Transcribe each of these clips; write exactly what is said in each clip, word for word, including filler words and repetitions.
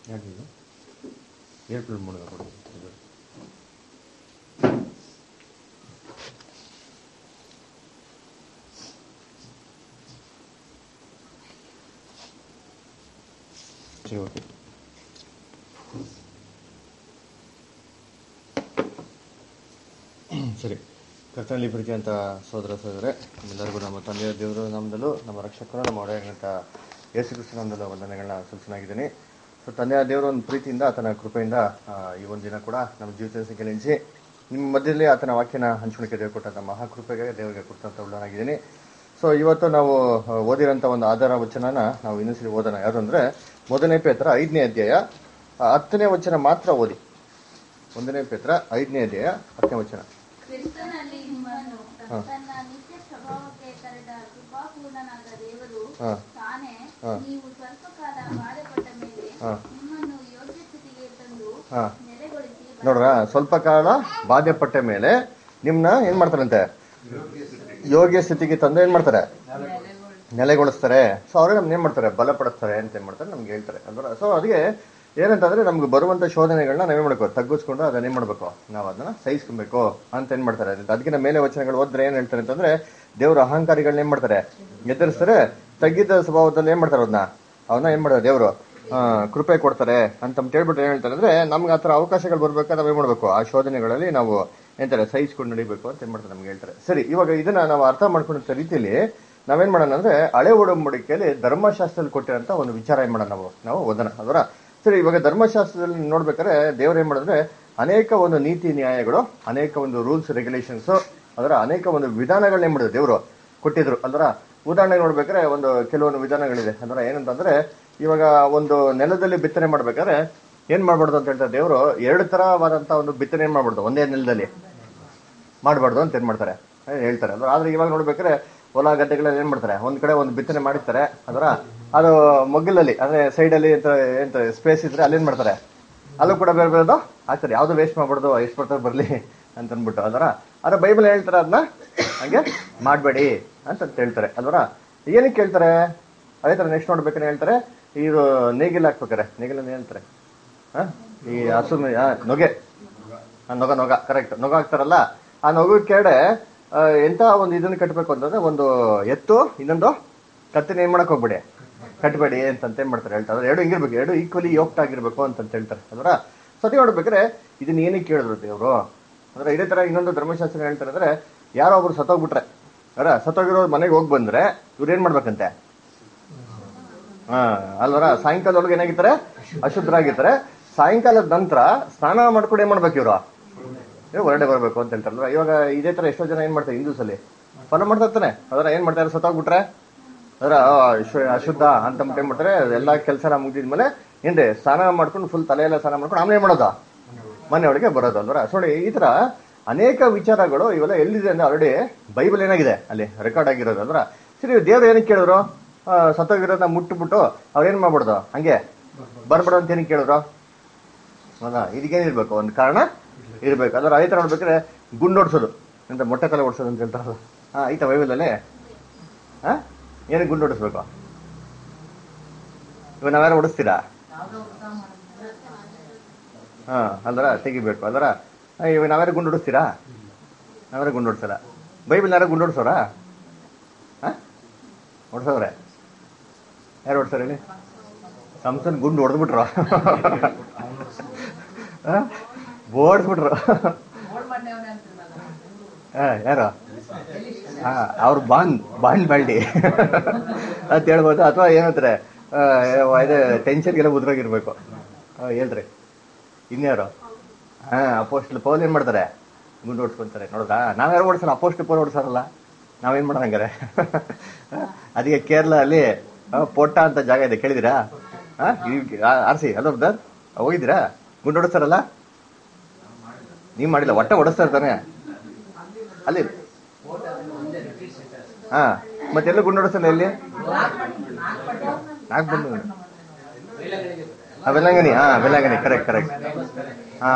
ಯಾಕೆ ಏಪ್ರಿಲ್ ಮೂರನೇ ಕೊಡಿ. ಓಕೆ, ಸರಿ. ಕರ್ತನಲ್ಲಿ ಪ್ರೀತಿ ಅಂತ ಸೋದರ ಸೋದರೇ, ನಮ್ಮೆಲ್ಲರಿಗೂ ನಮ್ಮ ತಂದೆಯ ದೇವರು ನಾಮದಲ್ಲೂ ನಮ್ಮ ರಕ್ಷಕರು ನಮ್ಮ ಒಡೆಯಂತ ಯೇಸು ಕ್ರಿಸ್ತ ನಾಮದಲ್ಲೂ ವಂದನೆಗಳನ್ನ ಸಲ್ಲಿಸಲಾಗಿದ್ದೀನಿ. ಸೊ ತಂದೆಯ ದೇವರ ಒಂದು ಪ್ರೀತಿಯಿಂದ ಆತನ ಕೃಪೆಯಿಂದ ಈ ಒಂದು ದಿನ ಕೂಡ ನಮ್ಮ ಜೀವಿತದ ಸಂಖ್ಯೆ ನೆನೆಸಿ ನಿಮ್ಮ ಮಧ್ಯದಲ್ಲಿ ಆತನ ವಾಕ್ಯನ ಹಂಚಿಕೆ ದೇವರು ಕೊಟ್ಟಂಥ ಮಹಾಕೃಪೆಗೆ ದೇವರಿಗೆ ಕೊಟ್ಟಂತ ಉಳ್ಳನಾಗಿದ್ದೀನಿ. ಸೊ ಇವತ್ತು ನಾವು ಓದಿರೋಂಥ ಒಂದು ಆಧಾರ ವಚನನ ನಾವು ಇನ್ನೊಂದ್ಸರಿ ಓದೋಣ. ಯಾವುದು ಅಂದರೆ ಮೊದಲನೇ ಪೇತ್ರ ಐದನೇ ಅಧ್ಯಾಯ ಹತ್ತನೇ ವಚನ ಮಾತ್ರ ಓದಿ. ಒಂದನೇ ಪೇತ್ರ ಐದನೇ ಅಧ್ಯಾಯ ಹತ್ತನೇ ವಚನ. ಕ್ರಿಸ್ತನಲ್ಲಿ ನಿಮ್ಮನ್ನು ತನ್ನ ನಿತ್ಯ ಸ್ವಭಾವಕ್ಕೆ ಕರೆದ ಕೃಪಾಪೂರ್ಣನಾದ ದೇವರು ತಾನೇ ನೀವು ಸ್ವಲ್ಪ ಕಾಲ ಬಾಧೆಪಟ್ಟ ಮೇಲೆ ನಿಮ್ಮನ್ನು ಯೋಗ್ಯ ಸ್ಥಿತಿಗೆ ತಂದು ನೆಲೆಗೊಳಿಸಿ. ನೋಡ್ರ, ಸ್ವಲ್ಪ ಕಾಲ ಬಾಧೆ ಪಟ್ಟ ಮೇಲೆ ನಿಮ್ನ ಏನ್ ಮಾಡ್ತಾರಂತೆ? ಯೋಗ್ಯ ಸ್ಥಿತಿಗೆ ತಂದು ಏನ್ ಮಾಡ್ತಾರೆ? ನೆಲೆಗೊಳಿಸ್ತಾರೆ. ಸೊ ಅವ್ರಿಗೆ ನಮ್ಗೆ ಏನ್ ಮಾಡ್ತಾರೆ? ಬಲಪಡಿಸ್ತಾರೆ ಅಂತ ಏನ್ ಮಾಡ್ತಾರೆ ನಮ್ಗೆ ಹೇಳ್ತಾರೆ ಅಲ್ವಾ. ಸೊ ಅದಕ್ಕೆ ಏನಂತಂದ್ರೆ ನಮ್ಗೆ ಬರುವಂತ ಶೋಧನೆಗಳನ್ನ ನಾವೇನ್ ಮಾಡ್ಬೇಕು? ತಗ್ಗಿಸ್ಕೊಂಡು ಅದನ್ನ ಏನ್ ಮಾಡ್ಬೇಕು? ನಾವು ಅದನ್ನ ಸಹಿಸ್ಕೊಬೇಕು ಅಂತ ಏನ್ ಮಾಡ್ತಾರೆ. ಅದಕ್ಕಿಂತ ಮೇಲೆ ವಚನಗಳು ಓದ್ರೆ ಏನ್ ಹೇಳ್ತಾರೆ ಅಂತಂದ್ರೆ, ದೇವ್ರ ಅಹಂಕಾರಿಗಳನ್ನ ಏನ್ ಮಾಡ್ತಾರೆ? ಎದುರಿಸ್ತಾರೆ. ತಗ್ಗಿದ ಸ್ವಭಾವದಲ್ಲಿ ಏನ್ ಮಾಡ್ತಾರೆ? ಅದನ್ನ ಅವನ್ನ ಏನ್ ಮಾಡ್ತಾರೆ? ದೇವ್ರು ಆ ಕೃಪೆ ಕೊಡ್ತಾರೆ ಅಂತ ಹೇಳ್ಬಿಟ್ಟು ಏನ್ ಹೇಳ್ತಾರೆ ಅಂದ್ರೆ, ನಮ್ಗೆ ಆತರ ಅವಕಾಶಗಳು ಬರ್ಬೇಕಾದ್ರೆ ನಾವೇನ್ ಮಾಡ್ಬೇಕು? ಆ ಶೋಧನೆಗಳಲ್ಲಿ ನಾವು ಏನಂತಾರೆ ಸಹಿಸ್ಕೊಂಡು ನಡಿಬೇಕು ಅಂತ ಏನ್ ಮಾಡ್ತಾರೆ ನಮ್ಗೆ ಹೇಳ್ತಾರೆ. ಸರಿ, ಇವಾಗ ಇದನ್ನ ನಾವು ಅರ್ಥ ಮಾಡ್ಕೊಂಡ ರೀತಿಯಲ್ಲಿ ನಾವೇನ್ ಮಾಡೋಣ ಅಂದ್ರೆ, ಹಳೆ ಒಡಂಬಡಿಕೆಯಲ್ಲಿ ಧರ್ಮಶಾಸ್ತ್ರದಲ್ಲಿ ಕೊಟ್ಟಿರೋಂತ ಒಂದು ವಿಚಾರ ಏನ್ ಮಾಡೋಣ ನಾವು ನಾವು ಓದೋಣ ಅದರ. ಸರಿ, ಇವಾಗ ಧರ್ಮಶಾಸ್ತ್ರದಲ್ಲಿ ನೋಡ್ಬೇಕಾದ್ರೆ ದೇವ್ರು ಏನ್ ಮಾಡಿದ್ರೆ ಅನೇಕ ಒಂದು ನೀತಿ ನ್ಯಾಯಗಳು, ಅನೇಕ ಒಂದು ರೂಲ್ಸ್ ರೆಗ್ಯುಲೇಷನ್ಸ್, ಅದರ ಅನೇಕ ಒಂದು ವಿಧಾನಗಳನ್ನ ಏನ್ ಮಾಡಿದ್ರು ದೇವ್ರು ಕೊಟ್ಟಿದ್ರು ಅಲ್ವರ. ಉದಾಹರಣೆ ನೋಡ್ಬೇಕಾದ್ರೆ ಒಂದು ಕೆಲವೊಂದು ವಿಧಾನಗಳಿದೆ. ಅಂದ್ರೆ ಏನಂತಂದ್ರೆ, ಇವಾಗ ಒಂದು ನೆಲದಲ್ಲಿ ಬಿತ್ತನೆ ಮಾಡ್ಬೇಕಾದ್ರೆ ಏನ್ ಮಾಡ್ಬಾರ್ದು ಅಂತ ಹೇಳ್ತಾರೆ ದೇವ್ರು. ಎರಡು ತರವಾದಂತ ಒಂದು ಬಿತ್ತನೆ ಏನ್ ಮಾಡ್ಬಾರ್ದು, ಒಂದೇ ನೆಲದಲ್ಲಿ ಮಾಡ್ಬಾರ್ದು ಅಂತ ಏನ್ ಮಾಡ್ತಾರೆ ಹೇಳ್ತಾರೆ ಅಲ್ವಾ. ಆದ್ರೆ ಇವಾಗ ನೋಡ್ಬೇಕಾದ್ರೆ ಹೊಲ ಗದ್ದೆಗಳಲ್ಲಿ ಏನ್ ಮಾಡ್ತಾರೆ, ಒಂದ್ ಕಡೆ ಒಂದು ಬಿತ್ತನೆ ಮಾಡಿರ್ತಾರೆ ಅದರ, ಅದು ಮೊಗ್ಗಲಲ್ಲಿ ಅಂದ್ರೆ ಸೈಡ್ ಅಲ್ಲಿ ಎಂತ ಸ್ಪೇಸ್ ಇದ್ರೆ ಅಲ್ಲೇನ್ ಮಾಡ್ತಾರೆ, ಅಲ್ಲೂ ಕೂಡ ಬೇರೆ ಬೇರೆದು ಆಗ್ತಾರೆ. ಯಾವ್ದು ವೇಸ್ಟ್ ಮಾಡ್ಬಾರ್ದು, ಎಷ್ಟು ಬರ್ತಾರೆ ಬರ್ಲಿ ಅಂತ ಅಂದ್ಬಿಟ್ಟು ಅದರ. ಅದ್ರ ಬೈಬಲ್ ಹೇಳ್ತಾರೆ ಅದನ್ನ ಹಂಗೆ ಮಾಡ್ಬೇಡಿ ಅಂತ ಹೇಳ್ತಾರೆ ಅಲ್ವರ. ಏನಕ್ಕೆ ಹೇಳ್ತಾರೆ? ಅದೇ ತರ ನೆಕ್ಸ್ಟ್ ನೋಡ್ಬೇಕಂತ ಹೇಳ್ತಾರೆ, ಇದು ನೇಗಿಲ್ ಹಾಕ್ಬೇಕಾರೆ, ನೇಗಿಲ್ ಹೇಳ್ತಾರೆ ಹ ಈ ಹಸು ನೊಗೆ ನೊಗ ನೊಗ ಕರೆಕ್ಟ್ ನೊಗ ಹಾಕ್ತಾರಲ್ಲ, ಆ ನೊಗ ಕೆಡೆ ಎಂತ ಒಂದು ಇದನ್ನ ಕಟ್ಬೇಕು ಅಂತಂದ್ರೆ, ಒಂದು ಎತ್ತು ಇನ್ನೊಂದು ಕತ್ತಿನ ಏನ್ ಮಾಡಕ್ ಹೋಗ್ಬೇಡಿ, ಕಟ್ಬೇಡಿ ಅಂತ ಏನ್ ಮಾಡ್ತಾರೆ ಹೇಳ್ತಾರೆ. ಎರಡು ಹಿಂಗಿರ್ಬೇಕು, ಎರಡು ಈಕ್ವಲಿ ಯೋಕ್ಟ್ ಆಗಿರ್ಬೇಕು ಅಂತ ಹೇಳ್ತಾರೆ ಅದರ. ಸತಿ ನೋಡ್ಬೇಕಾದ್ರೆ ಇದನ್ನ ಏನಕ್ಕೆ ಕೇಳಿದ್ರು ದೇವ್ರು ಅಂದ್ರೆ, ಇದೇ ತರ ಇನ್ನೊಂದು ಧರ್ಮಶಾಸ್ತ್ರ ಹೇಳ್ತಾರೆ ಅಂದ್ರೆ, ಯಾರೋ ಒಬ್ರು ಸತ್ತೋಗ್ಬಿಟ್ರೆ ಅರ ಸತ್ತೋಗಿರೋ ಮನೆಗೆ ಹೋಗಿ ಬಂದ್ರೆ ಇವ್ರು ಏನ್ ಮಾಡ್ಬೇಕಂತೆ? ಹಾ ಅಲ್ವರ, ಸಾಯಂಕಾಲದೊಳಗೆ ಏನಾಗಿರ್ತಾರೆ? ಅಶುದ್ಧರಾಗಿರ್ತಾರೆ. ಸಾಯಂಕಾಲದ ನಂತರ ಸ್ನಾನ ಮಾಡ್ಕೊಂಡು ಏನ್ ಮಾಡ್ಬೇಕು ಇವ್ರು? ಹೊರಡೆ ಬರ್ಬೇಕು ಅಂತ ಹೇಳ್ತಾರಲ್ವ. ಇವಾಗ ಇದೇ ತರ ಎಷ್ಟೋ ಜನ ಏನ್ ಮಾಡ್ತಾರೆ ಹಿಂದೂಸ್ ಅಲ್ಲಿ ಫಾಲೋ ಮಾಡ್ತಾ ಇರ್ತಾನೆ ಅದರ. ಏನ್ ಮಾಡ್ತಾರೆ? ಸತ್ತೋಗ್ಬಿಟ್ರೆ ಅದರ ಅಶುದ್ಧ ಅಂತ ಏನ್ ಮಾಡ್ತಾರೆ, ಎಲ್ಲಾ ಕೆಲಸ ಮುಗಿದ್ಮೇಲೆ ಏನ್ರಿ ಸ್ನಾನ ಮಾಡ್ಕೊಂಡು ಫುಲ್ ತಲೆ ಎಲ್ಲ ಸ್ನಾನ ಮಾಡ್ಕೊಂಡು ಆಮೇಲೆ ಏನ್ ಮಾಡೋದು? ಮನೆ ಒಳಗೆ ಬರೋದು ಅಲ್ವರ. ಸೊ ಈ ತರ ಅನೇಕ ವಿಚಾರಗಳು ಇವೆಲ್ಲ ಎಲ್ಲಿದೆ ಅಂದ್ರೆ ಆಲ್ರೆಡಿ ಬೈಬಲ್ ಏನಾಗಿದೆ ಅಲ್ಲಿ ರೆಕಾರ್ಡ್ ಆಗಿರೋದು ಅಲ್ವರ. ಸರಿ, ದೇವ್ರು ಏನಕ್ಕೆ ಕೇಳಿದ್ರು? ಸತ್ತೋಗಿರೋದನ್ನ ಮುಟ್ಬಿಟ್ಟು ಅವ್ರೇನ್ ಮಾಡ್ಬಿಡ್ದು ಹಂಗೆ ಬರ್ಬಿಡೋ ಅಂತ ಏನಕ್ಕೆ ಕೇಳಿದ್ರು? ಹೌದಾ? ಇದಕ್ಕೇನಿರ್ಬೇಕು, ಒಂದು ಕಾರಣ ಇರ್ಬೇಕು ಅದ್ರ. ಅದೇ ತರ ನೋಡ್ಬೇಕಾದ್ರೆ ಗುಂಡು ಓಡಿಸೋದು ಅಂತ, ಮೊಟ್ಟೆ ತಲೆ ಓಡಿಸೋದು ಅಂತ ಹೇಳ್ತಾರಲ್ಲ, ಹಾ ಐತ ಬೈಬಲ್ ಅಲ್ಲಿ. ಹಾ ಏನಕ್ಕೆ ಗುಂಡು ಓಡಿಸ್ಬೇಕು? ಇವಾಗ ನಾವ್ಯಾರು ಓಡಿಸ್ತೀರಾ? ಹಾ ಅಲ್ವರ, ತೆಗಿಬೇಕು ಅಲ್ವರ. ಇವಾಗ ನಾವ್ಯಾರು ಗುಂಡು ಓಡಿಸ್ತೀರಾ? ನಾವ್ಯಾರು ಗುಂಡು ಓಡಿಸಲ್ಲ. ಬೈಬಲ್ ಯಾರು ಗುಂಡು ಓಡಿಸೋರ? ಹಾ ಓಡಿಸೋವ್ರೆ? ಯಾರು ಓಡಿಸೋರ ಹೇಳಿ? ಸಂಸನ್ ಗುಂಡು ಹೊಡೆದ್ಬಿಟ್ರು, ಓಡಿಸ್ಬಿಟ್ರು. ಹ ಯಾರು? ಹಾ ಅವ್ರು ಬಾಂಡ್ ಬಾಂಡ್ ಬಾಲ್ಡಿ ಅಂತ ಹೇಳ್ಬೋದು. ಅಥವಾ ಏನಂತಾರೆ, ಇದು ಟೆನ್ಷನ್ಗೆಲ್ಲ ಉದ್ರೋಗಿರ್ಬೇಕು. ಹೇಳ್ರಿ ಇನ್ಯಾರು? ಹಾ ಅಪೋಸ್ಟಲ್ ಪೌಲ್ ಏನ್ ಮಾಡ್ತಾರೆ? ಗುಂಡು ಓಡಿಸ್ಕೊಂತಾರೆ. ನೋಡ್ದಾ, ನಾವ್ಯಾರು ಓಡಿಸಲ್ಲ, ಅಪೋಸ್ಟಲ್ ಪೌಲ್ ಓಡಿಸಾರಲ್ಲ. ನಾವೇನ್ ಮಾಡೋದಂಗಾರೆ? ಅದಕ್ಕೆ ಕೇರಳ ಅಲ್ಲಿ ಪೊಟ್ಟ ಅಂತ ಜಾಗ ಇದೆ, ಕೇಳಿದಿರಾ? ಹಾ ಆರ್ಸಿ ಅಲ್ಲ ಬ್ರದರ್, ಹೋಗಿದ್ದೀರಾ? ಗುಂಡು ಓಡಿಸ್ತಾರಲ್ಲ, ನೀವ್ ಮಾಡಿಲ್ಲ, ಒಟ್ಟೆ ಓಡಿಸ್ತಾ ಇರ್ತಾನೆ ಅಲ್ಲಿ. ಹಾ ಮತ್ತೆಲ್ಲ ಗುಂಡು ಓಡಿಸಲ್ಲ ಇಲ್ಲಿ ನಾಲ್ಕು ಬಂದು ಬೆಲ್ಲಂಗನಿ. ಹಾ ಬೆಲ್ಲಂಗನಿ, ಕರೆಕ್ಟ್ ಕರೆಕ್ಟ್. ಹಾ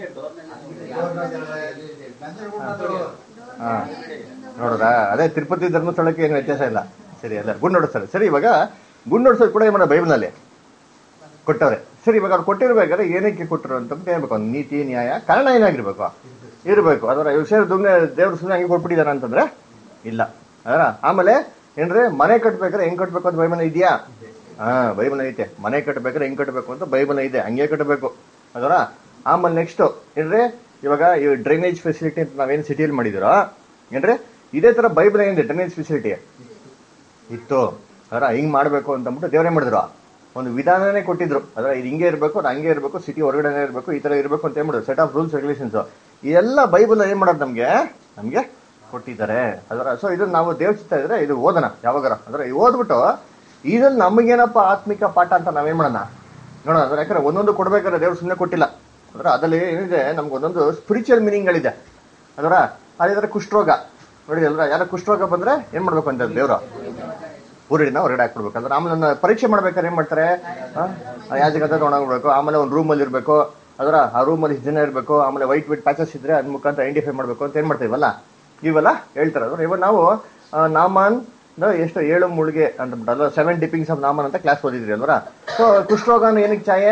ಹಾ ನೋಡ್ರಾ, ಅದೇ ತಿರುಪತಿ ಧರ್ಮಸ್ಥಳಕ್ಕೆ ಏನು ವ್ಯತ್ಯಾಸ ಇಲ್ಲ. ಸರಿ, ಅಲ್ಲ ಗುಂಡು ಓಡಿಸ್ತಾರೆ. ಸರಿ, ಇವಾಗ ಗುಂಡು ಓಡಿಸೋದು ಕೂಡ ಏನ್ ಮಾಡೋ ಬೈಬಲ್ನಲ್ಲಿ ಕೊಟ್ಟವ್ರೆ. ಸರಿ, ಇವಾಗ ಅವ್ರು ಕೊಟ್ಟಿರ್ಬೇಕಾದ್ರೆ ಏನಕ್ಕೆ ಕೊಟ್ಟರು ಅಂತ ಹೇಳ್ಬೇಕು. ಒಂದು ನೀತಿ ನ್ಯಾಯ ಕಾರಣ ಏನಾಗಿರ್ಬೇಕು ಇರಬೇಕು. ಅದರ ವಿಷಯ ದುಮ್ನೆ ದೇವ್ರು ಸುಮ್ಮನೆ ಹಂಗೆ ಕೊಟ್ಬಿಟ್ಟಿದಾರ ಅಂತಂದ್ರೆ ಇಲ್ಲ. ಅದರ ಆಮೇಲೆ ಏನ್ರಿ ಮನೆ ಕಟ್ಬೇಕಾದ್ರೆ ಹೆಂಗ್ ಕಟ್ಬೇಕು ಅಂತ ಬೈಬಲ್ ಇದೆಯಾ? ಹಾ, ಬೈಬಲ್ ಐತೆ. ಮನೆ ಕಟ್ಬೇಕಾದ್ರೆ ಹೆಂಗ್ ಕಟ್ಬೇಕು ಅಂತ ಬೈಬಲ್ ಇದೆ, ಹಂಗೆ ಕಟ್ಟಬೇಕು. ಅದರ ಆಮೇಲೆ ನೆಕ್ಸ್ಟ್ ಏನ್ರಿ ಇವಾಗ ಈ ಡ್ರೈನೇಜ್ ಫೆಸಿಲಿಟಿ ಅಂತ ನಾವೇನ್ ಸಿಟಿಯಲ್ಲಿ ಮಾಡಿದಿರೋ ಏನ್ರಿ ಇದೇ ತರ ಬೈಬಲ್ ಏನಿದೆ ಡ್ರೈನೇಜ್ ಫೆಸಿಲಿಟಿ ಇತ್ತು. ಅದರ ಹಿಂಗ್ ಮಾಡ್ಬೇಕು ಅಂತ ಅಂದ್ಬಿಟ್ಟು ದೇವ್ರೇ ಮಾಡಿದ್ರು, ಒಂದು ವಿಧಾನನೇ ಕೊಟ್ಟಿದ್ರು. ಅದ್ರ ಇದು ಹಿಂಗೆ ಇರಬೇಕು, ಅದು ಹಂಗೆ ಇರಬೇಕು, ಸಿಟಿ ಹೊರಗಡೆ ಇರಬೇಕು, ಈ ತರ ಇರಬೇಕು ಅಂತ ಏನ್ ಮಾಡೋದು, ಸೆಟ್ ಆಫ್ ರೂಲ್ಸ್ ರೆಗ್ಯುಲೇಷನ್ಸ್ ಇದೆಲ್ಲ ಬೈಬಲ್ ಏನ್ ಮಾಡೋದು ನಮ್ಗೆ ನಮ್ಗೆ ಕೊಟ್ಟಿದ್ದಾರೆ. ಅದರ ಸೊ ಇದನ್ನ ನಾವು ದೇವ್ ಚಿತ್ತ ಇದ್ರೆ ಇದು ಓದೋಣ ಯಾವಾಗಾರ. ಅಂದ್ರೆ ಓದ್ಬಿಟ್ಟು ಇದ್ರಲ್ಲಿ ನಮಗೇನಪ್ಪ ಆತ್ಮಿಕ ಪಾಠ ಅಂತ ನಾವೇನ್ ಮಾಡೋಣ ನೋಡೋಣ. ಅದ್ರ ಯಾಕಂದ್ರೆ ಒಂದೊಂದು ಕೊಡ್ಬೇಕಾದ್ರೆ ದೇವ್ರು ಸುಮ್ಮನೆ ಕೊಟ್ಟಿಲ್ಲ. ಅದರ ಅದ್ರಲ್ಲಿ ಏನಿದೆ ನಮ್ಗೆ ಒಂದೊಂದು ಸ್ಪಿರಿಚುವಲ್ ಮೀನಿಂಗ್ಗಳಿದೆ. ಅದರ ಅದೇ ಕುಷ್ಠರೋಗ ನೋಡಿ ಅಲ್ರ, ಯಾರ ಕುಷ್ಠರೋಗ ಬಂದ್ರೆ ಏನ್ ಮಾಡ್ಬೇಕು ಅಂತ ದೇವ್ರು ಊರಿನ ಹೊರಗಡೆ ಹಾಕ್ಬಿಡ್ಬೇಕು. ಅಂದ್ರೆ ಆಮೇಲೆ ನನ್ನ ಪರೀಕ್ಷೆ ಮಾಡ್ಬೇಕಾದ್ರೆ ಏನ್ ಮಾಡ್ತಾರೆ, ಯಾಜಕಂತ ತೊಗೊಂಡೋಗ್ಬೇಕು. ಆಮೇಲೆ ಒಂದು ರೂಮ್ ಅಲ್ಲಿ ಇರ್ಬೇಕು. ಅದರ ಆ ರೂಮ್ ಅಲ್ಲಿ ಜನ ಇರ್ಬೇಕು. ಆಮೇಲೆ ವೈಟ್ ವೈಟ್ ಪ್ಯಾಚಸ್ ಇದ್ರೆ ಅದ್ ಮುಖಾಂತರ ಐಡೆಂಟಿಫೈ ಮಾಡ್ಬೇಕು ಅಂತ ಏನ್ ಮಾಡ್ತೀವಲ್ಲ ಇವೆಲ್ಲ ಹೇಳ್ತಾರೆ. ಅದ್ರ ಇವಾಗ ನಾವು ನಾಮಾನ್ ಎಷ್ಟು ಏಳು ಮುಳುಗೆ ಅಂತಲ್ಲ, ಸೆವೆನ್ ಡಿಪಿಂಗ್ಸ್ ಆಫ್ ನಾಮನ್ ಅಂತ ಕ್ಲಾಸ್ ಓದಿದ್ರಿ ಅಲ್ವರ. ಸೊ ಕುಷ್ಠರೋಗ ಏನಕ್ಕೆ ಛಾಯೆ?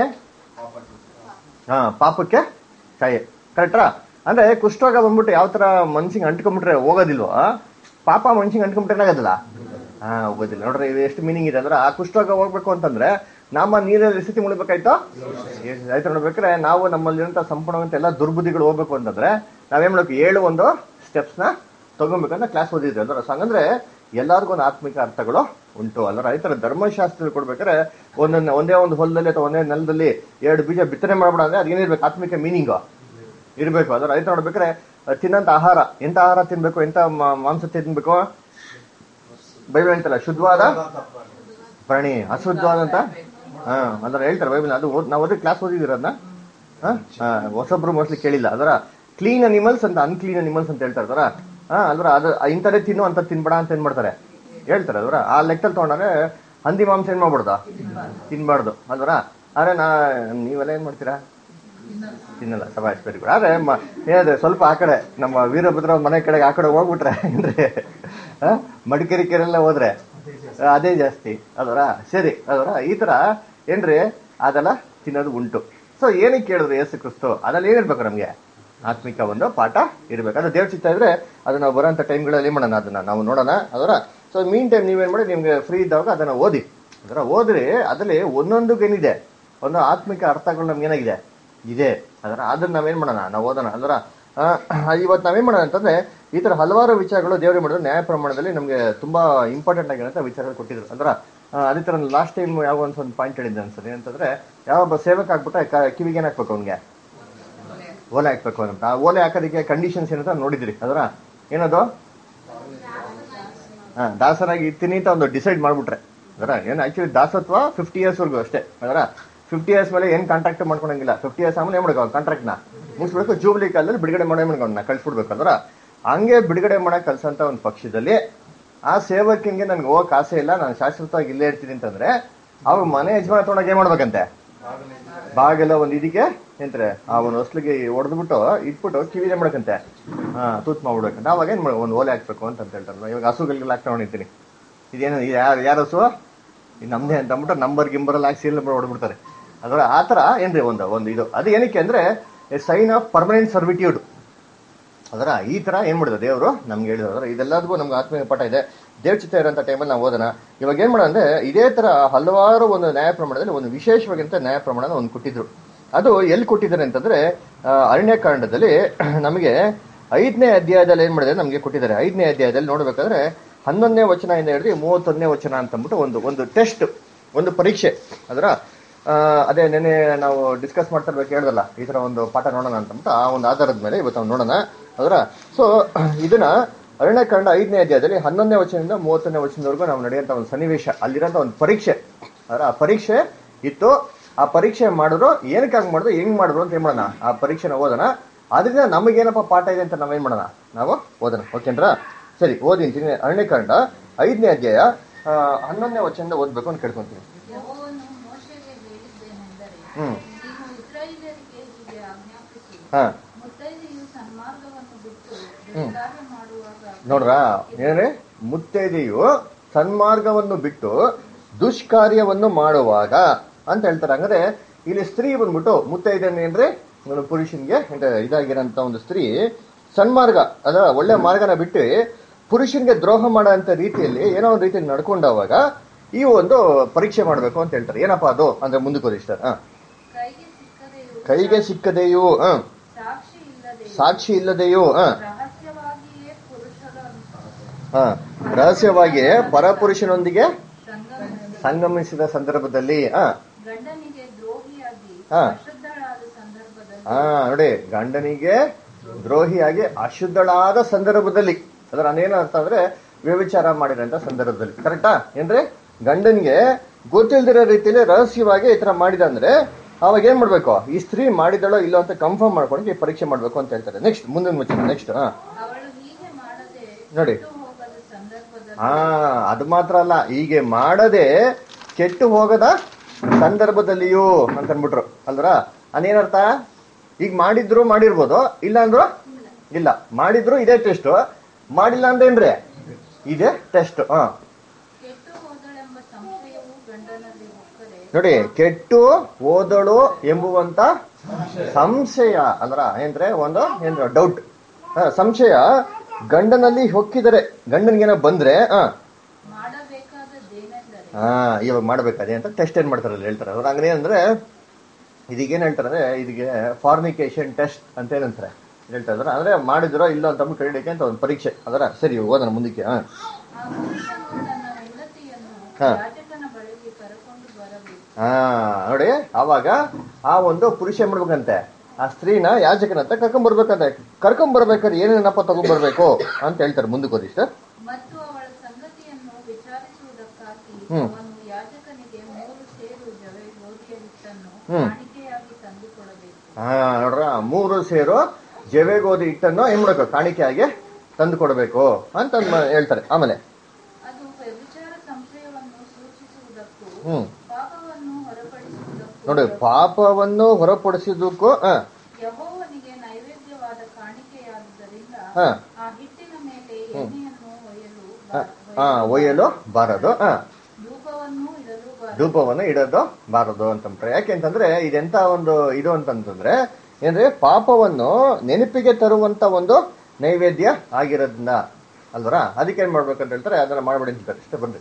ಹಾ, ಪಾಪಕ್ಕೆ ಛಾಯೆ. ಕರೆಕ್ಟ್ರಾ? ಅಂದ್ರೆ ಕುಷ್ಠರೋಗ ಬಂದ್ಬಿಟ್ಟು ಯಾವ ತರ ಮನ್ಸಿಗೆ ಅಂಟ್ಕೊಂಡ್ಬಿಟ್ರೆ ಹೋಗೋದಿಲ್ವೋ, ಪಾಪ ಮನ್ಸಿಗೆ ಅಂಟ್ಕೊಂಡ್ಬಿಟ್ರೆ ಆಗೋದಿಲ್ಲ. ಹಾ, ಹೋಗೋದಿಲ್ಲ. ನೋಡ್ರಿ ಇದು ಎಷ್ಟು ಮೀನಿಂಗ್ ಇದೆ ಅಂದ್ರೆ, ಆ ಕುಷ್ಠರೋಗ ಹೋಗ್ಬೇಕು ಅಂತಂದ್ರೆ ನಮ್ಮ ನೀರಲ್ಲಿ ಸ್ಥಿತಿ ಮುಳಬೇಕಾಯ್ತು ಆಯ್ತು. ನೋಡ್ಬೇಕಾದ್ರೆ ನಾವು ನಮ್ಮಲ್ಲಿರುವಂತ ಸಂಪೂರ್ಣವಂತ ಎಲ್ಲ ದುರ್ಬುದ್ಧಿಗಳು ಹೋಗ್ಬೇಕು ಅಂತಂದ್ರೆ ನಾವೇನ್ ಮಾಡ್ಬೇಕು, ಏಳು ಒಂದು ಸ್ಟೆಪ್ಸ್ ನ ತಗೊಬೇಕಂತ ಕ್ಲಾಸ್ ಓದಿದ್ರಿ ಅಲ್ವರ. ಸೊ ಹಂಗಂದ್ರೆ ಎಲ್ಲರಿಗೂ ಒಂದು ಆತ್ಮಿಕ ಅರ್ಥಗಳು ಉಂಟು ಅಲ್ವರ. ಈ ತರ ಧರ್ಮಶಾಸ್ತ್ರ ಕೊಡ್ಬೇಕಾದ್ರೆ ಒಂದೊಂದು ಒಂದೇ ಒಂದು ಹೊಲದಲ್ಲಿ ಅಥವಾ ಒಂದೇ ನೆಲದಲ್ಲಿ ಎರಡು ಬೀಜ ಬಿತ್ತನೆ ಮಾಡ್ಬೇಡ ಅಂದ್ರೆ ಅದೇನಿರ್ಬೇಕು, ಆತ್ಮಿಕ ಮೀನಿಂಗ್ ಇರ್ಬೇಕು. ಅದರ ರೈತ ನೋಡ್ಬೇಕಾದ್ರೆ ತಿನ್ನಂತ ಆಹಾರ ಎಂತ ಆಹಾರ ತಿನ್ಬೇಕು, ಎಂತ ಮಾಂಸ ತಿನ್ಬೇಕು ಬೈಬಲ್ ಹೇಳ್ತಲ್ಲ, ಶುದ್ಧವಾದ ಪ್ರಾಣಿ, ಅಶುದ್ಧವಾದಂತ ಹಾ ಅಂದ್ರೆ ಹೇಳ್ತಾರೆ ಬೈಬಲ್. ಅದು ನಾವು ಓದಿ ಕ್ಲಾಸ್ ಓದಿದಿರ ಅದನ್ನ. ಹಾ, ಹೊಸಬ್ರು ಮೋಸ್ಟ್ಲಿ ಕೇಳಿಲ್ಲ. ಅದರ ಕ್ಲೀನ್ ಅನಿಮಲ್ಸ್ ಅಂತ ಅನ್ಕ್ಲೀನ್ ಅನಿಮಲ್ಸ್ ಅಂತ ಹೇಳ್ತಾರೆ. ಅದರ ಹಾ ಅಲ್ರ ಅದು ಇಂಥದೇ ತಿನ್ನು ಅಂತ ತಿನ್ಬೇಡ ಅಂತ ಏನ್ ಮಾಡ್ತಾರೆ ಹೇಳ್ತಾರೆ. ಅದರ ಆ ಲೆಕ್ಕದಲ್ಲಿ ತಗೊಂಡ್ರೆ ಹಂದಿ ಮಾಂಸ ಏನ್ ಮಾಡ್ಬಾರ್ದು, ತಿನ್ಬಾರ್ದು ಅಲ್ವರ. ಆದ್ರೆ ನಾ ನೀವೆಲ್ಲ ಏನ್ ಮಾಡ್ತೀರಾ, ತಿನ್ನಲ್ಲ. ಸಭಾಷ್ ವೆರಿ ಗುಡ್. ಆದ್ರೆ ಏನಿದೆ ಸ್ವಲ್ಪ ಆ ಕಡೆ ನಮ್ಮ ವೀರಭದ್ರ ಮನೆ ಕಡೆಗೆ ಆ ಕಡೆ ಹೋಗ್ಬಿಟ್ರೆ ಅಂದ್ರೆ ಮಡಿಕೇರಿ ಕೆರೆಲ್ಲ ಹೋದ್ರೆ ಅದೇ ಜಾಸ್ತಿ ಅದರ. ಸರಿ ಅದರ ಈ ತರ ಏನ್ರಿ ಅದೆಲ್ಲ ತಿನ್ನೋದು ಉಂಟು. ಸೊ ಏನಕ್ಕೆ ಕೇಳಿದ್ರು ಯೇಸು ಕ್ರಿಸ್ತು, ಅದ್ರಲ್ಲಿ ಏನಿರ್ಬೇಕು ನಮ್ಗೆ ಆತ್ಮಿಕ ಒಂದು ಪಾಠ ಇರ್ಬೇಕು. ಅದು ದೇವ್ರ ಚಿತ್ತ ಇದ್ರೆ ಅದು ನಾವು ಬರೋಂಥ ಟೈಮ್ಗಳಲ್ಲಿ ಮಾಡೋಣ, ಅದನ್ನ ನಾವು ನೋಡೋಣ ಅದರ. ಸೊ ಮೀನ್ ಟೈಮ್ ನೀವೇನ್ ಮಾಡಿ ನಿಮ್ಗೆ ಫ್ರೀ ಇದ್ದಾಗ ಅದನ್ನ ಓದಿ. ಅದರ ಓದ್ರಿ ಅದ್ರಲ್ಲಿ ಒಂದೊಂದಕ್ಕೇನಿದೆ ಒಂದು ಆತ್ಮಿಕ ಅರ್ಥಗಳು ನಮ್ಗೆ ಏನಾಗಿದೆ ಇದೆ. ಅದರ ಅದನ್ನ ನಾವೇನ್ ಮಾಡೋಣ, ನಾವು ಓದೋಣ. ಅದರ ಇವತ್ತು ನಾವೇನ್ ಮಾಡೋಣ ಅಂತಂದ್ರೆ ಈ ತರ ಹಲವಾರು ವಿಚಾರಗಳು ದೇವ್ರಿಗೆ ಮಾಡಿದ್ರು ನ್ಯಾಯ ಪ್ರಮಾಣದಲ್ಲಿ ನಮ್ಗೆ ತುಂಬಾ ಇಂಪಾರ್ಟೆಂಟ್ ಆಗಿರೋಂಥ ವಿಚಾರಗಳು ಕೊಟ್ಟಿದ್ರು. ಅಂದ್ರ ಅದೇ ತರ ಲಾಸ್ಟ್ ಟೈಮ್ ಯಾವ ಒಂದು ಪಾಯಿಂಟ್ ಹೇಳಿದ್ದೆ ಅನ್ಸರಿ ಅಂತಂದ್ರೆ, ಯಾವೊಬ್ಬ ಸೇವಕ ಆಗ್ಬಿಟ್ರೆ ಕಿವಿಗೆ ಏನ್ ಹಾಕ್ಬೇಕು, ಅವ್ನಿಗೆ ಓಲೆ ಹಾಕ್ಬೇಕು ಅಂತ. ಆ ಓಲೆ ಹಾಕೋದಕ್ಕೆ ಕಂಡೀಷನ್ಸ್ ಏನಂತ ನೋಡಿದ್ರಿ. ಅದರ ಏನದು ಹಾ ದಾಸನಾಗಿ ಇರ್ತೀನಿ ಅಂತ ಒಂದು ಡಿಸೈಡ್ ಮಾಡ್ಬಿಟ್ರೆ ಅದರ ಏನ್ ಆಕ್ಚುಲಿ ದಾಸತ್ವ ಫಿಫ್ಟಿ ಇಯರ್ಸ್ ವರ್ಗು ಅಷ್ಟೇ. ಅದರ ಫಿಫ್ಟಿ ಇಯರ್ಸ್ ಮೇಲೆ ಏನ್ ಕಾಂಟ್ರಾಕ್ಟ್ ಮಾಡ್ಕೊಳಂಗಿಲ್ಲ. ಫಿಫ್ಟಿ ಇಯರ್ಸ್ ಆಮೇಲೆ ಏನ್ ಮಾಡ್ಕೋ ಕಾಂಟ್ರಾಕ್ಟ್ ನ ಮುಗಿಸ್ಬೇಕು, ಜೂಬ್ಲಿ ಕಾಲದಲ್ಲಿ ಬಿಡುಗಡೆ ಮಾಡೋ ಮಾಡ್ಕೊಂಡ ಕಳ್ಸ್ಬಿಡ್ಬೇಕು. ಅದರ ಹಂಗೆ ಬಿಡುಗಡೆ ಮಾಡಕ್ ಕಲ್ಸಂತ ಒಂದು ಪಕ್ಷದಲ್ಲಿ ಆ ಸೇವಕಿಂಗೆ ನನ್ಗೆ ಹೋಗಕ್ ಆಸೆ ಇಲ್ಲ, ನಾನು ಶಾಶ್ವತವಾಗಿ ಇಲ್ಲೇ ಇರ್ತೀನಿ ಅಂತಂದ್ರೆ ಅವ್ರ ಮನೆ ಯಜಮಾನ ತಗೊಂಡಾಗ ಏನ್ ಮಾಡ್ಬೇಕಂತೆ, ಬಾಗೆಲ್ಲ ಒಂದ್ ಇದಕ್ಕೆ ಎಂತಾರೆ ಆ ಒಂದು ಹೊಸ್ಲಿಗೆ ಹೊಡೆದ್ಬಿಟ್ಟು ಇಟ್ಬಿಟ್ಟು ಕಿವಿನೇ ಮಾಡಕಂತೆ ಹಾ ತೂತ್ ಮಾಡ್ಬಿಡ್ಬೇಕಂತ. ಅವಾಗ ಏನ್ ಮಾಡ ಒಂದು ಓಲೆ ಹಾಕ್ಬೇಕು ಅಂತ ಹೇಳ್ತಾರೆ. ಇವಾಗ ಹಸುಗಳಿಗೆಲ್ಲ ಹಾಕ್ತಾ ಹೊಡಿತೀನಿ, ಇದೇನು ಯಾರು ಯಾರ ಹಸು ನಮ್ದೇ ಅಂತ ಅಂದ್ಬಿಟ್ಟು ನಂಬರ್ ಗಿಂಬರಲ್ಲಿ ಹಾಕಿ ಸೀಲ್ ನಂಬರ್ ಹೊಡ್ಬಿಡ್ತಾರೆ. ಅದರ ಆತರ ಏನ್ರಿ ಒಂದು ಒಂದು ಇದು ಅದು ಏನಕ್ಕೆ ಅಂದ್ರೆ ಸೈನ್ ಆಫ್ ಪರ್ಮನೆಂಟ್ ಸರ್ವಿಟ್ಯೂಡ್. ಅದರ ಈ ತರ ಏನ್ ಮಾಡಿದ್ರು ದೇವರು ನಮ್ಗೆ ಹೇಳಿದ್ರು. ಇದೆಲ್ಲದಕ್ಕೂ ನಮ್ಗೆ ಆತ್ಮೀಯ ಪಾಠ ಇದೆ. ದೇವ್ ಚಿತ್ತ ಇರೋಂಥ ಟೈಮಲ್ಲಿ ನಾವು ಓದೋಣ. ಇವಾಗ ಏನ್ ಮಾಡೋಣ ಅಂದ್ರೆ ಇದೇ ತರ ಹಲವಾರು ಒಂದು ನ್ಯಾಯ ಪ್ರಮಾಣದಲ್ಲಿ ಒಂದು ವಿಶೇಷವಾಗಿಂತ ನ್ಯಾಯ ಪ್ರಮಾಣ ಒಂದು ಕೊಟ್ಟಿದ್ರು. ಅದು ಎಲ್ಲಿ ಕೊಟ್ಟಿದ್ದಾರೆ ಅಂತಂದ್ರೆ ಅರಣ್ಯಕಾಂಡದಲ್ಲಿ ನಮಗೆ ಐದನೇ ಅಧ್ಯಾಯದಲ್ಲಿ ಏನ್ ಮಾಡಿದ್ರೆ ನಮ್ಗೆ ಕೊಟ್ಟಿದ್ದಾರೆ. ಐದನೇ ಅಧ್ಯಾಯದಲ್ಲಿ ನೋಡ್ಬೇಕಾದ್ರೆ ಹನ್ನೊಂದನೇ ವಚನ ಇಂದ ಹಿಡಿದು ಮೂವತ್ತೊಂದನೇ ವಚನ ಅಂತ ಅಂದ್ಬಿಟ್ಟು ಒಂದು ಒಂದು ಟೆಸ್ಟ್, ಒಂದು ಪರೀಕ್ಷೆ. ಅದರ ಅದೇ ನೆನೆ ನಾವು ಡಿಸ್ಕಸ್ ಮಾಡ್ತಾ ಇರ್ಬೇಕು ಹೇಳಿದಲ್ಲ, ಈ ತರ ಒಂದು ಪಾಠ ನೋಡೋಣ ಅಂತಂದ್ಬಿಟ್ಟು ಆ ಒಂದು ಆಧಾರದ ಮೇಲೆ ಇವತ್ತು ನಾವು ನೋಡೋಣ. ಅದರ ಸೊ ಇದನ್ನ ಅರಣ್ಯಕಾಂಡ ಐದನೇ ಅಧ್ಯಾಯದಲ್ಲಿ ಹನ್ನೊಂದನೇ ವಚನದಿಂದ ಮೂವತ್ತೊಂದನೇ ವಚನದವರೆಗೂ ನಾವು ನಡೆಯುವಂತ ಒಂದು ಸನ್ನಿವೇಶ, ಅಲ್ಲಿರೋಂಥ ಒಂದು ಪರೀಕ್ಷೆ. ಅದರ ಆ ಪರೀಕ್ಷೆ ಇತ್ತು. ಆ ಪರೀಕ್ಷೆ ಮಾಡಿದ್ರು ಏನಕ್ಕಾಗಿ ಮಾಡಿದ್ರು, ಹೆಂಗ್ ಮಾಡಿದ್ರು ಅಂತ ಏನ್ ಮಾಡೋಣ, ಆ ಪರೀಕ್ಷೆನ ಓದೋಣ. ಅದರಿಂದ ನಮಗೇನಪ್ಪ ಪಾಠ ಇದೆ ಅಂತ ನಾವೇನ್ ಮಾಡೋಣ, ನಾವು ಓದೋಣ. ಓಕೆನ್ರಾ? ಸರಿ, ಓದಿಂತೀನಿ. ಅರಣ್ಯಕಾಂಡ ಐದನೇ ಅಧ್ಯಾಯ ಹನ್ನೊಂದನೇ ವಚನದಿಂದ ಓದ್ಬೇಕು ಅಂತ ಕೇಳ್ಕೊಂತೀನಿ. ಹ್ಮ್ ಹಾ ಹ್ಮ್ ನೋಡ್ರ ಏನ್ರಿ, ಮುತ್ತೈದೆಯು ಸನ್ಮಾರ್ಗವನ್ನು ಬಿಟ್ಟು ದುಷ್ಕಾರ್ಯವನ್ನು ಮಾಡುವಾಗ ಅಂತ ಹೇಳ್ತಾರೆ. ಹಂಗಾದ್ರೆ ಇಲ್ಲಿ ಸ್ತ್ರೀ ಬಂದ್ಬಿಟ್ಟು ಮುತ್ತೈದೆನೆ ಅಂದ್ರೆ ಒಂದು ಪುರುಷನ್ಗೆ ಇದಾಗಿರೋಂತ ಒಂದು ಸ್ತ್ರೀ ಸನ್ಮಾರ್ಗ ಅದರ ಒಳ್ಳೆ ಮಾರ್ಗನ ಬಿಟ್ಟು ಪುರುಷನ್ಗೆ ದ್ರೋಹ ಮಾಡೋ ಅಂತ ರೀತಿಯಲ್ಲಿ ಏನೋ ಒಂದು ರೀತಿಯಲ್ಲಿ ನಡ್ಕೊಂಡಾಗ ಈ ಒಂದು ಪರೀಕ್ಷೆ ಮಾಡ್ಬೇಕು ಅಂತ ಹೇಳ್ತಾರೆ. ಏನಪ್ಪಾ ಅದು ಅಂದ್ರೆ ಮುಂದಕ್ಕೆ ಹೋದ ಇಷ್ಟ ಕೈಗೆ ಸಿಕ್ಕದೆಯೂ ಹ ಸಾಕ್ಷಿ ಇಲ್ಲದೆಯೂ ಹ ಹ ರಹಸ್ಯವಾಗಿಯೇ ಪರಪುರುಷನೊಂದಿಗೆ ಸಂಗಮಿಸಿದ ಸಂದರ್ಭದಲ್ಲಿ ಹ ಹ ಹಾ ನೋಡಿ, ಗಂಡನಿಗೆ ದ್ರೋಹಿಯಾಗಿ ಅಶುದ್ಧಳಾದ ಸಂದರ್ಭದಲ್ಲಿ ಅದರ ಅನೇನು ಅರ್ಥ ಅಂದ್ರೆ ವ್ಯಭಿಚಾರ ಮಾಡಿರೋಂಥ ಸಂದರ್ಭದಲ್ಲಿ. ಕರೆಕ್ಟಾ ಏನ್ರಿ? ಗಂಡನಿಗೆ ಗೊತ್ತಿಲ್ದಿರೋ ರೀತಿಯಲ್ಲಿ ರಹಸ್ಯವಾಗಿ ಈ ತರ ಮಾಡಿದ ಅಂದ್ರೆ ಅವಾಗ ಏನ್ ಮಾಡ್ಬೇಕು? ಈ ಸ್ತ್ರೀ ಮಾಡಿದಳೋ ಇಲ್ಲೋ ಅಂತ ಕನ್ಫರ್ಮ್ ಮಾಡ್ಕೊಂಡು ಈ ಪರೀಕ್ಷೆ ಮಾಡ್ಬೇಕು ಅಂತ ಹೇಳ್ತಾರೆ. ನೆಕ್ಸ್ಟ್ ಮುಂದಿನ ವಚನ ನೆಕ್ಸ್ಟ್ ಹಾ ನೋಡಿ, ಹಾ ಅದು ಮಾತ್ರ ಅಲ್ಲ, ಹೀಗೆ ಮಾಡದೆ ಕೆಟ್ಟು ಹೋಗದ ಸಂದರ್ಭದಲ್ಲಿಯೂ ಅಂತ ಅನ್ಬಿಟ್ರು ಅಲ್ದ್ರ. ಅದೇನರ್ಥ? ಈಗ ಮಾಡಿದ್ರು ಮಾಡಿರ್ಬೋದು, ಇಲ್ಲ ಅಂದ್ರು ಇಲ್ಲ. ಮಾಡಿದ್ರು ಇದೇ ಟೆಸ್ಟ್, ಮಾಡಿಲ್ಲ ಅಂದೇನ್ರಿ ಇದೇ ಟೆಸ್ಟ್. ಹ ನೋಡಿ, ಕೆಟ್ಟು ಓದಳು ಎಂಬುವಂತ ಸಂಶಯ ಅಂದ್ರ ಏನ್ರೆ ಒಂದು ಏನ್ರ ಡೌಟ್ ಸಂಶಯ ಗಂಡನಲ್ಲಿ ಹೊಕ್ಕಿದರೆ ಗಂಡನ್ಗೇನೋ ಬಂದ್ರೆ ಹ ಹಾ ಇವಾಗ ಮಾಡ್ಬೇಕಾದೆ ಅಂತ ಟೆಸ್ಟ್ ಏನ್ ಮಾಡ್ತಾರಲ್ಲ ಹೇಳ್ತಾರೆ ಅವ್ರು. ಹಂಗನೇ ಅಂದ್ರೆ ಇದೀಗೇನ್ ಹೇಳ್ತಾರೆ, ಇದಕ್ಕೆ ಫಾರ್ನಿಕೇಶನ್ ಟೆಸ್ಟ್ ಅಂತ ಏನಂತಾರೆ ಹೇಳ್ತಾ ಇದ್ರ. ಅಂದ್ರೆ ಮಾಡಿದ್ರೋ ಇಲ್ಲೋ ಅಂತ ಕರೀಲಿಕ್ಕೆ ಅಂತ ಒಂದು ಪರೀಕ್ಷೆ ಅದರ. ಸರಿ ಓದೋಣ ಮುಂದಕ್ಕೆ. ಹಾ ಹಾ ಹಾ ನೋಡಿ, ಅವಾಗ ಆ ಒಂದು ಪುರುಷ ಏನ್ ಮಾಡ್ಬೇಕಂತೆ, ಆ ಸ್ತ್ರೀನ ಯಾಜಕನಂತ ಕರ್ಕೊಂಡ್ ಬರ್ಬೇಕಂತೆ. ಕರ್ಕೊಂಡ್ ಬರ್ಬೇಕಾದ್ರೆ ಏನೇನಪ್ಪ ತಗೊಂಡ್ ಬರ್ಬೇಕು ಅಂತ ಹೇಳ್ತಾರೆ ಮುಂದಕ್ಕೆ ಓದಿಷ್ಟ. ಹ್ಮ್ ಹ್ಮ್ ಹಾ ನೋಡ್ರ, ಮೂರು ಸೇರು ಜವೆ ಗೋಧಿ ಹಿಟ್ಟನ್ನು ಏನ್ ಮಾಡ್ಬೇಕು ಕಾಣಿಕೆಯಾಗಿ ತಂದು ಕೊಡಬೇಕು ಅಂತ ಹೇಳ್ತಾರೆ. ಆಮೇಲೆ ಹ್ಮ್ ನೋಡಿ, ಪಾಪವನ್ನು ಹೊರಪಡಿಸಿದ್ದಕ್ಕೂ ಹ ಹಾ ಒಯ್ಯಲು ಬಾರದು, ಹ ಧೂಪವನ್ನು ಇಡೋದು ಬಾರದು ಅಂತಂದ್ರೆ. ಯಾಕೆ ಅಂತಂದ್ರೆ ಇದೆಂತ ಒಂದು ಇದು ಅಂತಂತಂದ್ರೆ ಏನ್ರಿ, ಪಾಪವನ್ನು ನೆನಪಿಗೆ ತರುವಂತ ಒಂದು ನೈವೇದ್ಯ ಆಗಿರೋದ್ರಿಂದ ಅಲ್ವರ. ಅದಕ್ಕೆ ಏನ್ ಮಾಡ್ಬೇಕಂತ ಹೇಳ್ತಾರೆ, ಅದನ್ನ ಮಾಡ್ಬೇಡಿ ಅಂತಾರೆ. ಇಷ್ಟ ಬನ್ರಿ.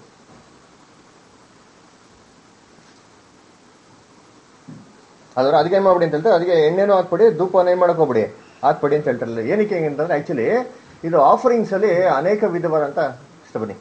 ಅಲ್ವರ, ಅದಕ್ಕೆ ಏನ್ ಮಾಡ್ಬಿಡಿ ಅಂತ ಹೇಳ್ತಾರೆ, ಅದಕ್ಕೆ ಎಣ್ಣೆನೂ ಹಾಕ್ಬಿಡಿ, ಧೂಪವನ್ನು ಏನ್ ಮಾಡಕ್ ಹೋಗ್ಬಿಡಿ ಹಾಕ್ಬಿಡಿ ಅಂತ ಹೇಳ್ತಾರಲ್ಲ. ಏನಕ್ಕೆ ಅಂತಂದ್ರೆ ಆಕ್ಚುಲಿ ಇದು ಆಫರಿಂಗ್ಸ್ ಅಲ್ಲಿ ಅನೇಕ ವಿಧವಾದಂತ ಇಷ್ಟ ಬನ್ನಿ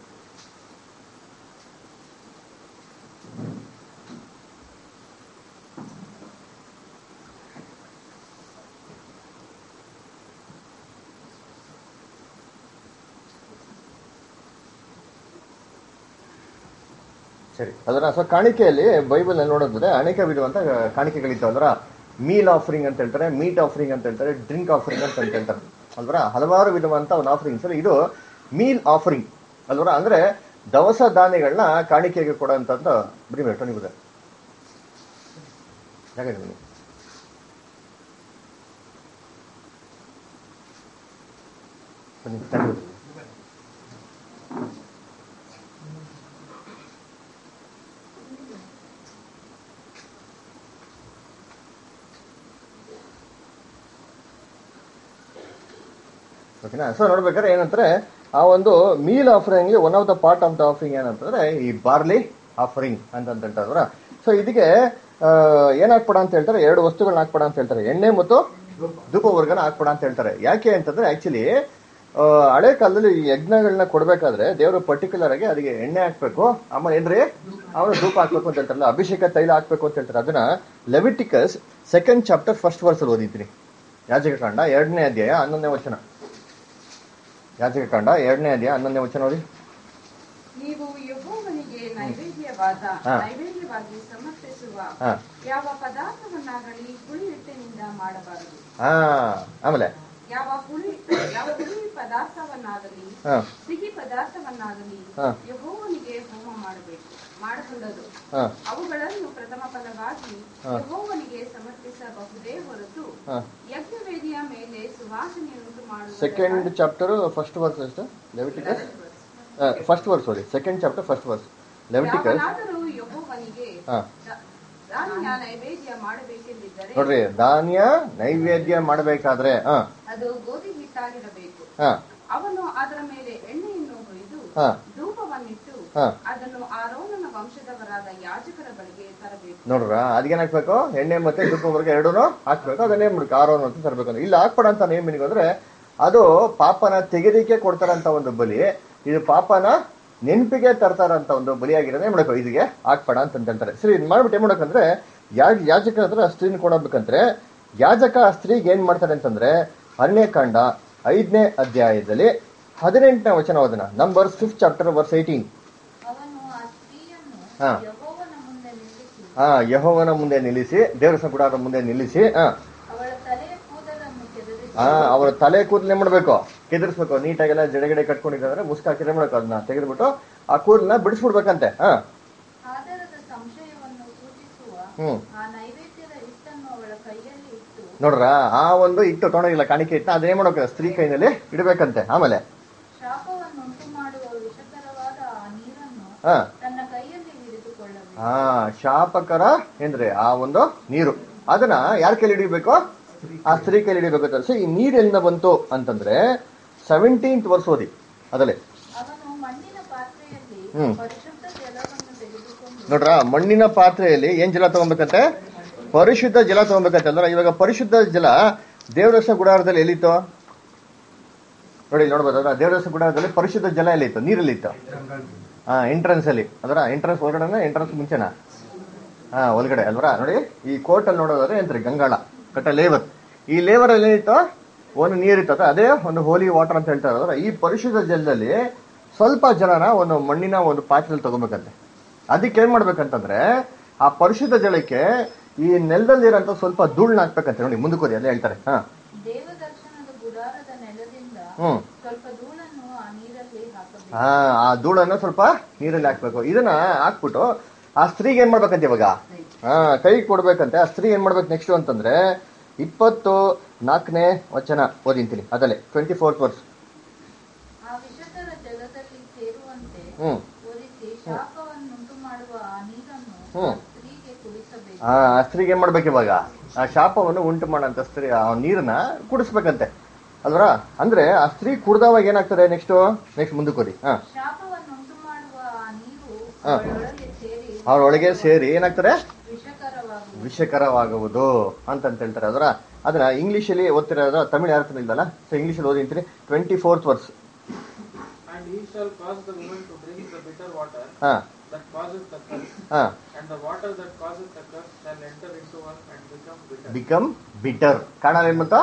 ಸರಿ ಅದರ. ಸೊ ಕಾಣಿಕೆಯಲ್ಲಿ ಬೈಬಲ್ ನೋಡೋದ್ರೆ ಅನೇಕ ವಿಧವಂತ ಕಾಣಿಕೆಗಳಿತ್ತು. ಅದರ ಮೀಲ್ ಆಫರಿಂಗ್ ಅಂತ ಹೇಳ್ತಾರೆ, ಮೀಟ್ ಆಫರಿಂಗ್ ಅಂತ ಹೇಳ್ತಾರೆ, ಡ್ರಿಂಕ್ ಆಫರಿಂಗ್ ಅಂತ ಹೇಳ್ತಾರೆ ಅಲ್ವರ. ಹಲವಾರು ವಿಧವಂತ ಒಂದು ಆಫರಿಂಗ್ಸ್ ಅಲ್ಲಿ ಇದು ಮೀಲ್ ಆಫರಿಂಗ್ ಅಲ್ವರ. ಅಂದ್ರೆ ದವಸ ಧಾನ್ಯಗಳನ್ನ ಕಾಣಿಕೆಗೆ ಕೊಡೋಂತ ಬರೀ ಟೊನಿಬುದ ಯಾಕೆ ಓಕೆನಾ. ಸೊ ನೋಡ್ಬೇಕಾದ್ರೆ ಏನಂತಾರೆ, ಆ ಒಂದು meal offering one of the part of the offering ಏನಂತಂದ್ರೆ ಈ ಬಾರ್ಲಿ ಆಫರಿಂಗ್ ಅಂತ ಹೇಳ್ತಾರ. ಸೊ ಇದಕ್ಕೆ ಏನ್ ಹಾಕ್ಬೇಡ ಅಂತ ಹೇಳ್ತಾರೆ, ಎರಡು ವಸ್ತುಗಳನ್ನ ಹಾಕ್ಬೇಡ ಅಂತ ಹೇಳ್ತಾರೆ, ಎಣ್ಣೆ ಮತ್ತು ಧೂಪವರ್ಗನ ಹಾಕ್ಬೇಡ ಅಂತ ಹೇಳ್ತಾರೆ. ಯಾಕೆ ಅಂತಂದ್ರೆ ಆಕ್ಚುಲಿ ಹಳೆ ಕಾಲದಲ್ಲಿ ಈ ಯಜ್ಞಗಳನ್ನ ಕೊಡ್ಬೇಕಾದ್ರೆ ದೇವರು ಪರ್ಟಿಕ್ಯುಲರ್ ಆಗಿ ಅದಕ್ಕೆ ಎಣ್ಣೆ ಹಾಕ್ಬೇಕು, ಆಮೇಲೆ ಏನ್ರಿ ಅವನು ಧೂಪ ಹಾಕ್ಬೇಕು ಅಂತ ಹೇಳ್ತಾರಲ್ಲ, ಅಭಿಷೇಕ ತೈಲ ಹಾಕ್ಬೇಕು ಅಂತ ಹೇಳ್ತಾರೆ. ಅದನ್ನ Leviticus second chapter first verse ಅಲ್ಲಿ ಓದಿದ್ದೀನಿ. ಯಾಜಕ ಕಾಂಡ ಎರಡನೇ ಅಧ್ಯಾಯ ಹನ್ನೊಂದನೇ ವಚನ. ಯಾಜಕ ಕಾಂಡ ಎರಡನೇ ಅಧ್ಯಾಯ ಹನ್ನೊಂದನೇ ವಚನ ನೋಡಿ. ನೀವು ಯೆಹೋವನಿಗೆ ನೈವೇದ್ಯವಾದ ನೈವೇದ್ಯವಾಗಿ ಸಮರ್ಪಿಸುವ ಯಾವ ಪದಾರ್ಥವನ್ನಾಗಲಿ ಹುಳಿ ಹಿಟ್ಟಿನಿಂದ ಮಾಡಬಾರದು. ಹಾ ಆಮೇಲೆ ಯಾವ ಹುಳಿ ಯಾವ ಹುಳಿ ಪದಾರ್ಥವನ್ನಾಗಲಿ ಸಿಹಿ ಪದಾರ್ಥವನ್ನಾಗಲಿ ಯೆಹೋವನಿಗೆ ಹೋಮ ಮಾಡಬೇಕು ಮಾಡಬಲ್ಲದು. ಅವುಗಳನ್ನು ಪ್ರಥಮ ಫಲವಾಗಿ ಯೆಹೋವನಿಗೆ ಸಮರ್ಪಿಸಬಹುದೇ ಹೊರತು ಯಜ್ಞವೇದಿಯ ಮೇಲೆ ಸುವಾಸನೆಯುಂಟು ಮಾಡುವುದು. ಸೆಕೆಂಡ್ ಚಾಪ್ಟರ್ ಫಸ್ಟ್ ವರ್ಸ್ ಎಷ್ಟು ಲೆವಿಟಿಕಸ್ ಫಸ್ಟ್ ವರ್ಸ್ ನೋಡಿ. Second chapter first verse Leviticus. ಯಾವನಾದರೂ ಯೆಹೋವನಿಗೆ ಧಾನ್ಯ ನೈವೇದ್ಯ ಮಾಡಬೇಕೆಂದಿದ್ದರೆ ನೋಡ್ರಿ, ಧಾನ್ಯ ನೈವೇದ್ಯ ಮಾಡಬೇಕಾದ್ರೆ ಹ ಅದು ಗೋಧಿ ಹಿಟ್ಟಾಗಿರಬೇಕು. ಹ ಅವನು ಅದರ ಮೇಲೆ ಎಣ್ಣೆಯನ್ನು ಹೊಯ್ದು ಹ ಧೂಪವನ್ನಿಟ್ಟು ಹ ಅದನ್ನು ಆರೋನನ ವಂಶದವರಾದ ಯಾಜಕರ ಬಳಿಗೆ ತರಬೇಕು. ನೋಡ್ರ, ಅದಕ್ಕೇನ್ ಹಾಕ್ಬೇಕು? ಎಣ್ಣೆ ಮತ್ತೆ ಧೂಪವರೆಗೆ ಎರಡೂ ಹಾಕ್ಬೇಕು. ಅದನ್ನೇ ಮಾಡ್ಬೇಕು, ಆರೋನ್ ಅಂತ ತರಬೇಕು. ಇಲ್ಲ ಹಾಕ್ಬೇಡ ಅಂತ ನೇಮ್ ಮೀನಿಂಗ್ ಅಂದ್ರೆ ಅದು ಪಾಪನ ತೆಗೆದಿಕ್ಕೆ ಕೊಡ್ತಾರಂತ ಒಂದು ಬಲಿ, ಇದು ಪಾಪನ ನೆನಪಿಗೆ ತರ್ತಾರಂತ ಒಂದು ಬಲಿಯಾಗಿರೋದೇ ಮಾಡಬೇಕು. ಇದಕ್ಕೆ ಹಾಕ್ಬೇಡ ಅಂತ ಹೇಳ್ತಾರೆ. ಸರಿ, ಇದು ಮಾಡ್ಬಿಟ್ಟು ಏನ್ ಮಾಡಬೇಕಂದ್ರೆ ಯಾಜ ಯಾಜಕ ಹತ್ರ ಆ ಸ್ತ್ರೀನ ಕೊಡಬೇಕಂದ್ರೆ ಯಾಜಕ ಆ ಸ್ತ್ರೀಗೆ ಏನ್ ಮಾಡ್ತಾರೆ ಅಂತಂದ್ರೆ ಅರಣ್ಯಕಾಂಡ ಐದನೇ ಅಧ್ಯಾಯದಲ್ಲಿ ಹದಿನೆಂಟನೇ ವಚನ ಓದೋಣ. Number fifth chapter verse eighteen. ಅವನು ಆ ಸ್ತ್ರೀಯನ್ನು ಹಾ. ಯೆಹೋವನ ಮುಂದೆ ನಿಲ್ಲಿಸಿ ಹಾ ಯೆಹೋವನ ಮುಂದೆ ನಿಲ್ಲಿಸಿ, ದೇವರ ಗುಡಾರದ ಮುಂದೆ ನಿಲ್ಲಿಸಿ, ಹಾ ಅವಳ ತಲೆಯ ಕೂದಲನ್ನು ಕೆದರಿಸಿ ಹಾ ಅವರ ತಲೆ ಕೂದಲೇ ಮಾಡ್ಬೇಕು, ಕೆದರ್ಸ್ಬೇಕು. ನೀಟಾಗೆಲ್ಲ ಜಡೆಗಡೆ ಕಟ್ಕೊಂಡಿದ್ರೆ ಮುಸ್ಕ ಹಾಕಿದ್ರೆ ಮಾಡ್ಬೇಕು, ಅದನ್ನ ತೆಗೆದ್ಬಿಟ್ಟು ಆ ಕೂದಲನ್ನ ಬಿಡಿಸ್ಬಿಡ್ಬೇಕಂತೆ. ಹಾ ಆಧಾರದ ಸಂಶಯವನ್ನು ಸೂಚಿಸುವ ಹ್ಮ್ ಆ ನೈವೇದ್ಯದ ಹಿಟ್ಟನ್ನು ಅವಳ ಕೈಯಲ್ಲಿ ಇಟ್ಟು ನೋಡ್ರ, ಆ ಒಂದು ಇಟ್ಟು ತೊಗೊಂಡಿಲ್ಲ ಕಾಣಿಕೆ ಇಟ್ಟು ಅದೇನ್ ಮಾಡ್ಬೇಕು, ಸ್ತ್ರೀ ಕೈನಲ್ಲಿ ಇಡಬೇಕಂತೆ. ಆಮೇಲೆ ಶಾಪವನ್ನುಂಟು ಮಾಡುವ ವಿಷಕರವಾದ ಆ ನೀರನ್ನು ಹಾ ತನ್ನ ಕೈಯಲ್ಲಿ ಹಿಡಿದುಕೊಳ್ಳಬೇಕು. ಹಾ ಶಾಪಕರ ಏನ್ರಿ ಆ ಒಂದು ನೀರು, ಅದನ್ನ ಯಾರ ಕೈಲಿ ಹಿಡಿಬೇಕು? ಆ ಸ್ತ್ರೀ ಕೈಲಿ ಹಿಡಿಬೇಕು. ಸೊ ಈ ನೀರ್ ಎಲ್ಲಿಂದ ಬಂತು ಅಂತಂದ್ರೆ ಸೆವೆಂಟೀನ್ತ್ ವರ್ಷ ಓದಿ ಅದಲ್ಲೇ. ಅವನು ಮಣ್ಣಿನ ಪಾತ್ರೆಯಲ್ಲಿ ಹ್ಮ್. ಪರಿಶುದ್ಧ ಜಲವನ್ನು ತೆಗೆದುಕೊಂಡು ನೋಡ್ರ, ಮಣ್ಣಿನ ಪಾತ್ರೆಯಲ್ಲಿ ಏನ್ ಜಲ ತಗೊಬೇಕಂತೆ? ಪರಿಶುದ್ಧ ಜಲ ತಗೊಬೇಕಂತೆ. ಅಲ್ರ, ಇವಾಗ ಪರಿಶುದ್ಧ ಜಲ ದೇವರಸ ಗುಡಾರದಲ್ಲಿ ಎಲ್ಲಿತ್ತು ನೋಡಿ, ನೋಡ್ಬೋದು. ಅದ್ರ ದೇವರಸ ಗುಡಾರದಲ್ಲಿ ಪರಿಶುದ್ಧ ಜಲ ಎಲ್ಲಿತ್ತು? ನೀರಲ್ಲಿತ್ತು. ಹಾ ಎಂಟ್ರೆನ್ಸ್ ಅಲ್ಲಿ, ಅದರ ಎಂಟ್ರೆನ್ಸ್ ಒಳಗಡೆ, ಎಂಟ್ರೆನ್ಸ್ ಮುಂಚೆನಾ? ಹಾ ಒಳಗಡೆ ಅಲ್ವರ. ನೋಡಿ, ಈ ಕೋರ್ಟ್ ಅಲ್ಲಿ ನೋಡೋದಾದ್ರೆ ಎಂತ್ರಿ ಗಂಗಾಳ ಕಟ್ಟ ಲೇವರ್, ಈ ಲೇವರ್ ಅಲ್ಲಿ ಏನಿತ್ತು? ಒಂದು ನೀರಿತ್ತು, ಅದೇ ಒಂದು ಹೋಲಿ ವಾಟರ್ ಅಂತ ಹೇಳ್ತಾರೆ. ಅದರ ಈ ಪರಿಶುದ್ಧ ಜಲದಲ್ಲಿ ಸ್ವಲ್ಪ ಜಲನ ಒಂದು ಮಣ್ಣಿನ ಒಂದು ಪಾತ್ರೆಯಲ್ಲಿ ತಗೋಬೇಕಂತೆ. ಅದಕ್ಕೆ ಏನ್ ಮಾಡ್ಬೇಕಂತಂದ್ರೆ ಆ ಪರಿಶುದ್ಧ ಜಲಕ್ಕೆ ಈ ನೆಲದಲ್ಲಿರೋಂಥ ಸ್ವಲ್ಪ ಧೂಳ್ನ ಹಾಕ್ಬೇಕಂತೆ. ನೋಡಿ ಮುಂದಕ್ಕೆ ಅಲ್ಲೇ ಹೇಳ್ತಾರೆ. ಹಾ ದೇವದರ್ಶನದ ಗುಡಾರದ ನೆಲದಿಂದ ಹ್ಮ್ ಸ್ವಲ್ಪ ಧೂಳನ್ನು ಆ ನೀರಲ್ಲಿ ಹಾಕಬೇಕು. ಹಾ ಆ ಧೂಳನ್ನು ಸ್ವಲ್ಪ ನೀರಲ್ಲಿ ಹಾಕ್ಬೇಕು. ಇದನ್ನ ಹಾಕ್ಬಿಟ್ಟು ಆ ಸ್ತ್ರೀಗೆ ಏನ್ ಮಾಡ್ಬೇಕಂತೆ ಇವಾಗ? ಹಾ ಕೈ ಕೊಡ್ಬೇಕಂತೆ. ಆ ಸ್ತ್ರೀ ಏನ್ ಮಾಡ್ಬೇಕು ನೆಕ್ಸ್ಟ್ ಅಂತಂದ್ರೆ ಇಪ್ಪತ್ತು ನಾಲ್ಕನೇ ವಚನ ಓದಿಂತೀನಿ ಅದಲ್ಲೇ, ಟ್ವೆಂಟಿ ಫೋರ್ತ್ ವರ್ಸ್. ಆ ವಿಷಕರ ಜಲದಲ್ಲಿ ಸೇರುವಂತೆ ಹ್ಮ್ ಒರೆಸಿ ಶಾಪವನ್ನುಂಟು ಮಾಡುವ ಆ ನೀರನ್ನು ಹ್ಮ್. ಆ ಸ್ತ್ರೀಗೆ ಕುಡಿಸಬೇಕು. ಆ ಆ ಸ್ತ್ರೀಗೆ ಏನ್ ಮಾಡ್ಬೇಕು ಇವಾಗ? ಆ ಶಾಪವನ್ನು ಉಂಟು ಮಾಡಂತ ಸ್ತ್ರೀ ಆ ನೀರನ್ನ ಕುಡಿಸ್ಬೇಕಂತೆ ಅಲ್ವರ. ಅಂದ್ರೆ ಆ ಸ್ತ್ರೀ ಕುಡ್ದವಾಗ ಏನಾಗ್ತದೆ ನೆಕ್ಸ್ಟ್ ನೆಕ್ಸ್ಟ್ ಮುಂದಕ್ಕೆ ಹೋಗಿ. ಹಾ ಶಾಪವನ್ನುಂಟು ಮಾಡುವ ಆ ನೀರು ಹಾ. ಅವಳೊಳಗೆ ಸೇರಿ ಅವ್ರೊಳಗೆ ಸೇರಿ ಏನಾಗ್ತಾರೆ? ವಿಷಕರವಾಗುವುದು. ವಿಷಕರವಾಗುವುದು ಅಂತಂತ ಹೇಳ್ತಾರೆ. ಅದರ ಅದನ್ನ ಇಂಗ್ಲಿಷ್ ಅಲ್ಲಿ ಓದ್ತಿರೋದ್ರ, ತಮಿಳು ಯಾರು ಇಲ್ಲಲ್ಲ, ಸೊ ಇಂಗ್ಲಿಷ್ ಅಲ್ಲಿ ಓದಿಂತೀನಿ. Twenty fourth verse. And he shall cause the woman to drink the bitter water ಹಾ that causeth the curse, ಹಾ and the water that causeth the curse shall enter into her and become bitter. Become bitter. ಕಾರಣ ಏನ್ ಬಂತ?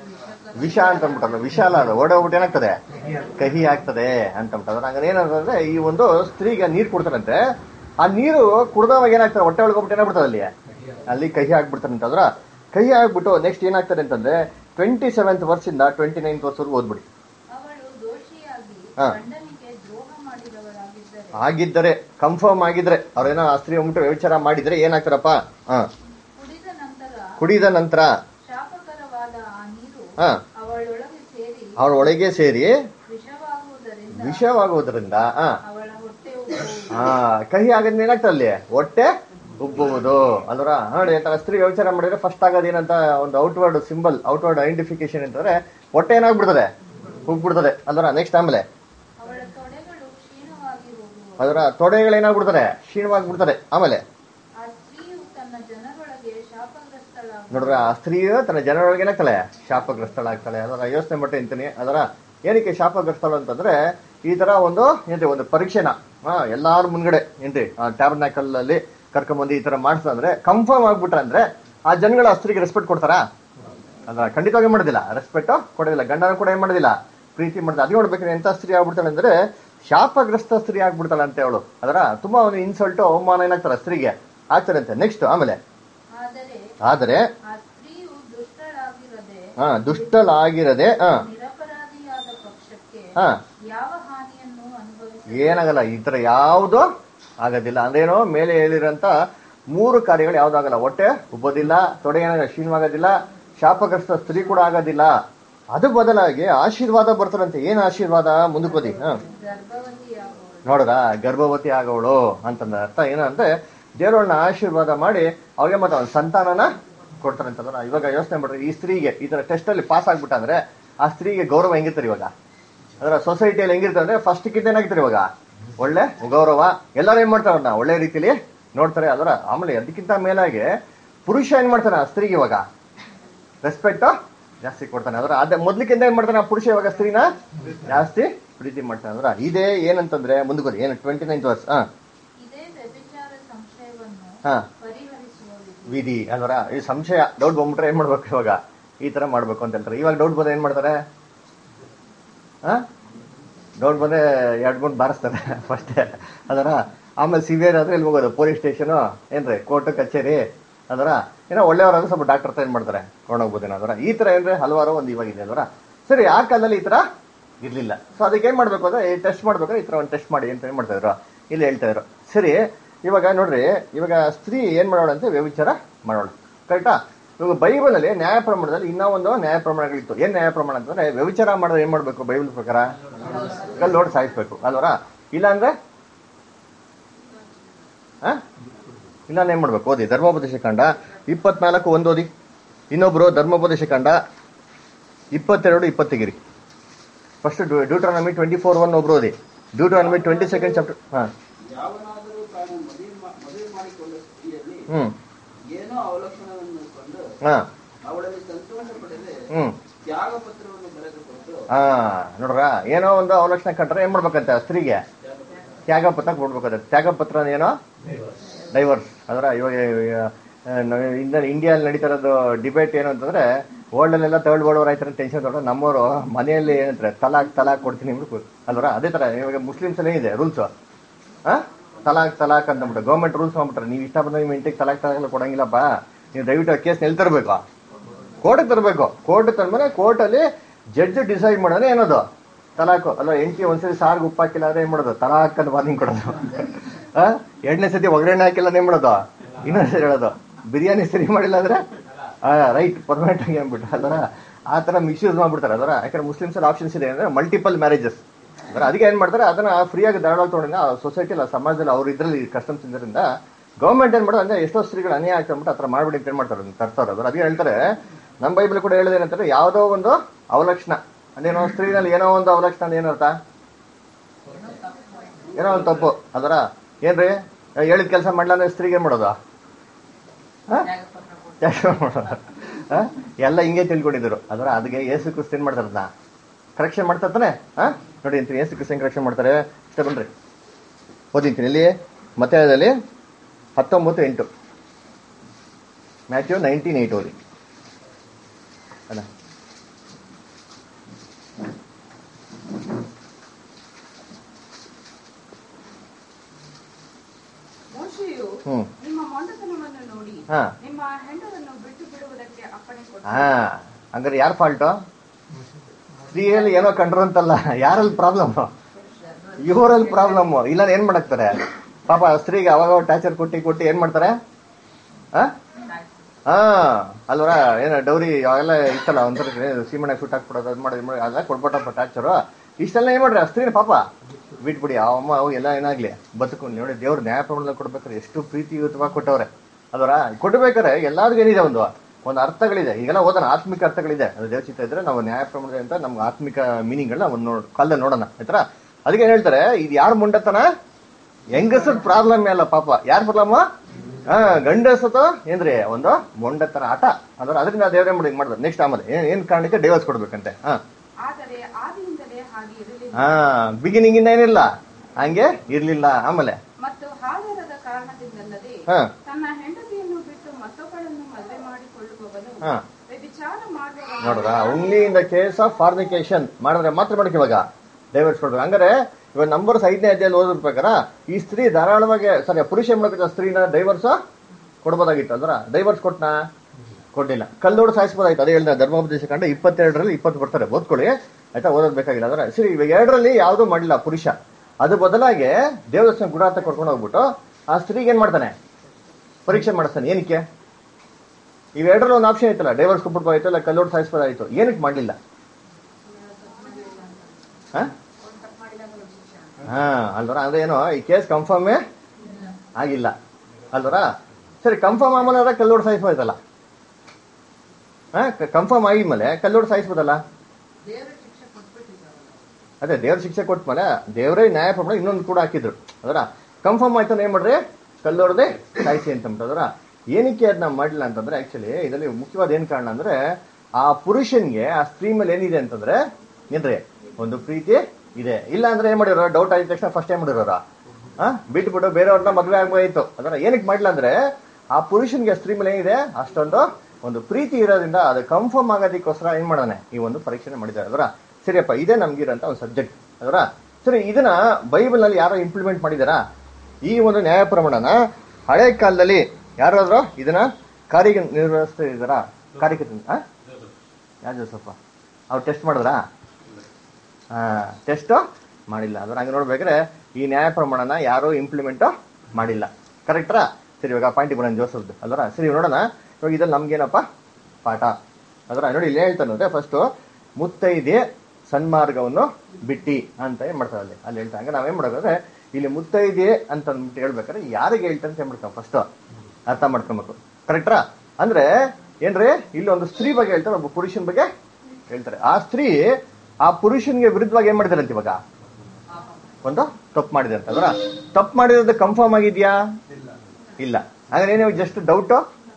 ವಿಷ ಅಂತ ಅಂದ್ಬಿಟ್ಟಲ್ಲ, ವಿಷ ಅಲ್ಲ, ಅದು ಓಡೋಗ್ಬಿಟ್ಟು ಏನಾಗ್ತದೆ? ಕಹಿ ಆಗ್ತದೆ ಅಂತ ಅಂದ್ಬಿಟ್ಟು. ಹಂಗಾರೆ ಏನಂತಂದ್ರೆ ಈ ಒಂದು ಸ್ತ್ರೀಗೆ ನೀರ್ ಕೊಡ್ತಾರಂತೆ. ಆ ನೀರು ಕುಡ್ದವಾಗ ಏನಾಗ್ತದೆ? ಹೊಟ್ಟೆ ಒಳಗೋಗ್ಬಿಟ್ಟು ಏನಾಗ್ಬಿಡ್ತದೆ ಅಲ್ಲಿ ಅಲ್ಲಿ ಕಹಿ ಆಗ್ಬಿಡ್ತಾರಂತೆ. ಅದ್ರ ಕಹಿ ಆಗ್ಬಿಟ್ಟು ನೆಕ್ಸ್ಟ್ ಏನಾಗ್ತದೆ ಅಂತಂದ್ರೆ ಟ್ವೆಂಟಿ ಸೆವೆಂತ್ ವರ್ಸ್ ಇಂದ ಟ್ವೆಂಟಿ ನೈನ್ತ್ ವರ್ಸ್ ವರ್ಗು ಓದ್ಬಿಡಿ. ಅವಳು ದೋಷಿಯಾಗಿ ಹಾ. ಗಂಡನಿಗೆ ದ್ರೋಹ ಮಾಡಿದವರಾಗಿದ್ದರೆ ಆಗಿದ್ದರೆ, ಕನ್ಫರ್ಮ್ ಆಗಿದ್ರೆ, ಅವ್ರೇನೋ ಆ ಸ್ತ್ರೀ ಹೋಗ್ಬಿಟ್ಟು ವ್ಯಭಿಚಾರ ಮಾಡಿದ್ರೆ ಏನಾಗ್ತಾರಪ್ಪ? ಹಾ ಕುಡಿದ ನಂತರ ಕುಡಿದ ನಂತರ ಶಾಪಕರವಾದ ಆ ನೀರು ಹಾ ಅವಳೊಳಗೆ ಸೇರಿ ಅವ್ರ ಒಳಗೆ ಸೇರಿ ವಿಷವಾಗುವುದರಿಂದ ವಿಷವಾಗುವುದರಿಂದ ಹಾ ಅವಳ ಹೊಟ್ಟೆ ಉಬ್ಬುವುದು. ಹಾ ಕಹಿ ಆಗದ್ ಏನಾಗ್ತದೆ ಅಲ್ಲಿ? ಹೊಟ್ಟೆ ಉಬ್ಬುವುದು ಅಲ್ವರ. ನೋಡಿ, ಆ ಸ್ತ್ರೀ ವ್ಯಭಿಚಾರ ಮಾಡಿದ್ರೆ ಫಸ್ಟ್ ಆಗೋದು ಏನಂತ ಒಂದು ಔಟ್ವರ್ಡ್ ಸಿಂಬಲ್, ಔಟ್ವರ್ಡ್ ಐಡೆಂಟಿಫಿಕೇಶನ್ ಅಂತಂದ್ರೆ ಹೊಟ್ಟೆ ಏನಾಗ್ಬಿಡ್ತದೆ? ಉಬ್ಬಿಡ್ತದೆ ಅಲ್ವರ. ನೆಕ್ಸ್ಟ್ ಆಮೇಲೆ ಅವಳ ತೊಡೆಗಳು ಕ್ಷೀಣವಾಗಿ ಹೋಗುವು. ಅದರ ತೊಡೆಗಳೇನಾಗ್ಬಿಡ್ತಾರೆ? ಕ್ಷೀಣವಾಗ್ಬಿಡ್ತಾರೆ. ಆಮೇಲೆ ಆ ಸ್ತ್ರೀಯು ತನ್ನ ಜನರೊಳಗೆ ಶಾಪಗ್ರಸ್ತಳಾಗುವುದು. ನೋಡ್ರ, ಆ ಸ್ತ್ರೀಯು ತನ್ನ ಜನರೊಳಗೆ ಏನಾಗ್ತಾಳೆ? ಶಾಪಗ್ರಸ್ತಳಾಗ್ತಾಳೆ. ಅದರ ಯೋಚನೆ ಮಟ್ಟ ಇಂತೀನಿ. ಅದರ ಏನಕ್ಕೆ ಶಾಪಗ್ರಸ್ತಳು ಅಂತಂದ್ರೆ ಈ ತರ ಒಂದು ಏನ್ರಿ ಒಂದು ಪರೀಕ್ಷೆನ ಹಾ ಎಲ್ಲಾರು ಮುಂದ್ಗಡೆ ಏನ್ರಿ ಆ ಟ್ಯಾಬರ್ನಾಕಲ್ ಅಲ್ಲಿ ಕರ್ಕೊಂಬಂದು ಈ ತರ ಮಾಡ್ಸಂದ್ರೆ ಕನ್ಫರ್ಮ್ ಆಗ್ಬಿಟ್ರ ಅಂದ್ರೆ ಆ ಜನಗಳ ಆ ಸ್ತ್ರೀಗೆ ರೆಸ್ಪೆಕ್ಟ್ ಕೊಡ್ತಾರಾ? ಅದ್ರ ಖಂಡಿತವಾಗಿ ಮಾಡೋದಿಲ್ಲ, ರೆಸ್ಪೆಕ್ಟ್ ಕೊಡೋದಿಲ್ಲ. ಗಂಡನ ಕೂಡ ಏನ್ ಮಾಡೋದಿಲ್ಲ, ಪ್ರೀತಿ ಮಾಡ್ತಾರೆ. ಅದು ನೋಡ್ಬೇಕಾದ್ರೆ ಎಂತ ಸ್ತ್ರೀ ಆಗ್ಬಿಡ್ತಾಳೆ ಅಂದ್ರೆ ಶಾಪಗ್ರಸ್ತ ಸ್ತ್ರೀ ಆಗ್ಬಿಡ್ತಾಳೆ ಅಂತ ಅವಳು. ಅದರ ತುಂಬಾ ಒಂದು ಇನ್ಸಲ್ಟು ಅವಮಾನ ಏನಾಗ್ತಾರೆ ಸ್ತ್ರೀಗೆ ಆಗ್ತಾರೆ ಅಂತ. ನೆಕ್ಸ್ಟ್ ಆಮೇಲೆ ಆದರೆ ಆದರೆ ಆ ಸ್ತ್ರೀಯು ದುಷ್ಟಳಾಗಿರದೆ ಹಾ ದುಷ್ಟಲಾಗಿರದೆ ಹಾ ನಿರಪರಾಧಿಯಾದ ಪಕ್ಷಕ್ಕೆ ಹಾ ಯಾವ ಹಾನಿಯನ್ನು ಅನುಭವಿಸ ಏನಾಗಲ್ಲ, ಈ ತರ ಯಾವುದು ಆಗೋದಿಲ್ಲ. ಅಂದ್ರೇನು, ಮೇಲೆ ಹೇಳಿರಂತ ಮೂರು ಕಾರ್ಯಗಳು ಯಾವ್ದಾಗಲ್ಲ. ಹೊಟ್ಟೆ ಉಬ್ಬೋದಿಲ್ಲ, ತೊಡೆ ಏನಾಗ ಕ್ಷೀಣವಾಗೋದಿಲ್ಲ, ಶಾಪಗ್ರಸ್ತ ಸ್ತ್ರೀ ಕೂಡ ಆಗೋದಿಲ್ಲ. ಅದು ಬದಲಾಗಿ ಆಶೀರ್ವಾದ ಬರ್ತಾರಂತೆ. ಏನ್ ಆಶೀರ್ವಾದ? ಮುಂದಕ್ಕೋದಿ. ಹ ಗರ್ಭವತಿಯಾಗುವಳು. ನೋಡ್ರ, ಗರ್ಭವತಿ ಆಗೋಳು ಅಂತಂದ ಅರ್ಥ ಏನಂದ್ರೆ ದೇವರನ್ನ ಆಶೀರ್ವಾದ ಮಾಡಿ ಅವ್ರಿಗೆ ಮತ್ತೆ ಅವ್ನ ಸಂತಾನನ ಕೊಡ್ತಾರೆ ಅಂತಂದ್ರೆ ಇವಾಗ ಯೋಚನೆ ಮಾಡ್ರಿ, ಈ ಸ್ತ್ರೀಗೆ ಈ ತರ ಟೆಸ್ಟ್ ಅಲ್ಲಿ ಪಾಸ್ ಆಗ್ಬಿಟ್ಟ ಅಂದ್ರೆ ಆ ಸ್ತ್ರೀಗೆ ಗೌರವ ಹೆಂಗಿರ್ತಾರೆ ಇವಾಗ, ಅದರ ಸೊಸೈಟಿಯಲ್ಲಿ ಹೆಂಗಿರ್ತಾರೆ ಅಂದ್ರೆ ಫಸ್ಟ್ ಕಿಂತ ಏನಾಗಿರ್ತಾರೆ ಇವಾಗ ಒಳ್ಳೆ ಗೌರವ, ಎಲ್ಲರೂ ಏನ್ ಮಾಡ್ತಾರೆ ಅವ್ರನ್ನ ಒಳ್ಳೆ ರೀತಿಲಿ ನೋಡ್ತಾರೆ. ಅದರ ಆಮೇಲೆ ಅದಕ್ಕಿಂತ ಮೇಲಾಗಿ ಪುರುಷ ಏನ್ ಮಾಡ್ತಾನೆ ಆ ಸ್ತ್ರೀಗೆ ಇವಾಗ ರೆಸ್ಪೆಕ್ಟ್ ಜಾಸ್ತಿ ಕೊಡ್ತಾನೆ. ಅದರ ಅದೇ ಮೊದ್ಲಿಕ್ಕಿಂತ ಏನ್ ಮಾಡ್ತಾನೆ ಆ ಪುರುಷ ಇವಾಗ ಸ್ತ್ರೀನ ಜಾಸ್ತಿ ಪ್ರೀತಿ ಮಾಡ್ತಾನೆ. ಅಂದ್ರೆ ಇದೇ ಏನಂತಂದ್ರೆ ಮುಂದುವರಿ ಏನು ಟ್ವೆಂಟಿ ನೈನ್ತ್ ವರ್ಸ್ ಹಾ ಇದೇ ವ್ಯಭಿಚಾರ ಸಂಶಯವನ್ನು ಹಾ ಪರಿಹರಿಸುವ ವಿಧಿ. ವಿಧಿ ಅಲ್ವರ. ಈ ಸಂಶಯ ಡೌಟ್ ಬಂದ್ಬಿಟ್ರೆ ಏನ್ ಮಾಡ್ಬೇಕು ಇವಾಗ ಈ ತರ ಮಾಡ್ಬೇಕು ಅಂತ ಹೇಳ್ತಾರೆ. ಇವಾಗ ಡೌಟ್ ಬಂದ್ರೆ ಏನ್ ಮಾಡ್ತಾರೆ, ಹಾ ಡೌಟ್ ಬಂದ್ರೆ ಎರಡ್ ಮೂರು ಬಾರಿಸ್ತಾರೆ ಫಸ್ಟ್ ಅದರ. ಆಮೇಲೆ ಸಿವಿಯರ್ ಆದ್ರೆ ಇಲ್ಲಿ ಹೋಗೋದು ಪೊಲೀಸ್ ಸ್ಟೇಷನ್ ಏನ್ರಿ ಕೋರ್ಟ್ ಕಚೇರಿ ಅದರ. ಏನೋ ಒಳ್ಳೆಯವರಾದ್ರೆ ಸ್ವಲ್ಪ ಡಾಕ್ಟರ್ ಹತ್ರ ಏನ್ ಮಾಡ್ತಾರೆ ಕೊಂಡೋಗ್ಬೋದೇನೋ ಅದರ. ಈ ತರ ಏನ್ರಿ ಹಲವಾರು ಒಂದು ಇವಾಗಿದೆ ಅಲ್ವರ. ಸರಿ ಆ ಕಾಲದಲ್ಲಿ ಈ ತರ ಇರ್ಲಿಲ್ಲ. ಸೊ ಅದಕ್ಕೆ ಏನ್ ಮಾಡ್ಬೇಕು ಅಂದ್ರೆ ಟೆಸ್ಟ್ ಮಾಡ್ಬೇಕಾದ್ರೆ ಈ ತರ ಒಂದು ಟೆಸ್ಟ್ ಮಾಡಿ ಅಂತ ಏನ್ ಮಾಡ್ತಾ ಇದ್ರು ಇಲ್ಲಿ ಹೇಳ್ತಾ ಇದ್ರು. ಸರಿ ಇವಾಗ ನೋಡ್ರಿ, ಇವಾಗ ಸ್ತ್ರೀ ಏನ್ ಮಾಡೋಣ ಅಂತ ವ್ಯಭಿಚಾರ ಮಾಡೋಣ, ಕರೆಕ್ಟಾ? ಇವಾಗ ಬೈಬಲ್ ಅಲ್ಲಿ ನ್ಯಾಯ ಪ್ರಮಾಣದಲ್ಲಿ ಇನ್ನೂ ಒಂದು ನ್ಯಾಯ ಪ್ರಮಾಣಗಳಿತ್ತು. ಏನ್ ನ್ಯಾಯ ಪ್ರಮಾಣ ಅಂತಂದ್ರೆ ವ್ಯಭಿಚಾರ ಮಾಡೋದು ಏನ್ ಮಾಡ್ಬೇಕು ಬೈಬಲ್ ಪ್ರಕಾರ ಕಲ್ಲು ನೋಡಿ ಸಾಯಿಸ್ಬೇಕು ಅಲ್ವರ. ಇಲ್ಲ ಅಂದ್ರೆ ಹ ಇಲ್ಲ ಏನ್ ಮಾಡ್ಬೇಕು ಓದಿ ಧರ್ಮೋಪದೇಶ ಕಾಂಡ ಇಪ್ಪತ್ನಾಲ್ಕು ಒಂದು ಓದಿ. ಇನ್ನೊಬ್ರು ಧರ್ಮೋಪದೇಶ ಕಾಂಡ ಇಪ್ಪತ್ತೆರಡು ಇಪ್ಪತ್ತಿಗಿರಿ. First Deuteronomy twenty four one ಒಬ್ರು ಓದಿ. Deuteronomy twenty second chapter. ಹಾ ಯಾವನಾದರೂ ತಾನು ಮದುವೆ ಮಾ- ಮದುವೆ ಮಾಡಿಕೊಂಡ ಸ್ತ್ರೀಯಲ್ಲಿ ಹ್ಮ್ ಏನೋ ಅವಲಕ್ಷಣವನ್ನು ಕಂಡು ಹಾ ಅವಳಲ್ಲಿ ಸಂತೋಷ ಪಡೆದೆ ಹ್ಮ್ ತ್ಯಾಗ ಪತ್ರವನ್ನು ಬರೆದುಕೊಟ್ಟು ಹಾ ನೋಡ್ರ, ಏನೋ ಒಂದು ಅವಲಕ್ಷಣ ಕಂಡ್ರೆ ಏನ್ ಮಾಡ್ಬೇಕಂತ ಸ್ತ್ರೀಗೆ ತ್ಯಾಗ ಪತ್ರ ಕೊಡ್ಬೇಕಂತ. ತ್ಯಾಗ ಪತ್ರ ಏನೋ ಡೈವರ್ಸ್ ಅದರ. ಇವಾಗ ಇಂಡಿಯಾದಲ್ಲಿ ನಡೀತಾ ಇರೋದು ಡಿಬೇಟ್ ಏನು ಅಂತಂದ್ರೆ ವರ್ಲ್ಡ್ ಅಲ್ಲೆಲ್ಲ ಥರ್ಡ್ ವರ್ಲ್ಡ್ ವಾರ್ ಆಯ್ತಾರೆ ಟೆನ್ಷನ್ ತೊಗೊಂಡು ನಮ್ಮವರು ಮನೆಯಲ್ಲಿ ಏನಂತಾರೆ ತಲಾಕ್ ತಲಾಕ್ ಕೊಡ್ತೀನಿ ಅಲ್ವರ. ಅದೇ ತರ ಇವಾಗ ಮುಸ್ಲಿಮ್ಸ್ ಅಲ್ಲಿ ಏನಿದೆ ರೂಲ್ಸ್, ಹಾ ತಲಾಕ್ ತಲಾಕ್ ಅಂತಂದ್ಬಿಟ್ಟು ಗೌರ್ಮೆಂಟ್ ರೂಲ್ಸ್ ಮಾಡ್ಬಿಟ್ರೆ ನೀವು ಇಷ್ಟ ಬಂದ ನಿಮ್ಮ ಇಂಟಿಗೆ ತಲಾಕ್ ತಲಾಕ್ ಕೊಡಂಗಿಲ್ಲಪ್ಪ, ನೀವು ದಯವಿಟ್ಟು ಕೇಸ್ ಎಲ್ಲಿ ತರಬೇಕು ಕೋರ್ಟ್ ತರಬೇಕು. ಕೋರ್ಟ್ ತಂದ್ಮೇಲೆ ಕೋರ್ಟ್ ಅಲ್ಲಿ ಜಡ್ಜ್ ಡಿಸೈಡ್ ಮಾಡೋದೇ ಏನದು ತಲಾಕು ಅಲ್ಲ. ಎಂಟಿ ಒಂದ್ಸರಿ ಸಾರ್ಗೆ ಉಪ್ಪು ಹಾಕಿಲ್ಲ ಅಂದ್ರೆ ಏನ್ ಮಾಡೋದು ತಲಾಕ್ ಅಂತ ವಾರ್ನಿಂಗ್ ಕೊಡೋದು. ಆ ಎರಡನೇ ಸತಿ ಒಗ್ಗರಣೆ ಹಾಕಿಲ್ಲ ಏನ್ ಮಾಡೋದು ಇನ್ನೊಂದ್ಸರಿ ಹೇಳೋದು. ಬಿರಿಯಾನಿ ಸರಿ ಮಾಡಿಲ್ಲ ಅಂದ್ರೆ ರೈಟ್ ಪರ್ಮನೆಂಟ್ ಆಗಿ ಅಂದ್ಬಿಟ್ಟು ಅದರ ಆ ತರ ಮಿಸ್ಯೂಸ್ ಮಾಡ್ಬಿಡ್ತಾರೆ ಅದರ. ಯಾಕಂದ್ರೆ ಮುಸ್ಲಿಮ್ಸ್ ಅಲ್ಲಿ ಆಪ್ಷನ್ಸ್ ಇದೆ ಅಂದ್ರೆ ಮಲ್ಟಿಪಲ್ ಮ್ಯಾರೇಜಸ್ ಅದರ. ಅದಕ್ಕೆ ಏನ್ ಮಾಡ್ತಾರೆ ಅದನ್ನ ಫ್ರೀಯಾಗಿ ಧಾರವಾಡ ತಗೊಂಡ ಸೊಸೈಟಿಲಿ ಸಮಾಜದಲ್ಲಿ ಅವ್ರ ಇದ್ರಲ್ಲಿ ಕಸ್ಟಮ್ಸ್ ಇದರಿಂದ ಗೌರ್ಮೆಂಟ್ ಏನ್ ಮಾಡೋದು ಅಂದ್ರೆ ಎಷ್ಟೋ ಸ್ತ್ರೀಗಳು ಅನ್ಯಾಯ ಆಗ್ತಂದ್ಬಿಟ್ಟು ಆತರ ಮಾಡ್ಬಿಡಿ ಅಂತ ಏನ್ ಮಾಡ್ತಾರೆ ತರ್ತಾರೆ ಅದರ. ಅದಕ್ಕೆ ಹೇಳ್ತಾರೆ ನಮ್ಮ ಬೈಬಲ್ ಕೂಡ ಹೇಳೋದೇನಂತಾರೆ ಯಾವುದೋ ಒಂದು ಅವಲಕ್ಷಣ ಅದೇನೋ ಸ್ತ್ರೀನಲ್ಲಿ ಏನೋ ಒಂದು ಅವಲಕ್ಷಣ ಅಂದ್ರೆ ಏನರ್ಥ, ಏನೋ ಒಂದು ತಪ್ಪು ಅದರ. ಏನ್ರಿ ಹೇಳಿದ ಕೆಲಸ ಮಾಡ್ಲ ಅಂದ್ರೆ ಸ್ತ್ರೀಗೆ ಏನ್ ಮಾಡೋದು ಎಲ್ಲ ಹಿಂಗೆ ತಿಳ್ಕೊಂಡಿದ್ರು ಅದರ. ಅದಕ್ಕೆ ಯೇಸು ಕ್ರಿಸ್ತ ಏನ್ ಮಾಡ್ತಾರ ಅದನ್ನ ಕರೆಕ್ಷನ್ ಮಾಡ್ತಾನೆ. ಹಾ ನೋಡಿ ಅಂತೀನಿ ಯೇಸು ಕ್ರಿಸ್ತ ಕರೆಕ್ಷನ್ ಮಾಡ್ತಾರೆ ಇಷ್ಟ ಬನ್ರಿ ಓದಿಂತೀನಿ ಇಲ್ಲಿ ಮತ್ತಾಯದಲ್ಲಿ ಹತ್ತೊಂಬತ್ತು ಎಂಟು ಮ್ಯಾಥ್ಯೂ ನೈನ್ಟೀನ್ ಏಟ್ ಓದಿ ಅಲ್ಲ. ಮೋಶೆಯು ಹ್ಮ್ ನಿಮ್ಮ ಮೊಂಡತನವನ್ನು ನೋಡಿ ಹಾ ನಿಮ್ಮ ಹೆಂಡರನ್ನು ಬಿಟ್ಟು ಬಿಡುವುದಕ್ಕೆ ಅಪ್ಪಣೆ ಕೊಟ್ಟು ಹಾ ಹಂಗಾರೆ ಯಾರ ಫಾಲ್ಟು? ಸ್ತ್ರೀಯಲ್ಲಿ ಏನೋ ಕಂಡ್ರು ಅಂತಲ್ಲ, ಯಾರಲ್ಲಿ ಪ್ರಾಬ್ಲಮ್? ಇವರಲ್ಲಿ ಪ್ರಾಬ್ಲಮ್. ಇಲ್ಲ ಏನ್ ಮಾಡಾಕ್ತಾರೆ ಪಾಪ ಸ್ತ್ರೀಗೆ ಅವಾಗ ಟಾರ್ಚರ್ ಕೊಟ್ಟಿ ಕೊಟ್ಟಿ ಏನ್ ಮಾಡ್ತಾರೆ ಹಾ ಹಾ ಅಲ್ವರ. ಏನ ಡೌರಿ ಅವೆಲ್ಲ ಇತ್ತಲ್ಲ ಒಂಥರ ಸೀಮೆಣ್ಣೆ ಸುಟ್ಟು ಹಾಕ್ಬಿಡೋದು ಅದ್ ಮಾಡೋದು ಅದೆಲ್ಲ ಕೊಡ್ಬಿಟ್ಟಪ್ಪ ಟಾರ್ಚರು. ಇಷ್ಟೆಲ್ಲ ಏನ್ ಮಾಡ್ರಿ ಆ ಸ್ತ್ರೀನ ಪಾಪ ಬಿಟ್ಬಿಡಿ ಅಮ್ಮ ಅವು ಎಲ್ಲ ಏನಾಗ್ಲಿ ಬದುಕೊಂಡು ನೋಡಿ ದೇವ್ರ ನ್ಯಾಯ ಪ್ರಮಾಣದಲ್ಲಿ ಕೊಡ್ಬೇಕಾರೆ ಎಷ್ಟು ಪ್ರೀತಿಯುತವಾಗಿ ಕೊಟ್ಟವ್ರೆ ಅದರ. ಕೊಡ್ಬೇಕಾರೆ ಎಲ್ಲಾದ್ರೂ ಏನಿದೆ ಒಂದು ಒಂದು ಅರ್ಥಗಳಿದೆ. ಈಗೆಲ್ಲ ಓದೋಣ ಆತ್ಮಿಕ ಅರ್ಥಗಳಿದೆ. ಅದು ದೇವಚಿತ್ತ ಇದ್ರೆ ನಾವು ನ್ಯಾಯ ಪ್ರಮಾಣ ಅಂತ ನಮ್ಗೆ ಆತ್ಮಿಕ ಮೀನಿಂಗ್ಗಳನ್ನ ಒಂದು ನೋಡ್ ಕಾಲದಲ್ಲಿ ನೋಡೋಣ ಆಯ್ತರ. ಅದಕ್ಕೆ ಏನ್ ಹೇಳ್ತಾರೆ ಇದು ಯಾರು ಮುಂಡತನ ಹೆಂಗಸದ ಪ್ರಾಬ್ಲಮ್ ಅಲ್ಲ ಪಾಪ. ಯಾರ ಪ್ರಾಬ್ಲಮ್? ಹಾ ಗಂಡಸತ ಏನ್ರಿ ಒಂದು ಮೊಂಡತನ ಆಟ ಅಂದ್ರೆ. ಅದರಿಂದ ದೇವ್ರೇ ಮಾಡಿ ಮಾಡಿದ್ರು ನೆಕ್ಸ್ಟ್ ಆಮೇಲೆ ಏನ್ ಏನ್ ಕಾರಣಕ್ಕೆ ಡೈವರ್ಸ್ ಕೊಡ್ಬೇಕಂತೆ. ಹಾ ಆದರೆ ಆದಿಯಿಂದಲೇ ಹಾಗೆ ಇರಲಿಲ್ಲ ಹಾ ಬಿಗಿನಿಂಗ್ ಇಂದ ಏನಿಲ್ಲ ಹಂಗೆ ಇರ್ಲಿಲ್ಲ. ಆಮೇಲೆ ಮತ್ತು ಹಾಗೆರದ ಕಾರಣದಿಂದಲ್ಲದೆ ಹಾ ತನ್ನ ಹೆಂಡತಿಯನ್ನು ಬಿಟ್ಟು ಮತ್ತೊಬ್ಬಳನ್ನು ಮದುವೆ ಮಾಡಿಕೊಳ್ಳುವವನು ಹಾ ವ್ಯಭಿಚಾರ ಮಾಡುವ ನೋಡ್ರ only in the case of fornication ಮಾಡಿದ್ರೆ ಮಾತ್ರ ಮಾಡಕ್ಕೆ ಇವಾಗ ಡೈವರ್ಸ್ ಕೊಡ್ಬೇಕು. ಹಂಗಾರೆ ಇವಾಗ ನಂಬರ್ಸ್ ಐದನೇ ಅಧ್ಯಾಯಲ್ಲಿ ಓದಿರ್ಬೇಕಾರ ಈ ಸ್ತ್ರೀ ಧಾರಾಳವಾಗಿ ಸರಿ ಪುರುಷ ಮೂಲಕ ಸ್ತ್ರೀನ ಡೈವರ್ಸ್ ಕೊಡ್ಬೋದಾಗಿತ್ತು ಅಲ್ರ. ಡೈವರ್ಸ್ ಕೊಟ್ನಾ? ಕೊಡ್ಲಿಲ್ಲ. ಕಲ್ಲೋಡು ಸಾಯಿಸ್ಬೋದಾಯ್ತು. ಅದೇ ಹೇಳಿದ ಧರ್ಮೋಪದೇಶ ಕಂಡ ಇಪ್ಪತ್ತೆರಡರಲ್ಲಿ ಇಪ್ಪತ್ತು ಬರ್ತಾರೆ ಓದ್ಕೊಳ್ಳಿ ಆಯ್ತಾ. ಓದೋದ್ ಬೇಕಾಗಿಲ್ಲ ಅದ್ರ. ಸರಿ ಇವಾಗ ಎರಡರಲ್ಲಿ ಯಾವ್ದು ಮಾಡಿಲ್ಲ ಪುರುಷ. ಅದು ಬದಲಾಗಿ ದೇವದರ್ಶನ ಗುಡಾರ್ಥ ಕರ್ಕೊಂಡು ಹೋಗ್ಬಿಟ್ಟು ಆ ಸ್ತ್ರೀಗೆ ಏನ್ ಮಾಡ್ತಾನೆ ಪರೀಕ್ಷೆ ಮಾಡಿಸ್ತಾನೆ. ಏನಕ್ಕೆ? ಇವೆರಡರಲ್ಲಿ ಒಂದು ಆಪ್ಷನ್ ಐತಲ್ಲ, ಡೈವರ್ಸ್ ಕೊಟ್ಬಿಡ್ಬೋದಾಯ್ತು ಇಲ್ಲ ಕಲ್ಲೋಡು ಸಾಯಿಸ್ಬೋದಾಯ್ತು. ಏನಕ್ಕೆ ಮಾಡ್ಲಿಲ್ಲ? ಹಾ ಅಲ್ವರ. ಅದೇನೋ ಈ ಕೇಸ್ ಕನ್ಫರ್ಮೇ ಆಗಿಲ್ಲ ಅಲ್ವರ? ಸರಿ, ಕನ್ಫರ್ಮ್ ಆಮೇಲೆ ಕಲ್ಲೋಡ್ ಸಾಯಿಸ್ಬೋದಲ್ಲ? ಹಾ, ಕನ್ಫರ್ಮ್ ಆಗಿದ್ಮೇಲೆ ಕಲ್ಲೋಡ್ ಸಾಯಿಸ್ಬೋದಲ್ಲ? ಅದೇ ದೇವ್ರ ಶಿಕ್ಷೆ ಕೊಟ್ಮೇಲೆ ದೇವರೇ ನ್ಯಾಯ ಪ್ರಮಾಣ ಇನ್ನೊಂದು ಕೂಡ ಹಾಕಿದ್ರು ಅದರ. ಕನ್ಫರ್ಮ್ ಆಯ್ತು ಏನ್ ಮಾಡ್ರಿ, ಕಲ್ಲೋಡದೆ ಸಾಯಿಸಿ ಅಂತ ಅದರ. ಏನಕ್ಕೆ ಅದನ್ನ ಮಾಡಿಲ್ಲ ಅಂತಂದ್ರೆ, ಆಕ್ಚುಲಿ ಇದರಲ್ಲಿ ಮುಖ್ಯವಾದ ಏನ್ ಕಾರಣ ಅಂದ್ರೆ, ಆ ಪುರುಷನ್ಗೆ ಆ ಸ್ತ್ರೀ ಮೇಲೆ ಏನಿದೆ ಅಂತಂದ್ರೆ ಏನ್ರಿ, ಒಂದು ಪ್ರೀತಿ ಇದೆ. ಇಲ್ಲ ಅಂದ್ರೆ ಏನ್ ಮಾಡಿರೋ, ಡೌಟ್ ಆಗಿದ ತಕ್ಷಣ ಫಸ್ಟ್ ಏನ್ ಮಾಡಿರೋರ ಆ ಬಿಟ್ಬಿಟ್ಟು ಬೇರೆಯವ್ರನ್ನ ಮದ್ವೆ ಆಗ್ಬೋದಾಯ್ತು. ಅದರ ಏನಕ್ಕೆ ಮಾಡಿಲ್ಲ ಅಂದ್ರೆ, ಆ ಪುರುಷನ್ಗೆ ಸ್ತ್ರೀ ಮೇಲೆ ಏನಿದೆ ಅಷ್ಟೊಂದು ಒಂದು ಪ್ರೀತಿ ಇರೋದ್ರಿಂದ ಅದು ಕನ್ಫರ್ಮ್ ಆಗೋದಕ್ಕೋಸ್ಕರ ಏನ್ ಮಾಡೋಣ, ಈ ಒಂದು ಪರೀಕ್ಷೆ ಮಾಡಿದ್ದಾರೆ ಅದರ. ಸರಿಯಪ್ಪ, ಇದೇ ನಮ್ಗಿರಂತ ಒಂದು ಸಬ್ಜೆಕ್ಟ್ ಅದರ. ಸರಿ, ಇದನ್ನ ಬೈಬಲ್ ನಲ್ಲಿ ಯಾರೋ ಇಂಪ್ಲಿಮೆಂಟ್ ಮಾಡಿದಾರಾ? ಈ ಒಂದು ನ್ಯಾಯ ಪ್ರಮಾಣನ ಹಳೆ ಕಾಲದಲ್ಲಿ ಯಾರಾದ್ರೂ ಇದನ್ನ ಕಾರ್ಯ ನಿರ್ವಹಿಸ್ತಿದಾರ? ಕಾರ್ಯಕ್ಕೆ ಯಾರು ಜೋಸಪ್ಪ ಅವ್ರು ಟೆಸ್ಟ್ ಮಾಡಿದ್ರಾ? ಹಾ, ಟೆಸ್ಟ್ ಮಾಡಿಲ್ಲ ಅದ್ರ. ಹಂಗೆ ನೋಡ್ಬೇಕಾದ್ರೆ ಈ ನ್ಯಾಯ ಪ್ರಮಾಣನ ಯಾರು ಇಂಪ್ಲಿಮೆಂಟ್ ಮಾಡಿಲ್ಲ. ಕರೆಕ್ಟ್ರಾ? ಸರಿ, ಇವಾಗ ಪಾಯಿಂಟ್ ಬರೋಣ ಜೋಸಫ್ದು ಅಲ್ವರ. ಸರಿ, ನೋಡೋಣ ಇವಾಗ ಇದ್ರಲ್ಲಿ ನಮ್ಗೇನಪ್ಪ ಪಾಠ ಅದರ. ನೋಡಿ, ಇಲ್ಲಿ ಹೇಳ್ತಾನಂದ್ರೆ ಫಸ್ಟ್ ಮುತ್ತೈದೆ ಸನ್ಮಾರ್ಗವನ್ನು ಬಿಟ್ಟಿ ಅಂತ ಏನ್ ಮಾಡ್ತಾರೆ ಅಲ್ಲಿ ಅಲ್ಲಿ ಹೇಳ್ತಾ. ಹಂಗ ನಾವೇನ್ ಮಾಡೋದಂದ್ರೆ, ಇಲ್ಲಿ ಮುತ್ತೈದೆ ಅಂತ ಅಂದ್ಬಿಟ್ಟು ಹೇಳ್ಬೇಕಾದ್ರೆ ಯಾರಿಗೆ ಹೇಳ್ತಾರೆ ಅಂತ ಹೇಳ್ಬಿಡ್ತಾವ ಫಸ್ಟ್ ಅರ್ಥ ಮಾಡ್ಕೊಬೇಕು. ಕರೆಕ್ಟ್ರಾ? ಅಂದ್ರೆ ಏನ್ರಿ, ಇಲ್ಲಿ ಒಂದು ಸ್ತ್ರೀ ಬಗ್ಗೆ ಹೇಳ್ತಾರೆ, ಒಬ್ಬ ಪುರುಷನ ಬಗ್ಗೆ ಹೇಳ್ತಾರೆ. ಆ ಸ್ತ್ರೀ ಆ ಪುರುಷನ್ಗೆ ವಿರುದ್ಧವಾಗಿ ಏನ್ ಮಾಡಿದಾರೆ ಅಂತ, ಇವಾಗ ಒಂದು ತಪ್ಪು ಮಾಡಿದೆ ಅಂತ ಅದರ. ತಪ್ಪು ಮಾಡಿರೋದು ಕನ್ಫರ್ಮ್ ಆಗಿದ್ಯಾ? ಇಲ್ಲ. ಹಾಗಾದ್ರೆ ನೀವು ಜಸ್ಟ್ ಡೌಟ್,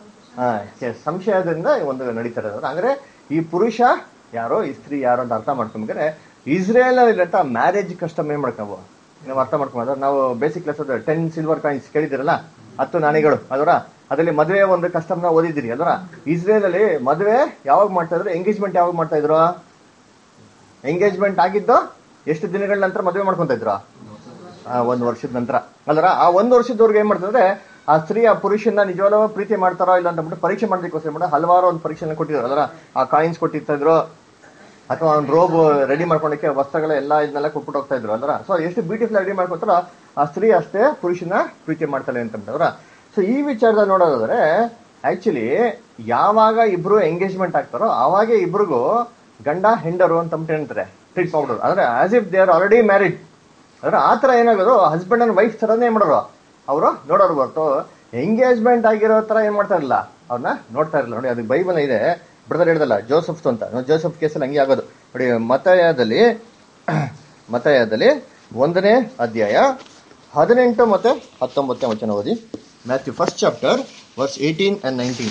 ಸಂಶಯದಿಂದ ಒಂದು ನಡೀತಾರೆ ಅದ್ರ. ಅಂದ್ರೆ ಈ ಪುರುಷ ಯಾರೋ, ಈ ಸ್ತ್ರೀ ಯಾರೋ ಅಂತ ಅರ್ಥ ಮಾಡ್ಕೊಂಡ್ರೆ, ಇಸ್ರೇಲ್ ಇಲ್ಲಂತ ಮ್ಯಾರೇಜ್ ಕಸ್ಟಮ್ ಏನ್ ಮಾಡ್ಕೊಬೋ ನಾವು ಅರ್ಥ ಮಾಡ್ಕೊಂಡ್ರೆ, ನಾವು basic class ten silver coins ಕೇಳಿದಿರಲ್ಲ, ಹತ್ತು ನಾಣ್ಯಗಳು ಅದರ. ಅದರಲ್ಲಿ ಮದುವೆ ಒಂದು ಕಸ್ಟಮ್ ನ ಓದಿದಿರಿ ಅದರ. ಇಸ್ರೇಲ್ ಅಲ್ಲಿ ಮದುವೆ ಯಾವಾಗ ಮಾಡ್ತಾ ಇದ್ರು, ಎಂಗೇಜ್ಮೆಂಟ್ ಯಾವಾಗ ಮಾಡ್ತಾ ಇದ್ರು? ಎಂಗೇಜ್ಮೆಂಟ್ ಆಗಿದ್ದು ಎಷ್ಟು ದಿನಗಳ ನಂತರ ಮದುವೆ ಮಾಡ್ಕೊಂತ ಇದ್ರು? ಒಂದ್ ವರ್ಷದ ನಂತರ ಅಲ್ರ. ಆ ಒಂದ್ ವರ್ಷದವರೆಗೆ ಏನ್ ಮಾಡ್ತಾರೆ, ಆ ಸ್ತ್ರೀ ಆ ಪುರುಷನ ನಿಜವಾದ ಪ್ರೀತಿ ಮಾಡ್ತಾರೋ ಇಲ್ಲ ಅಂತ ಬಿಟ್ಟು ಪರೀಕ್ಷೆ ಮಾಡೋದಕ್ಕೋಸ್ಕರ ಮಾಡ ಹಲವಾರು ಒಂದು ಪರೀಕ್ಷೆನ ಕೊಟ್ಟಿದ್ರು ಅದರ. ಆ ಕಾಯಿನ್ಸ್ ಕೊಟ್ಟಿರ್ತಾ ಇದ್ರು, ಅಥವಾ ಒಂದು ರೋಬ್ ರೆಡಿ ಮಾಡ್ಕೊಳಕ್ಕೆ ವಸ್ತ್ರಗಳ ಎಲ್ಲ ಇದನ್ನೆಲ್ಲ ಕೊಟ್ಬಿಟ್ಟು ಹೋಗ್ತಾ ಇದ್ರು ಅಲ್ರ. ಸೊ ಎಷ್ಟು ಬ್ಯೂಟಿಫುಲ್ ರೆಡಿ ಮಾಡ್ಕೊತಾರೋ ಆ ಸ್ತ್ರೀ ಅಷ್ಟೇ ಪುರುಷನ ಪ್ರೀತಿ ಮಾಡ್ತಾಳೆ ಅಂತ ಬಿಟ್ಟವ್ರ. ಸೊ ಈ ವಿಚಾರದಲ್ಲಿ ನೋಡೋದಾದ್ರೆ, ಆಕ್ಚುಲಿ ಯಾವಾಗ ಇಬ್ರು ಎಂಗೇಜ್ಮೆಂಟ್ ಆಗ್ತಾರೋ ಅವಾಗೆ ಇಬ್ರಿಗೂ ಗಂಡ ಹೆಂಡರು ಅಂತ ಹೇಳ್ತಾರೆ ಟ್ರೀಟ್ ಮಾಡ್ಬಿಡೋರು. ಅಂದ್ರೆ as if they are already married. ಅಂದ್ರೆ ಆತರ ಏನಾಗೋದು, ಹಸ್ಬೆಂಡ್ ಅಂಡ್ ವೈಫ್ ತರನೇ ಮಾಡೋರು ಅವರು ನೋಡೋರು ಹೊರತು ಎಂಗೇಜ್ಮೆಂಟ್ ಆಗಿರೋ ತರ ಏನ್ ಮಾಡ್ತಾ ಇರಲಿಲ್ಲ, ಅವ್ರನ್ನ ನೋಡ್ತಾ ಇರಲಿಲ್ಲ. ನೋಡಿ, ಅದಕ್ಕೆ ಬೈಬಲ್ ಇದೆ, ಬ್ರದರ್ ಹೇಳ್ದಲ್ಲ ಜೋಸಫ್ ಅಂತ. ಜೋಸಫ್ ಕೇಸಲ್ಲಿ ಹಂಗೆ ಆಗೋದು ನೋಡಿ. ಮತ್ತಾಯದಲ್ಲಿ ಮತ್ತಾಯದಲ್ಲಿ ಒಂದನೇ ಅಧ್ಯಾಯ ಹದಿನೆಂಟು ಮತ್ತೆ ಹತ್ತೊಂಬತ್ತನೇ ವಚನ ಓದಿ. Matthew first chapter verse eighteen and nineteen.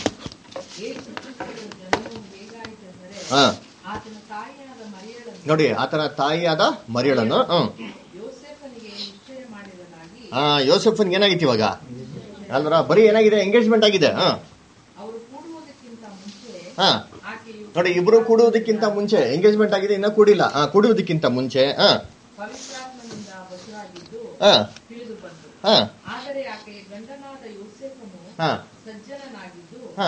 ಹಾ, ನೋಡಿ, ಆತನ ತಾಯಿಯಾದ ಮರಿಯಳನ್ನು ಹ್ಮ್ ಹಾ ಯೋಸೆಫನ್ಗೆ ಏನಾಗಿತ್ತು ಇವಾಗ ಅಲ್ವರ? ಬರೀ ಏನಾಗಿದೆ, ಎಂಗೇಜ್ಮೆಂಟ್ ಆಗಿದೆ. ಹಾ ಹಾ ನೋಡಿ, ಇಬ್ರು ಕೂಡುವುದಕ್ಕಿಂತ ಮುಂಚೆ ಎಂಗೇಜ್ಮೆಂಟ್ ಆಗಿದೆ, ಇನ್ನ ಕೂಡಿಲ್ಲ. ಹಾ ಕೂಡುವುದಕ್ಕಿಂತ ಮುಂಚೆ ಹಾ ಹಾ ಹಾ ಹಾ ಹಾ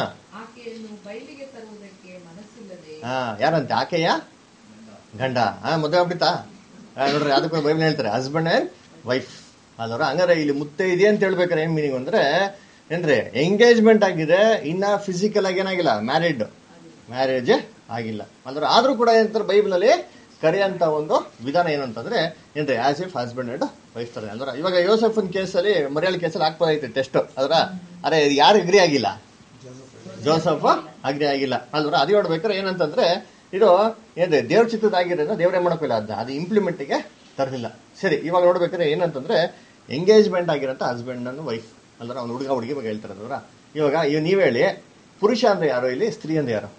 ಹಾ ಯಾರಂತೆ ಆಕೆಯ ಗಂಡ ಹಾ ಮದುವೆ ಆಗ್ಬಿಡ್ತಾ ನೋಡ್ರಿ. ಅದಕ್ಕೆ ಬೈಬಲ್ ಹೇಳ್ತಾರೆ ಹಸ್ಬೆಂಡ್ ಅಂಡ್ ವೈಫ್ ಅಲ್ವರ. ಹಂಗಾರೆ ಇಲ್ಲಿ ಮುತ್ತೆ ಇದೆ ಅಂತ ಹೇಳ್ಬೇಕಾರೆ ಏನ್ ಮೀನಿಂಗ್ ಅಂದ್ರೆ ಏನ್ರಿ, ಎಂಗೇಜ್ಮೆಂಟ್ ಆಗಿದೆ, ಇನ್ನ ಫಿಸಿಕಲ್ ಆಗಿ ಏನಾಗಿಲ್ಲ, ಮ್ಯಾರಿಡ್ ಮ್ಯಾರೇಜ್ ಆಗಿಲ್ಲ ಅಲ್ವರ. ಆದ್ರೂ ಕೂಡ ಏನಂತಾರೆ ಬೈಬಲ್ ನಲ್ಲಿ ಕರೆಯಂತ ಒಂದು ವಿಧಾನ ಏನಂತಂದ್ರೆ ಏನ್ರಿ, as if husband and wife ತರ ಅಲ್ವರ. ಇವಾಗ ಯೋಸೆಫನ್ ಕೇಸಲ್ಲಿ ಮರಿಯಲ್ ಕೇಸಲ್ಲಿ ಹಾಕ್ಬೋದೈತೆ ಟೆಸ್ಟ್ ಅಲ್ವರ. ಅರೆ ಯಾರು ಅಗ್ರಿ ಆಗಿಲ್ಲ, ಜೋಸಫ್ ಅಗ್ರಿ ಆಗಿಲ್ಲ ಅಲ್ವರ. ಅದು ನೋಡ್ಬೇಕಾರೆ ಏನಂತಂದ್ರೆ ಇದು ಏನ್ರಿ ದೇವ್ರ ಚಿತ್ತದಾಗಿರೋದ್ರಿಂದ ದೇವ್ರೇ ಮಾಡೋಕಿಲ್ಲ, ಅದ ಅದು ಇಂಪ್ಲಿಮೆಂಟ್ಗೆ ತರಲಿಲ್ಲ. ಸರಿ, ಇವಾಗ ನೋಡ್ಬೇಕಾದ್ರೆ ಏನಂತಂದ್ರೆ ಎಂಗೇಜ್ಮೆಂಟ್ ಆಗಿರೋಂಥ ಹಸ್ಬೆಂಡ್ ಅಂಡ್ ವೈಫ್ ಅಲ್ವರ. ಅವ್ನು ಹುಡುಗ ಹುಡುಗಿ ಬಗ್ಗೆ ಹೇಳ್ತಾರೆ ಅಲ್ವರ. ಇವಾಗ ಇವ್ ನೀವ್ ಹೇಳಿ, ಪುರುಷ ಅಂದ್ರೆ ಯಾರು ಇಲ್ಲಿ, ಸ್ತ್ರೀ ಅಂದ್ರೆ ಯಾರು?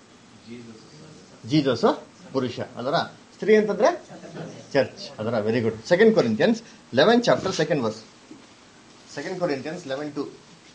ಜೀಸಸ್ ಪುರುಷ ಅಲ್ವರ. ಸ್ತ್ರೀ ಅಂತಂದ್ರೆ ಚರ್ಚ್ ಅದರ. Very good. Second Corinthians eleven chapter second verse. Second Corinthians eleven two.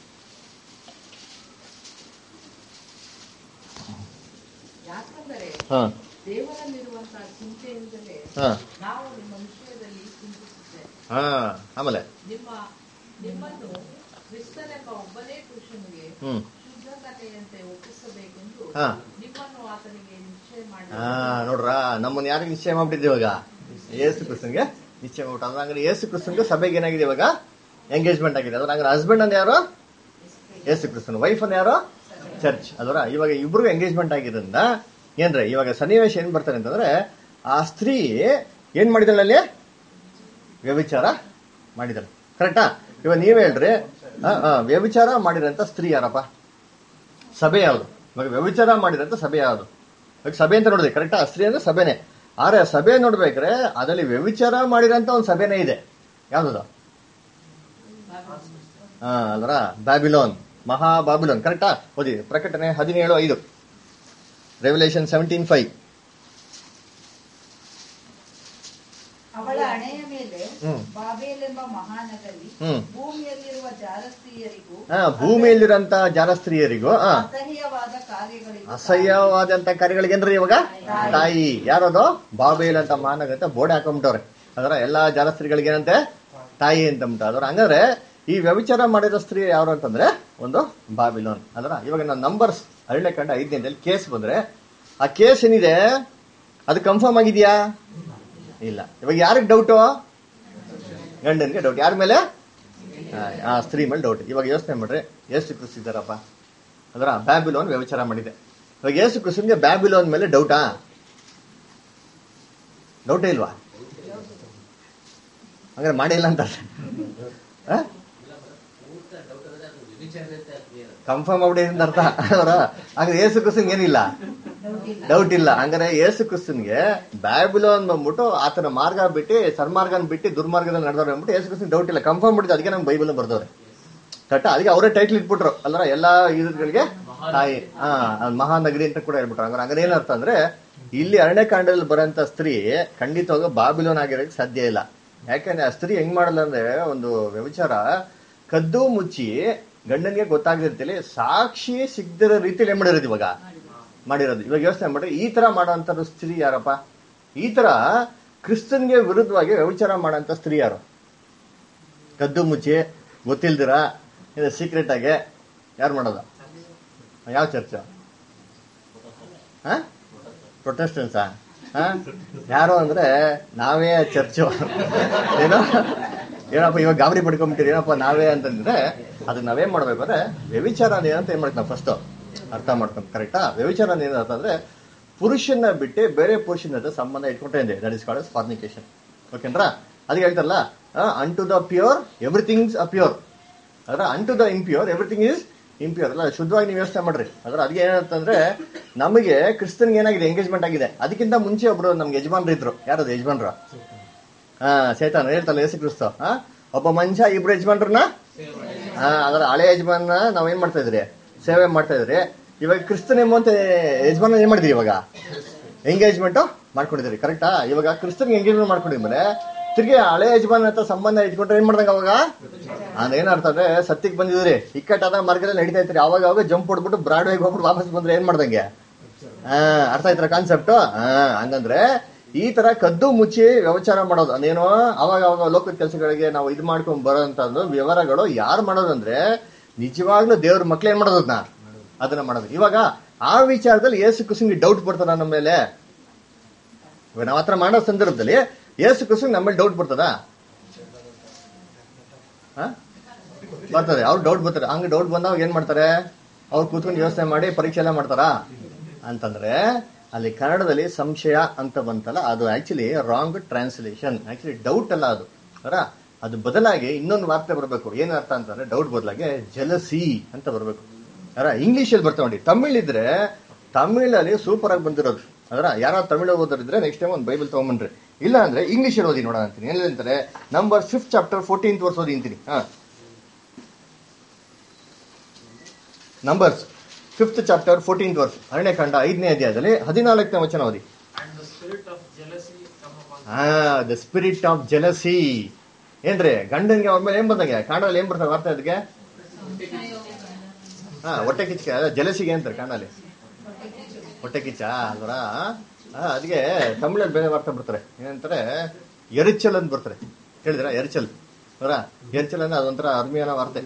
ಹಾ ದೇವರಲ್ಲಿರುವಂತಹ ಚಿಂತೆಯಿಂದಲೇ ಹಾ ನಾವು ನಿಮ್ಮ ವಿಷಯದಲ್ಲಿ ಚಿಂತಿಸುತ್ತೇವೆ. ಹಾ ಆಮೇಲೆ ನಿಮ್ಮ ನಿಮ್ಮನ್ನು ಕ್ರಿಸ್ತನೆಂಬ ಒಬ್ಬನೇ ಪುರುಷನಿಗೆ ಹ್ಮ್ ಶುದ್ಧತೆಯಂತೆ ಒಪ್ಪಿಸಬೇಕೆಂದು ಹಾ ನಿಮ್ಮನ್ನು ಆತನಿಗೆ ನಿಶ್ಚಯ ಮಾಡಿ. ಹಾ ನೋಡ್ರ, ನಮ್ಮನ್ನ ಯಾರಿಗೆ ನಿಶ್ಚಯ ಮಾಡ್ಬಿಟ್ಟಿದ್ದೆ ಇವಾಗ? ಯೇಸು ಕ್ರಿಸ್ತನ್ಗೆ ನಿಶ್ಚಯ ಮಾಡ್ಬಿಟ್ಟು. ಅಂದ್ರೆ ಹಂಗಾರೆ ಯೇಸು ಕ್ರಿಸ್ತನ್ಗೆ ಸಭೆಗೆ ಏನಾಗಿದೆ ಇವಾಗ? ಎಂಗೇಜ್ಮೆಂಟ್ ಆಗಿದೆ. ಅದ್ರ ಹಂಗಾರೆ ಹಸ್ಬೆಂಡ್ ಅಂದ್ರೆ ಯಾರು? ಯೇಸು ಕ್ರಿಸ್ತನ್. ವೈಫ್ ಅಂದ್ರೆ ಯಾರು? ಚರ್ಚ್ ಅಲ್ವರ. ಇವಾಗ ಇಬ್ರಿಗೂ ಎಂಗೇಜ್ಮೆಂಟ್ ಆಗಿರೋದ್ರಿಂದ ಏನ್ರಿ ಇವಾಗ ಸನ್ನಿವೇಶ ಏನ್ ಬರ್ತಾರೆ ಅಂತಂದ್ರೆ, ಆ ಸ್ತ್ರೀ ಏನ್ ಮಾಡಿದಳಲ್ಲಿ? ವ್ಯಭಿಚಾರ ಮಾಡಿದಳು. ಕರೆಕ್ಟಾ? ಇವಾಗ ನೀವ್ ಹೇಳ್ರಿ, ಆ, ಆ, ವ್ಯಭಿಚಾರ ಮಾಡಿರಂತ ಸ್ತ್ರೀ ಯಾರಪ್ಪ? ಸಭೆ ಯಾವುದು? ಇವಾಗ ವ್ಯಭಿಚಾರ ಮಾಡಿರಂತ ಸಭೆ ಯಾವುದು? ಇವಾಗ ಸಭೆ ಅಂತ ನೋಡಿದ್ರಿ ಕರೆಕ್ಟಾ? ಸ್ತ್ರೀ ಅಂದ್ರೆ ಸಭೆನೆ. ಆದ್ರೆ ಸಭೆ ನೋಡ್ಬೇಕ್ರೆ ಅದರಲ್ಲಿ ವ್ಯಭಿಚಾರ ಮಾಡಿರಂತ ಒಂದು ಸಭೆನೇ ಇದೆ. ಯಾವ್ದು? ಹಾ ಅಲ್ರ ಬ್ಯಾಬಿಲೋನ್, ಮಹಾ ಬಾಬಿಲೋನ್. ಕರೆಕ್ಟಾ? ಓದಿ ಪ್ರಕಟಣೆ ಹದಿನೇಳು ಐದು, ರೆವಲ್ಯೂಷನ್ ಸೆವೆಂಟೀನ್ ಫೈವ್. ಅವಳ ಹಣೆಯ ಮೇಲೆ ಹ್ಮ್. ಬಾಬೇಲೆಂಬ ಮಹಾನಗರಿ ಹ್ಮ್. ಭೂಮಿಯಲ್ಲಿರುವ ಜಾರಸ್ತ್ರೀಯರಿಗೂ ಹಾ ಭೂಮಿಯಲ್ಲಿರಂತ ಜಾರಸ್ತ್ರೀಯರಿಗೂ ಆ ಅಸಹ್ಯವಾದ ಕಾರ್ಯಗಳಿಗೂ ಅಸಹ್ಯವಾದಂತ ಕಾರ್ಯಗಳಿಗೇನ್ರಿ ಇವಾಗ ತಾಯಿ. ಯಾರದು? ಬಾಬೇಲ್ ಅಂತ ಮಹಾನಗರ ಅಂತ ಬೋರ್ಡ್ ಹಾಕೊಂಡ್ಬಿಟ್ಟವ್ರೆ. ಅದರ ಎಲ್ಲಾ ಜಾರಸ್ತ್ರೀಗಳಿಗೆ ಏನಂತೆ? ತಾಯಿ ಅಂತ ಅಂದ್ಬಿಟ್ಟು. ಅದರ ಹಂಗಾದ್ರೆ ಈ ವ್ಯಭಿಚಾರ ಮಾಡಿರೋ ಸ್ತ್ರೀ ಯಾರು ಅಂತಂದ್ರೆ ಒಂದು ಬಾಬಿಲೋನ್. ಅದರ ಇವಾಗ ನಾನು ನಂಬರ್ಸ್ ಹರಳೆ ಕಂಡ ಐದನೇದಲ್ಲಿ ಕೇಸ್ ಬಂದ್ರೆ ಆ ಕೇಸ್ ಏನಿದೆ ಅದು ಕನ್ಫರ್ಮ್ ಆಗಿದ್ಯಾ? ಇಲ್ಲ. ಇವಾಗ ಯಾರಿಗೆ ಡೌಟು? ಗಂಡನ್ಗೆ ಡೌಟ್. ಯಾರ ಮೇಲೆ? ಆ ಸ್ತ್ರೀ ಮೇಲೆ ಡೌಟ್. ಇವಾಗ ಯೋಚನೆ ಮಾಡ್ರಿ, ಎಷ್ಟು ಕ್ರಿಸ್ತಿದ್ದಾರಪ್ಪ ಅದರ ಬ್ಯಾಬಿಲೋನ್ ವ್ಯಭಿಚಾರ ಮಾಡಿದೆ. ಇವಾಗ ಯೇಸು ಕ್ರಿಸ್ತನ್ಗೆ ಬ್ಯಾಬಿಲೋನ್ ಮೇಲೆ ಡೌಟಾ? ಡೌಟೇ ಇಲ್ವಾ? ಹಂಗಾರೆ ಮಾಡೇ ಇಲ್ಲ ಅಂತ ಕನ್ಫರ್ಮ್ ಆಗ್ಬಿಟ್ಟಿದೆ ಅರ್ಥ ಅವರ. ಹಾಗಾದ್ರೆ ಯೇಸು ಕ್ರಿಸ್ತನ್ಗೆ ಏನಿಲ್ಲ? ಡೌಟ್ ಇಲ್ಲ. ಹಂಗಾರೆ ಯೇಸು ಕ್ರಿಸ್ತನ್ಗೆ ಬ್ಯಾಬಿಲೋನ್ ಬಂದ್ಬಿಟ್ಟು ಆತನ ಮಾರ್ಗ ಬಿಟ್ಟು ಸನ್ಮಾರ್ಗನ್ ಬಿಟ್ಟು ದುರ್ಮಾರ್ಗದಲ್ಲಿ ನಡೆದವ್ರು ಅಂದ್ಬಿಟ್ಟು ಯೇಸು ಕ್ರಿಸ್ತನ್ ಡೌಟ್ ಇಲ್ಲ, ಕನ್ಫರ್ಮ್ ಬಿಟ್ಟಿದೆ. ಅದಕ್ಕೆ ನಮ್ಗೆ ಬೈಬಲ್ ಬರ್ದವ್ರೆ ಕರೆಕ್ಟ್. ಅದಕ್ಕೆ ಅವರೇ ಟೈಟ್ಲ್ ಇಟ್ಬಿಟ್ರು ಅಲ್ರ ಎಲ್ಲಾ ಇದ್ಗಳಿಗೆ ತಾಯಿ ಹಾ ಮಹಾನಗರಿ ಅಂತ ಕೂಡ ಹೇಳ್ಬಿಟ್ರು. ಹಂಗಾರೆ ಹಂಗಾರೆ ಏನರ್ಥ ಅಂದ್ರೆ ಇಲ್ಲಿ ಅರಣ್ಯಕಾಂಡದಲ್ಲಿ ಬರೋಂತ ಸ್ತ್ರೀ ಖಂಡಿತವಾಗ ಬಾಬಿಲೋನ್ ಆಗಿರೋಕೆ ಸಾಧ್ಯ ಇಲ್ಲ. ಯಾಕಂದ್ರೆ ಆ ಸ್ತ್ರೀ ಹೆಂಗ್ ಮಾಡಲ್ಲ ಅಂದ್ರೆ ಒಂದು ವ್ಯಭಿಚಾರ ಕದ್ದು ಮುಚ್ಚಿ ಗಂಡನ್ಗೆ ಗೊತ್ತಾಗದಿರ್ತೇಳಿ ಸಾಕ್ಷಿ ಸಿಗದಿರೋ ರೀತಿಯಲ್ಲಿ ಏನ್ ಮಾಡಿರೋದು ಇವಾಗ ಮಾಡಿರೋದು. ಇವಾಗ ಯೋಚನೆ ಮಾಡ್ರಿ, ಈ ತರ ಮಾಡೋಂಥ ಸ್ತ್ರೀ ಯಾರಪ್ಪ? ಈ ತರ ಕ್ರಿಸ್ತನ್ಗೆ ವಿರುದ್ಧವಾಗಿ ವ್ಯಭಿಚಾರ ಮಾಡೋಂಥ ಸ್ತ್ರೀ ಯಾರು? ಕದ್ದು ಮುಚ್ಚಿ ಗೊತ್ತಿಲ್ದಿರ ಸೀಕ್ರೆಟ್ ಆಗಿ ಯಾರು ಮಾಡೋದು? ಯಾವ ಚರ್ಚ್? ಪ್ರೊಟೆಸ್ಟೆಂಟ್ಸಾ? ಯಾರು ಅಂದ್ರೆ ನಾವೇ ಚರ್ಚು. ಏನೋ ಏನಪ್ಪ ಇವಾಗ ಗಾಬರಿ ಪಡ್ಕೊಂಡ್ಬಿಟ್ಟಿರಿ ಏನಪ್ಪ ನಾವೇ ಅಂತಂದ್ರೆ ಅದನ್ನ ನಾವೇನ್ ಮಾಡ್ಬೇಕು ಅಂದ್ರೆ ವ್ಯಭಿಚಾರ ಏನಂತ ಏನ್ ಮಾಡ್ತೀವಿ ನಾವು ಫಸ್ಟ್ ಅರ್ಥ ಮಾಡ್ಕೊಂಡು ಕರೆಕ್ಟಾ? ವ್ಯಭಿಚಾರ ಏನಂತ ಅಂದ್ರೆ ಪುರುಷನ ಬಿಟ್ಟು ಬೇರೆ ಪುರುಷನ ಜೊತೆ ಸಂಬಂಧ ಇಟ್ಕೊಂಡೇ ಇದೆ. That is called fornication. ಓಕೆನ್ರಾ? ಅದಕ್ಕೆ ಹೇಳ್ತಾರಲ್ಲ unto the pure everything a pure, ಅದ್ರ unto the impure everything is impure. ಅಲ್ಲ ಶುದ್ಧವಾಗಿ ನೀವು ಯೋಚನೆ ಮಾಡ್ರಿ. ಅದ್ರ ಅದಕ್ಕೆ ಏನಂತಂದ್ರೆ ನಮಗೆ ಕ್ರಿಸ್ತನ್ಗೆ ಏನಾಗಿದೆ? ಎಂಗೇಜ್ಮೆಂಟ್ ಆಗಿದೆ. ಅದಕ್ಕಿಂತ ಮುಂಚೆ ಒಬ್ರು ನಮ್ಗೆ ಯಜಮಾನ್ರು ಇದ್ರು. ಯಾರದು ಯಜಮಾನ್ರು? ಹಾ ಸೇತಾನ ಹೇಳ್ತಲ್ಲ ಯೇಸು ಕ್ರಿಸ್ತ. ಹಾ ಒಬ್ಬ ಮನುಷ್ಯ ಇಬ್ರು ಯಜಮಾನ್ರನ್ನ ಹಾ ಅದರ ಹಳೆ ಯಜಮಾನ ನಾವ್ ಏನ್ ಮಾಡ್ತಾ ಇದ್ರಿ? ಸೇವೆ ಮಾಡ್ತಾ ಇದ್ರಿ. ಇವಾಗ ಕ್ರಿಸ್ತನ್ ಎಂಬಂತ ಯಜಮಾನ ಏನ್ ಮಾಡಿದ್ರಿ? ಇವಾಗ ಎಂಗೇಜ್ಮೆಂಟ್ ಮಾಡ್ಕೊಂಡಿದ್ರಿ. ಕರೆಕ್ಟಾ? ಇವಾಗ ಕ್ರಿಸ್ತನ್ಗೆ ಎಂಗೇಜ್ಮೆಂಟ್ ಮಾಡ್ಕೊಂಡಿದ್ಮೇಲೆ ತಿರ್ಗಿ ಹಳೆ ಯಜಮಾನ ಅಂತ ಸಂಬಂಧ ಇಟ್ಕೊಂಡ್ರೆ ಏನ್ ಮಾಡ್ದಂಗ ಅವಾಗ? ಅದ್ ಏನರ್ಥ ಅಂದ್ರೆ ಸತ್ಯಕ್ಕೆ ಬಂದಿದ್ರಿ, ಇಕ್ಕಟ್ಟಾದ ಮಾರ್ಗದಲ್ಲಿ ನಡೀತಾ ಇದ್ರಿ, ಅವಾಗ ಅವಾಗ ಜಂಪ್ ಹೊಡ್ಬಿಟ್ಟು ಬ್ರಾಡ್ ವೇಗ್ ಹೋಗ್ಬಿಟ್ಟು ವಾಪಸ್ ಬಂದ್ರೆ ಏನ್ ಮಾಡ್ದಂಗೆ? ಹಾ ಅರ್ಥ ಆಯ್ತರ ಕಾನ್ಸೆಪ್ಟ್? ಹಾ ಹಂಗಂದ್ರೆ ಈ ತರ ಕದ್ದು ಮುಚ್ಚಿ ವ್ಯವಚಾರ ಮಾಡೋದು ಅದೇನೋ ಅವಾಗ ಅವಾಗ ಲೋಕದ ಕೆಲಸಗಳಿಗೆ ನಾವು ಇದು ಮಾಡ್ಕೊಂಡ್ ಬರೋಂಥದ್ದು ವ್ಯವಹಾರಗಳು ಯಾರು ಮಾಡೋದಂದ್ರೆ ನಿಜವಾಗ್ಲೂ ದೇವ್ರ ಮಕ್ಳು ಏನ್ ಮಾಡೋದನ್ನ ಅದನ್ನ ಮಾಡೋದು. ಇವಾಗ ಆ ವಿಚಾರದಲ್ಲಿ ಯೇಸು ಕ್ರಿಸ್ತನಿಗೆ ಡೌಟ್ ಬರ್ತದ ನಮ್ಮ ಮೇಲೆ? ಇವಾಗ ನಾವ್ ಹತ್ರ ಮಾಡೋ ಸಂದರ್ಭದಲ್ಲಿ ಯೇಸು ಕ್ರಿಸ್ತನಿಗೆ ನಮ್ಮ ಮೇಲೆ ಡೌಟ್ ಬರ್ತದ? ಬರ್ತದೆ. ಅವ್ರು ಡೌಟ್ ಬರ್ತಾರೆ. ಹಂಗ ಡೌಟ್ ಬಂದಾಗ ಏನ್ ಮಾಡ್ತಾರೆ? ಅವ್ರು ಕೂತ್ಕೊಂಡು ಯೋಚನೆ ಮಾಡಿ ಪರೀಕ್ಷೆ ಎಲ್ಲ ಮಾಡ್ತಾರ ಅಂತಂದ್ರೆ ಅಲ್ಲಿ ಕನ್ನಡದಲ್ಲಿ ಸಂಶಯ ಅಂತ ಬಂತಲ್ಲ, ಅದು actually wrong translation. Actually doubt ಅಲ್ಲ ಅದು. ಅದು ಬದಲಾಗಿ ಇನ್ನೊಂದು ವಾರ್ತೆ ಬರಬೇಕು. ಏನ್ ಅರ್ಥ ಅಂತಂದ್ರೆ ಡೌಟ್ ಬದಲಾಗಿ ಜಲಸಿ ಅಂತ ಬರ್ಬೇಕು. ಅರ ಇಂಗ್ಲಿಷ್ ಅಲ್ಲಿ ಬರ್ತಾ ನೋಡಿ. ತಮಿಳ್ ಇದ್ರೆ ತಮಿಳಲ್ಲಿ ಸೂಪರ್ ಆಗಿ ಬಂದಿರೋದು. ಅದರ ಯಾರು ತಮಿಳು ಓದೋರಿದ್ರೆ ನೆಕ್ಸ್ಟ್ ಟೈಮ್ ಒಂದು ಬೈಬಲ್ ತಗೊಂಬನ್ರಿ. ಇಲ್ಲ ಅಂದ್ರೆ ಇಂಗ್ಲಿಷ್ ಅಲ್ಲಿ ಓದಿ ನೋಡೋಣ ಅಂತೀನಿ. ಏನಂತಾರೆ number fifth chapter fourteenth verse ಓದಿ ಅಂತೀನಿ. ಹಾ numbers fifth chapter fourteenth verse, ಅರಣ್ಯಕಾಂಡ ಐದನೇ ಅಧ್ಯಾಯದಲ್ಲಿ ಹದಿನಾಲ್ಕನೇ ವಚನ ಓದಿ. ಹಾ ದ ಸ್ಪಿರಿಟ್ ಆಫ್ ಜೆಲಸಿ ಏನ್ರಿ? ಗಂಡನ್ಗೆ ಅವ್ರ ಮೇಲೆ ಏನ್ ಬಂದಂಗೆ ಕಾಂಡಲ್ಲಿ ಏನ್ ಬರ್ತಾರೆ ವಾರ್ತೆ? ಅದಕ್ಕೆ ಹಾ ಹೊಟ್ಟೆ ಕಿಚ್ಚ ಜಲಸಿಗೆ ಅಂತಾರೆ ಕಾಂಡಲ್ಲಿ ಹೊಟ್ಟೆ ಕಿಚ್ಚ ಅಲ್ವರ. ಅದಕ್ಕೆ ತಮಿಳಲ್ಲಿ ಬೇರೆ ವಾರ್ತೆ ಬರ್ತಾರೆ. ಏನಂತಾರೆ ಎರಿಚಲ್ ಅಂತ ಬರ್ತಾರೆ. ಹೇಳಿದ್ರ ಎರಿಚಲ್ ಅವರ? ಎರಿಚಲ್ ಅಂದ್ರೆ ಅದೊಂಥರ ಅರ್ಮಿಯನ ವಾರ್ತೆ.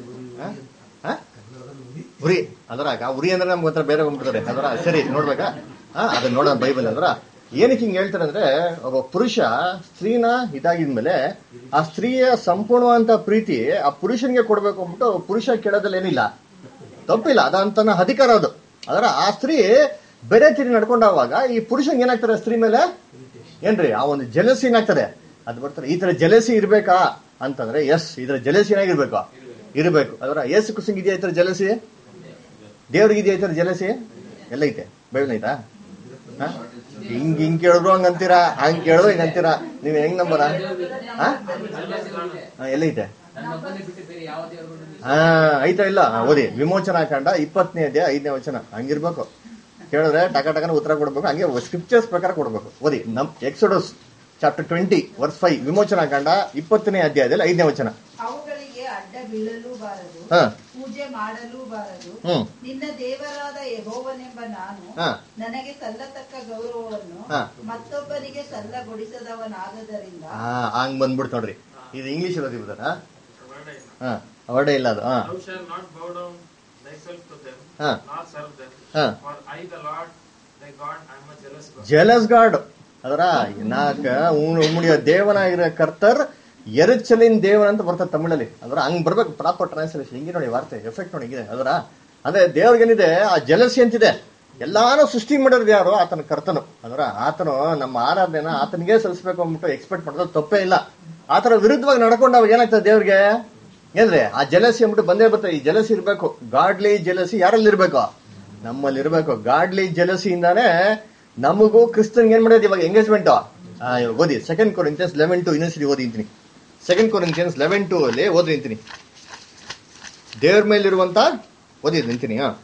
ಉರಿ ಅದರ ಉರಿ ಅಂದ್ರೆ ನಮ್ಗೆ ಒಂಥರ ಬೇರೆ ಬಂದ್ಬಿಡ್ತಾರೆ ಅದರ. ಸರಿ ನೋಡ್ಬೇಕಾ? ಹಾ ಅದನ್ನ ನೋಡೋಣ ಬೈಬಲ್ ಅದರ. ಏನಕ್ಕೆ ಹಿಂಗ್ ಹೇಳ್ತಾರೆ ಅಂದ್ರೆ ಒಬ್ಬ ಪುರುಷ ಸ್ತ್ರೀನ ಇದಾಗಿದ್ಮೇಲೆ ಆ ಸ್ತ್ರೀಯ ಸಂಪೂರ್ಣವಂತ ಪ್ರೀತಿ ಆ ಪುರುಷನಿಗೆ ಕೊಡ್ಬೇಕು ಅಂದ್ಬಿಟ್ಟು ಪುರುಷ ಕೇಳೋದ್ರಲ್ಲಿ ಏನಿಲ್ಲ ತಪ್ಪಿಲ್ಲ. ಅದಂತ ಅಧಿಕಾರ ಅದು. ಅದರ ಆ ಸ್ತ್ರೀ ಬೇರೆ ತಿರಿ ನಡ್ಕೊಂಡಾಗ ಈ ಪುರುಷನ್ ಏನಾಗ್ತಾರೆ ಸ್ತ್ರೀ ಮೇಲೆ ಏನ್ರಿ ಆ ಒಂದು ಜಲಸಿ ಏನಾಗ್ತದೆ ಅದು ಬರ್ತಾರೆ. ಈ ತರ ಜಲಸಿ ಇರ್ಬೇಕಾ ಅಂತಂದ್ರೆ ಎಸ್, ಇದ್ರ ಜಲಸಿ ಏನಾಗಿರ್ಬೇಕು? ಇರಬೇಕು. ಅದರ ಯೇಸು ಕ್ರಿಸ್ತನಿಗೆ ಇದೆಯಾ ಈ ತರ ಜಲಸಿ? ದೇವ್ರಿಗೆ ಇದೆಯಾ ಈ ತರ ಜಲಸಿ? ಎಲ್ಲ ಐತೆ, ಬೈಬಲ್ ಐತಾ? ಹಿಂಗ್ ಹಿಂಗ್ ಕೇಳಿದ್ರು ಹಂಗ ಅಂತೀರಾ, ಹಂಗ್ ಕೇಳಿದ್ರು ಹಿಂಗ ಅಂತೀರಾ, ನೀವ್ ಹೆಂಗ್ ನಂಬರ? ಎಲ್ಲ ಐತೆ? ಹಾ ಐತಾ ಇಲ್ಲ? ಓದಿ ವಿಮೋಚನಾ ಕಾಂಡ ಇಪ್ಪತ್ತನೇ ಅಧ್ಯಾಯ ಐದನೇ ವಚನ. ಹಂಗಿರ್ಬೇಕು, ಕೇಳಿದ್ರೆ ಟಕ ಟಕನ ಉತ್ತರ ಕೊಡ್ಬೇಕು, ಹಂಗೆ ಸ್ಕ್ರಿಪ್ಚರ್ಸ್ ಪ್ರಕಾರ ಕೊಡ್ಬೇಕು. ಓದಿ ನಮ್ Exodus chapter twenty verse five, ವಿಮೋಚನಾ ಕಾಂಡ ಇಪ್ಪತ್ತನೇ ಅಧ್ಯಾಯದಲ್ಲಿ ಐದನೇ ವಚನ. ಅವುಗಳಿಗೆ ಅಡ್ಡ ಬೀಳಲೂ ಬಾರದು, ಹಾ ಪೂಜೆ ಮಾಡಲೂ ಬಾರದು. ಹ್ಮ್ ನಿನ್ನ ದೇವರಾದ ಯೆಹೋವನೆಂಬ ನಾನು ಹಾ ನನಗೆ ಸಲ್ಲತಕ್ಕ ಗೌರವವನ್ನು ಹಾ ಮತ್ತೊಬ್ಬನಿಗೆ ಸಲ್ಲಗೊಡಿಸದವನಾಗದರಿಂದ. ಹಾ ಹಂಗ್ ಬಂದ್ಬಿಡ್ತು ನೋಡ್ರಿ. ಇದು ಇಂಗ್ಲಿಷ್ ಓದಿ ಬಿಡ್ತಾರ? ಹಾ ಅವಡೇ ಇಲ್ಲ ಅದು. ಹಾ Thou shalt not bow down thyself to them, ಹಾ nor serve them, ಹಾ for I the Lord thy God I am a jealous God. Jealous God. ಅದರ ನಾಕ ಉಮ್ಮಡಿಯ ದೇವನಾಗಿರೋ ಕರ್ತರ್ ಎರಚಲಿನ ದೇವನ ಅಂತ ಬರ್ತದೆ ತಮಿಳಲ್ಲಿ. ಅದರ ಹಂಗ್ ಬರ್ಬೇಕು ಪ್ರಾಪರ್ ಟ್ರಾನ್ಸ್ಲೇಷನ್. ಹಿಂಗೆ ನೋಡಿ ವಾರ್ತೆ ಎಫೆಕ್ಟ್ ನೋಡಿ ಹಿಂಗಿದೆ. ಅದರ ಅಂದ್ರೆ ದೇವ್ರಿಗೇನಿದೆ ಆ ಜಲಸಿ ಅಂತಿದೆ. ಎಲ್ಲಾನು ಸೃಷ್ಟಿ ಮಾಡಿರೋದು ಯಾರು? ಆತನ ಕರ್ತನು. ಅದರ ಆತನು ನಮ್ಮ ಆರಾಧನೆನ ಆತನಿಗೆ ಸಲ್ಲಿಸ್ಬೇಕು ಅಂದ್ಬಿಟ್ಟು ಎಕ್ಸ್ಪೆಕ್ಟ್ ಮಾಡೋದು ತಪ್ಪೇ ಇಲ್ಲ. ಆತರ ವಿರುದ್ಧವಾಗಿ ನಡ್ಕೊಂಡು ಅವಾಗ ಏನಾಗ್ತದೆ ದೇವ್ರಿಗೆ ಏನ್ರಿ ಆ ಜಲಸಿ ಅಂದ್ಬಿಟ್ಟು ಬಂದೇ ಬರ್ತದೆ. ಈ ಜಲಸಿ ಇರ್ಬೇಕು, ಗಾಡ್ಲಿ ಜಲಸಿ ಯಾರಲ್ಲಿ ಇರ್ಬೇಕು? ನಮ್ಮಲ್ಲಿ ಇರ್ಬೇಕು. ಗಾಡ್ಲಿ ಜಲಸಿಯಿಂದಾನೇ ನಮಗೂ ಕ್ರಿಸ್ತನ್ಗೆ ಏನ್ ಮಾಡೋದು ಇವಾಗ ಎಂಗೇಜ್ಮೆಂಟ್. ಓದಿ ಸೆಕೆಂಡ್ ಕೊರಿಂಥಿಯನ್ಸ್ ಲೆವೆನ್ ಟು ಇನ್ನೊಂದ್ಸರಿ ಓದಿ ಅಂತೀನಿ. ಸೆಕೆಂಡ್ ಕೊರಿಂಥಿಯನ್ಸ್ ಲೆವೆನ್ ಟು ಅಲ್ಲಿ ಓದಿ ನಿಂತೀನಿ. ದೇವ್ರ ಮೇಲಿರುವಂತ ಓದಿ ನಿಂತೀನಿ. ಹಾ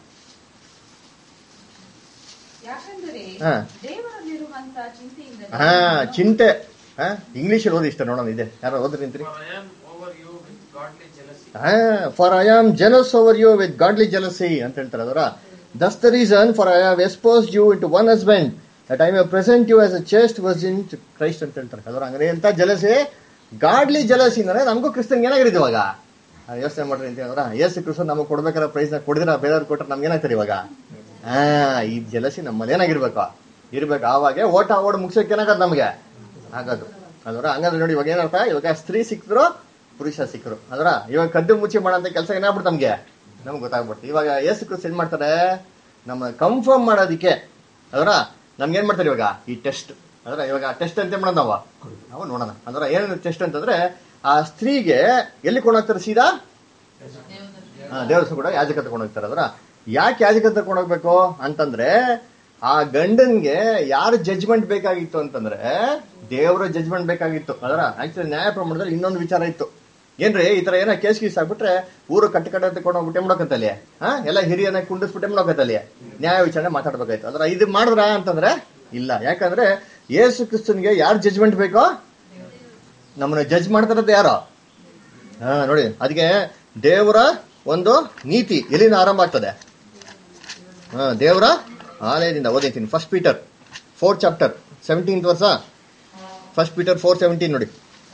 ಯಾಕಂದರೆ ಹಾ ದೇವರಲ್ಲಿರುವಂತ ಚಿಂತೆಯಿಂದ ಹಾ ಚಿಂತೆ. ಹಾ ಇಂಗ್ಲಿಷ್ ಅಲ್ಲಿ ಓದಿ ಇಷ್ಟ ನೋಡೋಣ. ಇದೆ ಯಾರು ಓದ್ರಿ ನಿಂತೀನಿ. For I am over you with godly jealousy. ಹಾ for I am jealous over you with godly jealousy ಅಂತ ಹೇಳ್ತಾರೆ. ಅದರ that's the reason for I have exposed you into one husband that I may present you as a chaste virgin to Christ ಅಂತ ಹೇಳ್ತಾರೆ. ಅದರ ಹಂಗಾರೆ ಎಂತ jealousy? Godly jealousy ಅಂದ್ರೆ ನಮಗೂ ಕ್ರಿಸ್ತನ್ ಏನಾಗಿರೋದು ಇವಾಗ ಯೋಚನೆ ಮಾಡ್ರಿ ಅಂತ ಹೇಳಿದ್ರ. ಯೇಸು ಕ್ರಿಸ್ತನ್ ನಮಗೆ ಕೊಡ್ಬೇಕಾದ್ರೆ ಪ್ರೈಸ್ ನ ಕೊಡಿದ್ರ ಬೇರೆಯವ್ರು ಕೊಟ್ರೆ ನಮ್ಗೆ ಏನಾಗ್ತಾರೆ ಇವಾಗ? ಹಾ ಈ ಜಲಸಿ ನಮ್ಮಲ್ಲಿ ಏನಾಗಿರ್ಬೇಕು ಇರ್ಬೇಕು. ಆವಾಗ ಓಟ ಓಡ್ ಮುಗಿಸೋಕೆ ಏನಾಗದು ನಮ್ಗೆ ಆಗೋದು. ಅದರ ಹಂಗಂದ್ರೆ ನೋಡಿ ಇವಾಗ ಏನರ್ಥ, ಇವಾಗ ಸ್ತ್ರೀ ಸಿಕ್ಕಿದ್ರು ಪುರುಷ ಸಿಕ್ಕರು. ಅದರ ಇವಾಗ ಕದ್ದು ಮುಚ್ಚಿ ಮಾಡೋಂಥ ಕೆಲಸ ಏನಾಗ್ಬಿಡ್ತು ನಮ್ಗೆ ನಮ್ಗೆ ಗೊತ್ತಾಗ್ಬಿಡ್ತು. ಇವಾಗ ಯೇಸು ಕ್ರಿಸ್ತ ಏನ್ ಮಾಡ್ತಾರೆ? ನಮ್ಮ ಕನ್ಫರ್ಮ್ ಮಾಡೋದಿಕ್ಕೆ ಅದರ ನಮ್ಗೆ ಏನ್ ಮಾಡ್ತಾರೆ ಇವಾಗ ಈ ಟೆಸ್ಟ್. ಅದರ ಇವಾಗ ಟೆಸ್ಟ್ ಅಂತ ಮಾಡೋದು ನಾವು ನಾವು ನೋಡೋಣ. ಅದರ ಏನು ಟೆಸ್ಟ್ ಅಂತಂದ್ರೆ ಆ ಸ್ತ್ರೀಗೆ ಎಲ್ಲಿ ಕೊಂಡೋಗ್ತಾರೆ? ಸೀದಾ ದೇವರ ಕೂಡ ಯಾಜಕ ತಗೊಂಡು ಹೋಗ್ತಾರೆ. ಅದರ ಯಾಕೆ ಯಾಜಕ ತಗೊಂಡು ಹೋಗ್ಬೇಕು ಅಂತಂದ್ರೆ ಆ ಗಂಡನ್ಗೆ ಯಾರು ಜಡ್ಜ್ಮೆಂಟ್ ಬೇಕಾಗಿತ್ತು ಅಂತಂದ್ರೆ ದೇವರ ಜಡ್ಜ್ಮೆಂಟ್ ಬೇಕಾಗಿತ್ತು. ಅದರ ಆಕ್ಚುಲಿ ನ್ಯಾಯ ಪ್ರಮಾಣದಲ್ಲಿ ಇನ್ನೊಂದು ವಿಚಾರ ಇತ್ತು. ಏನ್ರಿ ಈ ತರ ಏನೋ ಕೇಸ್ ಗೀಸ್ ಆಗ್ಬಿಟ್ರೆ ಊರು ಕಟ್ಟ ಕಟ್ಟ ತಗೊಂಡು ಹೋಗ್ಬಿಟ್ಟೆ ಮಾಡೋಕತ್ತಲ್ಲಿ ಹಾ ಎಲ್ಲ ಹಿರಿಯನ್ನ ಕುಂಡಿಸ್ಬಿಟ್ಟೆ ಮಾಡೋಕತ್ತಲ್ಲಿ ನ್ಯಾಯ ವಿಚಾರಣೆ ಮಾತಾಡ್ಬೇಕಾಯ್ತು. ಅದ್ರ ಇದು ಮಾಡಿದ್ರ ಅಂತಂದ್ರೆ ಇಲ್ಲ. ಯಾಕಂದ್ರೆ ಯೇಸು ಕ್ರಿಸ್ತನ್ಗೆ ಯಾರು ಜಡ್ಜ್ಮೆಂಟ್ ಬೇಕೋ ನಮ್ಮನ್ನ ಜಡ್ಜ್ ಮಾಡ್ತಾರದ್ದು ಯಾರೋ. ಹಾ ನೋಡಿ ಅದಕ್ಕೆ ದೇವರ ಒಂದು ನೀತಿ ಎಲ್ಲಿಂದ ಆರಂಭ ಆಗ್ತದೆ? ಹಾ ದೇವರ ಆಲಯದಿಂದ. ಓದಿತೀನಿ first Peter four chapter seventeenth ವರ್ಷ. ಫಸ್ಟ್ ಪೀಟರ್ ಫೋರ್ ಸೆವೆಂಟೀನ್ ನೋಡಿ.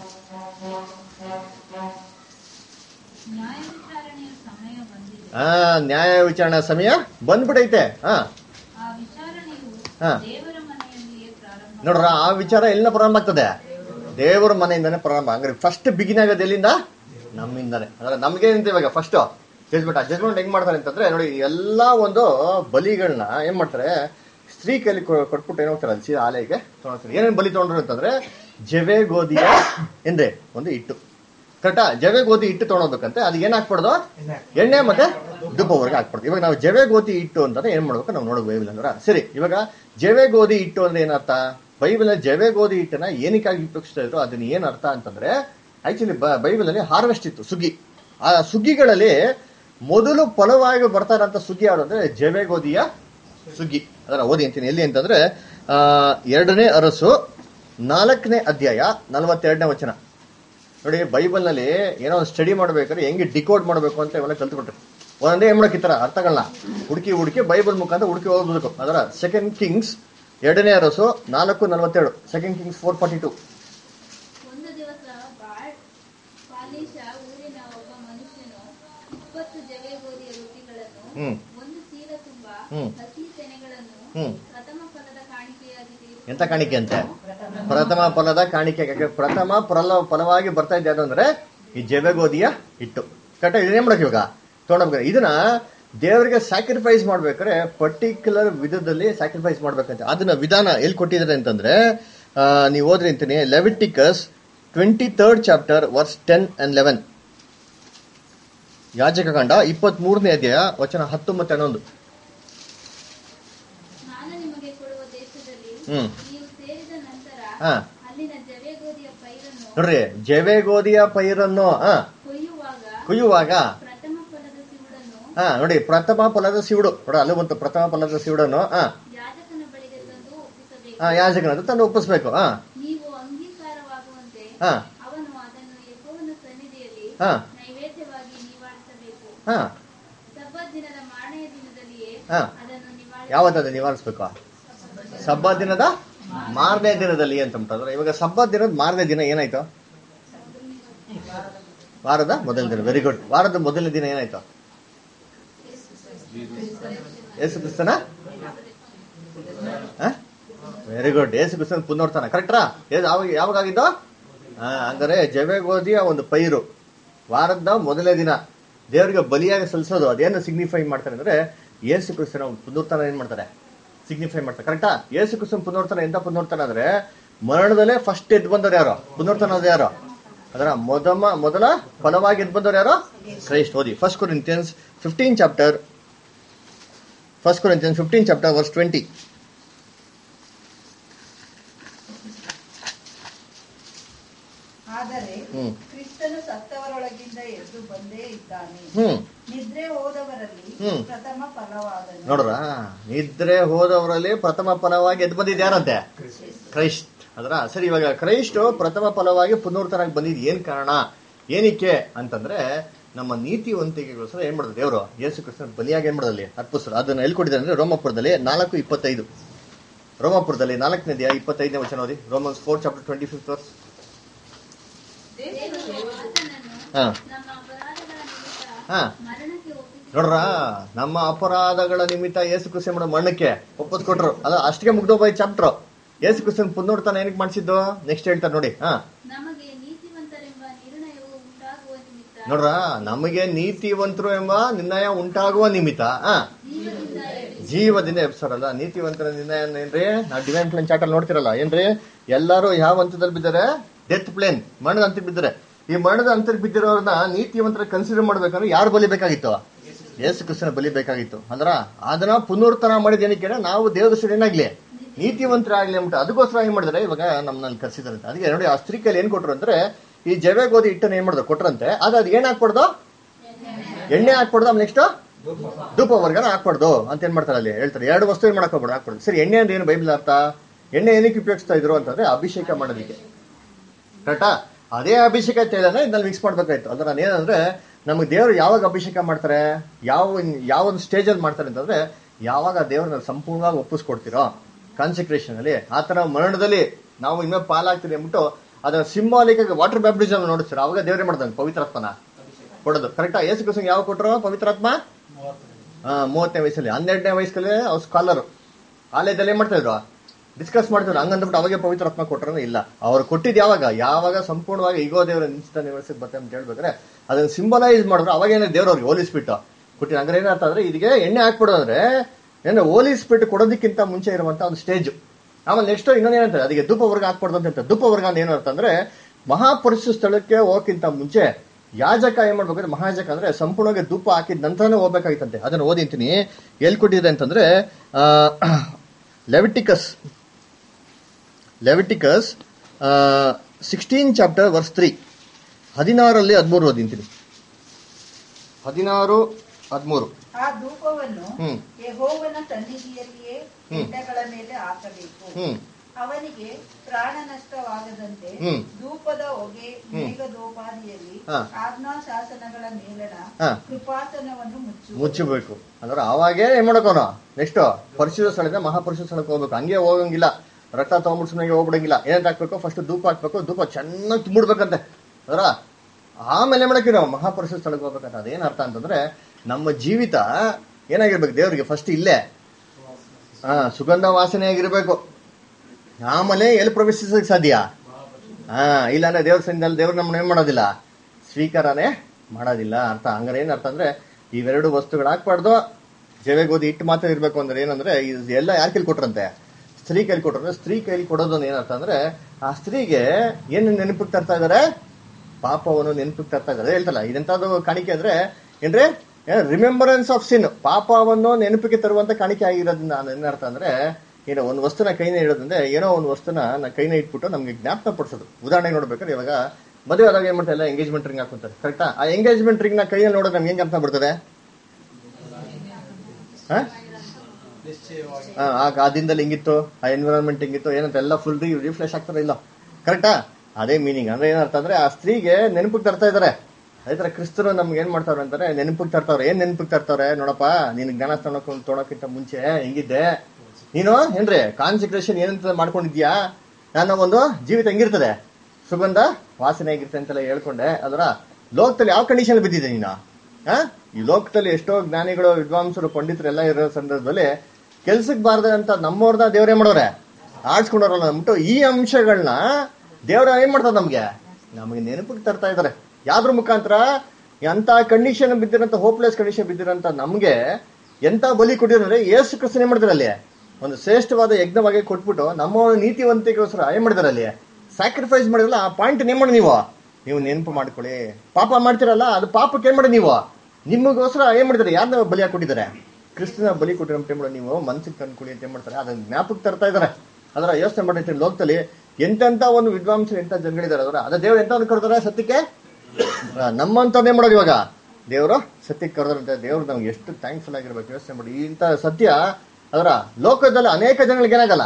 ನ್ಯಾಯ ವಿಚಾರಣೆಯ ಸಮಯ ಬಂದಿದೆ. ಹಾ ನ್ಯಾಯ ವಿಚಾರಣೆ ಸಮಯ ಬಂದ್ಬಿಟ್ಟೈತೆ. ಹಾ ಆ ವಿಚಾರಣೆಯು ಹಾ ದೇವರ ಮನೆಯಲ್ಲಿಯೇ ಪ್ರಾರಂಭ. ನೋಡ್ರ ಆ ವಿಚಾರ ಎಲ್ಲ ಪ್ರಾರಂಭ ಆಗ್ತದೆ? ದೇವರ ಮನೆಯಿಂದಾನೆ ಪ್ರಾರಂಭ. ಹಂಗಾರೆ ಫಸ್ಟ್ ಬಿಗಿನ್ ಆಗೋದು ಎಲ್ಲಿಂದ? ನಮ್ಮಿಂದಾನೆ. ಅಂದ್ರೆ ನಮ್ಗೆ ಅಂತ ಇವಾಗ ಫಸ್ಟ್ ಜಜ್ಮೆಂಟ್. ಆ ಜಜ್ಮೆಂಟ್ ಹೆಂಗ್ ಮಾಡ್ತಾರೆ ಅಂತಂದ್ರೆ ನೋಡಿ ಎಲ್ಲಾ ಒಂದು ಬಲಿಗಳನ್ನ ಏನ್ ಮಾಡ್ತಾರೆ ಸ್ತ್ರೀ ಕೈಲಿ ಕೊಟ್ಬಿಟ್ಟು ಏನ್ ಹೋಗ್ತಾರೆ ಅಲ್ಲಿ ಆಲಯಕ್ಕೆ ತೊಗೊಂಡ್ತಾರೆ. ಏನೇನ್ ಬಲಿ ತೊಗೊಂಡ್ರು ಅಂತಂದ್ರೆ ಜವೆ ಗೋಧಿಯ ಎಂದ್ರೆ ಒಂದು ಹಿಟ್ಟು ಕರೆಕ್ಟಾ? ಜವೆ ಗೋಧಿ ಹಿಟ್ಟು ತೊಗೊಳೋದಕ್ಕಂತೆ ಅದು ಏನ್ ಹಾಕ್ಬಾರ್ದು? ಎಣ್ಣೆ ಮತ್ತೆ ದುಬ್ಬವರೆಗೆ ಹಾಕ್ಬಾರ್ದು. ಇವಾಗ ನಾವು ಜವೆ ಗೋಧಿ ಹಿಟ್ಟು ಅಂತಂದ್ರೆ ಏನ್ ಮಾಡ್ಬೇಕು ನಾವು ನೋಡೋದು ಬೈಬಲ್ ಅಂದ್ರ. ಸರಿ ಇವಾಗ ಜವೆ ಗೋಧಿ ಹಿಟ್ಟು ಅಂದ್ರೆ ಏನರ್ಥ? ಬೈಬಲ್ ಜವೆ ಗೋಧಿ ಹಿಟ್ಟನ್ನ ಏನಕ್ಕಾಗಿ ಉಪಯೋಗಿಸ್ತಾ ಇದ್ರು ಅದನ್ನ ಏನ್ ಅರ್ಥ ಅಂತಂದ್ರೆ ಆಕ್ಚುಲಿ ಬೈಬಲ್ ಅಲ್ಲಿ ಹಾರ್ವೆಸ್ಟ್ ಇತ್ತು ಸುಗ್ಗಿ. ಆ ಸುಗ್ಗಿಗಳಲ್ಲಿ ಮೊದಲು ಫಲವಾಗಿ ಬರ್ತಾರಂತ ಸುಗ್ಗಿ ಯಾರು ಅಂದ್ರೆ ಜವೆ ಗೋಧಿಯ ಸುಗ್ಗಿ. ಅದನ್ನ ಓದಿ ಅಂತೀನಿ ಎಲ್ಲಿ ಅಂತಂದ್ರೆ ಆ ಎರಡನೇ ಅರಸು ನಾಲ್ಕನೇ ಅಧ್ಯಾಯ ನಲವತ್ತೆರಡನೇ ವಚನ ನೋಡಿ. ಬೈಬಲ್ ನಲ್ಲಿ ಏನೋ ಒಂದು ಸ್ಟಡಿ ಮಾಡ್ಬೇಕಾದ್ರೆ ಹೆಂಗೆ ಡಿಕೋಡ್ ಮಾಡ್ಬೇಕು ಅಂತ ಇವೆಲ್ಲ ಕಲ್ತ್ಬಿಟ್ರಿ. ಒಂದೇ ಏನ್ ಮಾಡಕ್ ಈ ತರ ಅರ್ಥಗಳನ್ನ ಹುಡುಕಿ ಹುಡುಕಿ ಬೈಬಲ್ ಮುಖಾಂತರ ಹುಡುಕಿ ಓದ್ಬೇಕು. ಅದರ ಸೆಕೆಂಡ್ ಕಿಂಗ್ಸ್ ಎರಡನೇ ಅರಸು ನಾಲ್ಕು ನಲವತ್ತೆರಡು. Second Kings four forty two. ಒಂದು ದಿವಸ ಬಾಳ್ ಪಾಲಿಶ ಊರಿನ ಒಬ್ಬ ಮನುಷ್ಯನು ಇಪ್ಪತ್ತು ಜವೆ ಗೋಧಿಯ ರೊಟ್ಟಿಗಳನ್ನು ಹ್ಮ್ ಒಂದು ಚೀಲ ತುಂಬಾ ಹ್ಮ್. ಹಸಿ ತೆನೆಗಳನ್ನು ಹ್ಮ್ ಪ್ರಥಮ ಫಲದ ಕಾಣಿಕೆಯಾಗಿ ತೀರಿಸಿ ಎಂತ ಕಾಣಿಕೆ ಅಂತೆ? ಪ್ರಥಮ ಫಲದ ಕಾಣಿಕೆ. ಪ್ರಥಮ ಫಲ ಫಲವಾಗಿ ಬರ್ತಾ ಇದೆ ಅಂದ್ರೆ ಈ ಜವೆ ಗೋಧಿಯ ಹಿಟ್ಟು ಕರೆಕ್ಟ್. ಇದನ್ನೇ ಮಾಡಕ್ ಇವಾಗ ತೊಗೊಂಡೋಗ್ಬೇಕು. ಇದನ್ನ ದೇವರಿಗೆ ಸ್ಯಾಕ್ರಿಫೈಸ್ ಮಾಡ್ಬೇಕಾದ್ರೆ ಪರ್ಟಿಕ್ಯುಲರ್ ವಿಧದಲ್ಲಿ ಸ್ಯಾಕ್ರಿಫೈಸ್ ಮಾಡ್ಬೇಕಂತ ಅದನ್ನ ವಿಧಾನ ಎಲ್ಲಿ ಕೊಟ್ಟಿದ್ದಾರೆ ಅಂತಂದ್ರೆ ನೀವು ಓದ್ರಿ ಅಂತೀನಿ Leviticus twenty third chapter verse ten and eleven. ಯಾಜಕ ಕಾಂಡ ಇಪ್ಪತ್ತ್ ಮೂರನೇ ಅಧ್ಯಾಯ ವಚನ ಹತ್ತು ಮತ್ತೆ ಹನ್ನೊಂದು. ನಾನು ನಿಮಗೆ ಕೊಡುವ ದೇಶದಲ್ಲಿ ಹ್ಮ್ ನೀವು ಸೇರಿದ ನಂತರ ಹಾ ಅಲ್ಲಿನ ಜವೆ ಗೋಧಿಯ ಪೈರನ್ನು ನೋಡ್ರಿ, ಜವೆ ಗೋಧಿಯ ಪೈರನ್ನು ಹಾ ಕೊಯ್ಯುವಾಗ ಕುಯ್ಯುವಾಗ ಪ್ರಥಮ ಫಲದ ಸಿವುಡನ್ನು ಹಾ ನೋಡಿ, ಪ್ರಥಮ ಫಲದ ಸಿವುಡು ನೋಡಿ, ಅಲ್ಲೂ ಬಂತು ಪ್ರಥಮ ಫಲದ ಸಿವುಡನ್ನು ಹಾ ಯಾಜಕನ ಬಳಿಗೆ ತಂದು ಒಪ್ಪಿಸಬೇಕು. ಹಾ ಯಾಜಕನ ತಂದು ಒಪ್ಪಿಸ್ಬೇಕು. ಹಾ ನೀವು ಅಂಗೀಕಾರವಾಗುವಂತೆ ಹಾ ಅವನು ಅದನ್ನು ಯೆಹೋವನ ಸನ್ನಿಧಿಯಲ್ಲಿ ಹಾ ನೈವೇದ್ಯವಾಗಿ ನಿವಾಳಿಸಬೇಕು. ಹಾ ಸಬ್ಬತ್ ದಿನದ ಮಾರನೆಯ ದಿನದಲ್ಲಿಯೇ ಹಾ ಅದನ್ನು ನಿವಾಳಿಸ ಯಾವತ್ತದ ನಿವಾರಿಸ್ಬೇಕು? ಸಬ್ಬತ್ ದಿನದ ಮಾರನೇ ದಿನದಲ್ಲಿ ಅಂತ ಅಂತಂದ್ರೆ, ಇವಾಗ ಸಬ್ಬತ್ ದಿನದ ಮಾರನೇ ದಿನ ಏನಾಯ್ತು? ವಾರದ ಮೊದಲನೇ ದಿನ. Very good. ವಾರದ ಮೊದಲನೇ ದಿನ ಏನಾಯ್ತು? ಯೇಸು ಕ್ರಿಸ್ತನ ವೆರಿ ಗುಡ್. ಯೇಸು ಕ್ರಿಸ್ತನ ಪುನರುತ್ಥಾನ. ಕರೆಕ್ಟ್ರಾ? ಯಾವಾಗ ಯಾವಾಗ ಆಗಿದ್ದು? ಹಾ ಹಂಗಾರೆ ಜವೆ ಗೋಧಿಯ ಒಂದು ಪೈರು ವಾರದ ಮೊದಲನೇ ದಿನ ದೇವರಿಗೆ ಬಲಿಯಾಗಿ ಸಲ್ಲಿಸೋದು ಅದೇನು ಸಿಗ್ನಿಫೈ ಮಾಡ್ತಾರೆ ಅಂದ್ರೆ, ಯೇಸು ಕ್ರಿಸ್ತನ ಪುನರುತ್ಥಾನ ಏನ್ ಮಾಡ್ತಾರೆ? ಸಿಗ್ನಿಫೈ ಮಾಡ್ತಾರೆ. ಕರೆಕ್ಟಾ? ಯೇಸು ಕ್ರಿಸ್ತನ ಪುನರುತ್ಥಾನ ಎಂತ ಪುನರುತ್ಥಾನ ಅಂದ್ರೆ, ಮರಣದಲ್ಲೇ ಫಸ್ಟ್ ಎದ್ದು ಬಂದವ್ರು ಯಾರು? ಪುನರುತ್ಥಾನ ಯಾರು? ಅದರ ಮೊದಮ ಮೊದಲ ಫಲವಾಗಿ ಎದ್ದು ಬಂದವ್ರು ಯಾರು? ಕ್ರೈಸ್ಟ್. ಓದಿ first Corinthians fifteen chapter first Corinthians fifteen chapter verse twenty. ಆದರೆ ಹ್ಮ್ ಕ್ರಿಸ್ತನು ಸತ್ತವರೊಳಗಿಂದ ಎದ್ದು ಬಂದೇ ಇದ್ದಾನೆ. ಹ್ಮ್ ನಿದ್ರೆ ಹೋದವರಲ್ಲಿ ಹ್ಮ್. ಪ್ರಥಮ ಫಲವಾದನು. ನೋಡ್ರ, ನಿದ್ರೆ ಹೋದವರಲ್ಲಿ ಪ್ರಥಮ ಫಲವಾಗಿ ಎದ್ದು ಬಂದಿದ್ದು ಯಾರಂತೆ? ಕ್ರೈಸ್ಟ್. ಅದರ ಸರಿ, ಇವಾಗ ಕ್ರೈಸ್ಟ್ ಪ್ರಥಮ ಫಲವಾಗಿ ಪುನರುತ್ಥಾನಕ್ಕೆ ಬಂದಿದ್ದು ಏನ್ ಕಾರಣ, ಏನಕ್ಕೆ ಅಂತಂದ್ರೆ, ನಮ್ಮ ನೀತಿವಂತಿಕೆಗೋಸ್ಕರ ಏನ್ ಮಾಡಿದ್ರು ದೇವರು ಯೇಸು ಕ್ರಿಸ್ತನ ಬಲಿಯಾಗಿ ಏನ್ ಮಾಡೋದಲ್ಲಿ ಅರ್ಪಿಸ್ರು. ಅದನ್ನ ಎಲ್ಲಿ ಕೊಟ್ಟಿದ್ದಾರೆ ಅಂದ್ರೆ ರೋಮಾಪುರದಲ್ಲಿ ನಾಲ್ಕು ಇಪ್ಪತ್ತೈದು. ರೋಮಾಪುರದಲ್ಲಿ ನಾಲ್ಕನೇ ದಿನ ಇಪ್ಪತ್ತೈದನೇ ವಚನ ಓದಿ. Romans four chapter twenty fifth verse. ದೇವರು ಆತನನ್ನು ಹಾ ನಮ್ಮ ಅಪರಾಧಗಳ ನಿಮಿತ್ತ ಹಾ ಮರಣಕ್ಕೆ ಒಪ್ಪಿಸಿ ನೋಡ್ರ, ನಮ್ಮ ಅಪರಾಧಗಳ ನಿಮಿತ್ತ ಯೇಸು ಕ್ರಿಸ್ತ ಮಾಡೋ ಮರಣಕ್ಕೆ ಒಪ್ಪಿಸ್ಕೊಟ್ರು. ಅದ ಅಷ್ಟಿಗೆ ಮುಗ್ದೋಗ್ಬಾಯ್ ಚಾಪ್ಟರ್. ಯೇಸು ಕ್ರಿಸ್ತನ ಪುನರುತ್ಥಾನ ಏನಕ್ಕೆ ಮಾಡಿಸಿದ್ದು ನೆಕ್ಸ್ಟ್ ಹೇಳ್ತಾರೆ ನೋಡಿ. ಹಾ ನಮಗೆ ನೀತಿವಂತರೆಂಬ ನಿರ್ಣಯವು ಉಂಟಾಗುವ ನಿಮಿತ್ತ ನೋಡ್ರ, ನಮಗೆ ನೀತಿವಂತರು ಎಂಬ ನಿರ್ಣಯ ಉಂಟಾಗುವ ನಿಮಿತ್ತ ಹಾ ಜೀವದಿಂದ ಎಬ್ಬಿಸಿ ಜೀವದಿಂದ ಎಬ್ಸರಲ್ಲ. ನೀತಿವಂತರ ನಿರ್ಣಯ ಏನ್ರಿ? ನಾವು ಡಿವೈನ್ ಪ್ಲೇನ್ ಚಾರ್ಟ್ ಅಲ್ಲಿ ನೋಡ್ತಿರಲ್ಲ ಏನ್ರಿ, ಎಲ್ಲರೂ ಯಾವ ಹಂತದಲ್ಲಿ ಬಿದ್ದಾರೆ? ಡೆತ್ ಪ್ಲೇನ್, ಮರಣದ ಹಂತಕ್ಕೆ ಬಿದ್ದರೆ. ಈ ಮರಣದ ಹಂತಕ್ಕೆ ಬಿದ್ದಿರೋರ್ನ ನೀತಿವಂತರ ಕನ್ಸಿಡರ್ ಮಾಡ್ಬೇಕಂದ್ರೆ ಯಾರು ಬಲಿಬೇಕಾಗಿತ್ತು? ಯೇಸು ಕ್ರಿಸ್ತನ ಬಲಿಬೇಕಾಗಿತ್ತು. ಅಂದ್ರ ಅದನ್ನ ಪುನರುತ್ಥಾನ ಮಾಡಿದ ಏನಕ್ಕೆ? ನಾವು ದೇವರ ದೃಷ್ಟಿಯಲ್ಲಿ ಏನಾಗ್ಲಿ ನೀತಿವಂತರಾಗ್ಲಿ ಅಂದ್ಬಿಟ್ಟು ಅದಕ್ಕೋಸ್ಕರ ಏನ್ ಮಾಡಿದ್ರೆ ಇವಾಗ ನಮ್ಮನ್ನ ಕರ್ಸಿದಾರಂತೆ. ಅದಕ್ಕೆ ನೋಡಿ, ಆ ಸ್ತ್ರೀ ಕೈಲಿ ಏನ್ ಕೊಟ್ರು ಅಂದ್ರೆ, ಈ ಜವೆ ಗೋಧಿ ಹಿಟ್ಟನ್ನ ಏನ್ ಮಾಡಿದ್ರು ಕೊಟ್ರಂತೆ. ಅದು ಅದು ಏನ್ ಹಾಕ್ಬಾರ್ದು? ಎಣ್ಣೆ ಹಾಕ್ಬಾರ್ದು. ಆಮೇಲೆ ನೆಕ್ಸ್ಟ್ ಧೂಪ ವರ್ಗನ ಹಾಕ್ಬಾರ್ದು ಅಂತ ಏನ್ ಮಾಡ್ತಾರೆ ಅಲ್ಲಿ ಹೇಳ್ತಾರೆ. ಎರಡು ವಸ್ತು ಏನ್ ಮಾಡಕ್ ಹೋಗ್ಬಾರ್ದು, ಹಾಕ್ಬಾರ್ದು. ಸರಿ, ಎಣ್ಣೆ ಅಂದ್ರೆ ಏನು ಬೈಬಲ್ ಅರ್ಥ? ಎಣ್ಣೆ ಏನಕ್ಕೆ ಉಪಯೋಗಿಸ್ತಾ ಇದ್ರು ಅಂತಂದ್ರೆ ಅಭಿಷೇಕ ಮಾಡೋದಕ್ಕೆ. ಕರೆಕ್ಟಾ? ಅದೇ ಅಭಿಷೇಕ ತೈಲನ ಇದ್ರಲ್ಲಿ ಮಿಕ್ಸ್ ಮಾಡ್ಬೇಕಾಯ್ತು. ಅಂದ್ರೆ ನಾನು ಏನಂದ್ರೆ, ನಮಗೆ ದೇವರು ಯಾವಾಗ ಅಭಿಷೇಕ ಮಾಡ್ತಾರೆ, ಯಾವ ಯಾವ ಒಂದು ಸ್ಟೇಜ್ ಅಲ್ಲಿ ಮಾಡ್ತಾರೆ ಅಂತಂದ್ರೆ, ಯಾವಾಗ ದೇವ್ರನ್ನ ಸಂಪೂರ್ಣವಾಗಿ ಒಪ್ಪಿಸ್ಕೊಡ್ತಿರೋ ಕಾನ್ಸಂಟ್ರೇಷನ್ ಅಲ್ಲಿ, ಆತರ ಮರಣದಲ್ಲಿ ನಾವು ಇನ್ನೂ ಪಾಲಾಗ್ತೀವಿ ಅಂದ್ಬಿಟ್ಟು ಅದನ್ನ ಸಿಂಬಾಲಿಕ್ ಆಗಿ ವಾಟರ್ ಬ್ಯಾಪ್ಟಿಸಮ್ ನೋಡಿಸ್ತಾರೆ. ಅವಾಗ ದೇವ್ರೇ ಮಾಡ್ದಂಗೆ ಪವಿತ್ರಾತ್ಮನ ಕೊಡೋದು. ಕರೆಕ್ಟಾ? ಯೇಸು ಕ್ರಿಸ್ತನಿಗೆ ಯಾವ ಕೊಟ್ಟರು ಪವಿತ್ರಾತ್ಮ? ಹಾ ಮೂವತ್ತನೇ ವಯಸ್ಸಲ್ಲಿ. ಹನ್ನೆರಡನೇ ವಯಸ್ಸಲ್ಲಿ ಅವ್ರು ಸ್ಕಾಲರ್ ಕಾಲೇಜಲ್ಲಿ ಏನ್ ಮಾಡ್ತಾ ಇದ್ರು, ಡಿಸ್ಕಸ್ ಮಾಡ್ತಿದ್ರು. ಹಂಗಂದ್ಬಿಟ್ಟು ಅವಾಗೆ ಪವಿತ್ರಾತ್ಮ ಕೊಟ್ಟರು ಇಲ್ಲ. ಅವ್ರು ಕೊಟ್ಟಿದ್ದು ಯಾವಾಗ? ಯಾವಾಗ ಸಂಪೂರ್ಣವಾಗಿ ಈಗೋ ದೇವರ ನಿಶ್ಚಿತ ನಿವರ್ಸಕ್ಕೆ ಬರ್ತದೆ ಅಂತ ಹೇಳ್ಬೇಕಾದ್ರೆ ಅದನ್ನ ಸಿಂಬಲೈಸ್ ಮಾಡಿದ್ರು. ಅವಾಗ ಏನೇ ದೇವ್ರವ್ರಿಗೆ ಹೋಲಿಸ್ಬಿಟ್ಟು ಕೊಟ್ಟಿದ್ದು. ಹಂಗಾರೆ ಏನರ್ಥ ಅಂದ್ರೆ, ಇದಕ್ಕೆ ಎಣ್ಣೆ ಹಾಕ್ಬಿಡೋದು ಅಂದ್ರೆ ಏನು, ಹೋಲಿಸ್ಬಿಟ್ಟು ಕೊಡೋದಕ್ಕಿಂತ ಮುಂಚೆ ಇರುವಂತ ಒಂದು ಸ್ಟೇಜ್. ಆಮೇಲೆ ನೆಕ್ಸ್ಟ್ ಇನ್ನೊಂದೇನಂತಾರೆ, ಅದಕ್ಕೆ ಧೂಪ ವರ್ಗ ಹಾಕ್ಬಾರ್ದು ಅಂತ ಹೇಳ್ತಾರೆ. ಧೂಪ ವರ್ಗ ಅಂತ ಏನರ್ಥ ಅಂದ್ರೆ, ಮಹಾಪುರುಷ ಸ್ಥಳಕ್ಕೆ ಹೋಗಕ್ಕಿಂತ ಮುಂಚೆ ಯಾಜಕ ಏನ್ ಮಾಡ್ಬೇಕಂದ್ರೆ, ಮಹಾಯಾಜಕ ಅಂದ್ರೆ ಸಂಪೂರ್ಣವಾಗಿ ಧೂಪ ಹಾಕಿದ ನಂತರನೇ ಹೋಗ್ಬೇಕಾಗಿತ್ತಂತೆ. ಅದನ್ನ ಓದಿಂತೀನಿ. ಎಲ್ಲಿ ಕೊಟ್ಟಿದೆ ಅಂತಂದ್ರೆ, Leviticus Leviticus sixteen chapter verse three. ಹದಿನಾರಲ್ಲಿ ಹದಿಮೂರು ಓದಿಂತೀನಿ. ಹದಿನಾರು ಹದಿಮೂರು. ಆ ಧೂಪವನ್ನು ಹ್ಮ್ ಯೆಹೋವನ ಸನ್ನಿಧಿಯಲ್ಲಿಯೇ ಹ್ಮ್. ಬೆಟ್ಟಗಳ ಮೇಲೆ ಹಾಕಬೇಕು. ಹ್ಮ್ ಅವನಿಗೆ ಪ್ರಾಣ ನಷ್ಟವಾಗದಂತೆ ಹ್ಮ್. ಧೂಪದ ಹೊಗೆ ಹ್ಮ್. ಮೇಘದೋಪಾದಿಯಲ್ಲಿ ಹಾ. ಆಜ್ಞಾಶಾಸನಗಳ ಮೇಲಣ ಹಾ. ಕೃಪಾಸನವನ್ನು ಮುಚ್ಚು ಮುಚ್ಚಬೇಕು. ಅಂದ್ರೆ ಅವಾಗೇ ಏನ್ ಮಾಡ್ಕೋಣ, ನೆಕ್ಸ್ಟ್ ಪರಿಶುದ್ಧ ಸ್ಥಳದಿಂದ ಮಹಾಪರಿಶುದ್ಧ ಸ್ಥಳಕ್ಕೆ ಹೋಗ್ಬೇಕು. ಹಂಗೆ ಹೋಗಂಗಿಲ್ಲ, ರಕ್ತ ತಗೊಂಡ್ಬಿಟ್ಟು ಸುಮ್ಮನೆ ಹೋಗ್ಬಿಡಂಗಿಲ್ಲ. ಏನಂತ ಹಾಕ್ಬೇಕು? ಫಸ್ಟ್ ಧೂಪ ಹಾಕ್ಬೇಕು. ಧೂಪ ಚೆನ್ನಾಗಿ ತುಂಬಿಡ್ಬೇಕಂತೆ. ಅದರ ಆಮೇಲೆ ಮಾಡಕ್ಕೆ ನಾವು ಮಹಾಪರಿಶುದ್ಧ ಸ್ಥಳಕ್ಕೆ ಹೋಗ್ಬೇಕಂತ. ಅದೇನ್ ಅರ್ಥ ಅಂತಂದ್ರೆ, ನಮ್ಮ ಜೀವಿತ ಏನಾಗಿರ್ಬೇಕು ದೇವ್ರಿಗೆ ಫಸ್ಟ್ ಇಲ್ಲೇ ಹಾ ಸುಗಂಧ ವಾಸನೆ ಆಗಿರ್ಬೇಕು. ಆಮೇಲೆ ಎಲ್ಲಿ ಪ್ರವೇಶಿಸಕ್ಕೆ ಸಾಧ್ಯ? ಹಾ ಇಲ್ಲಾಂದ್ರೆ ದೇವ್ರ ಸನ್ನಿಧಿಯಲ್ಲಿ ದೇವ್ರು ನಮ್ಮನ್ನ ಏನ್ ಮಾಡೋದಿಲ್ಲ, ಸ್ವೀಕಾರನೇ ಮಾಡೋದಿಲ್ಲ ಅರ್ಥ. ಹಂಗಾರೆ ಏನ್ ಅರ್ಥ ಅಂದ್ರೆ, ಇವೆರಡು ವಸ್ತುಗಳು ಹಾಕ್ಬಾರ್ದು. ಜವೆ ಗೋಧಿ ಹಿಟ್ಟು ಮಾತ್ರ ಇರ್ಬೇಕು ಅಂದ್ರೆ ಏನಂದ್ರೆ, ಇದೆಲ್ಲ ಯಾರ ಕೈಲಿ ಕೊಟ್ರಂತೆ? ಸ್ತ್ರೀ ಕೈಲಿ ಕೊಟ್ರಂದ್ರೆ. ಸ್ತ್ರೀ ಕೈಲಿ ಕೊಡೋದು ಏನರ್ಥ ಅಂದ್ರೆ, ಆ ಸ್ತ್ರೀಗೆ ಏನು ನೆನಪಿಗೆ ತರ್ತಾ ಇದಾರೆ? ಪಾಪವನ್ನು ನೆನಪಿಗೆ ತರ್ತಾ ಇದಾರೆ. ಹೇಳ್ತಲ್ಲ, ಇದೆಂತಾದ್ರು ಕಾಣಿಕೆ ಅಂದ್ರೆ ಏನ್ರಿ ರಿಮೆಂಬರೆನ್ಸ್ ಆಫ್ ಸಿನ್, ಪಾಪವನ್ನು ನೆನಪಿಗೆ ತರುವಂತ ಕಾಣಿಕೆ ಆಗಿರೋದ್ರಿಂದ ಏನರ್ಥ ಅಂದ್ರೆ ಏನೋ ಒಂದು ವಸ್ತುನ ಕೈನ ಇಡೋದಂದ್ರೆ ಏನೋ ಒಂದು ವಸ್ತುನ ನಾ ಕೈನ ಇಟ್ಬಿಟ್ಟು ನಮ್ಗೆ ಜ್ಞಾಪಕ ಪಡಿಸೋದು. ಉದಾಹರಣೆ ನೋಡ್ಬೇಕಾದ್ರೆ ಇವಾಗ ಮದುವೆ ಆದಾಗ ಏನ್ ಮಾಡ್ತಾರೆ, ಎಲ್ಲ ಎಂಗೇಜ್ಮೆಂಟ್ ರಿಂಗ್ ಹಾಕೊಂತಾರೆ, ಕರೆಕ್ಟಾ? ಆ ಎಂಗೇಜ್ಮೆಂಟ್ ರಿಂಗ್ ನ ಕೈಯಲ್ಲಿ ನೋಡೋದು ನಮ್ಗೆ ಏನ್ ಜ್ಞಾಪಕ ಬರ್ತದೆ? ಆ ದಿನದಲ್ಲಿ ಹಿಂಗಿತ್ತು, ಆ ಎನ್ವಿರಾನ್ಮೆಂಟ್ ಹಿಂಗಿತ್ತು ಏನಂತ ಎಲ್ಲ ಫುಲ್ ರಿಫ್ರೆಶ್ ಆಗ್ತಾರ ಇಲ್ಲ, ಕರೆಕ್ಟಾ? ಅದೇ ಮೀನಿಂಗ್. ಅಂದ್ರೆ ಏನರ್ಥ ಅಂದ್ರೆ ಆ ಸ್ತ್ರೀಗೆ ನೆನಪಿಗೆ ತರ್ತಾ ಇದಾರೆ. ಅದೇ ತರ ಕ್ರಿಸ್ತರು ನಮ್ಗೆ ಏನ್ ಮಾಡ್ತಾವ್ರೆ ಅಂತಾರೆ, ನೆನಪಿಗೆ ತರ್ತಾವ್ರೆ. ಏನ್ ನೆನಪಿಗೆ ತರ್ತಾವ್ರೆ? ನೋಡಪ್ಪ, ನೀನ್ ಜ್ಞಾನಸ್ಥಾನ ತೊಗೊಳಕ್ಕಿಂತ ಮುಂಚೆ ಹಿಂಗಿದ್ದೆ ನೀನು, ಏನ್ರಿ ಕಾನ್ಸಂಟ್ರೇಷನ್ ಏನಂತ ಮಾಡ್ಕೊಂಡಿದ್ಯಾ, ನನ್ನ ಒಂದು ಜೀವಿತ ಹೆಂಗಿರ್ತದೆ, ಸುಗಂಧ ವಾಸನೆ ಆಗಿರ್ತದೆ ಅಂತೆಲ್ಲ ಹೇಳ್ಕೊಂಡೆ. ಅದರ ಲೋಕದಲ್ಲಿ ಯಾವ ಕಂಡೀಷನ್ ಬಿದ್ದಿದೆ ನೀನು? ಆ ಈ ಲೋಕದಲ್ಲಿ ಎಷ್ಟೋ ಜ್ಞಾನಿಗಳು, ವಿದ್ವಾಂಸರು, ಪಂಡಿತರು ಎಲ್ಲ ಇರೋ ಸಂದರ್ಭದಲ್ಲಿ ಕೆಲ್ಸಕ್ಕೆ ಬಾರದಂತ ನಮ್ಮವ್ರನ್ನ ದೇವ್ರೇ ಮಾಡೋರೆ, ಆಡ್ಸ್ಕೊಂಡವ್ರಲ್ಲ ಅಂದ್ಬಿಟ್ಟು ಈ ಅಂಶಗಳನ್ನ ದೇವ್ರ ಏನ್ ಮಾಡ್ತಾರೆ, ನಮ್ಗೆ ನಮಗೆ ನೆನಪಿಗೆ ತರ್ತಾ ಇದಾರೆ. ಯಾವ್ದ್ರ ಮುಖಾಂತರ? ಎಂತ ಕಂಡೀಷನ್ ಬಿದ್ದಿರಂತ, ಹೋಪ್ಲೆಸ್ ಕಂಡೀಷನ್ ಬಿದ್ದಿರಂತ ನಮ್ಗೆ ಎಂತ ಬಲಿ ಕೊಟ್ಟಿದ್ರೆ ಯೇಸು ಕ್ರಿಸ್ತನ್ ಏನ್ ಮಾಡ್ತಾರೆ ಅಲ್ಲಿ ಒಂದು ಶ್ರೇಷ್ಠವಾದ ಯಜ್ಞವಾಗಿ ಕೊಟ್ಬಿಟ್ಟು ನಮ್ಮ ನೀತಿವಂತಿಗೋಸ್ಕರ ಏನ್ ಮಾಡಿದಾರೆ ಅಲ್ಲಿ ಸ್ಯಾಕ್ರಿಫೈಸ್ ಮಾಡಿದ್ರಲ್ಲ. ಆ ಪಾಯಿಂಟ್ ಏನ್ ಮಾಡಿ ನೀವು ನೀವು ನೆನಪು ಮಾಡ್ಕೊಳ್ಳಿ. ಪಾಪ ಮಾಡ್ತಿರಲ್ಲ, ಅದು ಪಾಪಕ್ಕೆ ಏನ್ ಮಾಡಿ ನೀವು ನಿಮಗೋಸ್ಕರ ಏನ್ ಮಾಡಿದಾರೆ, ಯಾರನ್ನ ಬಲಿ ಹಾಕೊಟ್ಟಿದ್ದಾರೆ? ಕ್ರಿಸ್ತನ ಬಲಿ ಕೊಟ್ಟಿರೋ ನೀವು ಮನ್ಸಿಗೆ ತಂದ್ಕೊಳ್ಳಿ ಅಂತ ಏನ್ ಮಾಡ್ತಾರೆ, ಅದನ್ನ ಜ್ಞಾಪಕ ತರ್ತಾ ಇದಾರೆ. ಅದರ ಯೋಚನೆ ಮಾಡಿರ್ತೀನಿ, ಲೋಕದಲ್ಲಿ ಎಂತೆಂತ ಒಂದು ವಿದ್ವಾಂಸರು ಎಂತ ಜನಗಳಿದ್ದಾರೆ. ಅದರ ಅದ ದೇವ್ರು ಎಂತ ಕರೆದಾರೆ ಸತ್ಯಕ್ಕೆ, ನಮ್ಮಂತವ್ನೇ ಮಾಡೋದು. ಇವಾಗ ದೇವರು ಸತ್ಯಕ್ಕೆ ಕರೆದಾರಂತೆ. ದೇವ್ರು ನಮ್ಗೆ ಎಷ್ಟು ಥ್ಯಾಂಕ್ಫುಲ್ ಆಗಿರ್ಬೇಕು. ಯೋಚನೆ ಮಾಡಿ, ಇಂಥ ಸತ್ಯ ಅದರ ಲೋಕದಲ್ಲಿ ಅನೇಕ ಜನಗಳಿಗೆ ಏನಾಗಲ್ಲ,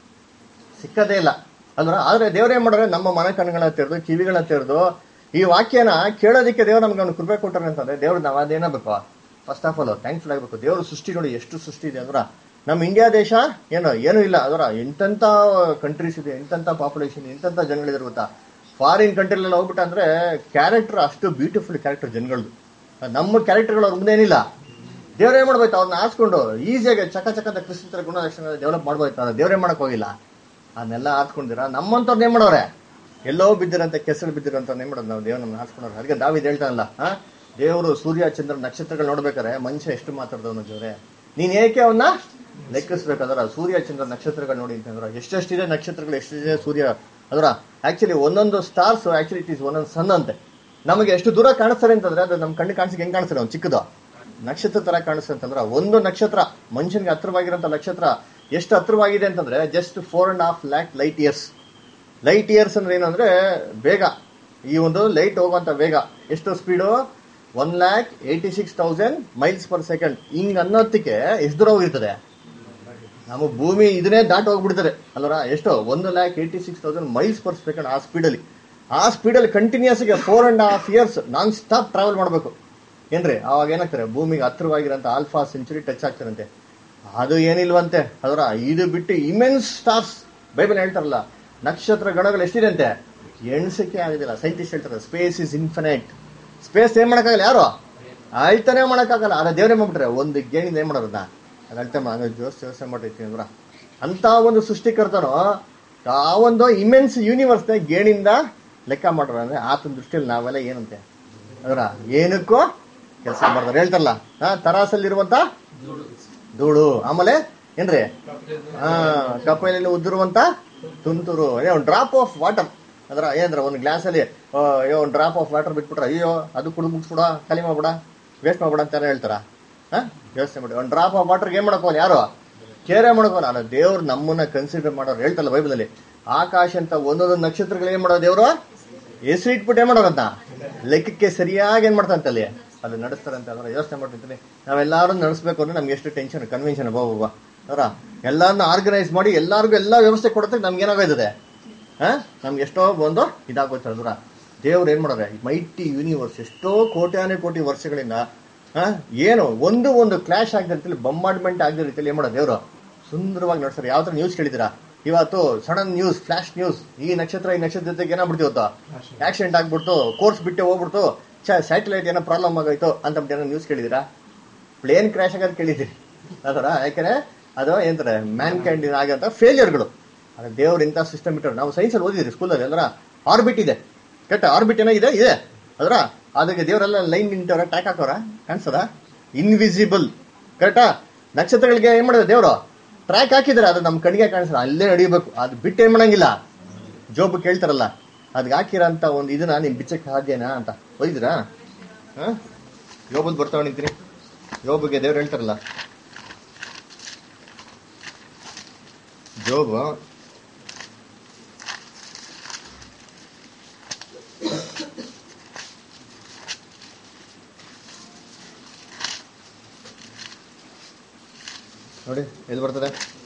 ಸಿಕ್ಕದೇ ಇಲ್ಲ ಅಲ್ರ. ಆದ್ರೆ ದೇವ್ರು ಏನ್ ಮಾಡೋರೆ, ನಮ್ಮ ಮನ ಕಣ್ಣುಗಳನ್ನ ತೆರೆದು, ಕಿವಿಗಳನ್ನ ತೆರೆದು ಈ ವಾಕ್ಯನ ಕೇಳೋದಕ್ಕೆ ದೇವ್ರು ನಮ್ಗೆ ಅವ್ನು ಕೃಪೆ ಕೊಟ್ಟಾರೆ ಅಂತಂದ್ರೆ ದೇವ್ರು ನಾವ್ ಅದೇನಬೇಕು, ಫಸ್ಟ್ ಆಫ್ ಆಲ್ ಥ್ಯಾಂಕ್ಫುಲ್ ಆಗಬೇಕು. ದೇವ್ರ ಸೃಷ್ಟಿ ನೋಡಿ ಎಷ್ಟು ಸೃಷ್ಟಿ ಇದೆ. ಅದರ ನಮ್ಮ ಇಂಡಿಯಾ ದೇಶ ಏನೋ ಏನೂ ಇಲ್ಲ. ಅದರ ಎಂತೆಂತ ಕಂಟ್ರೀಸ್ ಇದೆ, ಎಂತೆಂತ ಪಾಪ್ಯುಲೇಷನ್, ಎಂತೆಂತ ಜನಗಳಿದೆ ಗೊತ್ತಾ. ಫಾರಿನ್ ಕಂಟ್ರಿಲೆಲ್ಲ ಹೋಗ್ಬಿಟ್ಟ ಅಂದ್ರೆ ಕ್ಯಾರೆಕ್ಟರ್ ಅಷ್ಟು ಬ್ಯೂಟಿಫುಲ್ ಕ್ಯಾರೆಕ್ಟರ್ ಜನಗಳದ್ದು. ನಮ್ಮ ಕ್ಯಾರೆಕ್ಟರ್ಗಳು ಅವ್ರ ಮುಂದೆ ಏನಿಲ್ಲ. ದೇವ್ರ ಏನ್ ಮಾಡ್ಬೋಯ್ತು, ಅವ್ರನ್ನ ಆರಿಸ್ಕೊಂಡು ಈಸಿಯಾಗಿ ಚಕ ಚಕಂತ ಕ್ರಿಸ್ತರ ಗುಣಲಕ್ಷಣ ಡೆವಲಪ್ ಮಾಡ್ಬೋಯ್ತು. ದೇವ್ರೇ ಮಾಡಕ್ ಹೋಗಿಲ್ಲ, ಅದನ್ನೆಲ್ಲ ಆರ್ಸ್ಕೊಂಡಿರ. ನಮ್ಮಂತವ್ರನ್ನ ಏನ್ ಮಾಡೋರೆ, ಎಲ್ಲೋ ಬಿದ್ದಿರಂತ ಕೆಸರು ಬಿದ್ದಿರಂತ ಏನ್ ಮಾಡೋದು, ನಾವು ದೇವ್ರ ನಮ್ಮನ್ನ ಆರಿಸ್ಕೊಂಡ್ರೆ. ಅದಕ್ಕೆ ದಾವಿದ್ ಹೇಳ್ತಾನಲ್ಲ, ಆ ದೇವರು ಸೂರ್ಯ ಚಂದ್ರ ನಕ್ಷತ್ರಗಳು ನೋಡ್ಬೇಕಾರೆ ಮನುಷ್ಯ ಎಷ್ಟು ಮಾತಾಡ್ದವನು ದೇವ್ರೆ, ನೀನ್ ಏಕೆ ಅವನ್ನ ಲೆಕ್ಕಿಸ್ಬೇಕಾದ್ರ ಸೂರ್ಯ ಚಂದ್ರ ನಕ್ಷತ್ರಗಳು ನೋಡಿ ಅಂತಂದ್ರ ಎಷ್ಟೆಷ್ಟಿದೆ ನಕ್ಷತ್ರಗಳು, ಎಷ್ಟಿದೆ ಸೂರ್ಯ. ಅದರ ಆಕ್ಚುಲಿ ಒಂದೊಂದು ಸ್ಟಾರ್ಸ್ ಆಕ್ಚುಲಿ ಇಟ್ ಈಸ್ ಒಂದೊಂದು ಸನ್ ಅಂತೆ. ನಮಗೆ ಎಷ್ಟು ದೂರ ಕಾಣಿಸ್ತಾರೆ ಅಂತಂದ್ರೆ ಅದು ನಮ್ಮ ಕಣ್ಣು ಕಾಣಿಸಿಗೆ ಹೆಂಗ್ ಕಾಣಿಸ್ತಾರೆ, ಒಂದು ಚಿಕ್ಕದು ನಕ್ಷತ್ರ ತರ ಕಾಣಿಸ್ತದೆ ಅಂತಂದ್ರ ಒಂದು ನಕ್ಷತ್ರ ಮನುಷ್ಯನ್ಗೆ ಹತ್ರವಾಗಿರೋಂಥ ನಕ್ಷತ್ರ ಎಷ್ಟು ಹತ್ರವಾಗಿದೆ ಅಂತಂದ್ರೆ just four and half lakh light years. Light years ಅಂದ್ರೆ ಏನಂದ್ರೆ ಬೇಗ, ಈ ಒಂದು ಲೈಟ್ ಹೋಗುವಂತ ವೇಗ ಎಷ್ಟು speed, one lakh eighty six thousand miles per second. ಹಿಂಗ್ ಅನ್ನೋದಕ್ಕೆ ಎಷ್ಟು ದೂರ ಹೋಗಿರ್ತದೆ, ನಮ್ಮ ಭೂಮಿ ಇದನ್ನೇ ದಾಟ ಹೋಗ್ಬಿಡ್ತದೆ ಅಲ್ವರ. ಎಷ್ಟು, ಒಂದು lakh eighty six thousand miles per second. ಆ ಸ್ಪೀಡಲ್ಲಿ ಆ ಸ್ಪೀಡಲ್ಲಿ ಕಂಟಿನ್ಯೂಸ್ ಗೆ four and half years non stop travel ಮಾಡಬೇಕು ಏನ್ರಿ. ಅವಾಗ ಏನಾಗ್ತಾರೆ, ಭೂಮಿಗೆ ಹತ್ರವಾಗಿರೋಂಥ ಆಲ್ಫಾ ಸೆಂಚುರಿ ಟಚ್ ಆಗ್ತಾರಂತೆ. ಅದು ಏನಿಲ್ವಂತೆ ಅದರ. ಇದು ಬಿಟ್ಟು ಇಮೆನ್ಸ್ ಸ್ಟಾರ್ಸ್, ಬೈಬಲ್ ಹೇಳ್ತಾರಲ್ಲ ನಕ್ಷತ್ರ ಗಣಗಳು ಎಷ್ಟಿದೆ ಅಂತೆ, ಎಣ್ಸಕ್ಕೆ ಆಗೋದಿಲ್ಲ. ಸೈಂಟಿಸ್ಟ್ ಹೇಳ್ತಾರೆ ಸ್ಪೇಸ್ ಇಸ್ ಇನ್ಫಿನೈಟ್. ಸ್ಪೇಸ್ ಏನ್ ಮಾಡಕ್ಕಾಗಲ್ಲ, ಯಾರು ಅಳ್ತಾನೆ ಮಾಡಕ್ಕಾಗಲ್ಲ. ಅದ ದೇವ್ರೇ ಮಾಡ್ಬಿಟ್ರೆ ಒಂದು ಗೇಣಿಂದ ಏನ್ ಮಾಡೋದನ್ನ ಅದು ಅಳ್ತಾ ಜೋಸ್ ವ್ಯವಸ್ಥೆ ಮಾಡಿರ್ತೀನಿ ಅಂದ್ರ. ಅಂತ ಒಂದು ಸೃಷ್ಟಿಕರ್ತನೋ ಆ ಒಂದು ಇಮೆನ್ಸ್ ಯೂನಿವರ್ಸ್ ನ ಗೇಣಿಂದ ಲೆಕ್ಕ ಮಾಡ್ರ ಅಂದ್ರೆ ಆತನ ದೃಷ್ಟಿಯಲ್ಲಿ ನಾವೆಲ್ಲ ಏನಂತೆ ಅದರ ಏನಕ್ಕೂ ಕೆಲಸ ಮಾಡ್ತಾರೆ. ಹೇಳ್ತಾರಲ್ಲ ಹಾ ತರಾಸಲ್ಲಿರುವಂತ ಧೂಳು, ಆಮೇಲೆ ಏನ್ರಿ ಹಾ ಕಪ್ಪೆಯಲ್ಲಿ ಉದ್ದಿರುವಂತ ತುಂತುರು, ಒಂದು ಡ್ರಾಪ್ ಆಫ್ ವಾಟರ್ ಅದರ ಏನಂದ್ರ ಒಂದು ಗ್ಲಾಸ್ ಅಲ್ಲಿ ಅಯ್ಯೋ ಒಂದು ಡ್ರಾಪ್ ಆಫ್ ವಾಟರ್ ಬಿಟ್ಬಿಟ್ರ ಅಯ್ಯೋ ಅದು ಕುಡಿದು ಮುಗಿಸ್ಬಿಡ, ಖಾಲಿ ಮಾಡ್ಬಿಡ, ವೇಸ್ಟ್ ಮಾಡ್ಬಿಡ ಅಂತ ಹೇಳ್ತಾರ. ಹಾ ಯೋಚನೆ ಮಾಡಿ, ಒಂದು ಡ್ರಾಪ್ ಆಫ್ ವಾಟರ್ಗೆ ಏನ್ ಮಾಡಕೋಲ್ಲ, ಯಾರು ಕೇರೆ ಮಾಡ್ಕೋಲ್ಲ. ಅಲ್ಲ ದೇವ್ರು ನಮ್ಮನ್ನ ಕನ್ಸಿಡರ್ ಮಾಡೋರು. ಹೇಳ್ತಲ್ಲ ಬೈಬಲ್ ಅಲ್ಲಿ ಆಕಾಶ ಅಂತ ಒಂದೊಂದು ನಕ್ಷತ್ರಗಳು ಏನ್ ಮಾಡೋದು ದೇವ್ರು ಹೆಸರು ಇಟ್ಬಿಟ್ಟು ಏನ್ ಮಾಡೋರಂತ ಲೆಕ್ಕಕ್ಕೆ ಸರಿಯಾಗಿ ಏನ್ ಮಾಡ್ತಾರಂತ ಅಲ್ಲಿ ಅದು ನಡೆಸ್ತಾರಂತ. ಅದರ ಯೋಚನೆ ಮಾಡ್ತಿರ್ತೀನಿ. ನಾವೆಲ್ಲಾರು ನಡೆಸ್ಬೇಕು ಅಂದ್ರೆ ನಮ್ಗೆ ಎಷ್ಟು ಟೆನ್ಷನ್, ಕನ್ವೆನ್ಷನ್ ಬಾಬಾ ಅದರ ಎಲ್ಲಾರನ್ನ ಆರ್ಗನೈಸ್ ಮಾಡಿ ಎಲ್ಲಾರ್ಗು ಎಲ್ಲಾ ವ್ಯವಸ್ಥೆ ಕೊಡೋದಕ್ಕೆ ನಮ್ಗೆ ಏನಾಗೋಯ್ತದೆ, ಹಾ ನಮ್ಗೆ ಎಷ್ಟೋ ಒಂದು ಇದಾಗೋಯ್ತು. ಅದರ ದೇವ್ರು ಏನ್ ಮಾಡೋರೆ ಮೈಟಿ ಯೂನಿವರ್ಸ್ ಎಷ್ಟೋ ಕೋಟ್ಯಾನೇ ಕೋಟಿ ವರ್ಷಗಳಿಂದ ಹಾ ಏನು ಒಂದು ಒಂದು ಕ್ಲಾಶ್ ಆಗದ ರೀತಿಯಲ್ಲಿ, ಬಂಬಾರ್ಡ್ಮೆಂಟ್ ಆಗದ ರೀತಿಯಲ್ಲಿ ಏನ್ ಮಾಡೋದು ದೇವ್ರು ಸುಂದರವಾಗಿ ನಡೆಸ್ತಾರೆ. ಯಾವ ತರ ನ್ಯೂಸ್ ಕೇಳಿದಿರಾ ಇವತ್ತು, ಸಡನ್ ನ್ಯೂಸ್, ಫ್ಲಾಶ್ ನ್ಯೂಸ್, ಈ ನಕ್ಷತ್ರ ಈ ನಕ್ಷತ್ರ ಜೊತೆಗೆ ಏನಾಗ್ಬಿಡ್ತೀವಿ ಇವತ್ತು ಆಕ್ಸಿಡೆಂಟ್ ಆಗ್ಬಿಡ್ತು, ಕೋರ್ಸ್ ಬಿಟ್ಟೆ ಹೋಗ್ಬಿಡ್ತು, ಸ್ಯಾಟಲೈಟ್ ಏನೋ ಪ್ರಾಬ್ಲಮ್ ಆಗೋಯ್ತು ಅಂತ ಏನೋ ನ್ಯೂಸ್ ಕೇಳಿದಿರಾ? ಪ್ಲೇನ್ ಕ್ರಾಶ್ ಆಗೋದು ಕೇಳಿದಿರಿ ಅದರ. ಯಾಕಂದ್ರೆ ಅದು ಏನಂತಾರೆ ಮ್ಯಾನ್ ಕೈಂಡ್ ಆಗಂತ ಫೇಲಿಯರ್ಗಳು. ಅದೇ ದೇವ್ರು ಇಂಥ ಸಿಸ್ಟಮ್ ಇಟ್ಟರು. ನಾವು ಸೈನ್ಸ್ ಅಲ್ಲಿ ಓದಿದ್ರಿ ಸ್ಕೂಲಲ್ಲಿ ಎಲ್ಲರ. ಆರ್ಬಿಟ್ ಇದೆ, ಕರೆಕ್ಟ್ ಆರ್ಬಿಟ್ ಏನೋ ಇದೆ ಇದೆ ಅದರ. ಅದಕ್ಕೆ ದೇವರೆಲ್ಲ ಲೈನ್ ನಿಂತವ್ರ, ಟ್ಯಾಕ್ ಹಾಕೋರ, ಕಾಣಿಸದ ಇನ್ವಿಸಿಬಲ್ ಕರೆಕ್ಟಾ. ನಕ್ಷತ್ರಗಳಿಗೆ ಏನ್ ಮಾಡಿದ್ರೆ ದೇವ್ರು ಟ್ರ್ಯಾಕ್ ಹಾಕಿದ್ರೆ ಅದು ನಮ್ ಕಣ್ಣಿಗೆ ಕಾಣಿಸಲ್ಲ, ಅಲ್ಲೇ ನಡಿಬೇಕು. ಅದು ಬಿಟ್ಟು ಏನ್ ಮಾಡಂಗಿಲ್ಲ. ಜೋಬ್ ಕೇಳ್ತಾರಲ್ಲ ಅದಕ್ಕೆ ಹಾಕಿರೋಂತ ಒಂದು ಇದನ್ನ ನಿಮ್ ಬಿಚ್ಚಕ್ಕೆ ಸಾಧ್ಯನಾ ಅಂತ ಓದಿದ್ರಾ? ಯೋಬಲ್ ಬರ್ತಾವ ನಿಂತೀನಿ. ಯೋಬಿಗೆ ದೇವ್ರು ಹೇಳ್ತಾರಲ್ಲ, ಜೋಬ್ ನೋಡಿ ಎಲ್ಲಿ ಬರ್ತದೆ,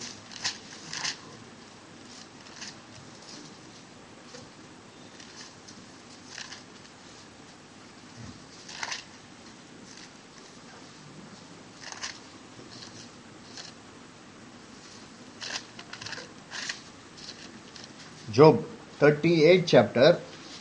Job thirty eight chapter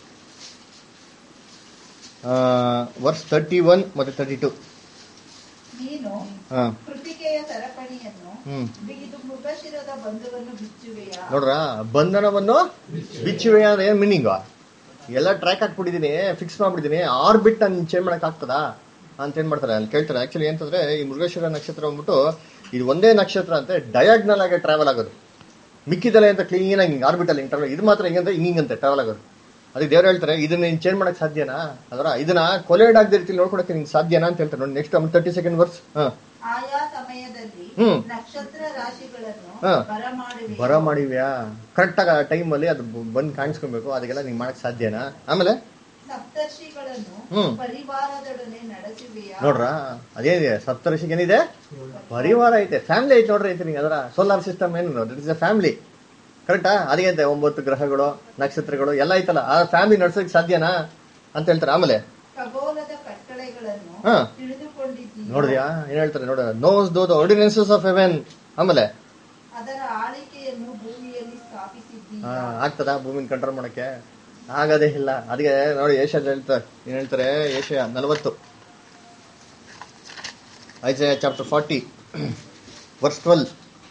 verse thirty one ಮತ್ತೆ ತರ್ಟಿ ಟು. ನೀನು ಹಾ ಕೃತಿಕೆಯ ಸರಪಣಿಯನ್ನು ಹ್ಮ್ ಬಿಗಿದು ಮೃಗಶಿರದ ಬಂಧವನ್ನು ಬಿಚ್ಚುವೆಯಾ? ನೋಡ್ರ, ಬಂಧನವನ್ನು ಬಿಚ್ಚುವೆ ಅಂದ್ರೆ ಏನ್ ಮೀನಿಂಗ್? ಎಲ್ಲ ಟ್ರ್ಯಾಕ್ ಹಾಕ್ಬಿಟ್ಟಿದೀನಿ, ಫಿಕ್ಸ್ ಮಾಡ್ಬಿಟ್ಟಿದೀನಿ, ಆರ್ಬಿಟ್ ನಾನು ಚೇಂಜ್ ಮಾಡಕ್ ಆಗ್ತದಾ ಅಂತ ಏನ್ ಮಾಡ್ತಾರೆ ಅಲ್ಲಿ ಕೇಳ್ತಾರೆ. ಆಕ್ಚುಲಿ ಏನಂತಂದ್ರೆ ಈ ಮೃಗಶಿರ ನಕ್ಷತ್ರ ಬಂದ್ಬಿಟ್ಟು ಇದು ಒಂದೇ ನಕ್ಷತ್ರ ಅಂತ ಡಯಾಗ್ನಲ್ ಆಗಿ ಟ್ರಾವೆಲ್ ಆಗೋದು, ಮಿಕ್ಕಿದಲ್ಲ ಅಂತ ಕ್ಲೀನ್ ಆಗಿ ಹಿಂಗೆ ಆರ್ಬಿಟಲ್ ಹಿಂಗೆ ಟ್ರಾವೆಲ್, ಇದು ಮಾತ್ರ ಹಿಂಗಂತ ಹಿಂಗಂತೆ ಟ್ರಾವೆಲ್ ಆಗೋದು. ಅದಕ್ಕೆ ದೇವ್ರು ಹೇಳ್ತಾರೆ ಇದನ್ನ ನೀನ್ ಚೇಂಜ್ ಮಾಡಕ್ ಸಾಧ್ಯನಾ, ಅದರ ಇದನ್ನ ಕೊಲೆಡ್ ಆಗದ ರೀತಿ ನೋಡ್ಕೊಳಕ್ಕೆ ನಿಂಗೆ ಸಾಧ್ಯನಾ ಅಂತ ಹೇಳ್ತಾರೆ. ನೋಡಿ ನೆಕ್ಸ್ಟ್ ತರ್ಟಿ ಸೆಕೆಂಡ್ ವರ್ಸ್. ಹಾ ಆಯಾ ಸಮಯದಲ್ಲಿ ಹ್ಮ್. ನಕ್ಷತ್ರ ರಾಶಿಗಳನ್ನು ಹಾ. ಬರಮಾಡುವೆ. ಬರ ಮಾಡಿವ್ಯಾ ಕರೆಕ್ಟ್ ಆಗ ಟೈಮ್ ಅಲ್ಲಿ ಅದು ಬಂದ್ ಕಾಣಿಸ್ಕೊಬೇಕು, ಅದಕ್ಕೆಲ್ಲ ನೀನ್ ಮಾಡಕ್ ಸಾಧ್ಯನಾ? ಆಮೇಲೆ ಸಪ್ತರ್ಷಿಗಳನ್ನು ಹ್ಮ್. ಪರಿವಾರದೊಡನೆ ನಡೆಸುವೆಯಾ? ನೋಡ್ರ ಅದೇನಿದೆ ಸಪ್ತರ್ಷಿಗೆ ಏನಿದೆ, ಪರಿವಾರ ಐತೆ, ಫ್ಯಾಮಿಲಿ ಐತೆ ನೋಡ್ರಿ ಐತೆ. ನಿಂಗೆ ಅದರ ಸೋಲಾರ್ ಸಿಸ್ಟಮ್ ಏನು ದಟ್ ಇಸ್ ಅ ಫ್ಯಾಮಿಲಿ, ಕರೆಕ್ಟಾ? ಅದಕ್ಕೆ ಒಂಬತ್ತು ಗ್ರಹಗಳು ನಕ್ಷತ್ರಗಳು ಎಲ್ಲ ಐತಲ್ಲ, ಆ ಫ್ಯಾಮಿಲಿ ನಡ್ಸೋಕ್ ಸಾಧ್ಯನಾ ಅಂತ ಹೇಳ್ತಾರೆ. ಆಮೇಲೆ ಖಗೋಲದ ಕಟ್ಟಳೆಗಳನ್ನು ಹಾ. ತಿಳಿದುಕೊಂಡಿದ್ದೀಯ? ನೋಡಿದ್ಯಾ ಏನ್ ಹೇಳ್ತಾರೆ ನೋಡ, nose though the ಆರ್ಡಿನೆನ್ಸಸ್ of Heaven. ಆಮೇಲೆ ಅದರ ಆಳಿಕೆಯನ್ನು ಭೂಮಿಯಲ್ಲಿ ಸ್ಥಾಪಿಸಿದ್ದೀಯ? ಹಾ ಆಗ್ತದ ಭೂಮಿನ ಕಂಟ್ರೋಲ್ ಮಾಡಕ್ಕೆ? ಆಗದೇ ಇಲ್ಲ. ಅದಕ್ಕೆ ನೋಡಿ ಏಷ್ಯಾ ಹೇಳ್ತಾರೆ, ಏನ್ ಹೇಳ್ತಾರೆ ಏಷ್ಯಾ ನಲವತ್ತು Isaiah chapter forty verse twelve.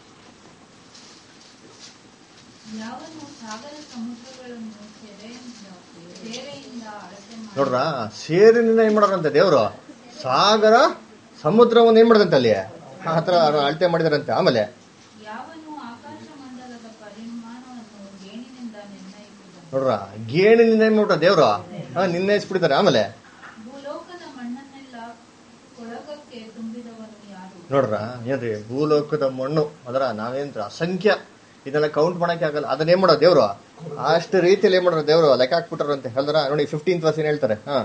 ಯಾವನು ಸಾಗರ ಸಮುದ್ರಗಳನ್ನು ಸೆರೆಯಿಂದ ಸೇರೆಯಿಂದ ಅಳತೆ ಮಾಡಿ ನೋಡ್ರ ಸೇರಿನಿಂದ ಏನ್ ಮಾಡೋರಂತೆ ದೇವ್ರು, ಸಾಗರ ಸಮುದ್ರವನ್ನು ಏನ್ ಮಾಡದಂತೆ ಅಲ್ಲಿ ಹತ್ರ ಅಳತೆ ಮಾಡಿದಾರಂತೆ. ಆಮೇಲೆ ಯಾವನು ಆಕಾಶ ಮಂಡಲದ ಪರಿಮಾಣವನ್ನು ಗೇಣಿನಿಂದ ನಿರ್ಣಯಿಸಿದನು. ನೋಡ್ರ ಗೇಣಿನಿಂದ ಏನ್ ಮಾಡ್ಬಿಟ್ಟ ದೇವ್ರು ನಿರ್ಣಯಿಸ್ಬಿಟ್ಟಿದ್ದಾರೆ. ಆಮೇಲೆ ಭೂಲೋಕದ ಮಣ್ಣನ್ನೆಲ್ಲ ಕೊಳಗಕ್ಕೆ ತುಂಬಿದವನು ಯಾರು? ನೋಡ್ರ ಏನ್ರಿ ಭೂಲೋಕದ ಮಣ್ಣು ಅದರ ನಾವೇನ್ ಅಸಂಖ್ಯ ಇದೆಲ್ಲ ಕೌಂಟ್ ಮಾಡಕ್ಕೆ ಆಗಲ್ಲ, ಅದನ್ನ ಏನ್ ಮಾಡೋ ದೇವ್ರು ಅಷ್ಟು ರೀತಿಯಲ್ಲಿ ಏನ್ ಮಾಡೋರು ದೇವ್ರು ಲೆಕ್ಕ ಹಾಕ್ಬಿಟ್ಟಾರ ಅಂತ ಹೇಳಿದ್ರ. ನೋಡಿ ಫಿಫ್ಟೀನ್ತ್ ವರ್ಸ್ ಏನ್ ಹೇಳ್ತಾರೆ. ಹಾ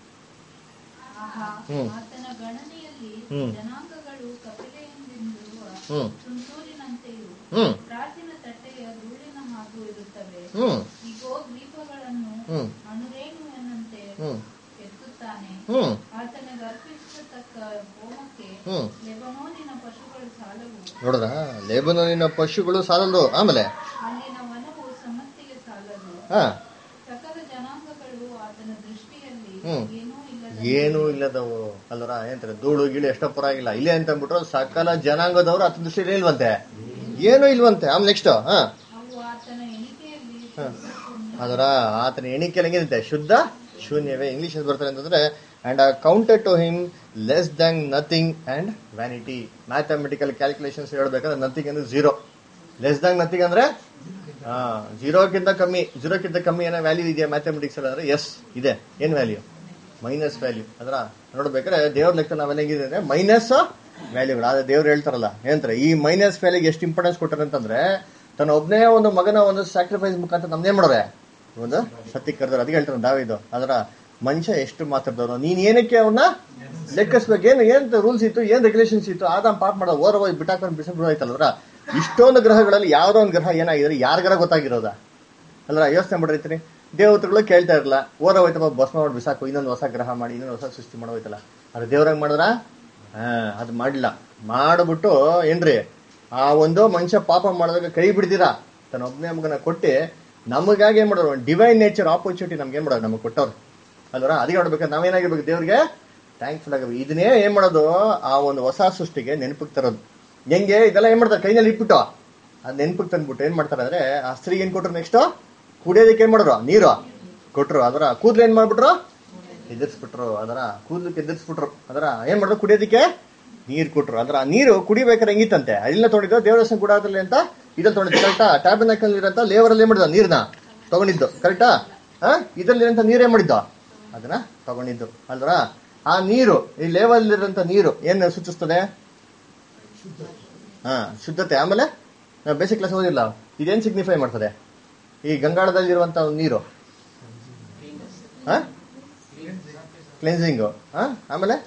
ಆಹಾ, ಹ್ಮ್. ಆತನ ಗಣನೆಯಲ್ಲಿ ಹ್ಮ್. ಜನಾಂಗಗಳು ಕಪಿಲೆಯಿಂದಿರುವ ಹ್ಮ್ ತುಂತೂರಿನಂತೆಯೂ ಹ್ಮ್ ಪ್ರಾಚೀನ ತಟ್ಟೆಯ ಧೂಳಿನ ಹಾಗೂ ಇರುತ್ತವೆ. ಹ್ಮ್ ಇಗೋ ದ್ವೀಪಗಳನ್ನು ಹ್ಮ್ ಅಣುರೇಣುವಿನಂತೆ ಹ್ಮ್ ಎತ್ತುತ್ತಾನೆ. ಹ್ಮ್ ಆತನಿಗೆ ಅರ್ಪಿಸತಕ್ಕ ಹೋಮಕ್ಕೆ ಹ್ಮ್ ಲೆಬನೋನಿನ ಪಶುಗಳು ಸಾಲವು. ನೋಡ್ರ ಲೆಬನೋನಿನ ಪಶುಗಳು ಸಾಲದು. ಆಮೇಲೆ ಅಲ್ಲಿನ ವನವು ಸಮತ್ತಿಗೆ ಸಾಲದು. ಹಾ ಸಕಲ ಜನಾಂಗಗಳು ಆತನ ದೃಷ್ಟಿಯಲ್ಲಿ ಹ್ಮ್. ಏನೂ ಇಲ್ಲದ ಏನೂ ಇಲ್ಲದವು ಅಲ್ವರ ಏನಂತಾರೆ ಧೂಳು ಗೀಳು ಎಷ್ಟೋ ಪರವಾಗಿಲ್ಲ, ಇಲ್ಲೇ ಅಂತ ಅಂದ್ಬಿಟ್ರು ಸಕಲ ಜನಾಂಗದವ್ರು ಹತ್ತು ದೃಷ್ಟಿ ಇಲ್ವಂತೆ, ಏನೂ ಇಲ್ವಂತೆ. ಆಮೇಲೆ ನೆಕ್ಸ್ಟ್ ಹಾ ಅವು ಆತನ ಎಣಿಕೆಯಲ್ಲಿ ಹಾ. ಶುದ್ಧ ಅದರ ಆತನ ಎಣಿಕೆಯಲ್ಲಿ ಹೆಂಗಿರುತ್ತೆ, ಶುದ್ಧ ಶೂನ್ಯವೇ. ಇಂಗ್ಲಿಷ್ ಬರ್ತಾರೆ ಅಂತಂದ್ರೆ and counted to him less than nothing and vanity. Mathematical calculations ಹೇಳ್ಬೇಕಾದ್ರೆ ನಥಿಂಗ್ ಅಂದ್ರೆ ಝೀರೋ, ಲೆಸ್ ದ್ಯಾನ್ ನಥಿಂಗ್ ಅಂದ್ರೆ ಹಾ ಜೀರೋಕ್ಕಿಂತ ಕಮ್ಮಿ. ಜೀರೋಕ್ಕಿಂತ ಕಮ್ಮಿ ಏನೋ ವ್ಯಾಲ್ಯೂ ಇದೆಯಾ ಮ್ಯಾಥಮೆಟಿಕ್ಸ್ ಅಲ್ಲಿ ಅಂದ್ರೆ ಎಸ್ ಇದೆ. ಏನ್ ವ್ಯಾಲ್ಯೂ? Minus value. ಅದರ ನೋಡ್ಬೇಕಾದ್ರೆ ದೇವ್ರ ಲೆಕ್ಕ ನಾವೆಲ್ಲ ಹೆಂಗಿದೆ ಅಂದ್ರೆ ಮೈನಸ್ ವ್ಯಾಲ್ಯೂಗಳು. ಆದ್ರೆ ದೇವ್ರು ಹೇಳ್ತಾರಲ್ಲ ಏನಂತಾರೆ ಈ ಮೈನಸ್ ವ್ಯಾಲ್ಯೂಗೆ ಎಷ್ಟು ಇಂಪಾರ್ಟೆನ್ಸ್ ಕೊಟ್ಟಾರೆ ಅಂತಂದ್ರೆ ತನ್ನ ಒಬ್ಬನೇ ಒಂದು ಮಗನ ಒಂದು ಸ್ಯಾಕ್ರಿಫೈಸ್ ಮುಖಾಂತರ ನಮ್ದೇ ಮಾಡೋರೆ ಒಂದು ಸತ್ಯ ಕರೆದ್ರೆ. ಅದಕ್ಕೆ ಹೇಳ್ತಾರೆ ದಾವಿದು ಅದರ ಮನುಷ್ಯ ಎಷ್ಟು ಮಾತಾಡ್ದವ್ರು, ನೀನ್ ಏನಕ್ಕೆ ಅವನ್ನ ಲೆಕ್ಕಿಸ್ಬೇಕು, ಏನು ಏನ್ ರೂಲ್ಸ್ ಇತ್ತು, ಏನ್ ರೆಗ್ಯುಲೇಷನ್ಸ್ ಇತ್ತು, ಆದ ಪಾಪ ಮಾಡೋದು ಓರ ಹೋಗಿ ಬಿಟ್ಟಾಕೊಂಡು ಬಿಸಿ ಬಿಡೋಯ್ತಲ್ರ. ಇಷ್ಟೊಂದು ಗ್ರಹಗಳಲ್ಲಿ ಯಾವ್ದೋ ಒಂದು ಗ್ರಹ ಏನಾಗಿದ್ರೆ ಯಾರಿಗಾರ ಗೊತ್ತಾಗಿರೋದ ಅಲ್ರ? ಯೋಚನೆ ಮಾಡಿರ್ತೀನಿ. ದೇವತೆಗಳು ಕೇಳ್ತಾ ಇರಲ್ಲ, ಓರ ಹೋಯ್ತಪ್ಪ ಭಸ್ಮ ಮಾಡಿ ಬಿಸಾಕು, ಇನ್ನೊಂದು ಹೊಸ ಗ್ರಹ ಮಾಡಿ ಇನ್ನೊಂದು ಹೊಸ ಸೃಷ್ಟಿ ಮಾಡೋಯ್ತಲ್ಲ. ಅದು ದೇವ್ರಾಗ ಮಾಡಿದ್ರ ಹಾ ಅದು ಮಾಡಿಲ್ಲ. ಮಾಡ್ಬಿಟ್ಟು ಏನ್ರಿ ಆ ಒಂದು ಮನುಷ್ಯ ಪಾಪ ಮಾಡಿದಾಗ ಕೈ ಬಿಡ್ದಿರಾ ತನ್ನ ಒಬ್ಬನೇ ಮಗನ ಕೊಟ್ಟು ನಮಗಾಗಿ ಏನ್ ಮಾಡೋರು ಡಿವೈನ್ ನೇಚರ್ ಆಪರ್ಚುನಿಟಿ ನಮ್ಗೆ ಏನ್ ಮಾಡೋರು ನಮಗೆ ಕೊಟ್ಟವ್ರು ಅಲ್ವರ? ಅದಕ್ಕೆ ನೋಡ್ಬೇಕಾದ್ರೆ ನಾವೇನಾಗಿರ್ಬೇಕು ದೇವ್ರಿಗೆ ಥ್ಯಾಂಕ್ಫುಲ್ ಆಗಬೇಕು. ಇದನ್ನೇ ಏನ್ ಮಾಡೋದು ಆ ಒಂದು ಹೊಸ ಸೃಷ್ಟಿಗೆ ನೆನಪಿಗೆ ತರೋದು. ಹೆಂಗೆ ಇದೆಲ್ಲ ಏನ್ ಮಾಡ್ತಾರೆ ಕೈನಲ್ಲಿ ಇಟ್ಬಿಟ್ಟು ಅದ್ ನೆನಪಿಗೆ ತಂದ್ಬಿಟ್ಟು ಏನ್ ಮಾಡ್ತಾರೆ ಅಂದ್ರೆ ಆ ಸ್ತ್ರೀಗೆ ಏನ್ ಕೊಟ್ರು, ನೆಕ್ಸ್ಟ್ ಕುಡಿಯೋದಕ್ಕೆ ಏನ್ ಮಾಡಿದ್ರು, ನೀರು ಕೊಟ್ರು. ಅದರ ಕೂದ್ಲು ಏನ್ ಮಾಡ್ಬಿಟ್ರು, ಎದುರಿಸ್ಬಿಟ್ರು. ಅದರ ಕೂದ್ಲಕ್ಕೆ ಎದುರಿಸ್ಬಿಟ್ರು. ಅದರ ಏನ್ ಮಾಡಿದ್ರು, ಕುಡಿಯೋದಕ್ಕೆ ನೀರು ಕೊಟ್ರು. ಅದರ ನೀರು ಕುಡಿಬೇಕಾದ್ರೆ ಹೆಂಗಿತ್ತಂತೆ, ಅಲ್ಲಿಂದ ತೊಗೊಂಡಿದ್ದು ದೇವರಸ್ಥಾನ ಗುಡಾರದಲ್ಲಿ ಅಂತ ಇದ್ರಲ್ಲಿ ತೊಗೊಂಡಿದ್ದು ಕರೆಕ್ಟಾ. ಟ್ಯಾಬರ್ನಾಕಲ್ ಇರಂತ ಲೇವರಲ್ಲಿ ಏನ್ ಮಾಡಿದ ನೀರ್ನ ತಗೊಂಡಿದ್ದು ಕರೆಕ್ಟಾ. ಹಾ ಇದ್ರಲ್ಲಿ ಇರಂತ ನೀರೇನ್ ಮಾಡಿದ್ದು ಅದನ್ನ ತಗೊಂಡಿದ್ದು ಅಲ್ರ. ಆ ನೀರು ಈ ಲೇವಲ್ ಇರೋಂಥ ನೀರು ಏನು ಸೂಚಿಸ್ತದೆ? ಹಾ, ಶುದ್ಧತೆ. ಆಮೇಲೆ ನಾವು ಬೇಸಿಕ್ ಕ್ಲಾಸ್ ಓದಿಲ್ಲ, ಇದೇನು ಸಿಗ್ನಿಫೈ ಮಾಡ್ತದೆ? ಈ ಗಂಗಾಳದಲ್ಲಿರುವಂತ ನೀರು ಕ್ಲೆನ್ಸಿಂಗು. ಆಮೇಲೆ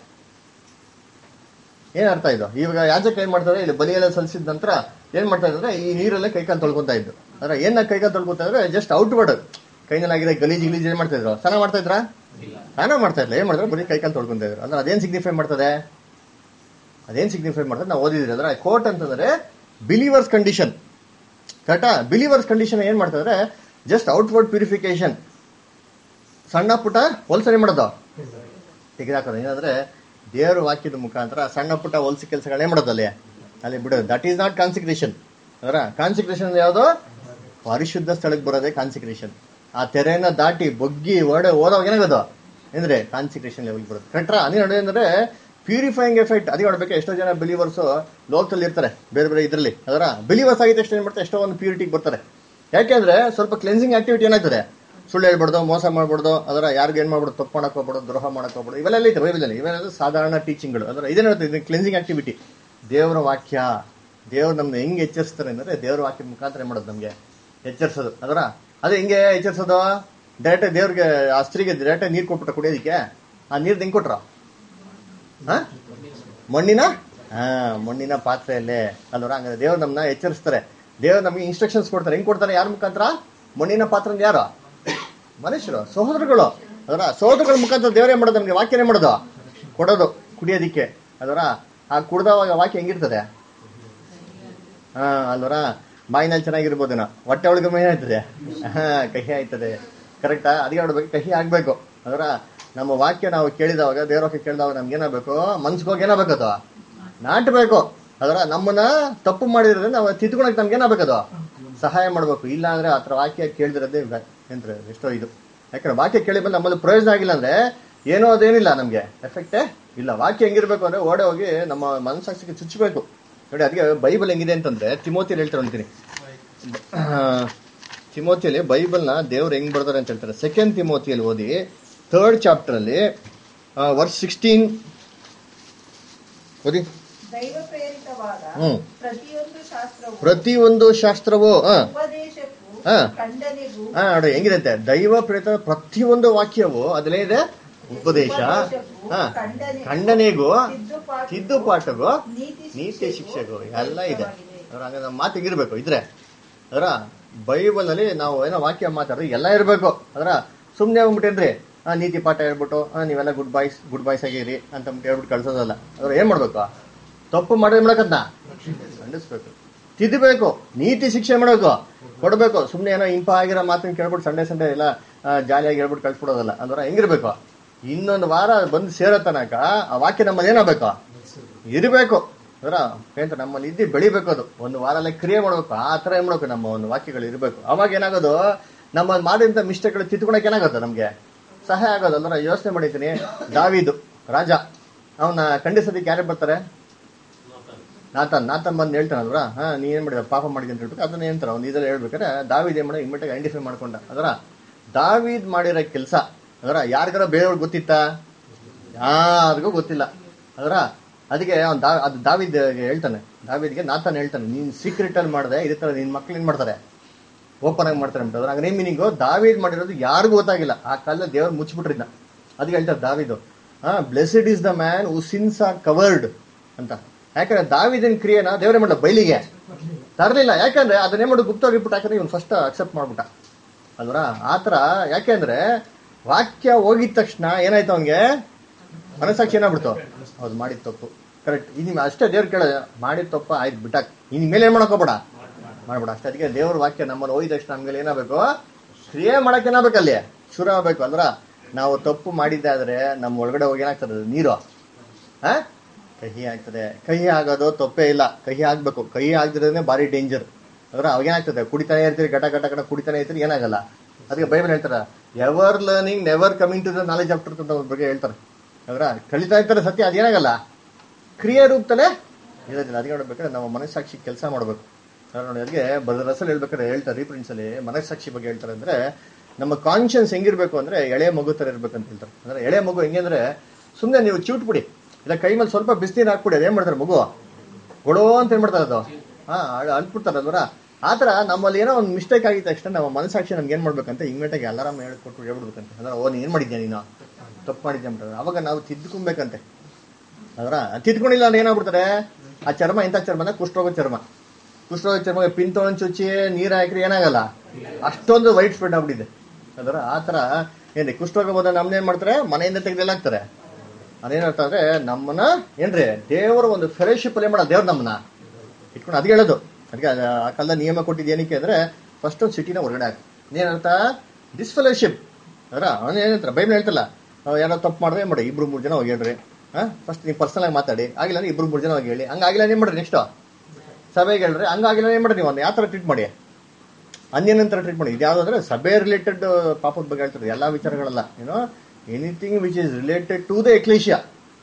ಏನ್ ಅರ್ಥ ಇದು? ಇವಾಗ ಯಾಜಕ ಏನ್ ಮಾಡ್ತಾರೆ, ಇಲ್ಲಿ ಬಲಿಯೆಲ್ಲ ಸಲ್ಲಿಸಿದ ನಂತರ ಏನ್ ಮಾಡ್ತಾ ಇದ್ರೆ ಈ ನೀರಲ್ಲೇ ಕೈಕಾಲು ತೊಳ್ಕೊಂತ ಇದ್ದು. ಅಂದ್ರೆ ಏನ ಕೈಕಾಲು ತೊಳ್ಕೊಂತ ಇದ್ರೆ ಜಸ್ಟ್ ಔಟ್ವರ್ಡ್ ಕೈನಲ್ಲಾಗಿದೆ ಗಲೀಜ್ ಗಿಲೀಜ್ ಏನ್ ಮಾಡ್ತಾ ಇದ್ರು? ಸ್ನಾನ ಮಾಡ್ತಾ ಇದ್ರ? ಸ್ನಾನ ಮಾಡ್ತಾ ಇರ್ಲಿಲ್ಲ. ಏನ್ ಮಾಡಿದ್ರು? ಬರೀ ಕೈಕಾಲು ತೊಳ್ಕೊಂತ ಇದ್ರು. ಅಂದ್ರೆ ಅದೇನ್ ಸಿಗ್ನಿಫೈ ಮಾಡ್ತದೆ? ಅದೇನ್ ಸಿಗ್ನಿಫೈ ಮಾಡ್ತದೆ? ನಾವು ಓದಿದ್ರಿ ಅಂದ್ರೆ ಕೋರ್ಟ್ ಅಂತಂದ್ರೆ ಬಿಲೀವರ್ಸ್ ಕಂಡೀಷನ್. ಕರೆಕ್ಟಾ? ಬಿಲೀವರ್ಸ್ ಕಂಡೀಷನ್ ಏನ್ ಮಾಡ್ತಾರೆ? ಜಸ್ಟ್ ಔಟ್ವರ್ಡ್ ಪ್ಯೂರಿಫಿಕೇಶನ್, ಸಣ್ಣ ಪುಟ್ಟ ಹೊಲ್ಸನೆ ಮಾಡೋದು ತೆಗೆದಾಕೋದು. ಏನಂದ್ರೆ ದೇವರ ವಾಕ್ಯದ ಮುಖಾಂತರ ಸಣ್ಣ ಪುಟ್ಟ ಹೊಲ್ಸಿ ಕೆಲಸಗಳೇ ಮಾಡೋದು ಅಲ್ಲಿ ಅಲ್ಲಿ ಬಿಡೋದು. That is not consecration. ಅದರ ಕಾನ್ಸಿಕ್ರೇಷನ್ ಯಾವುದು? ಪರಿಶುದ್ಧ ಸ್ಥಳಕ್ಕೆ ಬರೋದೇ ಕಾನ್ಸಿಕ್ರೇಷನ್. ಆ ತೆರೆನ ದಾಟಿ ಬೊಗ್ಗಿ ಒಡೆ ಓದೋವಾಗ ಏನಾಗೋದು ಅಂದ್ರೆ ಕಾನ್ಸಿಕ್ರೇಷನ್ ಲೆವೆಲ್ ಬರೋದು. ಕರೆಕ್ಟ್ರಾ? ಅದೇ ನೋಡಿ ಅಂದ್ರೆ ಪ್ಯೂರಿಫೈಯಿಂಗ್ ಎಫೆಕ್ಟ್. ಅದೇ ನೋಡ್ಬೇಕು, ಎಷ್ಟೋ ಜನ ಬಿಲೀವರ್ಸ್ ಲೋಕದಲ್ಲಿ ಇರ್ತಾರೆ ಬೇರೆ ಬೇರೆ ಇದರಲ್ಲಿ. ಅದರ ಬಿಲೀವರ್ಸ್ ಆಗಿದ್ದ ಎಷ್ಟು ಏನ್ ಮಾಡ್ತಾರೆ, ಎಷ್ಟೋ ಒಂದು ಪ್ಯೂರಿಟಿಗೆ ಬರ್ತಾರೆ. ಯಾಕೆಂದ್ರೆ ಸ್ವಲ್ಪ ಕ್ಲೆನ್ಸಿಂಗ್ ಆಕ್ಟಿವಿಟಿ ಏನಾಗ್ತದೆ? ಸುಳ್ಳು ಹೇಳ್ಬಾರ್ದು, ಮೋಸ ಮಾಡ್ಬಾರ್ದು, ಅದರ ಯಾರಿಗೂ ಏನ್ ಮಾಡ್ಬಿಡು, ತಪ್ಪು ಮಾಡಕ್ ಹೋಗ್ಬಾರ್ದು, ದ್ರೋಹ ಮಾಡಕ್ ಹೋಗ್ಬಾರ್ದು, ಇವೆಲ್ಲ ಐತೆ ಬೈಬಲಲ್ಲಿ. ಇವೆಲ್ಲ ಸಾಧಾರಣ ಟೀಚಿಂಗ್ಗಳು. ಅದರ ಇದೇನು ಹೇಳ್ತದೆ? Cleansing activity. ದೇವರ ವಾಕ್ಯ, ದೇವ್ರು ನಮ್ಗೆ ಹೆಂಗೆ ಎಚ್ಚರಿಸ್ತಾರೆ ಅಂದ್ರೆ ದೇವರ ವಾಕ್ಯದ ಮುಖಾಂತರ ಏನ್ ಮಾಡೋದು? ನಮ್ಗೆ ಎಚ್ಚರಿಸೋದು. ಅದರ ಅದೇ ಹೆಂಗೆ ಎಚ್ಚರಿಸೋದು? ಡೈರೆಕ್ಟ್ ದೇವ್ರಿಗೆ ಆ ಸ್ತ್ರೀಗೆ ಡೈರೆಕ್ಟ್ ನೀರು ಕೊಟ್ಬಿಟ್ಟ ಕುಡಿಯೋದಿಕ್ಕೆ. ಆ ನೀರ್ದು ಹೆಂಗ್ ಕೊಟ್ರ? ಹಾ, ಮಣ್ಣಿನ ಹಾ ಮಣ್ಣಿನ ಪಾತ್ರೆಯಲ್ಲೇ ಅಲ್ವರ. ಹಂಗಾದ್ರೆ ದೇವ್ರು ನಮ್ನ ಎಚ್ಚರಿಸ್ತಾರೆ. ದೇವ್ರು ನಮ್ಗೆ ಇನ್ಸ್ಟ್ರಕ್ಷನ್ಸ್ ಕೊಡ್ತಾರೆ. ಹೆಂಗ್ ಕೊಡ್ತಾರೆ? ಯಾರ ಮುಖಾಂತರ? ಮಣ್ಣಿನ ಪಾತ್ರ ಯಾರು? ಮನುಷ್ಯರು, ಸಹೋದರಗಳು. ಅದರ ಸಹೋದರಗಳ ಮುಖಾಂತರ ದೇವರೇ ಮಾಡೋದು, ನಮ್ಗೆ ವಾಕ್ಯನೇ ಮಾಡೋದು, ಕೊಡೋದು ಕುಡಿಯೋದಿಕ್ಕೆ. ಅದರ ಆ ಕುಡ್ದವಾಗ ವಾಕ್ಯ ಹೆಂಗಿರ್ತದೆ? ಹಾ ಅಲ್ವರ. ಬಾಯಿನಲ್ಲಿ ಚೆನ್ನಾಗಿರ್ಬೋದೇನೋ, ಹೊಟ್ಟೆ ಒಳಗೆ ಮೈ ಆಯ್ತದೆ, ಹಾ ಕಹಿ ಆಯ್ತದೆ. ಕರೆಕ್ಟಾ? ಅದಕ್ಕೆ ಆಡ್ಬೇಕು, ಕಹಿ ಆಗ್ಬೇಕು. ಅದರ ನಮ್ಮ ವಾಕ್ಯ ನಾವು ಕೇಳಿದವಾಗ, ದೇವ್ರ ವಾಕ್ಯ ಕೇಳಿದವಾಗ ನಮ್ಗೆ ಏನಾಗಬೇಕು? ಮನ್ಸ್ಗೋಗಿ ಏನಾಗಬೇಕು? ಅದು ನಾಟಬೇಕು. ಅದರ ನಮ್ಮನ್ನ ತಪ್ಪು ಮಾಡಿದ್ರೆ ನಾವು ತಿದ್ಕೊಳಕ್ ನಮ್ಗೆ ಏನಾಗಬೇಕದು? ಸಹಾಯ ಮಾಡ್ಬೇಕು. ಇಲ್ಲ ಅಂದ್ರೆ ಆ ಥರ ವಾಕ್ಯ ಕೇಳಿದಿರೋದೇ ಎಂದ್ರೆ ಎಷ್ಟೋ ಇದು. ಯಾಕಂದ್ರೆ ವಾಕ್ಯ ಕೇಳಿ ಬಂದು ನಮ್ಮಲ್ಲಿ ಪ್ರಯೋಜನ ಆಗಿಲ್ಲ ಅಂದ್ರೆ ಏನೋ ಅದೇನಿಲ್ಲ, ನಮ್ಗೆ ಎಫೆಕ್ಟೇ ಇಲ್ಲ. ವಾಕ್ಯ ಹೆಂಗಿರ್ಬೇಕು ಅಂದ್ರೆ ಓಡೆ ಹೋಗಿ ನಮ್ಮ ಮನಸ್ಸಾಕ್ಷಿಗೆ ಚುಚ್ಚಬೇಕು. ನೋಡಿ, ಅದಕ್ಕೆ ಬೈಬಲ್ ಹೆಂಗಿದೆ ಅಂತಂದ್ರೆ ತಿಮೋತಿಯಲ್ಲಿ ಹೇಳ್ತಾರೆ ಅಂತೀನಿ. ತಿಮೋತಿಯಲ್ಲಿ ಬೈಬಲ್ನ ದೇವ್ರು ಹೆಂಗ್ ಬರ್ತಾರೆ ಅಂತ ಹೇಳ್ತಾರೆ. ಸೆಕೆಂಡ್ ತಿಮೋತಿಯಲ್ಲಿ ಓದಿ ಥರ್ಡ್ ಚಾಪ್ಟರ್ ಅಲ್ಲಿ ವರ್ಸ್ ಸಿಕ್ಸ್ಟೀನ್ ಓದಿ. ದೈವ ಪ್ರೇರಿತವಾದ ಹ್ಮ್ ಪ್ರತಿಯೊಂದು ಶಾಸ್ತ್ರವು ಪ್ರತಿಯೊಂದು ಶಾಸ್ತ್ರವು ಉಪದೇಶಕ್ಕೂ ಹಾ ಖಂಡನೆಗೂ ಹಾ ನೋಡಿ ಹೆಂಗಿದೆ ಅಂತೆ. ದೈವ ಪ್ರೇರಿತ ಪ್ರತಿಯೊಂದು ವಾಕ್ಯವು ಅದ್ರಲ್ಲಿದೆ ಉಪದೇಶ, ಹಾ ಖಂಡನೆಗೂ, ತಿದ್ದುಪಾಠಗೂ, ನೀತಿ ಶಿಕ್ಷೆಗೂ ಎಲ್ಲ ಇದೆ. ಅದ್ರ ಹಂಗ ನಮ್ಮ ಮಾತು ಹೆಂಗಿರ್ಬೇಕು ಇದ್ರೆ ಅದರ ಬೈಬಲ್ ಅಲ್ಲಿ ನಾವು ಏನೋ ವಾಕ್ಯ ಮಾತಾಡೋದು ಎಲ್ಲ ಇರ್ಬೇಕು. ಅದರ ಸುಮ್ನೆ ಹೋಗ್ಬಿಟ್ಟೇನ್ರಿ ಆ ನೀತಿ ಪಾಠ ಹೇಳ್ಬಿಟ್ಟು ಆ ನೀವೆಲ್ಲ ಗುಡ್ ಬಾಯ್ಸ್ ಗುಡ್ ಬಾಯ್ಸ್ ಆಗಿರಿ ಅಂತ ಹೇಳ್ಬಿಟ್ಟು ಕಳ್ಸೋದಲ್ಲ. ಅದ್ರ ಏನ್ ಮಾಡ್ಬೇಕು? ತಪ್ಪು ಮಾಡೋದ್ ಮಾಡಕದ್ನ ಖಂಡಿಸ್ಬೇಕು, ತಿದ್ದಬೇಕು, ನೀತಿ ಶಿಕ್ಷೆ ಮಾಡಬೇಕು, ಕೊಡ್ಬೇಕು. ಸುಮ್ನೆ ಏನೋ ಇಂಪ ಆಗಿರೋ ಮಾತನ್ನ ಕೇಳ್ಬಿಟ್ಟು ಸಂಡೆ ಸಂಡೆ ಎಲ್ಲ ಜಾಲಿಯಾಗಿ ಹೇಳ್ಬಿಟ್ಟು ಕಳ್ಸ್ಬಿಡೋದಲ್ಲ. ಅಂದ್ರೆ ಹೆಂಗಿರ್ಬೇಕು? ಇನ್ನೊಂದು ವಾರ ಬಂದು ಸೇರೋ ತನಕ ಆ ವಾಕ್ಯ ನಮ್ಮಲ್ಲಿ ಏನಾಗಬೇಕು? ಇರಬೇಕು. ಅದರ ಏನಂತ ನಮ್ಮಲ್ಲಿ ಇದ್ದು ಬೆಳಿಬೇಕು. ಅದು ಒಂದು ವಾರಲ್ಲೇ ಕ್ರಿಯೆ ಮಾಡ್ಬೇಕು. ಆ ತರ ಏನ್ ಮಾಡ್ಬೇಕು? ನಮ್ಮ ಒಂದು ವಾಕ್ಯಗಳು ಇರಬೇಕು. ಅವಾಗ ಏನಾಗೋದು? ನಮ್ಮ ಮಾಡಿದಂತ ಮಿಸ್ಟೇಕ್ಗಳು ತಿದ್ಕೊಳಕ್ ಏನಾಗುತ್ತೆ? ನಮ್ಗೆ ಸಹಾಯ ಆಗೋದು. ಅಂದ್ರೆ ಯೋಚನೆ ಮಾಡಿದ್ದೀನಿ, ದಾವೀದು ರಾಜ ಅವನ ಖಂಡಿಸೋದಕ್ಕೆ ಯಾರೇ ಬರ್ತಾರೆ? ನಾತನ್ ನಾತನ್ ಬಂದು ಹೇಳ್ತಾನಲ್ವ, ಹಾ ನೀ ಏನ್ ಮಾಡಿದ ಪಾಪ ಮಾಡಿದೆ ಅಂತ ಹೇಳ್ಬೇಕು. ಅದನ್ನ ಹೇಳ್ತಾರೆ ಒಂದು ಇದೆಲ್ಲ ಹೇಳ್ಬೇಕಾದ್ರೆ ದಾವೀದ್ ಏನ್ ಮಾಡಿ ಇಮ್ಮಿಡಿಯೇಟ್ ಐಡೆಂಟಿಫೈ ಮಾಡ್ಕೊಂಡ. ಅದರ ದಾವೀದ್ ಮಾಡಿರೋ ಕೆಲಸ ಅದರ ಯಾರಿಗಾರ ಬೇರೆಯವ್ರಿಗೆ ಗೊತ್ತಿತ್ತಾ? ಯಾರಿಗೂ ಗೊತ್ತಿಲ್ಲ. ಅದರ ಅದಕ್ಕೆ ಅವ್ನು ದಾ ಅದು ದಾವೀದ್ ಹೇಳ್ತಾನೆ, ದಾವೀದ್ಗೆ ನಾತನ್ ಹೇಳ್ತಾನೆ, ನೀನ್ ಸೀಕ್ರೆಟ್ ಅಲ್ಲಿ ಮಾಡಿದೆ ಇದೇ ತರ ನಿನ್ ಮಕ್ಳು ಏನ್ ಮಾಡ್ತಾರೆ? ಓಪನ್ ಆಗಿ ಮಾಡ್ತಾರೆ ಅಂತ. ಅದ್ರ ಹಂಗ ಮೀನಿಂಗು ದಾವೀದ್ ಮಾಡಿರೋದು ಯಾರಿಗೂ ಗೊತ್ತಾಗಿಲ್ಲ. ಆ ಕಾಲದಲ್ಲಿ ದೇವ್ರು ಮುಚ್ಚಿಬಿಟ್ರಿದ್ನ. ಅದಕ್ಕೆ ಹೇಳ್ತಾರೆ ದಾವೀದು, ಹಾ blessed is the man who sins are covered ಅಂತ. ಯಾಕಂದ್ರೆ ದಾವೀದನ್ ಕ್ರಿಯೆನ ದೇವರೇ ಮಾಡಲ್ಲ, ಬಯಲಿಗೆ ತರಲಿಲ್ಲ. ಯಾಕಂದ್ರೆ ಅದನ್ನೇ ಮಾಡಿ ಗುಪ್ತ ರಿಪೋರ್ಟ್ ಹಾಕಿದ್ರೆ ಇವ್ನು ಫಸ್ಟ್ ಅಕ್ಸೆಪ್ಟ್ ಮಾಡ್ಬಿಟ್ಟ ಅಲ್ವರ. ಆತರ ಯಾಕೆಂದ್ರೆ ವಾಕ್ಯ ಹೋಗಿದ ತಕ್ಷಣ ಏನಾಯ್ತು? ಅವನ್ಗೆ ಮನಸ್ಸಾಕ್ಷಿ ಏನಾಗ್ಬಿಡ್ತು? ಹೌದು ಮಾಡಿದ ತಪ್ಪು ಕರೆಕ್ಟ್. ಇನ್ ಅಷ್ಟೇ ದೇವ್ರು ಕೇಳ ಮಾಡಿದ ತಪ್ಪ ಆಯ್ತು ಬಿಟ್ಟಾಕ್, ಇನ್ ಮೇಲೆ ಏನ್ ಮಾಡಕ್ ಹೋಗ್ಬೇಡ ಮಾಡ್ಬೇಡ ಅಷ್ಟೇ. ಅದಕ್ಕೆ ದೇವ್ರ ವಾಕ್ಯ ನಮ್ಮಲ್ಲಿ ಹೋಗಿದ ತಕ್ಷಣ ನಮ್ಗೆ ಏನಾಗಬೇಕು? ಕ್ರಿಯೆ ಮಾಡಕ್ ಏನಾಗಬೇಕು? ಅಲ್ಲಿ ಶುರು ಆಗ್ಬೇಕು. ಅಂದ್ರ ನಾವು ತಪ್ಪು ಮಾಡಿದ್ದಾದ್ರೆ ನಮ್ಮ ಒಳಗಡೆ ಹೋಗಿ ಏನಾಗ್ತದೆ? ನೀರು ಹಾ ಕಹಿ ಆಗ್ತದೆ. ಕಹಿ ಆಗೋದು ತಪ್ಪೇ ಇಲ್ಲ, ಕಹಿ ಆಗ್ಬೇಕು. ಕಹಿ ಆಗದಿರೋದೇ ಭಾರಿ ಡೇಂಜರ್. ಅದ್ರ ಅವಾಗ ಏನಾಗ್ತದೆ? ಕುಡಿತಾನೆ ಇರ್ತೀರಿ, ಘಟ ಘಟ ಘಟ ಕುಡಿತಾನೆ ಇರ್ತೀರಿ, ಏನಾಗಲ್ಲ. ಅದಕ್ಕೆ ಬೈಬಲ್ ಹೇಳ್ತಾರೆ, ever learning never coming to the knowledge of truth ಅಂತ ಬಗ್ಗೆ ಹೇಳ್ತಾರೆ. ಅದ್ರ ಕಲಿತಾ ಇರ್ತಾರೆ ಸತ್ಯ, ಅದೇನಾಗಲ್ಲ ಕ್ರಿಯೆ ರೂಪದಲ್ಲೇ ಇರೋದಿಲ್ಲ. ಅದಕ್ಕೆ ನೋಡ್ಬೇಕಾದ್ರೆ ನಾವು ಮನಸ್ಸಾಕ್ಷಿ ಕೆಲಸ ಮಾಡ್ಬೇಕು. ನೋಡಿ ಅದಕ್ಕೆ ಬದ ರಸಲ್ ಹೇಳ್ಬೇಕಾದ್ರೆ ಹೇಳ್ತಾರೆ, ರೀಪ್ರಿನ್ಸ್ ಅಲ್ಲಿ ಮನಸ್ಸಾಕ್ಷಿ ಬಗ್ಗೆ ಹೇಳ್ತಾರೆ ಅಂದ್ರೆ ನಮ್ಮ ಕಾನ್ಶಿಯನ್ಸ್ ಹೆಂಗಿರ್ಬೇಕು ಅಂದ್ರೆ ಎಳೆ ಮಗು ತರ ಇರ್ಬೇಕಂತ ಹೇಳ್ತಾರೆ. ಅಂದ್ರೆ ಎಳೆ ಮಗು ಹೆಂಗೆ ಅಂದ್ರೆ ಸುಮ್ಮನೆ ನೀವು ಚಿಟ್ಬಿಡಿ, ಇಲ್ಲ ಕೈ ಮೇಲೆ ಸ್ವಲ್ಪ ಬಿಸಿನೀರು ಹಾಕ್ಬಿಡಿ, ಅದೇನ್ ಮಾಡ್ತಾರೆ ಮಗು ಗೊಡೋ ಅಂತ ಏನ್ ಮಾಡ್ತಾರೆ ಅದು ಹಾ ಅನ್ಬಿಡ್ತಾರೆ ಅಲ್ವರ. ಆ ಥರ ನಮ್ಮಲ್ಲಿ ಏನೋ ಒಂದು ಮಿಸ್ಟೇಕ್ ಆಗಿದ ತಕ್ಷಣ ನಮ್ಮ ಮನಸ್ಸಾಕ್ಷಿ ನಮ್ಗೆ ಏನು ಮಾಡ್ಬೇಕಂತ ಇಮ್ಮಿಡಿಯೇಟಾಗಿ ಅಲಾರಾಮ್ ಹೇಳ್ಕೊಟ್ಟು ಹೇಳ್ಬಿಡ್ಬೇಕಂತೆ. ಅಂದ್ರೆ ಓ ನೀನು ಏನು ಮಾಡಿದ್ಯಾ, ನೀನು ತಪ್ಪು ಮಾಡಿದ್ಯಾ ಅಂತಾರೆ. ಅವಾಗ ನಾವು ತಿದ್ಕೊಬೇಕಂತೆ. ಅದರ ತಿದ್ಕೊಂಡಿಲ್ಲ ಅಂದ್ರೆ ಏನಾಗ್ಬಿಡ್ತಾರೆ, ಆ ಚರ್ಮ ಇಂಥ ಚರ್ಮನ ಕುಷ್ಠರೋಗ ಚರ್ಮ. ಕುಷ್ಠರೋಗ ಚರ್ಮ ಪಿನ್ ತೊಗೊಂಡು ಚುಚ್ಚಿ ನೀರು ಹಾಕಿದ್ರೆ ಏನಾಗಲ್ಲ, ಅಷ್ಟೊಂದು ವೈಟ್ ಸ್ಪ್ರೆಡ್ ಆಗ್ಬಿಟ್ಟಿದೆ. ಅದರ ಆ ಥರ ಏನ್ರಿ ಕುಷ್ಠರೋಗ ಬಂದ ನಮ್ಮನ್ನೇನು ಮಾಡ್ತಾರೆ, ಮನೆಯಿಂದ ತೆಗೆದೆಲ್ಲಾಗ್ತಾರೆ. ಅದೇನರ್ಥ ಅಂದ್ರೆ ನಮ್ಮನ್ನ ಏನ್ರಿ ದೇವರ ಒಂದು ಫೆಲೋಶಿಪ್ ಅಲ್ಲೇ ಮಾಡೋದು, ದೇವ್ರು ನಮ್ಮನ್ನ ಇಟ್ಕೊಂಡು ಅದ್ ಹೇಳೋದು. ಅದಕ್ಕೆ ಆ ಕಾಲದ ನಿಯಮ ಕೊಟ್ಟಿದ್ದು ಏನಕ್ಕೆ ಅಂದ್ರೆ ಫಸ್ಟ್ ಒಂದು ಸಿಟಿನ ಹೊರಗಡೆ ಹಾಕಿ ಏನಂತ ಡಿಸ್ ಫೆಲೋಶಿಪ್. ಅದರ ಅವನು ಏನಂತಾರೆ ಬೈಬಲ್ ಹೇಳ್ತಲ್ಲ, ಯಾರೋ ತಪ್ಪು ಮಾಡಿದ್ರೆ ಏನ್ ಮಾಡಿ ಇಬ್ರು ಮೂರು ಜನ ಹೋಗಿ ಹೇಳ್ರಿ, ಹಾ ಫಸ್ಟ್ ನೀವು ಪರ್ಸನಲ್ ಆಗಿ ಮಾತಾಡಿ, ಆಗಿಲ್ಲ ಅಂದ್ರೆ ಇಬ್ರು ಮೂರು ಜನ ಹೋಗಿ ಹೇಳಿ, ಹಂಗಾಗಿಲ್ಲ ಏನ್ ಮಾಡ್ರಿ ನೆಕ್ಸ್ಟ್ ಸಭೆಗೆ ಹೇಳ್ರಿ, ಹಂಗಾಗಿಲ್ಲ ಏನ್ ಮಾಡ್ರಿ ನೀವು ಒಂದು ಯಾವ ಥರ ಟ್ರೀಟ್ ಮಾಡಿ, ಅನ್ಯನಂತರ ಟ್ರೀಟ್ ಮಾಡಿ. ಇದು ಯಾವ್ದು ಅಂದ್ರೆ ಸಭೆ ರಿಲೇಟೆಡ್ ಪಾಪದ ಬಗ್ಗೆ ಹೇಳ್ತಾರೆ, ಎಲ್ಲಾ ವಿಚಾರಗಳಲ್ಲ, ಏನೋ anything which is related to the ecclesia.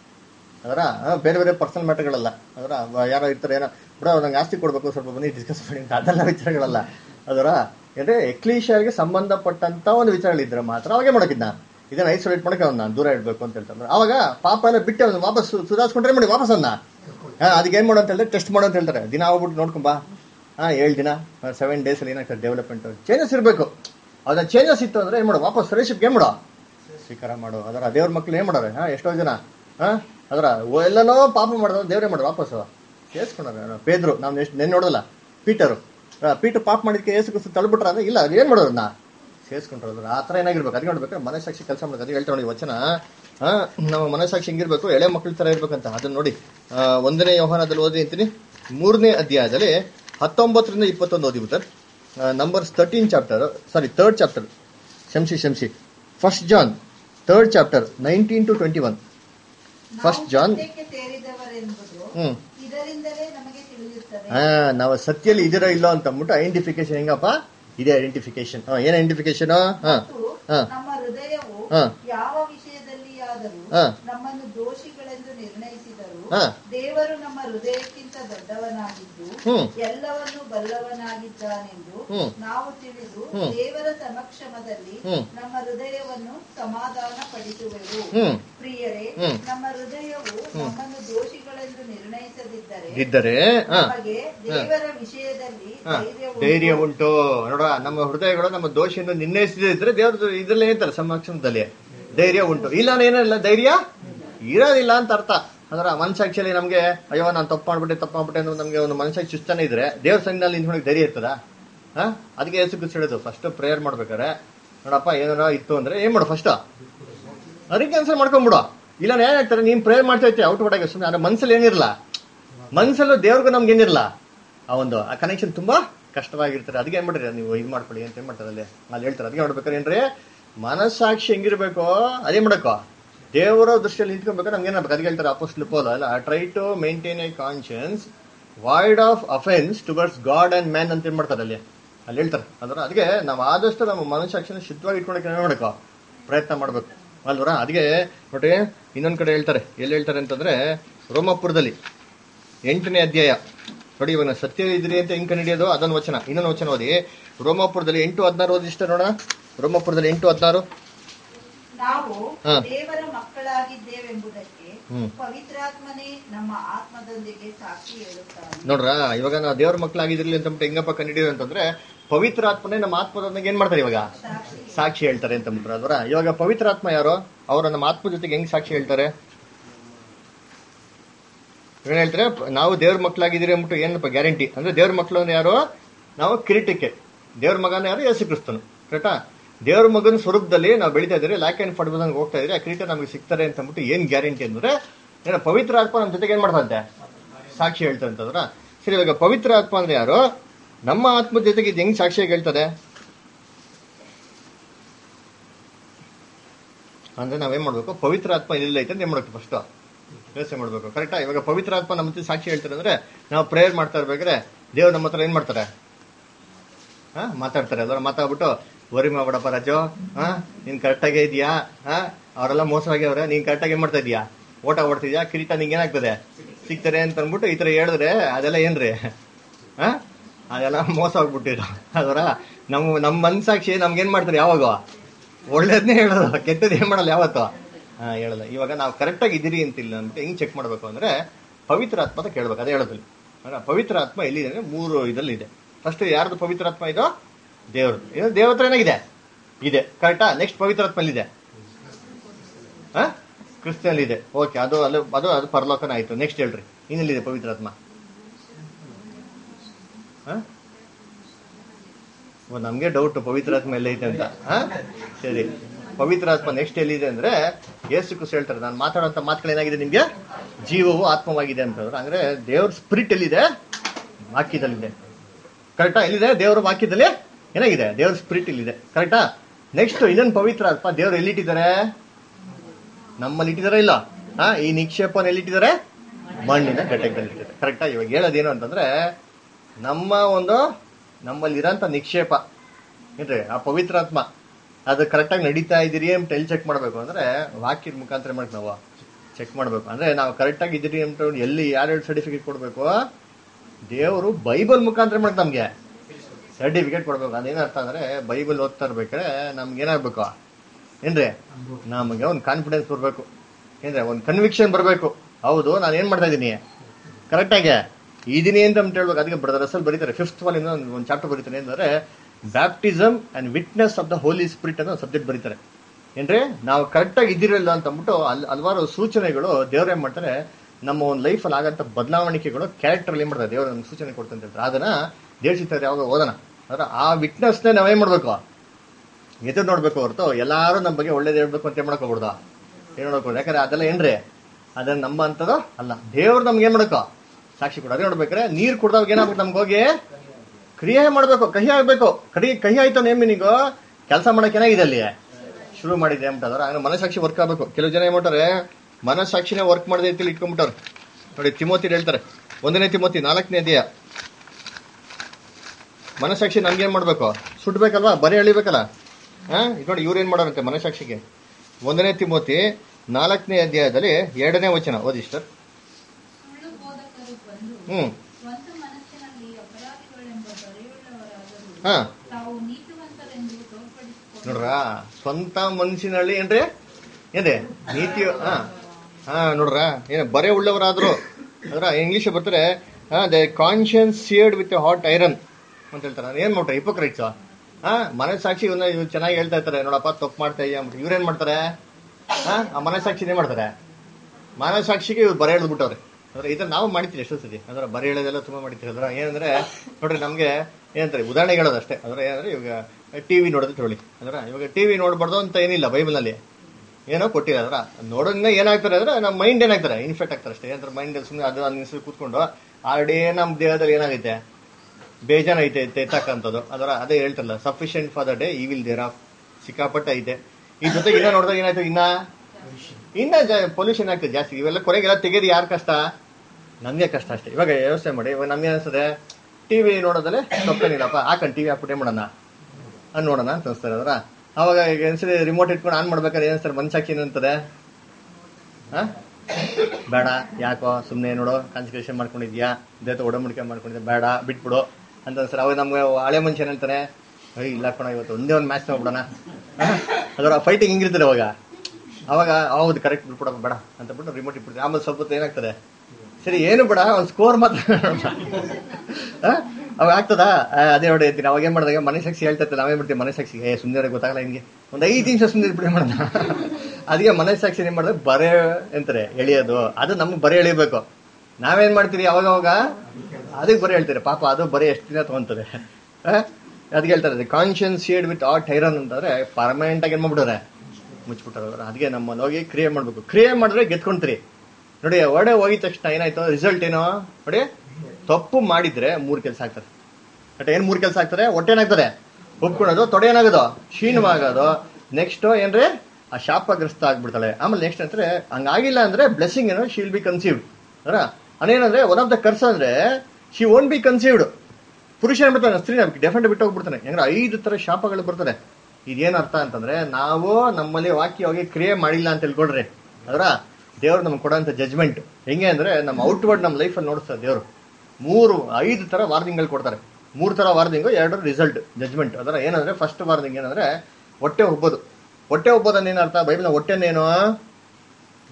ಅದರ ಬೇರೆ ಬೇರೆ ಪರ್ಸನಲ್ ಮ್ಯಾಟರ್ಗಳಲ್ಲ. ಅದರ ಯಾರೋ ಇರ್ತಾರೆ ಏನೋ ಬಿಡ ನಂಗೆ ಆಸ್ತಿ ಕೊಡ್ಬೇಕು ಸ್ವಲ್ಪ ಬನ್ನಿ ಡಿಸ್ಕಸ್ ಮಾಡಿ ಅಂತ, ಅದೆಲ್ಲ ವಿಚಾರಗಳಲ್ಲ. ಅದರ ಅಂದ್ರೆ ಎಕ್ಲೇಶಿಯಾಗೆ ಸಂಬಂಧಪಟ್ಟಂತ ಒಂದು ವಿಚಾರಗಳಿದ್ರೆ ಮಾತ್ರ ಅವಾಗೇ ಮಾಡೋಕಿದ್ನ, ಇದನ್ನ ಐಸೋಲೇಟ್ ಮಾಡಕ್ಕೆ ಅವ್ನ ದೂರ ಇಡ್ಬೇಕು ಅಂತ ಹೇಳ್ತಾರೆ. ಅವಾಗ ಪಾಪ ಎಲ್ಲ ಬಿಟ್ಟು ಅವ್ನು ವಾಪಸ್ ಸುಧಾರಿಸ್ಕೊಂಡ್ರೆ ಮಾಡಿ ವಾಪಸ್ ಅನ್ನ ಅದಕ್ಕೆ ಏನ್ ಮಾಡೋ ಅಂತ ಹೇಳಿದ್ರೆ ಟೆಸ್ಟ್ ಮಾಡೋ ಅಂತ ಹೇಳ್ತಾರೆ. ದಿನ ಹೋಗ್ಬಿಟ್ಟು ನೋಡ್ಕೊಂಬಾ, ಹಾ ಏಳು ದಿನ ಸೆವೆನ್ ಡೇಸ್ ಅಲ್ಲಿ ಏನಾಗ್ತದೆ ಡೆವಲಪ್ಮೆಂಟ್ ಚೇಂಜಸ್ ಇರಬೇಕು. ಅದನ್ನ ಚೇಂಜಸ್ ಇತ್ತು ಅಂದ್ರೆ ಏನ್ ಮಾಡೋ, ವಾಪಸ್ ಫ್ರೆಂಡ್ಶಿಪ್ ಏನ್ ಮಾಡೋ, ಸ್ವೀಕಾರ ಮಾಡು. ಅದರ ದೇವ್ರ ಮಕ್ಳು ಏನ್ ಮಾಡೋರೆ, ಹಾ ಎಷ್ಟೋ ಜನ ಹಾ ಅದರ ಎಲ್ಲನೋ ಪಾಪ ಮಾಡಿದ್ರು ದೇವ್ರೇ ಮಾಡೋರು ವಾಪಸ್ ಸೇರ್ಸ್ಕೊಂಡ್ರ. ಪೇದ್ರು ನಾವು ಎಷ್ಟು ನೆನ್ ನೋಡೋಲ್ಲ, ಪೀಟರು ಪೀಟರ್ ಪಾಪ ಮಾಡಿದಕ್ಕೆ ಏಸು ಕುಸು ತಳ್ಬಿಟ್ರ ಅಂದ್ರೆ ಇಲ್ಲ, ಅದು ಏನ್ ಮಾಡೋರು ನಾ ಸೇರ್ಸ್ಕೊಂಡ್ರ. ಆ ಥರ ಏನಾಗಿರ್ಬೇಕು, ಅದಕ್ಕೆ ನೋಡ್ಬೇಕು ಮನಸ್ಸಾಕ್ಷಿ ಕೆಲಸ ಮಾಡೋದು. ಅದಕ್ಕೆ ಹೇಳ್ತಾ ನೋಡಿ ವಚನ, ಹಾ ನಮ್ಮ ಮನಸ್ಸಾಕ್ಷಿ ಹೆಂಗಿರ್ಬೇಕು, ಎಳೆ ಮಕ್ಳ ತರ ಇರ್ಬೇಕಂತ. ಅದನ್ನ ನೋಡಿ ಒಂದನೇ ಯೋಹಾನದಲ್ಲಿ ಓದಿ ಅಂತೀನಿ, ಮೂರನೇ ಅಧ್ಯಾಯದಲ್ಲಿ ಹತ್ತೊಂಬತ್ತರಿಂದ ಇಪ್ಪತ್ತೊಂದು ಓದಿಬಿಡ್ತಾರೆ. Numbers thirteen chapter sorry third chapter ಶಂಶಿ ಶಂಶಿ first John third chapter nineteen to twenty one. First John ಹ್ಮ್ ಇದರಿಂದಲೇ ನಮಗೆ ತಿಳಿಯುತ್ತದೆ. ಹಾ ನಾವು ಸತ್ಯಲ್ಲಿ ಇದರ ಇಲ್ಲ ಅಂತ ಅಂದ್ಬಿಟ್ಟು ಐಡೆಂಟಿಫಿಕೇಶನ್ ಹೆಂಗಪ್ಪ ಇದೆ, ಐಡೆಂಟಿಫಿಕೇಶನ್ ಏನ್ ಐಡೆಂಟಿಫಿಕೇಶನ್, ನಮ್ಮ ಹೃದಯವು ಯಾವ ವಿಷಯದಲ್ಲಿಯಾದರೂ ನಮ್ಮನ್ನು ದೋಷಿಗಳೆಂದು ನಿರ್ಣಯಿಸಿದರು, ದೇವರು ನಮ್ಮ ಹೃದಯಕ್ಕಿಂತ ದೊಡ್ಡವನಾಗಿದ್ದು ಎಲ್ಲವನ್ನು ಬಲ್ಲವನಾಗಿದ್ದಾನೆಂದು ನಾವು ತಿಳಿದು ದೇವರ ಸಮಕ್ಷಮದಲ್ಲಿ ನಮ್ಮ ಹೃದಯವನ್ನು ಸಮಾಧಾನ ಪಡಿಸುವೆವು. ಪ್ರಿಯರೇ, ನಮ್ಮ ಹೃದಯವು ನಮ್ಮನ್ನು ದೋಷಿಗಳೆಂದು ನಿರ್ಣಯಿಸದಿದ್ದರೆ ನಮಗೆ ದೇವರ ವಿಷಯದಲ್ಲಿ ಧೈರ್ಯ ಉಂಟು. ನೋಡ, ನಮ್ಮ ಹೃದಯಗಳು ನಮ್ಮ ದೋಷಿಯನ್ನು ನಿರ್ಣಯಿಸದಿದ್ರೆ ದೇವ್ರ ಇದ್ರಲ್ಲಿ ಏನಂತಾರೆ ಸಮಕ್ಷಮದಲ್ಲಿ ಧೈರ್ಯ ಉಂಟು. ಇಲ್ಲ ಏನಿಲ್ಲ ಧೈರ್ಯ ಇರೋದಿಲ್ಲ ಅಂತ ಅರ್ಥ. ಅಂದ್ರೆ ಮನಸ್ಸಾಕ್ಷಿಯಲ್ಲಿ ನಮ್ಗೆ ಅಯ್ಯೋ ನಾನು ತಪ್ಪು ಮಾಡ್ಬಿಟ್ಟೆ ತಪ್ಪು ಮಾಡ್ಬಿಟ್ಟೆ ಅಂದ್ರೆ ನಮ್ಗೆ ಒಂದು ಮನಸ್ಸಾಕ್ಷಿ ಚುಸ್ತಾನೆ ಇದ್ರೆ ದೇವ್ರ ಸನ್ನಿಧಿಯಲ್ಲಿ ನಿಂತ್ಕೊಂಡಾಗ ಧೈರ್ಯ ಇರ್ತದ? ಹಾ ಅದಕ್ಕೆ ಯೇಸು ಕ್ರಿಸ್ತ ಹೇಳೋದು ಫಸ್ಟ್ ಪ್ರೇಯರ್ ಮಾಡ್ಬೇಕಾರೆ, ನೋಡಪ್ಪ ಏನಾರ ಇತ್ತು ಅಂದ್ರೆ ಏನ್ ಮಾಡು, ಫಸ್ಟ್ ಅದಕ್ಕೆ ಕ್ಯಾನ್ಸಲ್ ಮಾಡ್ಕೊಂಡ್ಬಿಡು. ಇಲ್ಲ ಏನ್ ಹೇಳ್ತಾರೆ, ನೀನ್ ಪ್ರೇಯರ್ ಮಾಡ್ತಾ ಇರ್ತೀಯ ಔಟ್ ಹೊಡಾಗ ಸುಮ್ಮನೆ, ಅಂದ್ರೆ ಮನ್ಸಲ್ಲಿ ಏನಿರಲ್ಲ, ಮನ್ಸಲ್ಲೂ ದೇವ್ರಿಗೂ ನಮ್ಗೆ ಏನಿರಲ್ಲ ಆ ಒಂದು ಆ ಕನೆಕ್ಷನ್ ತುಂಬಾ ಕಷ್ಟವಾಗಿರ್ತಾರೆ. ಅದಕ್ಕೆ ಏನ್ ಮಾಡ್ರಿ ನೀವು ಇದು ಮಾಡ್ಕೊಳ್ಳಿ ಅಂತ ಏನ್ ಮಾಡ್ತಾರೆ ಅಲ್ಲಿ ಅಲ್ಲಿ ಹೇಳ್ತಾರೆ. ಅದಕ್ಕೆ ನೋಡ್ಬೇಕಾರೆ ಏನ್ರಿ ಮನಸ್ಸಾಕ್ಷಿ ಹೆಂಗಿರ್ಬೇಕು ಅದೇ ಮಾಡಬೇಕು, ದೇವರ ದೃಷ್ಟಿಯಲ್ಲಿ ನಿಂತ್ಕೊಬೇಕಾದ್ರೆ ನಮ್ಗೆ ಏನಾಗಬೇಕು. ಅದಕ್ಕೆ ಹೇಳ್ತಾರೆ ಅಪೊಸ್ಟಲ್ ಪೌಲ್ ಅಲ್ಲ, try to maintain a conscience void of offence towards God and man ಅಂತ ಏನ್ ಮಾಡ್ತಾರೆ ಅಲ್ಲಿ ಅಲ್ಲಿ ಹೇಳ್ತಾರೆ. ಅಂದ್ರೆ ಅದಕ್ಕೆ ನಾವು ಆದಷ್ಟು ನಮ್ಮ ಮನಸ್ಸಾಕ್ಷಿನ ಶುದ್ಧವಾಗಿ ಇಟ್ಕೊಳಕ್ಕೆ ಏನ್ ಮಾಡಬೇಕು, ಪ್ರಯತ್ನ ಮಾಡ್ಬೇಕು ಅಲ್ವರ. ಅದಕ್ಕೆ ನೋಡಿ ಇನ್ನೊಂದ್ ಕಡೆ ಹೇಳ್ತಾರೆ, ಎಲ್ಲಿ ಹೇಳ್ತಾರೆ ಅಂತಂದ್ರೆ ರೋಮಾಪುರದಲ್ಲಿ ಎಂಟನೇ ಅಧ್ಯಾಯ ನೋಡಿ. ಇವಾಗ ಸತ್ಯ ಇದ್ರಿ ಅಂತ ಹೆಂಗ್ ಕಂಡಿಡಿಯೋದು ಅದೊಂದು ವಚನ, ಇನ್ನೊಂದು ವಚನ ಓದಿ ರೋಮಾಪುರದಲ್ಲಿ ಎಂಟು ಹದಿನಾರು ಓದಿ ಇಷ್ಟ ನೋಡೋಣ. ರೋಮಾಪುರದಲ್ಲಿ ಎಂಟು ಹದಿನಾರು ನಾವು ದೇವರ ಮಕ್ಕಳಾಗಿದ್ದೇವೆಂಬುದಕ್ಕೆ ಪವಿತ್ರಾತ್ಮನೇ ನಮ್ಮ ಆತ್ಮದೊಂದಿಗೆ ಸಾಕ್ಷಿ ಹೇಳುತ್ತಾನೆ. ನೋಡ್ರ, ಇವಾಗ ನಾವು ದೇವರ ಮಕ್ಕಳಾಗಿದ್ರಲ್ಲಿ ಅಂತ ಹೆಂಗಪ್ಪ ಕಂಡಿಡಿಯೋದು ಅಂತಂದ್ರೆ ಪವಿತ್ರಾತ್ಮನೇ ನಮ್ಮ ಆತ್ಮದೊಂದಿಗೆ ಏನ್ ಮಾಡ್ತಾರೆ ಇವಾಗ ಸಾಕ್ಷಿ ಹೇಳ್ತಾರೆ ಅಂತ ಅಂದ್ಬಿಟ್ರೆ. ಅದರ ಇವಾಗ ಪವಿತ್ರಾತ್ಮ ಯಾರು, ಅವರು ನಮ್ಮ ಆತ್ಮ ಜೊತೆಗೆ ಹೆಂಗ್ ಸಾಕ್ಷಿ ಹೇಳ್ತಾರೆ ಏನ್ ಹೇಳ್ತಾರೆ, ನಾವು ದೇವ್ರ ಮಕ್ಕಳಾಗಿದ್ದೀರಿ ಅಂದ್ಬಿಟ್ಟು ಏನಪ್ಪ ಗ್ಯಾರಂಟಿ ಅಂದ್ರೆ ದೇವ್ರ ಮಕ್ಕಳು ಯಾರು, ನಾವು ಕಿರೀಟಕ್ಕೆ ದೇವ್ರ ಮಗನ ಯಾರು, ಯೇಸು ಕ್ರಿಸ್ತನು. ಕರೆಕ್ಟಾ? ದೇವ್ರ ಮಗನ ಸ್ವರೂಪದಲ್ಲಿ ನಾವು ಬೆಳಿತಾ ಇದ್ದೀರಿ, ಲ್ಯಾಕ್ ಅಂಡ್ ಫಡ್ಬಂಗ್ ಹೋಗ್ತಾ ಇದ್ರಿ, ಆ ಕಿರೀಟ ನಮಗೆ ಸಿಗ್ತಾರೆ ಅಂತ ಅಂದ್ಬಿಟ್ಟು ಏನ್ ಗ್ಯಾರಂಟಿ ಅಂದ್ರೆ ಏನೋ ಪವಿತ್ರ ಆತ್ಮ ನಮ್ಮ ಜೊತೆಗೆ ಏನ್ ಮಾಡ್ತಂತೆ ಸಾಕ್ಷಿ ಹೇಳ್ತಾರೆ ಅಂತಂದ್ರ. ಸರಿ, ಇವಾಗ ಪವಿತ್ರ ಆತ್ಮ ಅಂದ್ರೆ ಯಾರು, ನಮ್ಮ ಆತ್ಮ ಜೊತೆಗೆ ಇದು ಹೆಂಗ್ ಸಾಕ್ಷಿಯಾಗಿ ಹೇಳ್ತದೆ ಅಂದ್ರೆ ನಾವೇನ್ ಮಾಡ್ಬೇಕು, ಪವಿತ್ರ ಆತ್ಮ ಇಲ್ಲ ಐತೆ ಅಂತ ಏನ್ ಮಾಡ್ಬೇಕು, ಫಸ್ಟ್ ವ್ಯವಸ್ಥೆ ಮಾಡ್ಬೇಕು. ಕರೆಕ್ಟಾ? ಇವಾಗ ಪವಿತ್ರ ಆತ್ಮ ನಮ್ಮ ಜೊತೆ ಸಾಕ್ಷಿ ಹೇಳ್ತಾರೆ ಅಂದ್ರೆ ನಾವು ಪ್ರೇಯರ್ ಮಾಡ್ತಾ ಇರ್ಬೇಕಾದ್ರೆ ದೇವ್ರು ನಮ್ಮ ಹತ್ರ ಏನ್ ಮಾಡ್ತಾರೆ, ಹಾ ಮಾತಾಡ್ತಾರೆ. ಅದರ ಮಾತಾಡ್ಬಿಟ್ಟು ವರಿ ಮಾಡ್ಬಿಡಪ್ಪ ರಾಜು, ಹಾ ನೀನ್ ಕರೆಕ್ಟಾಗೇ ಇದೆಯಾ, ಹಾ ಅವರೆಲ್ಲ ಮೋಸವಾಗಿವ್ರೆ, ನೀನ್ ಕರೆಕ್ಟಾಗಿ ಏನ್ ಮಾಡ್ತಾ ಇದೀಯಾ, ಓಟ ಓಡ್ತಿದ್ಯಾ, ಕಿರೀಟ ನಿಂಗೆ ಏನಾಗ್ತದೆ ಸಿಗ್ತಾರೆ ಅಂತ ಅಂದ್ಬಿಟ್ಟು ಈ ತರ ಹೇಳಿದ್ರೆ ಅದೆಲ್ಲ ಏನ್ರಿ, ಹಾ ಅದೆಲ್ಲ ಮೋಸ ಆಗ್ಬಿಟ್ಟಿರೋ. ಅದರ ನಮ್ಮ ನಮ್ಮ ಮನ್ಸಾಕ್ಷಿ ನಮ್ಗೆ ಏನ್ ಮಾಡ್ತಾರೆ, ಯಾವಾಗ ಒಳ್ಳೇದನ್ನೇ ಹೇಳೋದು, ಕೆಟ್ಟದ್ ಏನ್ ಮಾಡಲ್ಲ ಯಾವತ್ತು. ಹಾ ಹೇಳಲ್ಲ. ಇವಾಗ ನಾವು ಕರೆಕ್ಟಾಗಿ ಇದ್ದೀರಿ ಅಂತಿಲ್ಲ ಅಂದ್ಬಿಟ್ಟು ಹೆಂಗ್ ಚೆಕ್ ಮಾಡ್ಬೇಕು ಅಂದ್ರೆ ಪವಿತ್ರ ಆತ್ಮ ಅಂತ ಕೇಳ್ಬೇಕು. ಅದೇ ಹೇಳೋದಿಲ್ಲ. ಪವಿತ್ರ ಆತ್ಮ ಎಲ್ಲಿದೆ ಅಂದ್ರೆ ಮೂರು ಇದರಲ್ಲಿ ಇದೆ. ಫಸ್ಟ್ ಯಾರ್ದು ಪವಿತ್ರ ಆತ್ಮ ಇದು? ದೇವ್ರದ್ದು. ಇದು ದೇವ್ರ ಹತ್ರ ಏನಾಗಿದೆ? ಇದೆ. ಕರೆಕ್ಟಾ? ನೆಕ್ಸ್ಟ್ ಪವಿತ್ರ ಆತ್ಮ ಎಲ್ಲಿದೆ? ಹಾ ಕ್ರಿಸ್ತನಲ್ಲಿ ಇದೆ. ಓಕೆ, ಅದು ಅಲ್ಲ, ಅದು ಅದು ಪರಲೋಕನ ಆಯ್ತು. ನೆಕ್ಸ್ಟ್ ಹೇಳ್ರಿ, ಇನ್ನೆಲ್ಲಿದೆ ಪವಿತ್ರ ಆತ್ಮ? ಹಾ ನಮ್ಗೆ ಡೌಟ್ ಪವಿತ್ರ ಆತ್ಮ ಎಲ್ಲ ಐತೆ ಅಂತ. ಹಾ ಸರಿ, ಪವಿತ್ರ ಆತ್ಮ ನೆಕ್ಸ್ಟ್ ಎಲ್ಲಿದೆ ಅಂದ್ರೆ ಯೇಸು ಕ್ರಿಸ್ತ ಹೇಳ್ತಾರೆ, ನಾನು ಮಾತಾಡುವಂತ ಮಾತುಗಳು ಏನಾಗಿದೆ ನಿಮ್ಗೆ ಜೀವವು ಆತ್ಮವಾಗಿದೆ ಅಂತಂದ್ರೆ, ಅಂದ್ರೆ ದೇವ್ರ ಸ್ಪಿರಿಟ್ ಎಲ್ಲಿದೆ? ವಾಕ್ಯದಲ್ಲಿದೆ. ಕರೆಕ್ಟಾ? ಎಲ್ಲಿದೆ? ದೇವ್ರ ವಾಕ್ಯದಲ್ಲಿ ಏನಾಗಿದೆ? ದೇವ್ರ ಸ್ಪಿರಿಟ್ ಇಲ್ಲಿದೆ. ಕರೆಕ್ಟಾ? ನೆಕ್ಸ್ಟ್ ಇದನ್ನ ಪವಿತ್ರ ಆತ್ಮ ದೇವ್ರು ಎಲ್ಲಿಟ್ಟಿದ್ದಾರೆ? ನಮ್ಮಲ್ಲಿ ಇಟ್ಟಿದಾರ ಇಲ್ಲ? ಹಾ ಈ ನಿಕ್ಷೇಪನ ಎಲ್ಲಿಟ್ಟಿದ್ದಾರೆ? ಮಣ್ಣಿನ ಘಟಕದಲ್ಲಿ ಇಟ್ಟಿದ್ದಾರೆ. ಕರೆಕ್ಟಾ? ಇವಾಗ ಹೇಳೋದೇನು ಅಂತಂದ್ರೆ, ನಮ್ಮ ಒಂದು ನಮ್ಮಲ್ಲಿ ಇರೋಂಥ ನಿಕ್ಷೇಪ ಏನ್ರಿ ಆ ಪವಿತ್ರಾತ್ಮ ಅದು ಕರೆಕ್ಟಾಗಿ ನಡೀತಾ ಇದೀರಿ ಅಂತ ಎಲ್ಲಿ ಚೆಕ್ ಮಾಡ್ಬೇಕು ಅಂದ್ರೆ ವಾಕ್ಯದ ಮುಖಾಂತರ ಮಾಡಕ್ ನಾವು ಚೆಕ್ ಮಾಡ್ಬೇಕು. ಅಂದ್ರೆ ನಾವು ಕರೆಕ್ಟಾಗಿ ಇದ್ದೀರಿ ಅಂತ ಎಲ್ಲಿ ಯಾರ್ಯಾರು ಸರ್ಟಿಫಿಕೇಟ್ ಕೊಡ್ಬೇಕು? ದೇವರು ಬೈಬಲ್ ಮುಖಾಂತರ ಮಾಡಕ್ ನಮ್ಗೆ ಸರ್ಟಿಫಿಕೇಟ್ ಕೊಡ್ಬೇಕು. ಅದೇನರ್ಥ ಅಂದ್ರೆ ಬೈಬಲ್ ಓದ್ತಾ ಇರ್ಬೇಕಾದ್ರೆ ನಮ್ಗೆ ಏನಾಗ್ಬೇಕು ಏನ್ರಿ, ನಮಗೆ ಒಂದು ಕಾನ್ಫಿಡೆನ್ಸ್ ಬರ್ಬೇಕು, ಏನ್ರಿ ಒಂದು ಕನ್ವಿಕ್ಷನ್ ಬರ್ಬೇಕು. ಹೌದು, ನಾನು ಏನ್ ಮಾಡ್ತಾ ಇದ್ದೀನಿ ಕರೆಕ್ಟಾಗಿ ಇದೀನಿ ಅಂತ ಹೇಳ್ಬೇಕು. ಅದಕ್ಕೆ ಬ್ರದರ್ ರಸಲ್ ಬರೀತಾರೆ ಫಿಫ್ತ್ ವಾಲ್ ಇಂದ ಒಂದು ಚಾಪ್ಟರ್ ಬರೀತಾರೆ ಅಂದ್ರೆ baptism and witness of the holy spirit ಅನ್ನೋ ಸಬ್ಜೆಕ್ಟ್ ಬರೀತಾರೆ. ಏನ್ರಿ ನಾವು ಕರೆಕ್ಟಾಗಿ ಇದ್ದಿರಲ್ಲ ಅಂತ ಅಂದ್ಬಿಟ್ಟು ಅಲ್ಲಿ ಹಲವಾರು ಸೂಚನೆಗಳು ದೇವ್ರು ಏನ್ ಮಾಡ್ತಾರೆ, ನಮ್ಮ ಒಂದು ಲೈಫಲ್ಲಿ ಆಗಂತ ಬದಲಾವಣೆಗಳು ಕ್ಯಾರೆಕ್ಟರ್ ಏನ್ ಮಾಡ್ತಾರೆ, ದೇವ್ರ ನಮ್ಗೆ ಸೂಚನೆ ಕೊಡ್ತಂತ ಹೇಳ್ತಾರೆ. ಅದನ್ನ ದೇವ್ರ ಸಿಗ್ತಾರೆ ಯಾವಾಗ ಓದೋಣ. ಅಂದ್ರೆ ಆ ವಿಟ್ನೆಸ್ನೇ ನಾವೇನ್ ಮಾಡ್ಬೇಕು, ಎದುರು ನೋಡ್ಬೇಕು ಹೊರತು ಎಲ್ಲಾರು ನಮ್ಮ ಬಗ್ಗೆ ಒಳ್ಳೇದು ಹೇಳ್ಬೇಕು ಅಂತ ಏನ್ ಮಾಡ್ಕೋಬಿಡ್ದ ಏನ್ ನೋಡ್ಕೊಂಡು. ಯಾಕಂದ್ರೆ ಅದೆಲ್ಲ ಏನ್ರಿ ಅದನ್ನ ನಮ್ಮ ಅಂತದೋ ಅಲ್ಲ, ದೇವ್ರು ನಮ್ಗೆ ಏನ್ ಮಾಡ್ಕೋ ಸಾಕ್ಷಿ ಕೊಡ. ಅದೇ ನೋಡ್ಬೇಕ್ರೆ ನೀರ್ ಕುಡ್ದಾಗ ಏನಾಗ್ಬೇಕು, ನಮ್ಗೆ ಹೋಗಿ ಕ್ರಿಯೆ ಮಾಡ್ಬೇಕು, ಕಹಿ ಆಗ್ಬೇಕು. ಕಡಿ ಕಹಿ ಆಯ್ತು ನೇಮ್ ನಿನಗೂ ಕೆಲಸ ಮಾಡಕ್ ಏನಾಗಿದೆ ಅಲ್ಲಿ ಶುರು ಮಾಡಿದೆ ಅಂತಾರೆ. ಹಂಗ ಮನಸ್ಸಾಕ್ಷಿ ವರ್ಕ್ ಆಗ್ಬೇಕು. ಕೆಲವು ಜನ ಏನ್ ಮಾಡ್ತಾರೆ, ಮನಸ್ಸಾಕ್ಷಿನೇ ವರ್ಕ್ ಮಾಡದೆ ಅಂತ ಇಟ್ಕೊಂಡ್ಬಿಟ್ಟಾರೆ. ನೋಡಿ ತಿಮೋತಿ ಹೇಳ್ತಾರೆ, ಒಂದನೇ ತಿಮೋತಿ ನಾಲ್ಕನೇ ಅಧ್ಯಾಯ, ಮನಸ್ಸಾಕ್ಷಿ ನಮ್ಗೇನ್ ಮಾಡ್ಬೇಕು, ಸುಟ್ಬೇಕಲ್ವಾ, ಬರೀ ಎಳಿಬೇಕಲ್ಲ. ಹಾ ಈಗ ನೋಡಿ ಇವ್ರು ಏನ್ ಮಾಡೋರಂತೆ ಮನಸ್ಸಾಕ್ಷಿಗೆ. ಒಂದನೇ ತಿಮೋತಿ ನಾಲ್ಕನೇ ಅಧ್ಯಾಯದಲ್ಲಿ ಎರಡನೇ ವಚನ ಓದಿ ಸರ್. ಸುಳ್ಳು ಬೋಧಕರು ಬಂದು ಹ್ಮ್ ಸ್ವಂತ ಮನಸ್ಸಿನಲ್ಲಿ ಅಪರಾಧಿಗಳೆಂಬ ಬರೆಯುಳ್ಳವರಾದರೂ ಹಾ ತಾವು ನೀತಿವಂತರೆಂದು ತೋರ್ಪಡಿಸಿಕೊಂಡು ನೋಡ್ರ, ಸ್ವಂತ ಮನಸ್ಸಿನಲ್ಲಿ ಏನ್ರಿ ಏನ್ರಿ ನೀತಿ ಹಾ ಹಾ ನೋಡ್ರ ಏನ ಬರೆ ಉಳ್ಳವರಾದ್ರು ಅದ್ರ ಇಂಗ್ಲಿಷ್ ಬರ್ತಾರೆ the conscience seared with hot iron ಅಂತ ಹೇಳ್ತಾರೆ. ಏನ್ ಮಾಡ್ತಾರೆ ಹಿಪೋಕ್ರೈಟ್ಸ್. ಹಾ ಮನಸ್ಸಾಕ್ಷಿ ಇವ್ನ ಇವ್ ಚೆನ್ನಾಗಿ ಹೇಳ್ತಾ ಇರ್ತಾರೆ, ನೋಡಪ್ಪ ತಪ್ಪು ಮಾಡ್ತಾ ಇದೆಯಾ ಅಂದ್ಬಿಟ್ಟು ಇವ್ರೇನ್ ಮಾಡ್ತಾರೆ, ಹಾ ಆ ಮನಸ್ಸಾಕ್ಷಿ ಏನ್ ಮಾಡ್ತಾರೆ, ಮನಸ್ಸಾಕ್ಷಿಗೆ ಇವ್ರು ಬರೆ ಎಳೆದ್ಬಿಟ್ಟವ್ರೆ. ಅಂದ್ರೆ ಇದನ್ನ ನಾವು ಮಾಡ್ತೀವಿ ಎಷ್ಟೋ ಸತಿ, ಅಂದ್ರೆ ಬರೆ ಎಳೆದೆಲ್ಲ ತುಂಬಾ ಮಾಡ್ತೀವಿ. ಅದ್ರ ಏನಂದ್ರೆ ನೋಡ್ರಿ ನಮ್ಗೆ ಏನಂತಾರೆ ಉದಾಹರಣೆ ಹೇಳೋದಷ್ಟೇ. ಅಂದ್ರೆ ಏನಂದ್ರೆ ಇವಾಗ ಟಿವಿ ನೋಡೋದು ತೊಳಿ, ಅಂದ್ರೆ ಇವಾಗ ಟಿವಿ ನೋಡ್ಬಾರ್ದು ಅಂತ ಏನಿಲ್ಲ ಬೈಬಲ್ ನಲ್ಲಿ ಏನೋ ಕೊಟ್ಟಿಲ್ಲ. ಅದ್ರ ನೋಡೋದ್ರಿಂದ ಏನಾಗ್ತಾರೆ ಅಂದ್ರೆ ನಮ್ಮ ಮೈಂಡ್ ಏನಾಗ್ತಾರೆ ಇನ್ಫೆಕ್ಟ್ ಆಗ್ತಾರೆ ಅಷ್ಟೇ. ಏನಂದ್ರೆ ಮೈಂಡ್ ಸುಮ್ಮನೆ ಅದು ಅನ್ಸಿ ಕೂತ್ಕೊಂಡು ಆಲ್ರೆಡಿ ನಮ್ಮ ದೇಹದಲ್ಲಿ ಏನಾಗೈತೆ ಬೇಜಾನ್ ಐತೆ ಎತ್ತಕ್ಕಂಥದ್ದು. ಅದರ ಅದೇ ಹೇಳ್ತಾರಲ್ಲ sufficient for the day evil thereof ಸಿಕ್ಕಾಪಟ್ಟೆ ಐತೆ. ಈ ಜೊತೆಗೆ ಇನ್ನ ನೋಡಿದಾಗ ಏನಾಯ್ತು, ಇನ್ನ ಇನ್ನ ಪೊಲ್ಯೂಷನ್ ಆಗ್ತದೆ ಜಾಸ್ತಿ. ಇವೆಲ್ಲ ಕೊನೆಗೆಲ್ಲ ತೆಗೆದು ಯಾರು ಕಷ್ಟ, ನಮ್ಗೆ ಕಷ್ಟ ಅಷ್ಟೇ. ಇವಾಗ ವ್ಯವಸ್ಥೆ ಮಾಡಿ, ಇವಾಗ ನಮ್ಗೆ ಅನಿಸ್ತದೆ ಟಿವಿ ನೋಡೋದಲ್ಲೇ ತಪ್ಪೇನಿಲ್ಲಪ್ಪ, ಹಾಕೊಂಡು ಟಿವಿ ಹಾಕ್ಬಿಟ್ಟೆ ಮಾಡೋಣ ಅನ್ ನೋಡೋಣ ಅಂತ ಅನಿಸ್ತಾರೆ. ಅದರ ಅವಾಗ ಈಗ ಅನ್ಸರಿ ರಿಮೋಟ್ ಇಟ್ಕೊಂಡು ಆನ್ ಮಾಡ್ಬೇಕಾದ್ರೆ ಏನಿಸ್ತಾರೆ ಮನಸ್ಸಾಕ್ಷಿ ಏನಂತದೆ, ಹಾ ಬೇಡ ಯಾಕೋ ಸುಮ್ಮನೆ ನೋಡೋ ಕಾನ್ಸಂಟ್ರೇಷನ್ ಮಾಡ್ಕೊಂಡಿದ್ಯಾ, ದೇಹ ಒಡಂಬಡಿಕೆ ಮಾಡ್ಕೊಂಡಿದ್ಯಾ, ಬೇಡ ಬಿಟ್ಬಿಡು ಅಂತ ಅನ್ಸರ್. ಅವಾಗ ನಮ್ಗೆ ಹಳೆ ಮನುಷ್ಯ ಏನಂತಾನೆ, ಐ ಇಲ್ಲ ಕಣ ಇವತ್ತು ಒಂದೇ ಒಂದು ಮ್ಯಾಚ್ ನೋಡ್ಬಿಡೋಣ. ಅದರ ಫೈಟಿಂಗ್ ಹಿಂಗಿರ್ತಾರೆ ಅವಾಗ. ಅವಾಗ ಹೌದು ಕರೆಕ್ಟ್ ಬಿಟ್ಬಿಡಪ್ಪ ಬೇಡ ಅಂತ ಬಿಟ್ಟು ರಿಮೋಟ್ ಇಟ್ಬಿಡ್ತೀವಿ. ಆಮೇಲೆ ಸ್ವಲ್ಪ ಹೊತ್ತು ಏನಾಗ್ತದೆ, ಸರಿ ಏನು ಬೇಡ ಒಂದು ಸ್ಕೋರ್ ಮಾತ್ರ ಅವಾಗ ಆಗ್ತದಾ. ಅದೇ ನೋಡಿ ಇರ್ತೀನಿ ಅವಾಗ ಏನ್ ಮಾಡಿದಾಗ ಮನಸ್ಸಾಕ್ಷಿ ಹೇಳ್ತಾ ಇರ್ತಾರೆ, ನಾವೇನ್ ಬಿಡ್ತೀವಿ ಮನಸ್ಸಾಕ್ಷಿ ಏ ಸುಮ್ಮನೆ ಗೊತ್ತಾಗಲ್ಲ ಹಿಂಗೆ ಒಂದ್ ಐದು ನಿಮಿಷ ಸುಮ್ಮನೆ ಇಟ್ಬಿಡಿ ಮಾಡೋಣ. ಅದಕ್ಕೆ ಮನಸ್ಸಾಕ್ಷಿ ಏನ್ ಮಾಡಿದ್ರೆ ಬರೆ ಅಂತಾರೆ ಎಳಿಯೋದು, ಅದು ನಮ್ಗೆ ಬರೆ ಎಳಿಬೇಕು. ನಾವೇನ್ ಮಾಡ್ತೀರಿ ಅವಾಗ ಅವಾಗ ಅದಕ್ಕೆ ಬರೆ ಹೇಳ್ತೀರಿ, ಪಾಪ ಅದು ಬರೀ ಎಷ್ಟು ದಿನ ತಗೊಂತದೆ. ಅದಕ್ಕೆ ಹೇಳ್ತಾರೆ conscience seared with hot iron ಅಂತಂದ್ರೆ ಪರ್ಮನೆಂಟ್ ಆಗಿ ಏನ್ ಮಾಡ್ಬಿಟ್ಟಾರೆ ಮುಚ್ಬಿಟ್ಟಾರ. ಅದಕ್ಕೆ ನಮ್ಮಲ್ಲಿ ಹೋಗಿ ಕ್ರಿಯೆ ಮಾಡ್ಬೇಕು. ಕ್ರಿಯೆ ಮಾಡಿದ್ರೆ ಗೆದ್ಕೊಂತೀರಿ. ನೋಡಿ ಒಡೆ ಹೋಗಿದ ತಕ್ಷಣ ಏನಾಯ್ತು ರಿಸಲ್ಟ್ ಏನೋ ನೋಡಿ, ತಪ್ಪು ಮಾಡಿದ್ರೆ ಮೂರ್ ಕೆಲಸ ಆಗ್ತದೆ. ಬಟ್ ಏನ್ ಮೂರ್ ಕೆಲಸ ಆಗ್ತದೆ, ಹೊಟ್ಟೆ ಏನಾಗ್ತದೆ ಒಪ್ಕೊಳೋದು, ತೊಡೆ ಏನಾಗೋದು ಕ್ಷೀಣವಾಗೋದು, ನೆಕ್ಸ್ಟ್ ಏನ್ರಿ ಆ ಶಾಪಗ್ರಸ್ತ ಆಗ್ಬಿಡ್ತಾಳೆ. ಆಮೇಲೆ ನೆಕ್ಸ್ಟ್ ಅಂದ್ರೆ ಹಂಗಾಗಿಲ್ಲ ಅಂದ್ರೆ ಬ್ಲೆಸ್ಸಿಂಗ್ ಏನೋ ಶಿ ವಿಲ್ ಬಿ ಕನ್ಸೀವ್ಡ್. ಅರ ಅದೇನಂದ್ರೆ ಒನ್ ಆಫ್ ದ ಕರ್ಸ್ ಅಂದ್ರೆ ಶಿ ವೋಂಟ್ ಬಿ ಕನ್ಸೀವ್ಡ್. ಪುರುಷ ಏನ್ಬಿಡ್ತಾನೆ ಸ್ತ್ರೀ ಡೆಫಿನೆಟ್ ಬಿಟ್ಟು ಹೋಗ್ಬಿಡ್ತಾನೆ. ಹೆಂಗ್ರೆ ಐದು ತರ ಶಾಪಗಳು ಬರ್ತದೆ. ಇದೇನ್ ಅರ್ಥ ಅಂತಂದ್ರೆ ನಾವು ನಮ್ಮಲ್ಲಿ ವಾಕ್ಯವಾಗಿ ಕ್ರಿಯೆ ಮಾಡಿಲ್ಲ ಅಂತ ತಿಳ್ಕೊಳ್ರಿ, ಅದರ ದೇವ್ರು ನಮ್ಗೆ ಕೊಡೋಂಥ ಜಜ್ಮೆಂಟ್ ಹೆಂಗೆ ಅಂದ್ರೆ ನಮ್ಮ ಔಟ್ವರ್ಡ್ ನಮ್ಮ ಲೈಫಲ್ಲಿ ನೋಡಿಸ್ತಾರೆ ದೇವ್ರು. ಮೂರು ಐದು ತರ ವಾರ್ನಿಂಗ್ಗಳು ಕೊಡ್ತಾರೆ. ಮೂರು ತರ ವಾರ್ನಿಂಗು, ಎರಡು ರಿಸಲ್ಟ್ ಜಜ್ಮೆಂಟ್. ಅದರ ಏನಂದ್ರೆ ಫಸ್ಟ್ ವಾರ್ನಿಂಗ್ ಏನಂದ್ರೆ ಹೊಟ್ಟೆ ಉಬ್ಬೋದು. ಹೊಟ್ಟೆ ಉಬ್ಬೋದನ್ನ ಏನರ್ಥ ಬೈಬಲ್ನ ಹೊಟ್ಟೆನೇನು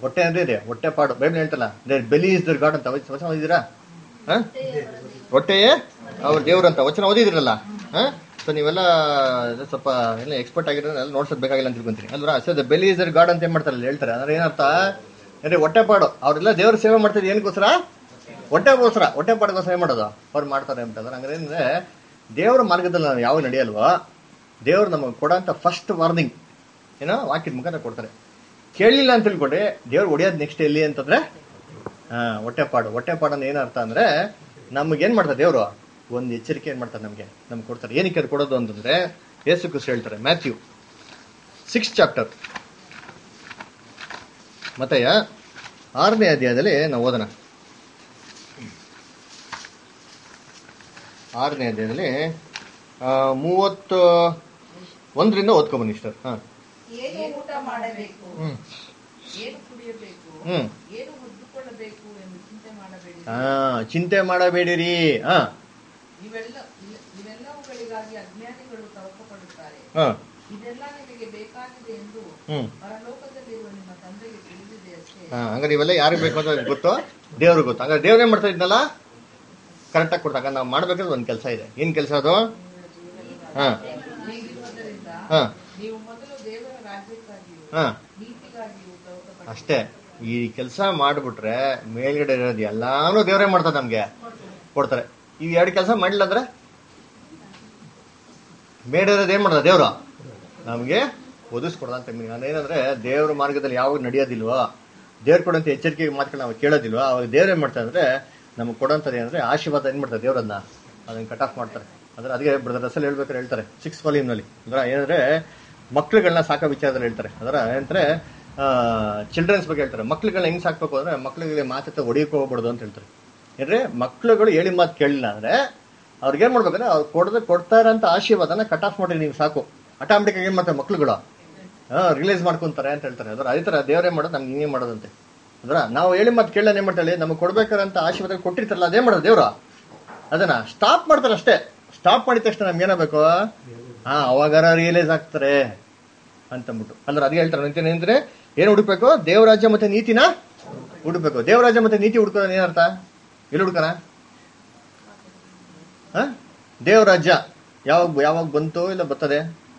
ಹೊಟ್ಟೆ ಅಂದ್ರೆ ಇದೆ, ಹೊಟ್ಟೆ ಪಾಡು. ಬೈಬಲ್ ಹೇಳ್ತಲ್ಲ, ಬೆಲಿ ಇಸ್ ದರ್ ಗಾಡ್ ಅಂತ ವಚನ ಓದಿದ್ದೀರಾ? ಹ ಹೊಟ್ಟೆಯೇ ಅವ್ರ ದೇವ್ರು ಅಂತ ವಚನ ಓದಿದಿರಲ್ಲ. ಹ ಸೊ ನೀವೆಲ್ಲ ಸ್ವಲ್ಪ ಎಲ್ಲ ಎಕ್ಸ್ಪರ್ಟ್ ಆಗಿರೋಲ್ಲ, ನೋಡ್ಸೋದ್ ಬೇಕಾಗಿಲ್ಲ ಅಂತ ತಿಳ್ಕೊಂತೀನಿ ಅಲ್ವಾ? So the belly is their god ಅಂತ ಏನ್ ಮಾಡ್ತಾರಲ್ಲ ಹೇಳ್ತಾರೆ. ಅಂದ್ರೆ ಏನರ್ಥ ಅಂದ್ರೆ ಹೊಟ್ಟೆ ಪಾಡು. ಅವ್ರೆಲ್ಲ ದೇವ್ರ ಸೇವೆ ಮಾಡ್ತಿದ್ ಏನಕ್ಕೋಸ್ಕರ? ಹೊಟ್ಟೆಗೋಸ್ಕರ. ಹೊಟ್ಟೆ ಪಾಡಿಗೋಸ್ಕರ ಏನ್ ಮಾಡೋದು ಅವ್ರು ಮಾಡ್ತಾರೆ ಅಂತಂದ್ರೆ. ಹಂಗಾರೆ ಅಂದ್ರೆ ದೇವ್ರ ಮಾರ್ಗದಲ್ಲಿ ನಾವು ಯಾವ ನಡೆಯಲ್ವಾ, ದೇವ್ರು ನಮಗೆ ಕೊಡೋಂಥ ಫಸ್ಟ್ ವಾರ್ನಿಂಗ್ ಏನೋ ವಾಕ್ಯದ ಮುಖಾಂತರ ಕೊಡ್ತಾರೆ. ಕೇಳಲಿಲ್ಲ ಅಂತ ತಿಳ್ಕೊಂಡ್ರೆ ದೇವ್ರು ಹೊಡೆಯೋದು ನೆಕ್ಸ್ಟ್ ಎಲ್ಲಿ ಅಂತಂದ್ರೆ ಹಾ ಹೊಟ್ಟೆಪಾಡು. ಹೊಟ್ಟೆಪಾಡನ್ನ ಏನರ್ಥ ಅಂದ್ರೆ ನಮ್ಗೇನ್ ಮಾಡ್ತಾರೆ ದೇವ್ರು ಒಂದು ಎಚ್ಚರಿಕೆ ಏನ್ ಮಾಡ್ತಾರೆ ನಮ್ಗೆ ನಮ್ಗೆ ಕೊಡ್ತಾರೆ. ಏನಕ್ಕೆ ಅದು ಕೊಡೋದು ಅಂತಂದ್ರೆ ಯೇಸು ಕ್ರಿಸ್ತ ಹೇಳ್ತಾರೆ ಮ್ಯಾಥ್ಯೂ ಸಿಕ್ಸ್ ಚಾಪ್ಟರ್ ಮತ್ತೆಯ ಆರನೇ ಅಧ್ಯಾಯದಲ್ಲಿ ನಾವು ಓದೋಣ. ಆರನೇ ಅಧ್ಯಾಯದಲ್ಲಿ ಮೂವತ್ತು ಒಂದರಿಂದ ಓದ್ಕೊಂಬನ್ನಿ ಸರ್. ಹಾ ಏನು ಊಟ ಮಾಡಬೇಕು, ಹ್ಮ್ ಏನು ಕುಡಿಯಬೇಕು, ಹ್ಮ್ ಏನು ಹೊದ್ದುಕೊಳ್ಳಬೇಕು ಎಂದು ಚಿಂತೆ ಮಾಡಬೇಡಿ. ಹಾ ಚಿಂತೆ ಮಾಡಬೇಡಿರಿ. ಹಾ ಇವೆಲ್ಲ ಇವೆಲ್ಲವುಗಳಿಗಾಗಿ ಅಜ್ಞಾನಿಗಳು ತವಕಪಡುತ್ತಾರೆ. ಹಾ ಇದೆಲ್ಲ ನಿಮಗೆ ಬೇಕಾಗಿದೆ ಎಂದು ಹ್ಮ್ ಪರಲೋಕದಲ್ಲಿರುವ ನಿಮ್ಮ ತಂದೆಗೆ ತಿಳಿದಿದೆ ಅಷ್ಟೇ. ಹಾ ಹಂಗಾರೆ ಇವೆಲ್ಲ ಯಾರಿಗೆ ಬೇಕು ಅಂತ ಗೊತ್ತು? ದೇವ್ರಿಗೆ ಗೊತ್ತು. ಹಂಗಾರೆ ದೇವ್ರೇನ್ ಮಾಡ್ತಾ ಇದ್ನಲ್ಲ ಕರೆಕ್ಟಾಗಿ ಕೊಡ್ತಾಗ ನಾವು ಮಾಡ್ಬೇಕಾದ್ರೆ ಒಂದು ಕೆಲಸ ಇದೆ. ಏನ್ ಕೆಲಸ ಅದು? ಹಾ ಹೀಗಿರುವುದರಿಂದ ಹಾ ನೀವು ಮೊದಲು ದೇವರ ರಾಜ್ಯಕ್ಕಾಗಿಯೂ ಹಾ ನೀತಿಗಾಗಿಯೂ ತವಕಪಡಿ. ಅಷ್ಟೇ. ಈ ಕೆಲಸ ಮಾಡ್ಬಿಟ್ರೆ ಮೇಲ್ಗಡೆ ಇರೋದು ಎಲ್ಲಾನು ದೇವ್ರೇ ಮಾಡ್ತಾರೆ, ನಮ್ಗೆ ಕೊಡ್ತಾರೆ. ಈ ಎರಡು ಕೆಲಸ ಮಾಡಿಲ್ಲ ಅಂದ್ರೆ ಮೇಡ ಇರೋದು ಏನ್ ಮಾಡ್ತಾರೆ ದೇವ್ರು ನಮ್ಗೆ ಒದಿಸ್ಕೊಡ್ದ ಅಂತ. ಏನಂದ್ರೆ ದೇವ್ರ ಮಾರ್ಗದಲ್ಲಿ ಯಾವಾಗ ನಡೆಯೋದಿಲ್ವೋ, ದೇವ್ರ ಕೊಡಂತ ಎಚ್ಚರಿಕೆ ಮಾತುಗಳು ನಾವು ಕೇಳೋದಿಲ್ವೋ, ಅವಾಗ ದೇವ್ರ ಏನ್ ಮಾಡ್ತಾರೆ ಅಂದ್ರೆ ನಮ್ಗೆ ಕೊಡೋಂಥದ್ದು ಏನಂದ್ರೆ ಆಶೀರ್ವಾದ ಏನ್ ಮಾಡ್ತಾರೆ ದೇವ್ರನ್ನ ಅದನ್ನ ಕಟ್ ಆಫ್ ಮಾಡ್ತಾರೆ. ಅಂದ್ರೆ ಅದಕ್ಕೆ ಬ್ರದರ್ ರಸಲ್ ಹೇಳ್ಬೇಕಾದ್ರೆ ಹೇಳ್ತಾರೆ ಸಿಕ್ಸ್ ವಾಲ್ಯೂಮ್ ನಲ್ಲಿ ಅಂದ್ರೆ ಏನಂದ್ರೆ ಮಕ್ಳುಗಳನ್ನ ಸಾಕೋ ವಿಚಾರದಲ್ಲಿ ಹೇಳ್ತಾರೆ. ಅದರ ಏನಂದ್ರೆ ಚಿಲ್ಡ್ರನ್ಸ್ ಬಗ್ಗೆ ಹೇಳ್ತಾರೆ. ಮಕ್ಳುಗಳನ್ನ ಹೆಂಗ್ ಸಾಕ್ಬೇಕು ಅಂದ್ರೆ ಮಕ್ಳಿಗೆ ಮಾತತ್ತೆ ಹೊಡಿಯಕ್ಕೆ ಹೋಗ್ಬಾರ್ದು ಅಂತ ಹೇಳ್ತಾರೆ. ಅಂದ್ರೆ ಮಕ್ಳುಗಳು ಹೇಳಿ ಮಾತು ಕೇಳಿಲ್ಲ ಅಂದ್ರೆ ಅವ್ರಿಗೆ ಏನ್ ಮಾಡ್ಬೇಕಂದ್ರೆ ಅವ್ರು ಕೊಡದೆ ಕೊಡ್ತಾ ಇರೋಂಥ ಆಶೀರ್ವಾದನ ಕಟ್ ಆಫ್ ಮಾಡಿ ನೀವು ಸಾಕು, ಆಟೋಮೆಟಿಕ್ ಏನ್ ಮಾಡ್ತಾರೆ ಮಕ್ಳುಗಳು ರಿಲೈಸ್ ಮಾಡ್ಕೊಂತಾರೆ ಅಂತ ಹೇಳ್ತಾರೆ. ಅದ್ರ ಅದೇ ತರ ದೇವರೇ ಮಾಡೋದು ನಮ್ಗೆ ಹಿಂಗೆ ಮಾಡೋದಂತೆ. ಅದ್ರ ನಾವು ಹೇಳಿ ಮಾತು ಕೇಳಲ್ಲ ಏನ್ ಮಾಡ್ತಾಳೆ ನಮ್ಗೆ ಕೊಡ್ಬೇಕಾರಂತ ಆಶೀರ್ವಾದ ಕೊಟ್ಟಿರ್ತಾರಲ್ಲ ಅದೇ ಮಾಡೋದು ದೇವ್ರ ಅದನ್ನ ಸ್ಟಾಪ್ ಮಾಡ್ತಾರೆ ಅಷ್ಟೇ. ಸ್ಟಾಪ್ ಮಾಡಿದ ತಕ್ಷಣ ನಮ್ಗೆ ಏನಾಗಬೇಕು? ಹಾ ಅವಾಗಾರ ರಿಯಲೈಸ್ ಆಗ್ತಾರೆ ಅಂತಂದ್ಬಿಟ್ಟು. ಅಂದ್ರೆ ಅದೇ ಹೇಳ್ತಾರೆ ಅಂದ್ರೆ ಏನ್ ಹುಡುಕ್ಬೇಕು? ದೇವರಾಜ್ಯ ಮತ್ತೆ ನೀತಿನ ಹುಡುಕ್ಬೇಕು. ದೇವರಾಜ್ಯ ಮತ್ತೆ ನೀತಿ ಹುಡ್ಕೋದು ಏನರ್ಥ? ಎಲ್ಲಿ ಹುಡ್ಕನ? ಹ ದೇವರಾಜ್ಯ ಯಾವಾಗ ಯಾವಾಗ ಬಂತು ಇಲ್ಲ ಬರ್ತದೆ?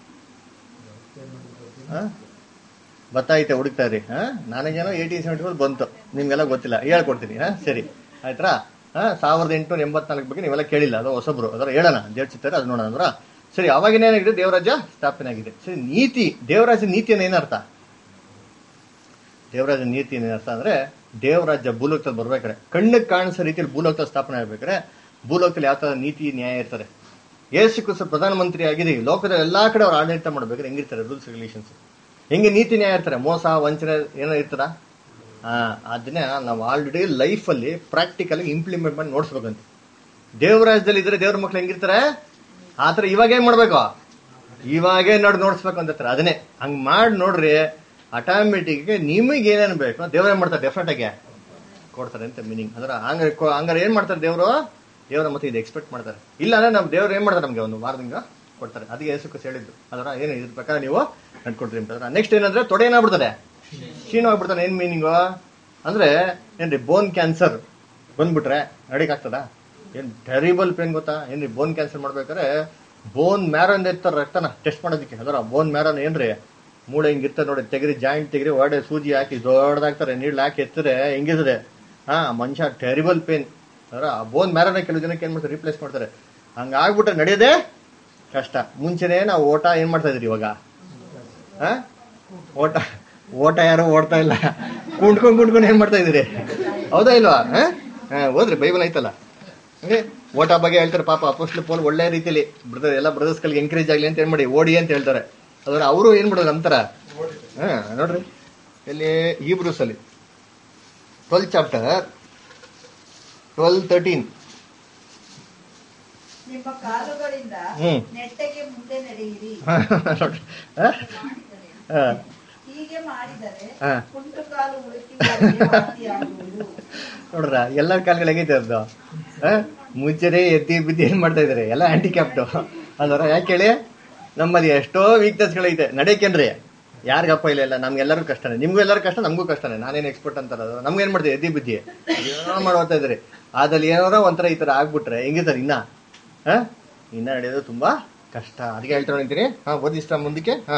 ಹ ಬತ್ತೈತೆ ಹುಡುಕ್ತಾ ಇರಿ. ಹಾ ನನಗೇನೋ ಏಯ್ಟೀನ್ ಸೆವೆಂಟಿ ಫೋರ್ ಬಂತು, ನಿಮ್ಗೆಲ್ಲ ಗೊತ್ತಿಲ್ಲ, ಹೇಳ್ಕೊಡ್ತೀನಿ. ಹಾ ಸರಿ ಆಯ್ತಾ? ಹಾ ಸಾವಿರದ ಎಂಟುನೂರ ಎಂಬತ್ನಾಲ್ಕು ಬಗ್ಗೆ ನೀವೆಲ್ಲ ಕೇಳಿಲ್ಲ, ಅದು ಹೊಸಬ್ರು. ಅದರ ಹೇಳೋಣ ದೇವ್ರ ಚಿತ್ತಾರೆ, ಅದು ನೋಡೋಣ ಅಂದ್ರ ಸರಿ. ಅವಾಗಿನೇನಾಗಿದೆ? ದೇವರಾಜ್ಯ ಸ್ಥಾಪನೆ ಆಗಿದೆ. ಸರಿ, ನೀತಿ ದೇವರಾಜ್ಯ ನೀತಿಯನ್ನು ಏನರ್ಥ? ದೇವರಾಜ್ಯ ನೀತಿ ಏನರ್ಥ ಅಂದ್ರೆ ದೇವರಾಜ್ಯ ಭೂಲೋಕದಲ್ಲಿ ಬರ್ಬೇಕಾರೆ ಕಣ್ಣಿಗೆ ಕಾಣಿಸೋ ರೀತಿಯಲ್ಲಿ ಭೂಲೋಕದಲ್ಲಿ ಸ್ಥಾಪನೆ ಆಗ್ಬೇಕಾದ್ರೆ ಭೂಲೋಕದಲ್ಲಿ ಯಾವ ತರ ನೀತಿ ನ್ಯಾಯ ಇರ್ತಾರೆ. ಯೇಸು ಕ್ರಿಸ್ತ ಪ್ರಧಾನಮಂತ್ರಿ ಆಗಿದೆ, ಲೋಕದ ಎಲ್ಲಾ ಕಡೆ ಅವ್ರು ಆಡಳಿತ ಮಾಡ್ಬೇಕಾದ್ರೆ ಹೆಂಗಿರ್ತಾರೆ? ರೂಲ್ಸ್ ರೆಗ್ಯುಲೇಷನ್ಸ್ ಹೆಂಗೆ ನೀತಿ ನ್ಯಾಯ ಇರ್ತಾರೆ? ಮೋಸ ವಂಚನೆ ಏನೋ ಇರ್ತಾರ? ಹಾ ಅದನ್ನ ನಾವು ಆಲ್ರೆಡಿ ಲೈಫ್ ಅಲ್ಲಿ ಪ್ರಾಕ್ಟಿಕಲ್ ಇಂಪ್ಲಿಮೆಂಟ್ ಮಾಡಿ ನೋಡ್ಸ್ಬೇಕಂತ. ದೇವರಾಜ್ಯದಲ್ಲಿ ಇದ್ರೆ ದೇವ್ರ ಮಕ್ಳು ಹೆಂಗಿರ್ತಾರೆ ಆತರ ಇವಾಗ ಏನ್ ಮಾಡ್ಬೇಕು? ಇವಾಗೇ ನೋಡಿ ನೋಡ್ಸ್ಬೇಕು ಅಂತಾರೆ. ಅದನ್ನೇ ಹಂಗ್ ಮಾಡಿ ನೋಡ್ರಿ, ಆಟೋಮೆಟಿಕ್ ನಿಮಗೆ ಏನೇನು ಬೇಕು ದೇವ್ರ ಏನ್ ಮಾಡ್ತಾರೆ ಡೆಫಿನೆಟ್ ಆಗಿ ಕೊಡ್ತಾರೆ ಅಂತ ಮೀನಿಂಗ್. ಅಂದ್ರೆ ಹಂಗಾರೆ ಹಂಗಾರೆ ಏನ್ ಮಾಡ್ತಾರೆ ದೇವ್ರು? ದೇವ್ರ ಮತ್ತೆ ಇದು ಎಕ್ಸ್ಪೆಕ್ಟ್ ಮಾಡ್ತಾರೆ. ಇಲ್ಲ ಅಂದ್ರೆ ನಮ್ ದೇವ್ರು ಏನ್ ಮಾಡ್ತಾರೆ ನಮ್ಗೆ ಒಂದು ವಾರದಿಂದ ಕೊಡ್ತಾರೆ. ಅದಕ್ಕೆ ಯೇಸು ಕ್ರಿಸ್ತ ಹೇಳಿದ್ದು ಅದರ ಏನು ಇದ್ರ ಪ್ರಕಾರ ನೀವು ನಡ್ಕೊಡ್ರಿ ಅಂತ. ನೆಕ್ಸ್ಟ್ ಏನಂದ್ರೆ ತೊಡೆ ಏನಾಗ್ಬಿಡ್ತಾರೆ? ಕ್ಷೀಣ ಆಗ್ಬಿಡ್ತಾನೆ. ಏನ್ ಮೀನಿಂಗು ಅಂದ್ರೆ ಏನ್ರಿ ಬೋನ್ ಕ್ಯಾನ್ಸರ್ ಬಂದ್ಬಿಟ್ರೆ ನಡಿಕ್ ಆಗ್ತದ? ಏನ್ ಟೆರಿಬಲ್ ಪೇನ್ ಗೊತ್ತಾ? ಏನ್ರಿ ಬೋನ್ ಕ್ಯಾನ್ಸರ್ ಮಾಡ್ಬೇಕಾದ್ರೆ ಬೋನ್ ಮ್ಯಾರೋನ್ ಎತ್ತಾರ ರಕ್ತನ ಟೆಸ್ಟ್ ಮಾಡೋದಕ್ಕೆ. ಅದರ ಬೋನ್ ಮ್ಯಾರೋನ್ ಏನ್ರಿ ಮೂಳೆ ಹಿಂಗಿರ್ತಾರೆ ನೋಡಿ, ತೆಗಿರಿ ಜಾಯಿಂಟ್ ತೆಗಿರಿ ಒಡೆ ಸೂಜಿ ಹಾಕಿ ದೊಡ್ಡದಾಗ್ತಾರೆ, ನೀಡ್ಲು ಹಾಕಿ ಎತ್ತರೆ ಹೆಂಗಿದ್ರೆ ಹಾ ಮನುಷ್ಯ ಟೆರಿಬಲ್ ಪೇನ್. ಅದರ ಆ ಬೋನ್ ಮ್ಯಾರೋನ ಕೆಲವು ಜನಕ್ಕೆ ಏನ್ ಮಾಡ್ತಾರೆ ರಿಪ್ಲೇಸ್ ಮಾಡ್ತಾರೆ. ಹಂಗ ಆಗ್ಬಿಟ್ರೆ ನಡೆಯೋದೇ ಕಷ್ಟ. ಮುಂಚೆನೆ ನಾವು ಓಟ ಏನ್ ಮಾಡ್ತಾ ಇದ್ರಿ, ಇವಾಗ ಹ ಓಟ ಓಟ ಯಾರು ಓಡ್ತಾ ಇಲ್ಲ, ಕುಂಡ್ಕೊಂಡ್ ಕುಂಡ್ಕೊಂಡು ಏನ್ ಮಾಡ್ತಾ ಇದ್ರಿ? ಹೌದಾ ಇಲ್ವಾ? ಹ ಹೋದ್ರಿ ಬೈಬಲ್ ಐತಲ್ಲ ಹಂಗೆ ಓಟ ಬಗ್ಗೆ ಹೇಳ್ತಾರೆ. ಪಾಪ ಅಪೋಸ್ಟಲ್ ಪೌಲ್ ಒಳ್ಳೆ ರೀತಿಯಲ್ಲಿ ಬ್ರದರ್ ಎಲ್ಲ ಬ್ರದರ್ಸ್ ಗಳಿಗೆ ಎಂಕರೇಜ್ ಆಗ್ಲಿ ಅಂತ ಏನ್ ಮಾಡಿ ಓಡಿ ಅಂತ ಹೇಳ್ತಾರೆ. ಅದ್ರ ಅವರು ಏನ್ ಮಾಡೋದು ನಂತರ ಹ ನೋಡ್ರಿ ಇಲ್ಲಿ ಹೀಬ್ರೂಸ್ ಅಲ್ಲಿ ಟ್ವೆಲ್ತ್ ಚಾಪ್ಟರ್ ಟ್ವೆಲ್ ತರ್ಟೀನ್ ನಿಮ್ಮ ಕಾಲುಗಳಿಂದ ಹ್ಮ್ ನೆಟ್ಟಗೆ ಮುಂದೆ ನಡೆಯಿರಿ. ನೋಡ್ರಿ ಹೀಗೆ ಮಾಡಿದರೆ ಹ ಕುಂಟು ಕಾಲು ಉಳುಕಿದವರಿಗೆ ವಾಸಿಯಾಗುವುದು. ನೋಡ್ರ ಎಲ್ಲರ ಕಾಲಗಳು ಹೇಗೈತೆ ಅದು? ಮುಂಚೆನೆ ಎತ್ತಿ ಬಿದ್ದಿ ಏನ್ ಮಾಡ್ತಾ ಇದಾರೆ ಎಲ್ಲ ಹ್ಯಾಂಡಿಕ್ಯಾಪ್ಟು ಅಲ್ವರ. ಯಾಕೆ ಹೇಳಿ? ನಮ್ಮಲ್ಲಿ ಎಷ್ಟೋ ವೀಕ್ನೆಸ್ಗಳೈತೆ. ನಡೆಯಕೇನ್ರಿ ಯಾರಿಗಪ್ಪ ಇಲ್ಲ ಇಲ್ಲ ನಮ್ಗೆಲ್ಲರಿಗೂ ಕಷ್ಟನೇ, ನಿಮ್ಗೂ ಎಲ್ಲರೂ ಕಷ್ಟ, ನಮಗೂ ಕಷ್ಟನೇ. ನಾನೇನು ಎಕ್ಸ್ಪರ್ಟ್ ಅಂತಾರ ನಮ್ಗೆ ಏನ್ ಮಾಡ್ತೀವಿ ಎದ್ದಿ ಬುದ್ಧಿ ಏನೋ ಮಾಡ್ತಾ ಇದ್ರಿ. ಅದ್ರಲ್ಲಿ ಏನಾರ ಒಂಥರ ಈ ತರ ಆಗ್ಬಿಟ್ರೆ ಹೆಂಗಿರ್ತಾರೆ ಇನ್ನ ಹ ಇನ್ನ ನಡೆಯೋದು ತುಂಬಾ ಕಷ್ಟ. ಅದಕ್ಕೆ ಹೇಳ್ತಾ ನಿಂತೀನಿ. ಹಾ ಓದಿ ಇಷ್ಟ ಮುಂದಕ್ಕೆ. ಹಾ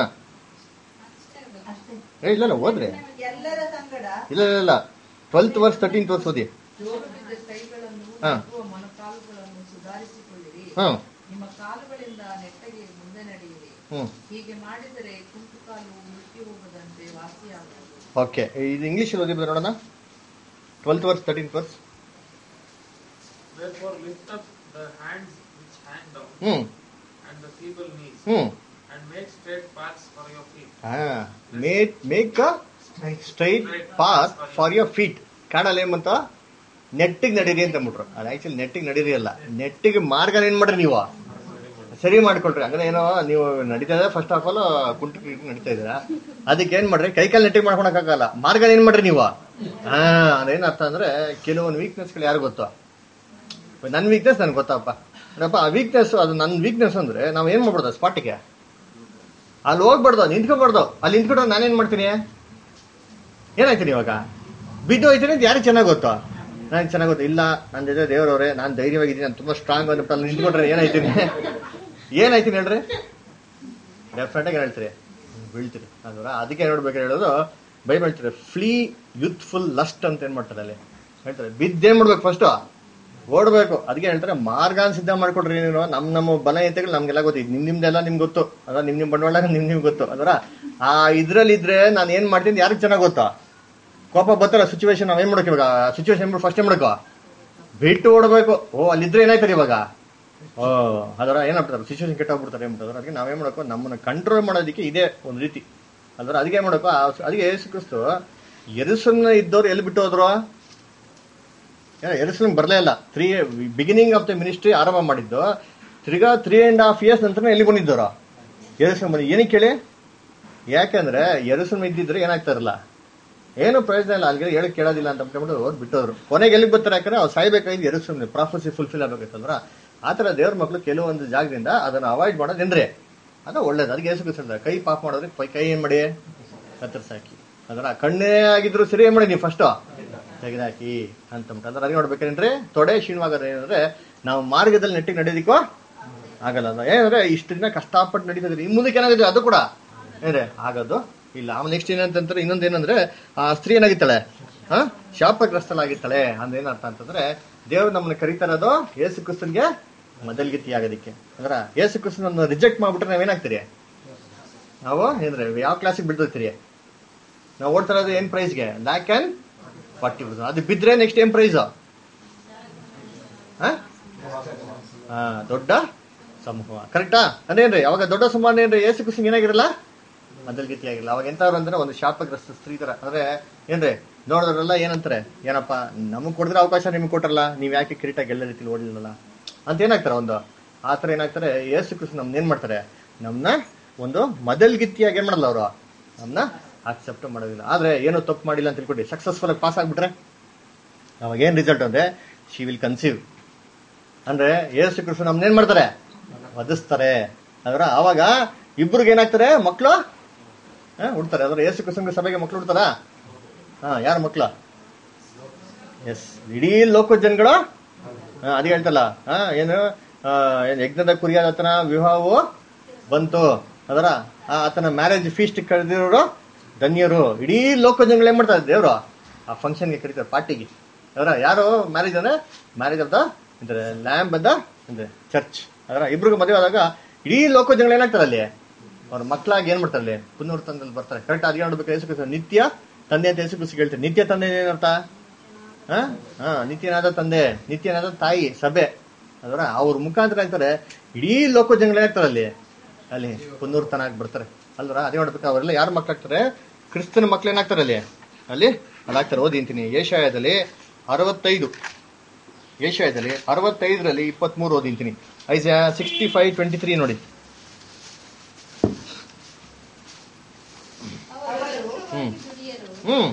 ಏ ಇಲ್ಲ ಇಲ್ಲ ಓದ್ರಿ. ಎಲ್ಲರ ಸಂಗಡ ಇಲ್ಲ ಇಲ್ಲ ಇಲ್ಲ ಟ್ವೆಲ್ತ್ ವರ್ಸ್ ತರ್ಟೀನ್ ವರ್ಸ್ ಓದಿ. ಜೋರು ಬಿದ್ದ ಕೈಗಳನ್ನು ಹಾ. ಅಥವಾ ಮೊಣಕಾಲುಗಳನ್ನು ಸುಧಾರಿಸಿಕೊಳ್ಳಿರಿ. ಹ್ಮ್ ನಿಮ್ಮ ಕಾಲುಗಳಿಂದ ನೆಟ್ಟಗೆ ಮುಂದೆ ನಡೆಯಿರಿ. ಹ್ಮ್ ಹೀಗೆ ಮಾಡಿದರೆ ಕುಂಟು ಕಾಲು ಮುಟ್ಟಿ ಹೋಗದಂತೆ ವಾಸಿಯಾಗುವುದು. ಓಕೆ, ಇದು ಇಂಗ್ಲಿಷ್ ಓದಿ ನೋಡೋಣ. Twelfth verse thirteen verse. Therefore lift up the hands which hang down, ಹ್ಮ್ and the feeble knees, ಹ್ಮ್ and make straight paths for your feet. ಹಾ make make a straight path for your feet. ಕಾಣಲ್ಲ ಏಮಂತ ನೆಟ್ಟಿಗೆ ನಡೀರಿ ಅಂತ ಅಂದ್ಬಿಟ್ರು. ಅದು actually ನೆಟ್ಟಿಗೆ ನಡೀರಿ ಅಲ್ಲ, ನೆಟ್ಟಿಗೆ ಮಾರ್ಗ ಏನ್ ಮಾಡ್ರಿ ನೀವು ಸರಿ ಮಾಡ್ಕೊಳ್ರಿ. ಹಂಗಾರೆ ಏನೋ ನೀವು ನಡೀತಾ ಇದ್ರೆ ಫಸ್ಟ್ ಆಫ್ ಆಲ್ ಕುಂಟು ನಡೀತಾ ಇದ್ದೀರಾ, ಅದಕ್ಕೆ ಏನ್ ಮಾಡ್ರಿ ಕೈಕಾಲು ನೆಟ್ಟಿಗೆ ಮಾಡ್ಕೊಳಕ್ಕಾಗಲ್ಲ. ಮಾರ್ಗ ಏನ್ ಮಾಡ್ರಿ ನೀವು. ಹಾ ಅದೇನ್ ಅರ್ಥ ಅಂದ್ರೆ ಕೆಲವೊಂದು ವೀಕ್ನೆಸ್ಗಳು ಯಾರು ಗೊತ್ತೋ. ನನ್ನ ವೀಕ್ನೆಸ್ ನನ್ಗೆ ಗೊತ್ತಪ್ಪ ಅಪ್ಪ, ಆ ವೀಕ್ನೆಸ್ ಅದು ನನ್ನ ವೀಕ್ನೆಸ್ ಅಂದ್ರೆ ನಾವ್ ಏನ್ ಮಾಡ್ಬಿಡ್ದು ಸ್ಪಾಟಿಗೆ ಅಲ್ಲಿ ಹೋಗ್ಬಾರ್ದು, ನಿಂತ್ಕೊಬಾರ್ದು. ಅಲ್ಲಿ ನಿಂತ್ಕೊಂಡ್ರೆ ನಾನೇನ್ ಮಾಡ್ತೀನಿ, ಏನಾಯ್ತೀನಿ ಇವಾಗ ಬಿದ್ದು ಹೋಯ್ತೀನಿ ಅಂತ ಯಾರಿಗೆ ಚೆನ್ನಾಗಿ ಗೊತ್ತೋ. ನನಗೆ ಚೆನ್ನಾಗಿ ಗೊತ್ತು. ಇಲ್ಲ ನನ್ನ ಜೊತೆ ದೇವರವ್ರೆ ನಾನು ಧೈರ್ಯವಾಗಿದ್ದೀನಿ, ನಾನು ತುಂಬಾ ಸ್ಟ್ರಾಂಗ್ ಅಂದ್ಬಿಟ್ಟು ಅಲ್ಲಿ ನಿಂತ್ಕೊಂಡ್ರೆ ಏನಾಯ್ತೀನಿ ಏನಾಯ್ತೀನಿ ಹೇಳ್ರಿ, ಡೆಫಿನೆಟ್ ಆಗಿ ಹೇಳ್ತೀರಿ ಬೀಳ್ತೀರಿ. ಅದರ ಅದಕ್ಕೆ ನೋಡ್ಬೇಕು ಹೇಳೋದು ಬೈಬಲ್ ಹೇಳ್ತಾರೆ ಫ್ಲೀ ಯೂತ್ಫುಲ್ ಲಸ್ಟ್ ಅಂತ ಏನ್ ಮಾಡ್ತಾರೆ ಅಲ್ಲಿ ಹೇಳ್ತಾರೆ. ಬಿದ್ದೇನ್ ಮಾಡ್ಬೇಕು ಫಸ್ಟ್ ಓಡ್ಬೇಕು. ಅದಕ್ಕೆ ಹೇಳ್ತಾರೆ ಮಾರ್ಗಾನ್ ಸಿದ್ಧ ಮಾಡ್ಕೊಡ್ರಿ ನೀವು. ನಮ್ ನಮ್ಮ ಬಲಹೀನತೆಗಳು ನಮ್ಗೆಲ್ಲ ಗೊತ್ತಿದ್, ನಿಮ್ ನಿಮ್ದೆಲ್ಲ ನಿಮ್ಗೆ ಗೊತ್ತು. ಅದ್ರ ನಿಮ್ ನಿಮ್ ಬಂಡವಾಳ ನಿಮ್ ನಿಮ್ಗೆ ಗೊತ್ತು. ಅದರ ಆ ಇದ್ರಲ್ಲಿ ಇದ್ರೆ ನಾನು ಏನ್ ಮಾಡ್ತೀನಿ ಯಾರಿಗೆ ಚೆನ್ನಾಗ್ ಗೊತ್ತಾ. ಕೋಪ ಬರ್ತಾರ ಸಿಚುವೇಶನ್, ನಾವ್ ಏನ್ ಮಾಡಕ್ ಇವಾಗ ಸಿಚುವೇಶನ್ ಫಸ್ಟ್ ಏನ್ ಮಾಡಕೋ ಬಿಟ್ಟು ಓಡಬೇಕು. ಓ ಅಲ್ಲಿದ್ರೆ ಏನಾಯ್ತಾರೆ ಇವಾಗ ಓ ಅದರ ಏನಾಗ್ತಾರೆ ಸಿಚುವೇಶನ್ ಕೆಟ್ಟೋಗ್ಬಿಡ್ತಾರೆ ಏನ್ಬಿಡ್ತಾರೆ. ಅದಕ್ಕೆ ನಾವೇನ್ ಮಾಡಬೇಕು ನಮ್ಮನ್ನ ಕಂಟ್ರೋಲ್ ಮಾಡೋದಕ್ಕೆ ಇದೇ ಒಂದು ರೀತಿ. ಅದರ ಅದಕ್ಕೆ ಏನ್ ಮಾಡಬೇಕು. ಅದಕ್ಕೆ ಯೇಸು ಕ್ರಿಸ್ತು ಯೆರೂಸಲೇಮ್ನ ಇದ್ದವ್ರು ಎಲ್ಲಿ ಬಿಟ್ಟು ಹೋದ್ರು, ಯೆರೂಸಲೇಮ್ ಬರಲೇ ಇಲ್ಲ. Three beginning of the ministry ಆರಂಭ ಮಾಡಿದ್ದು ತಿರ್ಗಾ ತ್ರೀ ಅಂಡ್ ಹಾಫ್ ಇಯರ್ಸ್ ನಂತರ ಎಲ್ಲಿ ಬಂದಿದ್ದವರು ಯೆರೂಸಲೇಮ್ ಬಂದು. ಏನಕ್ಕೆ ಕೇಳಿ, ಯಾಕಂದ್ರೆ ಯೆರೂಸಲೇಮ್ ಇದ್ದಿದ್ರೆ ಏನಾಗ್ತಾರಲ್ಲ ಏನು ಪ್ರಯೋಜನ ಇಲ್ಲ, ಅಲ್ಲಿಗೆ ಹೇಳಕ್ ಕೇಳೋದಿಲ್ಲ ಅಂತ ಅಂದ್ಬಿಟ್ಟು ಅವ್ರು ಬಿಟ್ಟೋದ್ರು. ಕೊನೆಗೆ ಎಲ್ಲಿಗೆ ಬರ್ತಾರೆ, ಯಾಕಂದ್ರೆ ಅವ್ರು ಸಾಯ್ಬೇಕಾಗಿ ಯೆರೂಸಲೇಮ್ ಪ್ರಾಫೆಸಿ ಫುಲ್ಫಿಲ್ ಆಗ್ಬೇಕಂದ್ರ. ಆತರ ದೇವ್ರ ಮಕ್ಳು ಕೆಲವೊಂದು ಜಾಗದಿಂದ ಅದನ್ನ ಅವಾಯ್ಡ್ ಮಾಡೋದೇನ್ರಿ ಅದು ಒಳ್ಳೇದು. ಅದಕ್ಕೆ ಯೇಸು ಕ್ರಿಸ್ತ ಕೈ ಪಾಪ ಮಾಡೋದ್ರೆ ಕೈ ಏನ್ ಮಾಡಿ ಕತ್ತರಿಸಾಕಿ. ಅದರ ಕಣ್ಣೇ ಆಗಿದ್ರು ಸರಿ ಏನ್ ಮಾಡಿ ನೀವು ಫಸ್ಟ್ ತೆಗೆದಾಕಿ ಅಂತ ಅಂದ್ರೆ ಅದೇ ನೋಡ್ಬೇಕೇನ್ರಿ ತೊಡೆ ಕ್ಷೀಣವಾಗೋದು ಏನಂದ್ರೆ ನಾವು ಮಾರ್ಗದಲ್ಲಿ ನೆಟ್ಟಿಗೆ ನಡೆಯೋದಿಕ್ಕೋ ಆಗಲ್ಲ. ಏನಂದ್ರೆ ಇಷ್ಟು ದಿನ ಕಷ್ಟಪಟ್ಟು ನಡೀತಿದ್ರಿ, ಈ ಮುಂದಕ್ಕೆ ಏನಾಗಿದೆ ಅದು ಕೂಡ ಏನ್ರೆ ಆಗೋದು ಇಲ್ಲ. ಆಮೇಲೆ ನೆಕ್ಸ್ಟ್ ಏನಂತಂದ್ರೆ ಇನ್ನೊಂದು ಏನಂದ್ರೆ ಆ ಸ್ತ್ರೀ ಏನಾಗಿತ್ತಾಳೆ, ಹಾ ಶಾಪಗ್ರಸ್ತಲಾಗಿತ್ತಾಳೆ. ಅಂದೇನರ್ಥ ಅಂತಂದ್ರೆ ದೇವ್ರು ನಮ್ಮನ್ನ ಕರೀತಾ ಇರೋದು ಯೇಸು ಕ್ರಿಸ್ತನ್ಗೆ ಮೊದಲ್ಗಿತ್ತಿ ಆಗೋದಿಕ್ಕೆ. ಅಂದ್ರ ಯೇಸು ಕ್ರಿಸ್ತನ ರಿಜೆಕ್ಟ್ ಮಾಡ್ಬಿಟ್ರೆ ನಾವೇನಾಗ್ತೀರಿ, ನಾವು ಏನ್ರೆ ಯಾವ ಕ್ಲಾಸಿಗೆ ಬಿಡ್ತೀರಿ, ನಾವು ಓಡ್ತಾ ಇರೋದು ಏನ್ ಪ್ರೈಸ್ಗೆ, ಲ್ಯಾಕ್ ಅಂಡ್ ಫಾರ್ಟಿ ಪರ್ಸೆಂಟ್. ಅದು ಬಿದ್ರೆ ನೆಕ್ಸ್ಟ್ ಏನ್ ಪ್ರೈಸ್, ಹಾ ದೊಡ್ಡ ಸಮೂಹ. ಕರೆಕ್ಟಾ ಅಂದೇನ್ರಿ ಅವಾಗ ದೊಡ್ಡ ಸಮೂಹ ಏನ್ರಿ ಯೇಸು ಕ್ರಿಸ್ತನ್ ಏನಾಗಿರಲ್ಲ ಮೊದಲ್ಗಿತ್ತಿ ಆಗಿರಲ್ಲ. ಅವಾಗ ಎಂತವ್ರು ಅಂದ್ರೆ ಒಂದು ಶಾಪಗ್ರಸ್ತ ಸ್ತ್ರೀ ತರ. ಅಂದ್ರೆ ಏನ್ರಿ ನೋಡಿದ್ರಲ್ಲ ಏನಂತಾರೆ, ಏನಪ್ಪ ನಮಗ್ ಕೊಡಿದ್ರೆ ಅವಕಾಶ ನಿಮ್ಗೆ ಕೊಟ್ರಲ್ಲ, ನೀವ್ ಯಾಕೆ ಕಿರೀಟಾಗಿ ಎಲ್ಲ ರೀತಿಲಿ ಓಡಿಲ್ಲ ಅಂತ ಏನಾಗ್ತಾರೆ ಒಂದು ಆತರ ಏನಾಗ್ತಾರೆ. ಯೇಸು ಕ್ರಿಸ್ತನ್ ನಮ್ನ ಏನ್ ಮಾಡ್ತಾರೆ, ನಮ್ನ ಒಂದು ಮೊದಲ್ಗಿತ್ತಿಯಾಗಿ ಏನ್ ಮಾಡಲ್ಲ ಅವರು, ನಮ್ನ ಅಕ್ಸೆಪ್ಟ್ ಮಾಡೋದಿಲ್ಲ. ಆದ್ರೆ ಏನೋ ತಪ್ಪು ಮಾಡಿಲ್ಲ ಅಂತ ತಿಳ್ಕೊಡಿ ಸಕ್ಸಸ್ಫುಲ್ ಆಗಿ ಪಾಸ್ ಆಗ್ಬಿಟ್ರೆ ಅವಾಗ ಏನ್ ರಿಸಲ್ಟ್ ಅಂದ್ರೆ ಶಿ ವಿಲ್ ಕನ್ಸೀವ್. ಅಂದ್ರೆ ಯೇಸು ಕ್ರಿಸ್ತ ನಮ್ನ ಏನ್ ಮಾಡ್ತಾರೆ, ವಧಿಸ್ತಾರೆ. ಅದರ ಅವಾಗ ಇಬ್ರಿಗೆ ಏನಾಗ್ತಾರೆ, ಮಕ್ಳು ಹುಡ್ತಾರೆ. ಅದ್ರ ಯೇಸು ಕ್ರಿಸ್ತನ ಸಭೆಗೆ ಮಕ್ಳು ಹುಡ್ತಾರ. ಹಾ ಯಾರ ಮಕ್ಳು, ಎಸ್ ಇಡೀ ಲೋಕ ಜನಗಳು. ಅದೇ ಹೇಳ್ತಲ್ಲ ಹಾ ಏನು ಯಜ್ಞದ ಕುರಿಯಾದ ಆತನ ವಿವಾಹವು ಬಂತು. ಅದರ ಆತನ ಮ್ಯಾರೇಜ್ ಫೀಸ್ಟ್ ಕರೆದಿರೋರು ಧನ್ಯರು. ಇಡೀ ಲೋಕ ಜನಗಳು ಏನ್ ಮಾಡ್ತಾರೆ, ದೇವ್ರು ಆ ಫಂಕ್ಷನ್ಗೆ ಕರೀತಾರೆ, ಪಾರ್ಟಿಗೆ. ಅವರ ಯಾರು ಮ್ಯಾರೇಜ್ ಅಂದ್ರೆ ಮ್ಯಾರೇಜ್ ಆಫ್ ದ ಅಂದ್ರೆ ಲ್ಯಾಂಬ್ ಅಂತ ಅಂದ್ರೆ ಚರ್ಚ್. ಅದರ ಇಬ್ರಿಗೂ ಮದುವೆ ಆದಾಗ ಇಡೀ ಲೋಕ ಜನಗಳು ಏನಾಗ್ತಾರೆ ಅಲ್ಲಿ ಅವ್ರ ಮಕ್ಕಳಾಗಿ ಏನ್ ಮಾಡ್ತಾರೆ ಅಲ್ಲಿ ಪುನರ್ತನದಲ್ಲಿ ಬರ್ತಾರೆ. ಕರೆಕ್ಟ್ ಅದೇ ನೋಡ್ಬೇಕು. ಯೇಸು ಕ್ರಿಸ್ತ ನಿತ್ಯ ತಂದೆ ಅಂತ ಯೇಸು ಕ್ರಿಸ್ತ ಹೇಳ್ತಾರೆ. ನಿತ್ಯ ತಂದೆ ಏನರ್ಥ, ಹಾ ಹಾ ನಿತ್ಯನಾದ ತಂದೆ, ನಿತ್ಯನಾದ ತಾಯಿ ಸಭೆ. ಅದರ ಅವ್ರ ಮುಖಾಂತರ ಆಗ್ತಾರೆ ಇಡೀ ಲೋಕ ಜನಗಳು ಏನಾಗ್ತಾರೆ ಅಲ್ಲಿ ಅಲ್ಲಿ ಪುನರ್ತನ ಆಗಿ ಬರ್ತಾರೆ ಅಲ್ವರ. ಅದೇ ನೋಡ್ಬೇಕು ಅವರೆಲ್ಲ ಯಾರು ಮಕ್ಕಳಾಗ್ತಾರೆ, ಕ್ರಿಸ್ತನ ಮಕ್ಳು ಏನಾಗ್ತಾರೆ ಅಲ್ಲಿ ಅಲ್ಲಿ ಅದಾಗ್ತಾರೆ. ಓದಿ ಅಂತೀನಿ ಯೆಶಾಯದಲ್ಲಿ ಅರವತ್ತೈದು ಯೆಶಾಯದಲ್ಲಿ ಅರವತ್ತೈದರಲ್ಲಿ ಇಪ್ಪತ್ತ್ ಮೂರು ಓದಿಂತೀನಿ. Isaiah sixty five twenty three ನೋಡಿ. ಹ್ಮ್ ಹ್ಮ್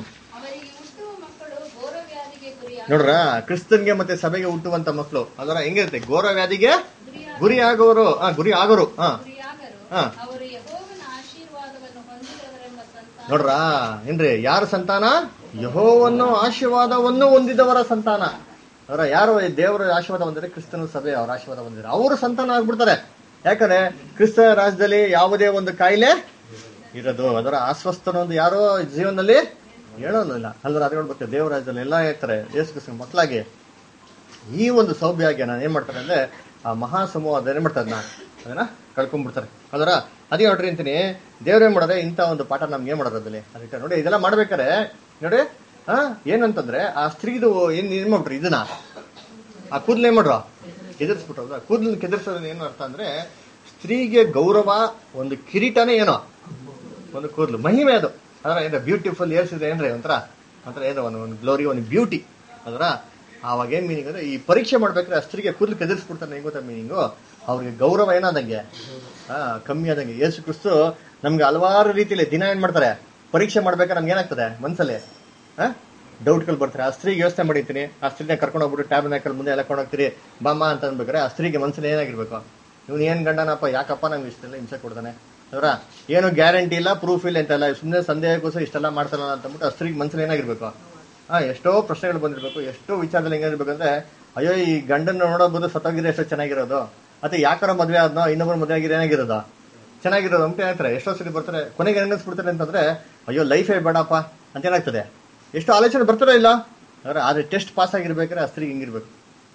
ನೋಡ್ರ ಕ್ರಿಸ್ತನ್ಗೆ ಮತ್ತೆ ಸಭೆಗೆ ಹುಟ್ಟುವಂತ ಮಕ್ಕಳು ಅದರ ಹೆಂಗಿರುತ್ತೆ, ಘೋರ ವ್ಯಾಧಿಗೆ ಗುರಿ ಆಗೋರು. ಹಾ ಗುರಿ ಆಗೋರು. ಹಾ ಹಾ ಅವರು ಯೆಹೋವನ ಆಶೀರ್ವಾದವನ್ನು ಹೊಂದಿದವರೆಂಬ ನೋಡ್ರಾ ಏನ್ರಿ ಯಾರ ಸಂತಾನ? ಯೆಹೋವನು ಆಶೀರ್ವಾದವನ್ನು ಹೊಂದಿದವರ ಸಂತಾನ. ಅವರ ಯಾರು ದೇವರ ಆಶೀರ್ವಾದ ಹೊಂದಿದ್ರೆ ಕ್ರಿಸ್ತನ ಸಭೆ ಅವ್ರ ಆಶೀರ್ವಾದ ಹೊಂದಿದ್ರೆ ಅವರು ಸಂತಾನ ಆಗ್ಬಿಡ್ತಾರೆ. ಯಾಕಂದ್ರೆ ಕ್ರಿಸ್ತ ರಾಜ್ಯದಲ್ಲಿ ಯಾವುದೇ ಒಂದು ಕಾಯಿಲೆ ಇರೋದು, ಅದರ ಅಸ್ವಸ್ಥನ ಒಂದು ಯಾರೋ ಜೀವನದಲ್ಲಿ ಹೇಳೋದಿಲ್ಲ ಅಲ್ವ. ಅದೇ ನೋಡ್ಬೇಕು ದೇವರ ರಾಜ್ಯದಲ್ಲಿ ಎಲ್ಲ ಇರ್ತಾರೆ ಯೇಸು ಕ್ರಿಸ್ತನ ಮಕ್ಕಳಾಗಿ. ಈ ಒಂದು ಸೌಭಾಗ್ಯ ನಾನು ಏನ್ ಮಾಡ್ತಾರೆ ಅಂದ್ರೆ ಆ ಮಹಾ ಸಮೂಹ ಅದೇನ್ ಮಾಡ್ತಾರೆ ನಾ ಅದನ್ನ ಕಳ್ಕೊಂಡ್ಬಿಡ್ತಾರೆ ಅದರ. ಅದೇ ನೋಡ್ರಿ ಅಂತೀನಿ ದೇವ್ರೇನ್ ಮಾಡೋದ್ರೆ ಇಂಥ ಒಂದು ಪಾಠ ನಮ್ಗೆ ಏನ್ ಮಾಡೋದು ಅದಲ್ಲಿ ಅದಕ್ಕೆ ನೋಡಿ ಇದೆಲ್ಲ ಮಾಡ್ಬೇಕಾರೆ ನೋಡಿ ಹಾ ಏನಂತಂದ್ರೆ ಆ ಸ್ತ್ರೀದು ಏನ್ ಏನ್ ಮಾಡ್ಬಿಟ್ರಿ ಇದನ್ನ ಆ ಕೂದ್ಲು ಏನ್ ಮಾಡ್ರು ಕೆದರ್ಸ್ಬಿಟ್ರು. ಕೂದ್ಲು ಕೆದರ್ಸೋದ್ ಏನು ಅರ್ಥ ಅಂದ್ರೆ ಸ್ತ್ರೀಗೆ ಗೌರವ ಒಂದು ಕಿರೀಟನೇ ಏನೋ ಒಂದು ಕೂದ್ಲು ಮಹಿಮೆ ಅದು. ಅದರ ಏನ ಬ್ಯೂಟಿಫುಲ್ ಏರ್ಸ್ ಇದೆ ಏನ್ರಿ ಒಂಥರ ಒಂಥರ ಏನೋ ಒಂದು ಒಂದು ಗ್ಲೋರಿ ಒಂದು ಬ್ಯೂಟಿ ಅದರ. ಆವಾಗ ಏನ್ ಮೀನಿಂಗ್ ಅಂದ್ರೆ ಈ ಪರೀಕ್ಷೆ ಮಾಡ್ಬೇಕಾದ್ರೆ ಆ ಸ್ತ್ರೀಗೆ ಕೂದಲು ಕೆದರ್ಸ್ಬಿಡ್ತಾರೆ. ಹೆಂಗ್ ಗೊತ್ತಾ ಮೀನಿಂಗು? ಅವ್ರಿಗೆ ಗೌರವ ಏನಾದಂಗೆ ಆ ಕಮ್ಮಿ ಆದಂಗೆ. ಯೇಸು ಕ್ರಿಸ್ತು ನಮ್ಗೆ ಹಲವಾರು ರೀತಿಯಲ್ಲಿ ದಿನ ಏನ್ ಮಾಡ್ತಾರೆ ಪರೀಕ್ಷೆ ಮಾಡ್ಬೇಕಾದ್ರೆ ನಮ್ಗೆ ಏನಾಗ್ತದೆ ಮನ್ಸಲ್ಲಿ ಆ ಡೌಟ್ಗಳು ಬರ್ತಾರೆ. ಆ ಸ್ತ್ರೀಗೆ ಯೋಚನೆ ಮಾಡಿರ್ತೀನಿ, ಆ ಸ್ತ್ರೀನ ಕರ್ಕೊಂಡು ಹೋಗ್ಬಿಟ್ಟು ಟ್ಯಾಬ್ನಾಕಲ್ ಮುಂದೆ ಎಲ್ಲ ಕೊಂಡೋಗ್ತೀರಿ ಬಾಮ ಅಂತ ಅನ್ಬೇಕಾರೆ ಆ ಸ್ತ್ರೀಗೆ ಮನ್ಸಲ್ಲಿ ಏನಾಗಿರ್ಬೇಕು? ಇವ್ನು ಏನ್ ಗಂಡನಪ್ಪ, ಯಾಕಪ್ಪ ನಮ್ಗೆ ಇಷ್ಟೆಲ್ಲ ಹಿಂಸೆ ಕೊಡ್ತಾನೆ ಅವರ, ಏನು ಗ್ಯಾರಂಟಿ ಇಲ್ಲ ಪ್ರೂಫ್ ಇಲ್ಲ ಅಂತೆಲ್ಲ ಸುಮ್ಮನೆ ಸಂದೇಹಕ್ಕೋಸ್ಕರ ಇಷ್ಟೆಲ್ಲ ಮಾಡ್ತಾರಲ್ಲ ಅಂತಂದ್ಬಿಟ್ಟು ಆ ಸ್ತ್ರೀಗೆ ಮನ್ಸಲ್ಲಿ ಏನಾಗಿರ್ಬೇಕು? ಹಾ ಎಷ್ಟೋ ಪ್ರಶ್ನೆಗಳು ಬಂದಿರ್ಬೇಕು, ಎಷ್ಟೋ ವಿಚಾರದಲ್ಲಿ ಹೆಂಗಿರ್ಬೇಕಂದ್ರೆ ಅಯ್ಯೋ ಈ ಗಂಡನ ನೋಡೋಬಹುದು ಸತ್ತೋಗಿದ್ರೆ ಎಷ್ಟೋ ಚೆನ್ನಾಗಿರೋದು, ಅಥವಾ ಯಾಕಾರ ಮದ್ವೆ ಆದ್ನೋ ಇನ್ನೊಬ್ಬರು ಮದುವೆ ಆಗಿರೋ ಏನಾಗಿರೋದು ಚೆನ್ನಾಗಿರೋದು ಅಂತ ಹೇಳ್ತಾರೆ. ಎಷ್ಟೋ ಸರಿ ಬರ್ತಾರೆ, ಕೊನೆಗೆ ಏನಿಸ್ಬಿಡ್ತಾರೆ ಅಂತಂದ್ರೆ ಅಯ್ಯೋ ಲೈಫೇ ಬೇಡಪ್ಪ ಅಂತ ಏನಾಗ್ತದೆ. ಎಷ್ಟು ಆಲೋಚನೆ ಬರ್ತಾರೋ ಇಲ್ಲ ಅಂದ್ರೆ ಆದ್ರೆ ಟೆಸ್ಟ್ ಪಾಸ್ ಆಗಿರ್ಬೇಕಾದ್ರೆ ಆ ಸ್ತ್ರೀಗೆ ಹಿಂಗಿರ್ಬೇಕು.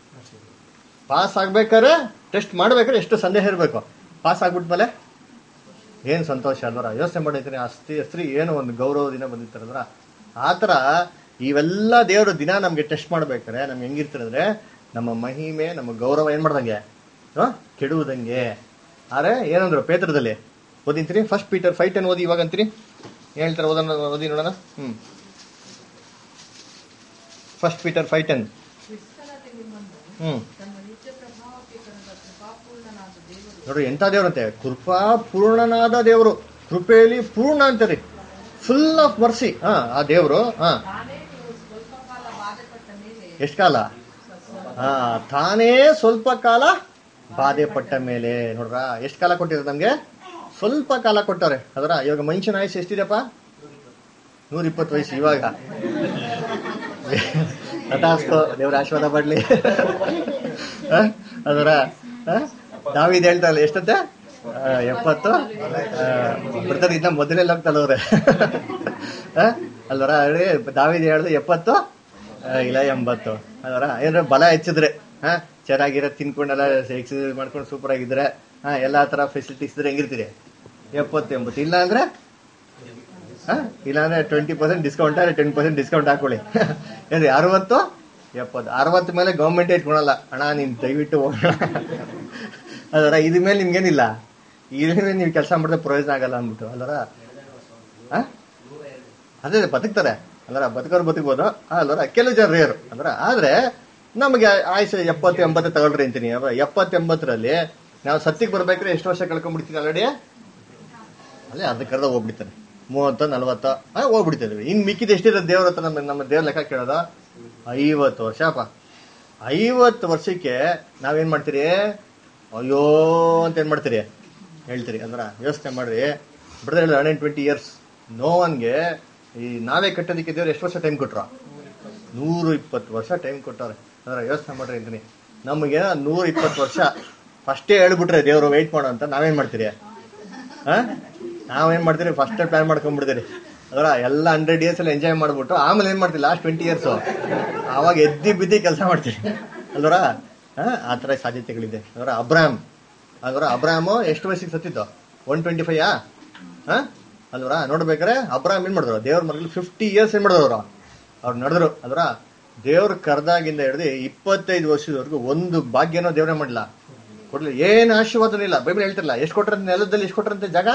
ಪಾಸ್ ಆಗ್ಬೇಕಾದ್ರೆ ಟೆಸ್ಟ್ ಮಾಡ್ಬೇಕಾದ್ರೆ ಎಷ್ಟು ಸಂದೇಹ ಇರಬೇಕು. ಪಾಸ್ ಆಗ್ಬಿಟ್ಮೇಲೆ ಏನ್ ಸಂತೋಷ ಅಲ್ವರ. ಯೋಚನೆ ಮಾಡಿರ್ತೀನಿ ಆ ಸ್ತ್ರೀ ಸ್ತ್ರೀ ಏನು ಒಂದು ಗೌರವದಿಂದ ಬಂದಿರ್ತಾರಲ್ವ. ಆತರ ಇವೆಲ್ಲ ದೇವರು ದಿನ ನಮ್ಗೆ ಟೆಸ್ಟ್ ಮಾಡ್ಬೇಕಾರೆ ನಮ್ಗೆ ಹೆಂಗಿರ್ತಾರೆ ಅಂದ್ರೆ ನಮ್ಮ ಮಹಿಮೆ ನಮ್ಮ ಗೌರವ ಏನ್ ಮಾಡ್ದಂಗೆ ಕೆಡುವುದಂಗೆ. ಆದ್ರೆ ಏನಂದ್ರು ಪೇತ್ರದಲ್ಲಿ ಓದಿಂತೀರಿ ಫಸ್ಟ್ ಪೀಟರ್ ಫೈವ್ ಟೆನ್ ಓದಿ ಇವಾಗ ಅಂತೀರಿ ಹೇಳ್ತಾರೆ ಓದೋಣ ಓದಿ ನೋಡೋಣ. ಹ್ಮ್ ಫಸ್ಟ್ ಪೀಟರ್ ಫೈವ್ ಟೆನ್. ಹ್ಮ್ ನೋಡ್ರಿ ಎಂತ ದೇವ್ರಂತೆ, ಕೃಪಾ ಪೂರ್ಣನಾದ ದೇವರು, ಕೃಪೆಯಲ್ಲಿ ಪೂರ್ಣ ಅಂತಾರೆ, ಫುಲ್ ಆಫ್ ಮರ್ಸಿ. ಹಾ ಆ ದೇವರು ಹಾ ಎಷ್ಟ್ ಕಾಲ ಹಾ ತಾನೇ ಸ್ವಲ್ಪ ಕಾಲ ಬಾಧೆ ಪಟ್ಟ ಮೇಲೆ ನೋಡ್ರ ಎಷ್ಟ್ ಕಾಲ ಕೊಟ್ಟಿರ ನಮ್ಗೆ? ಸ್ವಲ್ಪ ಕಾಲ ಕೊಟ್ಟವ್ರೆ. ಅದರ ಇವಾಗ ಮನುಷ್ಯನ ಆಯುಷ್ ಎಷ್ಟಿದೆಪ್ಪ? ನೂರ ಇಪ್ಪತ್ತು ವಯಸ್ಸು. ಇವಾಗ ತಥಾಸ್ತು, ದೇವ್ರ ಆಶೀರ್ವಾದ ಪಡ್ಲಿ. ಅದರ ನಾವಿದ್ ಹೇಳ್ತಾರಲ್ಲ ಎಷ್ಟಂತೆ ಎಪ್ಪತ್ತು ಬರ್ತಾರೆ ಇನ್ನ ಮೊದಲೆಲ್ಲ ಹೋಗ್ತಲ್ಲವ್ರೆ ಅಲ್ವರ. ದಾವಿದ್ ಹೇಳ್ದು ಎಪ್ಪತ್ತು ಇಲ್ಲ ಎಂಬತ್ತು. ಅದರ ಏನಾರ ಬಲ ಹೆಚ್ಚಿದ್ರೆ ಹಾ ಚೆನ್ನಾಗಿರೋ ತಿನ್ಕೊಂಡೆಲ್ಲ ಎಕ್ಸರ್ಸೈಸ್ ಮಾಡ್ಕೊಂಡು ಸೂಪರ್ ಆಗಿದ್ರೆ ಹಾ ಎಲ್ಲಾ ತರ ಫೆಸಿಲಿಟೀಸ್ ಇದ್ರೆ ಹೆಂಗಿರ್ತೀರಿ ಎಪ್ಪತ್ತು ಎಂಬತ್ತು. ಇಲ್ಲ ಅಂದ್ರೆ ಹಾ ಇಲ್ಲ ಅಂದ್ರೆ ಟ್ವೆಂಟಿ ಪರ್ಸೆಂಟ್ ಡಿಸ್ಕೌಂಟ್ ಅರೆ ಟೆನ್ ಪರ್ಸೆಂಟ್ ಡಿಸ್ಕೌಂಟ್ ಹಾಕೊಳ್ಳಿ. ಏನ್ರಿ ಅರವತ್ತು ಎಪ್ಪತ್ತು. ಅರವತ್ತು ಮೇಲೆ ಗೌರ್ಮೆಂಟ್ ಇಟ್ಕೊಳಲ್ಲ, ಅಣ್ಣ ನೀನ್ ದಯವಿಟ್ಟು ಹೋಗೋಣ. ಅದರ ಇದ ಮೇಲೆ ನಿಮ್ಗೇನಿಲ್ಲ, ಇದ್ಮೇಲೆ ನೀವು ಕೆಲಸ ಮಾಡಿದ್ರೆ ಪ್ರಯೋಜನ ಆಗಲ್ಲ ಅಂದ್ಬಿಟ್ಟು ಅಲ್ಲರ. ಹ ಅದೇ ಬದುಕ್ತಾರೆ ಅಲ್ಲರ, ಬದುಕೋರು ಬದುಕ್ಬೋದು ಅಲ್ಲರ. ಕೆಲವು ಜನ ರೇರು ಅಂದ್ರ. ಆದ್ರೆ ನಮಗೆ ಆಯ್ಸು ಎಪ್ಪತ್ತು ಎಂಬತ್ತು ತಗೊಳ್ರಿ ಅಂತೀನಿ. ಎಪ್ಪತ್ತು ಎಂಬತ್ತರಲ್ಲಿ ನಾವು ಸತ್ತಿಗೆ ಬರ್ಬೇಕ್ರೆ ಎಷ್ಟು ವರ್ಷ ಕಳ್ಕೊಂಡ್ಬಿಡ್ತೀವಿ ಆಲ್ರೆಡಿ. ಅಲ್ಲೇ ಅದಕ್ಕೆ ಕರೆದ ಹೋಗ್ಬಿಡ್ತಾರೆ ಮೂವತ್ತು ನಲ್ವತ್ತ ಹೋಗ್ಬಿಡ್ತಿದ್ವಿ. ಇನ್ ಮಿಕ್ಕಿದ ಎಷ್ಟಿರೋದು ದೇವ್ರ ಹತ್ರ ನಮ್ಮ ನಮ್ಮ ದೇವ್ರ ಲೆಕ್ಕ ಕೇಳೋದ ಐವತ್ತು ವರ್ಷ ಅಪ್ಪ. ಐವತ್ತು ವರ್ಷಕ್ಕೆ ನಾವೇನ್ ಮಾಡ್ತೀರಿ? ಅಯ್ಯೋ ಅಂತ ಏನ್ ಮಾಡ್ತೀರಿ ಹೇಳ್ತೀರಿ ಅಂದ್ರ. ಯೋಚನೆ ಮಾಡ್ರಿ brother, hundred and twenty years ನೋವನ್ಗೆ ಈ ನಾವೇ ಕಟ್ಟೋದಕ್ಕೆ ದೇವ್ರು ಎಷ್ಟು ವರ್ಷ ಟೈಮ್ ಕೊಟ್ರ? ನೂರು ಇಪ್ಪತ್ತು ವರ್ಷ ಟೈಮ್ ಕೊಟ್ಟವ್ರೆ. ಅಂದ್ರೆ ಯೋಚನೆ ಮಾಡ್ರಿ ಅಂತೀನಿ, ನಮಗೆ ನೂರ ಇಪ್ಪತ್ತು ವರ್ಷ ಫಸ್ಟೇ ಹೇಳ್ಬಿಟ್ರೆ ದೇವ್ರು ವೆಯ್ಟ್ ಮಾಡೋ ಅಂತ ನಾವೇನ್ ಮಾಡ್ತೀರಿ? ಹ ನಾವೇನ್ ಮಾಡ್ತೀರಿ? ಫಸ್ಟ್ ಪ್ಲಾನ್ ಮಾಡ್ಕೊಂಡ್ಬಿಡ್ತೀರಿ ಅದರ. ಎಲ್ಲ ಹಂಡ್ರೆಡ್ ಇಯರ್ಸ್ ಎಲ್ಲ ಎಂಜಾಯ್ ಮಾಡ್ಬಿಟ್ಟು ಆಮೇಲೆ ಏನ್ ಮಾಡ್ತೀವಿ ಲಾಸ್ಟ್ ಟ್ವೆಂಟಿ ಇಯರ್ಸ್ ಆವಾಗ ಎದ್ದಿ ಬಿದ್ದಿ ಕೆಲಸ ಮಾಡ್ತೀವಿ ಅಲ್ವರ. ಹ ಆತರ ಸಾಧ್ಯತೆಗಳಿದೆ ಅದರ. ಅಬ್ರಾಮ್ ಅದರ ಅಬ್ರಾಮ್ ಎಷ್ಟು ವಯಸ್ಸಿಗೆ ಸತ್ತಿತ್ತು? ಒನ್ ಟ್ವೆಂಟಿ ಫೈವ್ ಹ ಅಲ್ವರ. ನೋಡ್ಬೇಕಾರೆ ಅಬ್ರಾಮ್ ಏನ್ ಮಾಡಿದ್ರು? ದೇವ್ರ ಮನೇಲಿ ಫಿಫ್ಟಿ ಇಯರ್ಸ್ ಏನ್ ಮಾಡಿದ್ರು ಅವ್ರು ಅವ್ರು ನಡೆದ್ರು ಅದರ. ದೇವ್ರ ಕರ್ದಾಗಿಂದ ಹಿಡಿದು ಇಪ್ಪತ್ತೈದು ವರ್ಷದವರೆಗೂ ಒಂದು ಭಾಗ್ಯನೋ ದೇವ್ರೇ ಮಾಡಿಲ್ಲ, ಕೊಡ್ಲಿ. ಏನ್ ಆಶೀರ್ವಾದನೂ ಇಲ್ಲ. ಬೈಬಲ್ ಹೇಳ್ತಿರಲ್ಲ ಎಷ್ಟು ಕೊಟ್ರಂತೆ ನೆಲದಲ್ಲಿ, ಎಷ್ಟು ಕೊಟ್ರಂತೆ ಜಾಗ?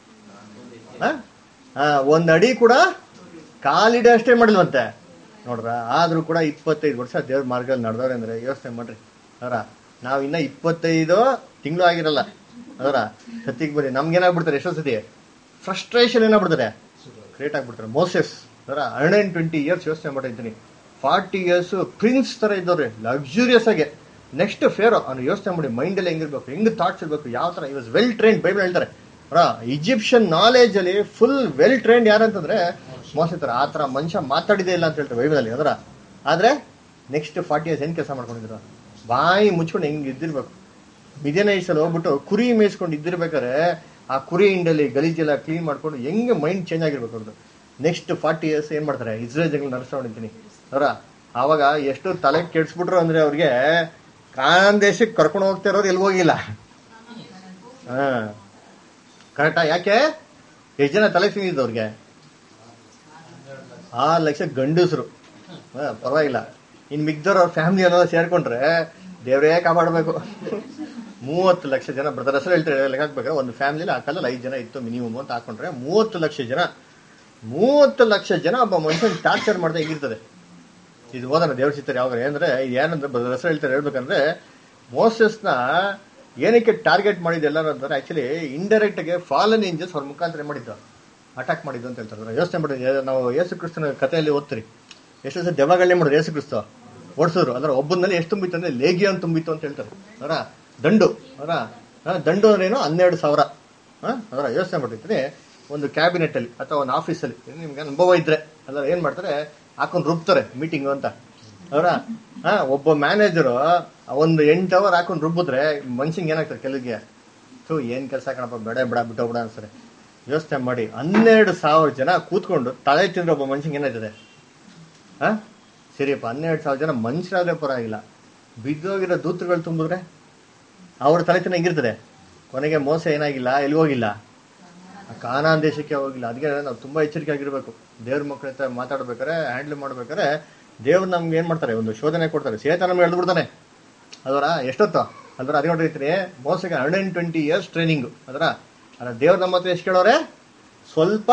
ಹ ಒಂದ್ ಅಡಿ ಕೂಡ ಕಾಲಿಡ ಅಷ್ಟೇ ಮಾಡಿಲ್ವಂತೆ ನೋಡ್ರ. ಆದ್ರೂ ಕೂಡ ಇಪ್ಪತ್ತೈದು ವರ್ಷ ದೇವ್ರ ಮಾರ್ಗದಲ್ಲಿ ನಡೆದವ್ರೆ ಅಂದ್ರೆ ಯೋಚನೆ ಮಾಡ್ರಿ ಅದರ. ನಾವ್ ಇನ್ನ ಇಪ್ಪತ್ತೈದು ತಿಂಗಳು ಆಗಿರಲ್ಲ ಅದರ ಸತಿಗೆ ಬರೀ ನಮ್ಗೇನಾಗ್ಬಿಡ್ತಾರೆ ಎಷ್ಟೋ ಸತಿ ಫ್ರಸ್ಟ್ರೇಷನ್ ಏನಾಗ್ಬಿಡ್ತಾರೆ, ಕ್ರಿಯೇಟ್ ಆಗ್ಬಿಡ್ತಾರೆ. ಮೋಸೆಸ್ ಅದರ ಹಂಡ್ರೆಡ್ ಅಂಡ್ ಟ್ವೆಂಟಿ ಇಯರ್ಸ್ ಯೋಚನೆ ಮಾಡಿರ್ತೀನಿ. ಫಾರ್ಟಿ ಇಯರ್ಸ್ ಪ್ರಿನ್ಸ್ ತರ ಇದ್ದವ್ರೆ ಲಕ್ಸುರಿಯಸ್ ಆಗಿ. ನೆಕ್ಸ್ಟ್ ಫೇರೋ ಅವ್ನು ಯೋಚನೆ ಮಾಡಿ ಮೈಂಡ್ ಅಲ್ಲಿ ಹೆಂಗಿರ್ಬೇಕು, ಹೆಂಗ್ ಥಾಟ್ಸ್ ಇರ್ಬೇಕು, ಯಾವ ತರ. He was well trained. ಬೈಬಲ್ ಹೇಳ್ತಾರೆ ಈಜಿಪ್ಷಿಯನ್ ನಾಲೆಜ್ ಅಲ್ಲಿ ಫುಲ್ ವೆಲ್ ಟ್ರೈನ್ಡ್ ಯಾರಂತಂದ್ರೆ ಮೋಸ ತರ ಆ ತರ ಮನುಷ್ಯ ಮಾತಾಡಿದೇ ಇಲ್ಲ ಅಂತ ಹೇಳ್ತಾರೆ ಬೈಬಲಲ್ಲಿ ಅದರ. ಆದ್ರೆ ನೆಕ್ಸ್ಟ್ ಫಾರ್ಟಿ ಇಯರ್ಸ್ ಏನ್ ಕೆಲಸ ಮಾಡ್ಕೊಂಡಿದ್ರು, ಬಾಯಿ ಮುಚ್ಕೊಂಡು ಹೆಂಗ್ ಇದ್ದಿರ್ಬೇಕು. ಮಿದಿಯನೈಟ್ಸಲ್ಲಿ ಹೋಗ್ಬಿಟ್ಟು ಕುರಿ ಮೇಯಿಸ್ಕೊಂಡು ಇದ್ದಿರ್ಬೇಕಾದ್ರೆ ಆ ಕುರಿ ಹಿಂಡಲ್ಲಿ ಗಲೀಜೆಲ್ಲ ಕ್ಲೀನ್ ಮಾಡ್ಕೊಂಡು ಹೆಂಗೆ ಮೈಂಡ್ ಚೇಂಜ್ ಆಗಿರ್ಬೇಕು ಅವ್ರದ್ದು. ನೆಕ್ಸ್ಟ್ ಫಾರ್ಟಿ ಇಯರ್ಸ್ ಏನ್ ಮಾಡ್ತಾರೆ, ಇಸ್ರೇಲ್ ಜಗಳ ನಡೆಸ್ಕೊಂಡಿದ್ದೀನಿ ಅವರ. ಆವಾಗ ಎಷ್ಟು ತಲೆ ಕೆಡ್ಸ್ಬಿಟ್ರು ಅಂದ್ರೆ ಅವ್ರಿಗೆ ಕಾನಾನ್ ದೇಶಕ್ಕೆ ಕರ್ಕೊಂಡು ಹೋಗ್ತಾ ಇರೋರು ಎಲ್ಲಿ ಹೋಗಿಲ್ಲ. ಹಾ ಕರೆಕ್ಟಾ? ಯಾಕೆ ಎಷ್ಟು ಜನ ತಲೆ ತಿಂದಿದ್ದು ಅವ್ರಿಗೆ? ಆರು ಲಕ್ಷ ಗಂಡಸರು. ಹಾ ಪರವಾಗಿಲ್ಲ. ಇನ್ ಮಿಗ್ದವ್ರು ಅವ್ರ ಫ್ಯಾಮಿಲಿ ಎಲ್ಲ ಸೇರ್ಕೊಂಡ್ರೆ ದೇವ್ರೇ ಕಾಪಾಡಬೇಕು. ಮೂವತ್ತು ಲಕ್ಷ ಜನ ಬ್ರದರ್ ಹೆಸರು ಹೇಳ್ತಾರೆ ಲೆಕ್ಕ ಹಾಕ್ಬೇಕಾದ್ರೆ ಒಂದು ಫ್ಯಾಮಿಲಿ ಆ ಕಾಲದಲ್ಲಿ ಐದು ಜನ ಇತ್ತು ಮಿನಿಮಮ್ ಅಂತ ಹಾಕೊಂಡ್ರೆ ಮೂವತ್ತು ಲಕ್ಷ ಜನ ಮೂವತ್ತು ಲಕ್ಷ ಜನ ಒಬ್ಬ ಮನುಷ್ಯನ ಟಾರ್ಚರ್ ಮಾಡ್ತಾ ಹೇಗಿರ್ತದೆ. ಇದು ಓದೋಣ ದೇವ್ರ ಚಿತ್ರ ಯಾವಾಗ ಅಂದ್ರೆ ಏನಂದ್ರೆ ಬ್ರದರ್ ಹೆಸರು ಹೇಳ್ತಾರೆ ಹೇಳ್ಬೇಕಂದ್ರೆ ಮೋಸಸ್ನ ಏನಕ್ಕೆ ಟಾರ್ಗೆಟ್ ಮಾಡಿದ್ದು ಎಲ್ಲರೂ ಅಂತಂದ್ರೆ ಆಕ್ಚುಲಿ ಇಂಡೈರೆಕ್ಟ್ ಗೆ ಫಾಲನ್ ಏಂಜಲ್ಸ್ ಅವ್ರ ಮುಖಾಂತರ ಮಾಡಿದ್ದು ಅಟ್ಯಾಕ್ ಮಾಡಿದ್ದು ಅಂತ ಹೇಳ್ತಾರೆ. ಯೋಚನೆ ಮಾಡಿ, ನಾವು ಯೇಸು ಕ್ರಿಸ್ತನ ಕಥೆಯಲ್ಲಿ ಓದ್ತೀರಿ ಎಷ್ಟು ದಿವಸ ದೆವ್ವಗಳನ್ನೇ ಮಾಡಿದ್ರು ಯೇಸು ಕ್ರಿಸ್ತ ಓಡಿಸಿದ್ರು. ಅಂದ್ರೆ ಒಬ್ಬನಲ್ಲಿ ಎಷ್ಟು ತುಂಬಿತ್ತು ಅಂದ್ರೆ ಲೇಗಿಯನ್ ತುಂಬಿತ್ತು ಅಂತ ಹೇಳ್ತಾರೆ ಅವರ. ದಂಡು ಅವರ ದಂಡು ಅಂದ್ರೆ ಏನು, ಹನ್ನೆರಡು ಸಾವಿರ ಅದರ. ಯೋಚನೆ ಮಾಡಿರ್ತೀನಿ ಒಂದು ಕ್ಯಾಬಿನೆಟ್ ಅಲ್ಲಿ ಅಥವಾ ಒಂದು ಆಫೀಸಲ್ಲಿ ನಿಮ್ಗೆ ಅನುಭವ ಇದ್ರೆ ಅದರ ಏನ್ ಮಾಡ್ತಾರೆ, ಹಾಕೊಂಡು ರುಬ್ತಾರೆ ಮೀಟಿಂಗ್ ಅಂತ ಅವರ. ಹಾ ಒಬ್ಬ ಮ್ಯಾನೇಜರು ಒಂದು ಎಂಟು ಅವರ್ ಹಾಕೊಂಡು ರುಬ್ಬಿದ್ರೆ ಮನ್ಸಿಂಗ್ ಏನಾಗ್ತಾರೆ ಕೆಲವಿಗೆ, ಸೊ ಏನ್ ಕೆಲಸ ಕಣಪ್ಪ ಬೇಡ ಬೇಡ ಬಿಟ್ಟೋ ಬಿಡ ಅನ್ಸರೆ. ಯೋಚನೆ ಮಾಡಿ, ಹನ್ನೆರಡು ಸಾವಿರ ಜನ ಕೂತ್ಕೊಂಡು ತಲೆ ತಿಂದ್ರೆ ಒಬ್ಬ ಮನ್ಸಿಂಗ್ ಏನಾಯ್ತದೆ? ಹಾ ಸರಿಯಪ್ಪ, ಹನ್ನೆರಡು ಸಾವಿರ ಜನ ಮನುಷ್ಯರಾದ್ರೆ ಪರವಾಗಿಲ್ಲ, ಬಿದ್ದೋಗಿರೋ ದೂತರುಗಳು ತುಂಬಿದ್ರೆ ಅವ್ರ ತಲೆ ತಿನ್ನ ಹೆಂಗಿರ್ತದೆ? ಕೊನೆಗೆ ಮೋಸ ಏನಾಗಿಲ್ಲ, ಎಲ್ಲಿ ಹೋಗಿಲ್ಲ, ಕಾನಾನ್ ದೇಶಕ್ಕೆ ಹೋಗಿಲ್ಲ. ಅದಕ್ಕೆ ನಾವು ತುಂಬಾ ಎಚ್ಚರಿಕೆ ಆಗಿರ್ಬೇಕು. ದೇವ್ರ ಮಕ್ಕಳ ಹತ್ರ ಮಾತಾಡ್ಬೇಕಾರೆ, ಹ್ಯಾಂಡಲ್ ಮಾಡ್ಬೇಕಾರೆ ದೇವ್ರು ನಮ್ಗೆ ಏನ್ ಮಾಡ್ತಾರೆ, ಒಂದು ಶೋಧನೆ ಕೊಡ್ತಾರೆ. ಸೇತ ನಮ್ಗೆ ಎಳ್ದು ಬಿಡ್ತಾನೆ ಅದರ. ಎಷ್ಟೊತ್ತು ಅದರ ಅದೇ ನೋಡಿರ್ತೀನಿ, ಮೋಸಗೆ hundred and twenty years training ಅದರ. ಅಲ್ಲ ದೇವ್ರು ನಮ್ಮ ಹತ್ರ ಎಷ್ಟು ಕೇಳೋರೆ? ಸ್ವಲ್ಪ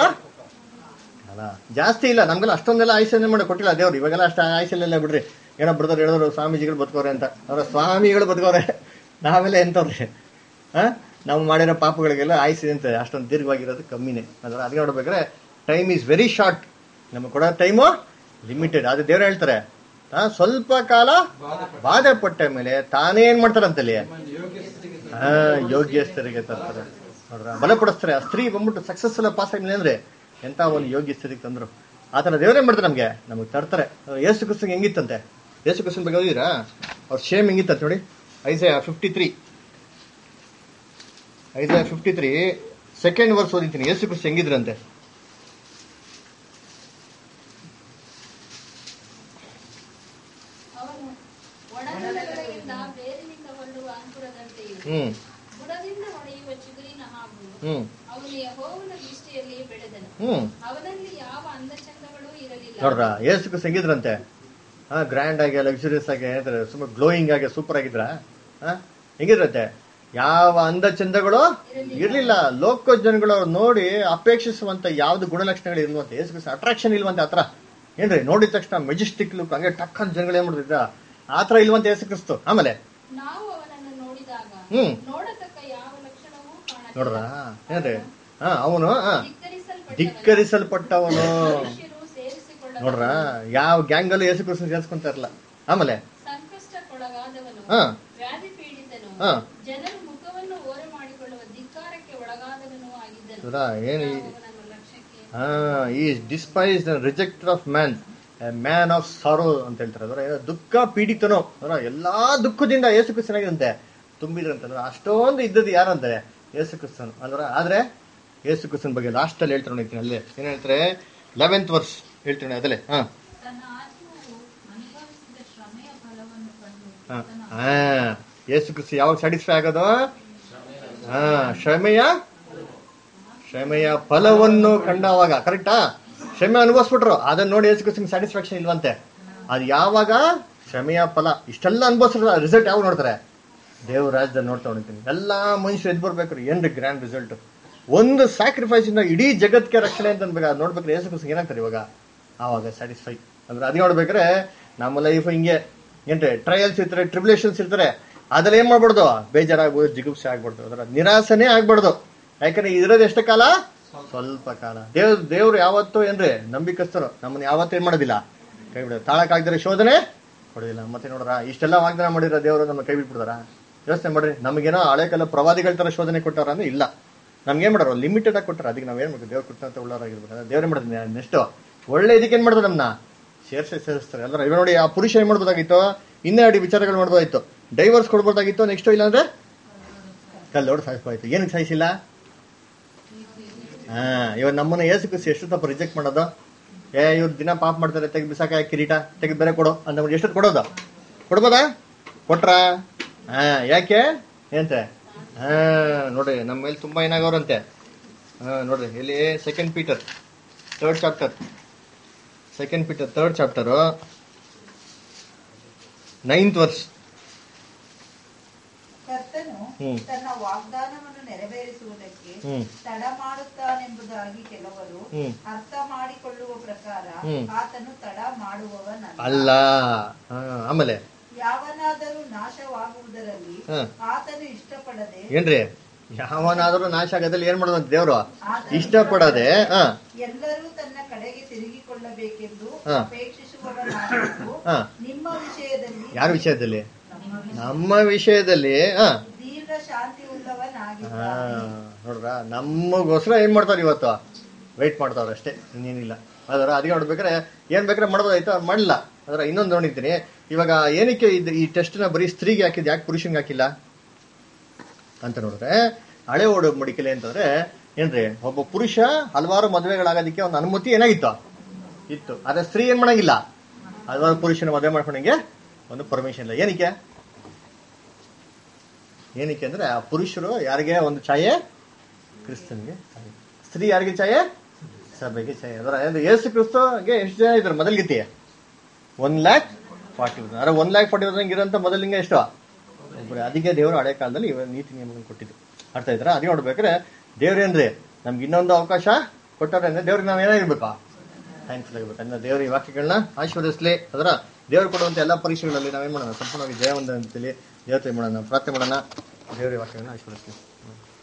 ಅಲ್ಲ, ಜಾಸ್ತಿ ಇಲ್ಲ. ನಮ್ಗೆಲ್ಲ ಅಷ್ಟೊಂದೆಲ್ಲ ಆಯುಷ್ಯನೇ ಮಾಡಿ ಕೊಟ್ಟಿಲ್ಲ ದೇವ್ರು. ಇವಾಗೆಲ್ಲ ಅಷ್ಟು ಆಯುಷ್ಯಲ್ಲೆಲ್ಲ ಬಿಡ್ರಿ. ಏನೋ ಬ್ರದರ್ ಹೇಳಿದ್ರು ಸ್ವಾಮೀಜಿಗಳು ಬದುಕೋರೆ ಅಂತ. ಅವರ ಸ್ವಾಮಿಗಳು ಬದುಕೋರೆ, ನಾವೆಲ್ಲ ಎಂತವ್ರಿ? ಹಾ ನಾವು ಮಾಡಿರೋ ಪಾಪಗಳಿಗೆಲ್ಲ ಆಯುಷ್ಯ ಅಂತ ಅಷ್ಟೊಂದು ದೀರ್ಘವಾಗಿರೋದು ಕಮ್ಮಿನೇ ಅದರ. ಅದಕ್ಕೆ ನೋಡ್ಬೇಕಾದ್ರೆ ಟೈಮ್ ಈಸ್ ವೆರಿ ಶಾರ್ಟ್, ನಮಗೆ ಕೊಡೋ ಟೈಮು ಲಿಮಿಟೆಡ್. ಅದು ದೇವ್ರು ಹೇಳ್ತಾರೆ, ಸ್ವಲ್ಪ ಕಾಲ ಬಾಧೆ ಪಟ್ಟ ಮೇಲೆ ತಾನೇ ಏನ್ ಮಾಡ್ತಾರಂತಲ್ಲಿ ಹಾ ಯೋಗ್ಯಸ್ಥರಿಗೆ ತರ್ತಾರೆ ನೋಡ್ರ, ಬಲಪಡಿಸ್ತಾರೆ. ಆ ಸ್ತ್ರೀ ಬಂದ್ಬಿಟ್ಟು ಸಕ್ಸಸ್ಫುಲ್ ಪಾಸ್ ಆಗಿಲ್ಲ ಅಂದ್ರೆ ಎಂತ ಒಂದು ಯೋಗ್ಯ ಸ್ಥಿತಿಗೆ ತಂದ್ರು. ಆತರ ದೇವರೇ ಮಾಡ್ತಾರೆ ನಮ್ಗೆ, ನಮಗ್ ತರ್ತಾರೆ. ಯೇಸು ಕ್ರಿಸ್ತಂಗೆ ಹೆಂಗಿತ್ತಂತೆ? ಯೇಸು ಕ್ರಿಸ್ತನ ಬಗ್ಗೆ ಓದಿರಾ? ಅವ್ರ ಶೇಮ್ ಹೆಂಗಿತ್ತಂತ ನೋಡಿ. Isaiah fifty three Isaiah fifty three second verse ಓದಿತೀನಿ. ಯೇಸು ಕ್ರಿಸ್ತ ಹೆಂಗಿದ್ರಂತೆ? ಅವನು ಒಣಗಿದವರಿಂದ ಬೇರಿನಿಂದ ಹೊರಡುವ ಅಂಕುರದಂತೆಯೂ ಹ್ಮ್ ಬುಡದಿಂದ ಹೊಡೆಯುವ ಚಿಗುರಿನ ಹಾಗೂ ಹ್ಮ್ ಅವನು ಯೆಹೋವನ ದೃಷ್ಟಿಯಲ್ಲಿ ಬೆಳೆದನು. ಹ್ಮ್ ಅವನಲ್ಲಿ ಯಾವ ಅಂದಚಂದಗಳೂ ಇರಲಿಲ್ಲ. ನೋಡ್ರ, ಯೇಸು ಕ್ರಿಸ್ತ ಹೆಂಗಿದ್ರಂತೆ? ಹಾ ಗ್ರ್ಯಾಂಡ್ ಆಗಿ ಲಕ್ಸುರಿಯಸ್ ಆಗಿ ಹೇಳ್ತಾರೆ, ಸುಮ್ಮನೆ ಗ್ಲೋಯಿಂಗ್ ಆಗಿ ಸೂಪರ್ ಆಗಿದ್ರ? ಹಾ ಹೆಂಗಿದ್ರಂತೆ? ಯಾವ ಅಂದ ಚಂದಗಳು ಇರ್ಲಿಲ್ಲ. ಲೋಕ ಜನಗಳು ನೋಡಿ ಅಪೇಕ್ಷಿಸುವಂತ ಯಾವ್ದು ಗುಣಲಕ್ಷಣಗಳು ಇರುವಂತ ಯೇಸು ಕ್ರಿಸ್ತ ಅಟ್ರಾಕ್ಷನ್ ಇಲ್ವಂತೆ ಆತರ. ಏನ್ರಿ ನೋಡಿದ ತಕ್ಷಣ ಮೆಜೆಸ್ಟಿಕ್ ಲುಕ್ ಹಂಗೆ ಟಕ್ ಅಂತ ಜನಗಳು ಏನ್ ಮಾಡ್ತಿದ್ರ ಆತರ ಇಲ್ವಂತ ಯೇಸು ಕ್ರಿಸ್ತ. ಆಮೇಲೆ ನಾವು ಅವನನ್ನು ನೋಡಿದಾಗ ಹ್ಮ್ ನೋಡತಕ್ಕ ಯಾವ ಲಕ್ಷಣವೂ ಕಾಣಲಿಲ್ಲ. ನೋಡ್ರ ಏನ್ರಿ? ಹಾ ಅವನು ಧಿಕ್ಕರಿಸಲ್ಪಟ್ಟವನು, ಧಿಕ್ಕರಿಸಲ್ಪಟ್ಟವನು. ಮನುಷ್ಯರು ಸೇರಿಸಿಕೊಳ್ಳ ನೋಡ್ರ ಯಾವ ಗ್ಯಾಂಗ್ ಅಲ್ಲೂ ಯೇಸು ಕ್ರಿಸ್ತ ಸೇರಿಸ್ಕೊಂತ ಇರಲ್ಲ. ಆಮೇಲೆ ಸಂಕಷ್ಟಕ್ಕೊಳಗಾದವನು, ಹಾ ವ್ಯಾಧಿ ಪೀಡಿತನು, ಹಾ ಜನರು ಮುಖವನ್ನು ಓರೆ ಮಾಡಿಕೊಳ್ಳುವ ಧಿಕ್ಕಾರಕ್ಕೆ ಒಳಗಾದವನು ಆಗಿದ್ದನು. ನೋಡ್ರ ಏನ್ ಈ- ನಾವು ಅವನನ್ನು ಲಕ್ಷ್ಯಕ್ಕೆ Ah, he is despised and rejected of man, a man of sorrow ಅಂತ ಹೇಳ್ತಾರೆ. ಅದರ ದುಃಖ ಪೀಡಿತನೋ ಅದರ ಎಲ್ಲಾ ದುಃಖದಿಂದ ಯೇಸು ಕ್ರಿಸ್ತನಾಗಿರಂತೆ ತುಂಬಿದ್ರಂತಂದ್ರೆ ಅಷ್ಟೊಂದು ಇದ್ದದ್ದು ಯಾರಂತಾರೆ? ಯೇಸು ಕ್ರಿಸ್ತನ್ ಅಂದ್ರೆ. ಆದ್ರೆ ಯೇಸು ಕ್ರಿಸ್ತನ ಬಗ್ಗೆ ಲಾಸ್ಟ್ ಅಲ್ಲಿ ಹೇಳ್ತಾರೆ ನೋಡ್ತೀನಿ, ಅಲ್ಲೇ ಏನ್ ಹೇಳ್ತಾರೆ? ಲೆವೆಂತ್ ವರ್ಸ್ ಹೇಳ್ತೀನಿ ಅದಲ್ಲೇ. ಹಾ ತನ್ನ ಆತ್ಮವು ಅನುಭವಿಸಿದ ಶ್ರಮೆಯ ಫಲವನ್ನು ಕಂಡು ಹಾ ತನ್ನ ಹಾ ಯೇಸು ಕ್ರಿಸ್ತ ಯಾವಾಗ ಸ್ಯಾಟಿಸ್ಫೈ ಆಗೋದು? ಹಾ ಶ್ರಮೆಯ ಶ್ರಮೆಯ ಫಲವನ್ನು ಕಂಡವಾಗ. ಕರೆಕ್ಟಾ? ಶ್ರಮೆ ಅನುಭವಿಸ್ಬಿಟ್ರು, ಅದನ್ನ ನೋಡಿ ಯೇಸು ಕ್ರಿಸ್ತನಿಗೆ ಸ್ಯಾಟಿಸ್ಫ್ಯಾಕ್ಷನ್ ಇಲ್ವಂತೆ. ಅದು ಯಾವಾಗ? ಶ್ರಮೆಯ ಫಲ ಇಷ್ಟೆಲ್ಲ ಅನುಭವಿಸಿದ್ರೆ ರಿಸಲ್ಟ್ ಯಾವಾಗ ನೋಡ್ತಾರೆ? ದೇವ್ರ ರಾಜ್ಯದಲ್ಲಿ ನೋಡ್ತಾ ಹೊಡಿತೀನಿ. ಎಲ್ಲಾ ಮನುಷ್ಯರು ಎದ್ದು ಬರ್ಬೇಕ್ರಿ. ಏನ್ರಿ ಗ್ರ್ಯಾಂಡ್ ರಿಸಲ್ಟ್? ಒಂದು ಸ್ಯಾಕ್ರಿಫೈಸ್ ಇಂದ ಇಡೀ ಜಗತ್ಗೆ ರಕ್ಷಣೆ ಅಂತ ಅನ್ಬೇಕು. ಅದು ನೋಡ್ಬೇಕ್ರೆ ಯೇಸು ಕ್ರಿಸ್ತನಿಗೆ ಏನಾಗ್ತಾರೆ ಇವಾಗ? ಆವಾಗ ಸ್ಯಾಟಿಸ್ಫೈ ಅಂದ್ರೆ. ಅದು ನೋಡ್ಬೇಕ್ರೆ ನಮ್ಮ ಲೈಫ್ ಹಿಂಗೆ ಏನ್ರಿ ಟ್ರಯಲ್ಸ್ ಇರ್ತಾರೆ, ಟ್ರಿಬ್ಯುಲೇಷನ್ಸ್ ಇರ್ತಾರೆ. ಅದ್ರಲ್ಲಿ ಏನ್ ಮಾಡ್ಬಾರ್ದು? ಬೇಜಾರಾಗ್ಬೋದು, ಜಿಗುಪ್ಸೆ ಆಗ್ಬಾರ್ದು, ಅದರ ನಿರಾಸನೆ ಆಗ್ಬಾರ್ದು. ಯಾಕಂದ್ರೆ ಇರೋದು ಎಷ್ಟು ಕಾಲ? ಸ್ವಲ್ಪ ಕಾಲ. ದೇವ್ ದೇವ್ರು ಯಾವತ್ತೂ ಏನ್ರಿ ನಂಬಿಕಸ್ತರು, ನಮ್ಮನ್ನ ಯಾವತ್ತೂ ಏನ್ ಮಾಡೋದಿಲ್ಲ, ಕೈ ಬಿಡೋದು. ತಾಳಕ್ಕಾಗ್ದರೆ ಶೋಧನೆ ಕೊಡೋದಿಲ್ಲ. ಮತ್ತೆ ನೋಡ್ರ ಇಷ್ಟೆಲ್ಲ ವಾಗ್ದಾನ ಮಾಡಿರೋ ದೇವರು ನಮ್ಮ ಕೈ ಬಿಟ್ಬಿಡ್ತಾರ? ಯೋಚನೆ ಮಾಡ್ರಿ. ನಮಗೇನೋ ಹಳೆ ಕಾಲ ಪ್ರವಾದಿಗಳ ತರ ಶೋಧನೆ ಕೊಟ್ಟಾರ ಅಂದ್ರೆ ಇಲ್ಲ. ನಮ್ಗೆ ಏನ್ ಮಾಡೋರು ಲಿಮಿಟೆಡ್ ಆಗಿ ಕೊಟ್ಟರೆ ಅದಕ್ಕೆ ನಾವೇನ್ ಮಾಡ್ತೀವಿ ದೇವ್ರು ಕೊಟ್ಟಂತ ಉಳ್ಳವರಾಗಿರ್ಬೇಕು ದೇವ್ರೇ ಮಾಡಿದ್ವಿ ನೆಕ್ಸ್ಟ್ ಒಳ್ಳೆ ಇದಕ್ಕೆ ಏನ್ ಮಾಡ್ತಾರೆ ನಮ್ಮನ್ನ ಸೇರ್ಸಿ ಸೇರಿಸ್ತಾರೆ ಅಲ್ರ ಇವ ನೋಡಿ ಆ ಪುರುಷ ಏನ್ ಮಾಡ್ಬೋದಾಗಿತ್ತು ಇನ್ನೆರಡು ವಿಚಾರಗಳು ಮಾಡ್ಬೋದಾಗಿತ್ತು ಡೈವರ್ಸ್ ಕೊಡ್ಬೋದಾಗಿತ್ತು ನೆಕ್ಸ್ಟ್ ಇಲ್ಲಾಂದ್ರೆ ಕಲ್ಲೋಡು ಸಾಯಿಸ್ಬೋದಾಯ್ತು ಏನಕ್ಕೆ ಸಾಯಿಸಿಲ್ಲ ಹಾ ಇವಾಗ ನಮ್ಮನ್ನ ಏಸು ಕ್ರಿಸ್ತು ಎಷ್ಟು ತಪ್ಪ ರಿಜೆಕ್ಟ್ ಮಾಡೋದು ಏ ಇವ್ರು ದಿನ ಪಾಪ ಮಾಡ್ತಾರೆ ತೆಗೆದು ಬಿಸಾಕ ಕಿರೀಟ ತೆಗೆದು ಬೇರೆ ಕೊಡು ಅಂತ ಎಷ್ಟೊತ್ತು ಕೊಡೋದು ಕೊಡ್ಬೋದಾ ಕೊಟ್ರ ಹಾ ಯಾಕೆ ಏನಂತೆ ಹಾ ನೋಡ್ರಿ ನಮ್ಮ ಮೇಲೆ ತುಂಬಾ ಏನಾಗವ್ರಂತೆ ಹಾ ನೋಡ್ರಿ ಇಲ್ಲಿ second Peter third chapter second Peter third chapter ninth verse ಕರ್ತನು ಹ್ಮ್. ತನ್ನ ವಾಗ್ದಾನವನ್ನು ನೆರವೇರಿಸುವುದಕ್ಕೆ ಹ್ಮ್. ತಡ ಮಾಡುತ್ತಾನೆಂಬುದಾಗಿ ಕೆಲವರು ಹ್ಮ್. ಅರ್ಥ ಮಾಡಿಕೊಳ್ಳುವ ಪ್ರಕಾರ ಹ್ಮ್. ಆತನು ತಡ ಮಾಡುವವನಲ್ಲ. ಅಲ್ಲ ಹಾ ಆಮೇಲೆ ಯಾವನಾದರೂ ನಾಶವಾಗುವುದರಲ್ಲಿ ಹಾ. ಆತನು ಇಷ್ಟಪಡದೆ ಏನ್ರಿ ಯಾವನಾದ್ರೂ ನಾಶ ಆಗೋದ್ರಲ್ಲಿ ಏನ್ ಮಾಡೋದು ದೇವ್ರು ಇಷ್ಟಪಡದೆ ಹಾ ಎಲ್ಲರೂ ತನ್ನ ಕಡೆಗೆ ತಿರುಗಿಕೊಳ್ಳಬೇಕೆಂದು ಹಾ. ಅಪೇಕ್ಷಿಸುವವನಾಗಿದ್ದು ಹಾ. ನಿಮ್ಮ ವಿಷಯದಲ್ಲಿ ಯಾರ ವಿಷಯದಲ್ಲಿ ನಮ್ಮ ವಿಷಯದಲ್ಲಿ ಹಾ ದೀರ್ಘ ಶಾಂತಿ ಹಾ ಉಳ್ಳವನಾಗಿದ್ದಾನೆ. ನೋಡ್ರ ನಮಗೋಸ್ಕರ ಏನ್ ಮಾಡ್ತಾರ ಇವತ್ತು ವೆಯ್ಟ್ ಮಾಡ್ತಾವ್ರ ಅಷ್ಟೇ ಇನ್ನೇನಿಲ್ಲ ಅದರ ಅದಕ್ಕೆ ನೋಡ್ಬೇಕಾರೆ ಏನ್ ಬೇಕಾದ್ರೆ ಮಾಡ್ಬೋದಾಯ್ತು ಮಾಡಲ್ಲ ಅದರ ಇನ್ನೊಂದು ನೋಡಿದ್ದೀನಿ ಇವಾಗ ಏನಕ್ಕೆ ಇದು ಈ ಟೆಸ್ಟ್ ನ ಬರೀ ಸ್ತ್ರೀಗೆ ಹಾಕಿದ್ ಯಾಕೆ ಪುರುಷಂಗೆ ಹಾಕಿಲ್ಲ ಅಂತ ನೋಡಿದ್ರೆ ಹಳೆ ಓಡು ಮಡಿಕೆಲೆ ಅಂತಂದ್ರೆ ಏನ್ರಿ ಒಬ್ಬ ಪುರುಷ ಹಲವಾರು ಮದುವೆಗಳಾಗೋದಕ್ಕೆ ಒಂದು ಅನುಮತಿ ಏನಾಗಿತ್ತು ಇತ್ತು ಆದ್ರೆ ಸ್ತ್ರೀ ಏನ್ ಮಾಡಂಗಿಲ್ಲ ಹಲವಾರು ಪುರುಷನ ಮದುವೆ ಮಾಡ್ಕೊಂಡಂಗೆ ಒಂದು ಪರ್ಮಿಷನ್ ಇಲ್ಲ ಏನಕ್ಕೆ ಏನಕ್ಕೆ ಅಂದ್ರೆ ಆ ಪುರುಷರು ಯಾರಿಗೆ ಒಂದು ಛಾಯೆ ಕ್ರಿಸ್ತನ್ಗೆ ಛಾಯೆ ಸ್ತ್ರೀ ಯಾರಿಗೆ ಛಾಯೆ ಸಭೆಗೆ ಛಾಯೆ ಅದರ ಯೇಸು ಕ್ರಿಸ್ತಗೆ ಎಷ್ಟು ಜನ ಇದ್ರು ಮೊದಲ್ಗಿತಿ ಒನ್ ಲ್ಯಾಕ್ ಫಾರ್ಟಿ ಅರೆ ಒನ್ ಲ್ಯಾಕ್ ಫಾರ್ಟಿ ತೌಸಂಡ್ ಇರೋಂಥ ಮೊದಲಿಂಗ ಎಷ್ಟು ಒಬ್ಬರು ಅದಕ್ಕೆ ದೇವರು ಹಳೆ ಕಾಲದಲ್ಲಿ ಇವಾಗ ನೀತಿ ನಿಯಮಗಳನ್ನು ಕೊಟ್ಟಿದ್ದು ಅರ್ಥ ಇದ್ರ ಅದೇ ನೋಡ್ಬೇಕಾದ್ರೆ ದೇವ್ರೇನ್ರಿ ನಮ್ಗೆ ಇನ್ನೊಂದು ಅವಕಾಶ ಕೊಟ್ಟಾರೆ ಅಂದ್ರೆ ದೇವ್ರಿಗೆ ನಾವ್ ಏನಾಗಿರ್ಬೇಕು ಥ್ಯಾಂಕ್ಫುಲ್ ಆಗಿರ್ಬೇಕು ಅಂದ್ರೆ ದೇವ್ರ ಈ ವಾಕ್ಯಗಳನ್ನ ಆಶೀರ್ವದಿಸ್ಲಿ ಅದರ ದೇವ್ರು ಕೊಡುವಂತ ಎಲ್ಲಾ ಪರೀಕ್ಷೆಗಳಲ್ಲಿ ನಾವೇನ್ ಮಾಡೋಣ ಸಂಪೂರ್ಣವಾಗಿ ಜಯವಂತ ಅಂತೇಳಿ ದೇವತೆ ಮಾಡೋಣ ಪ್ರಾರ್ಥನೆ ಮಾಡೋಣ ದೇವ್ರ ವಾಕ್ಯಗಳನ್ನ ಆಶೀರ್ವದಿಸ್ಲಿ.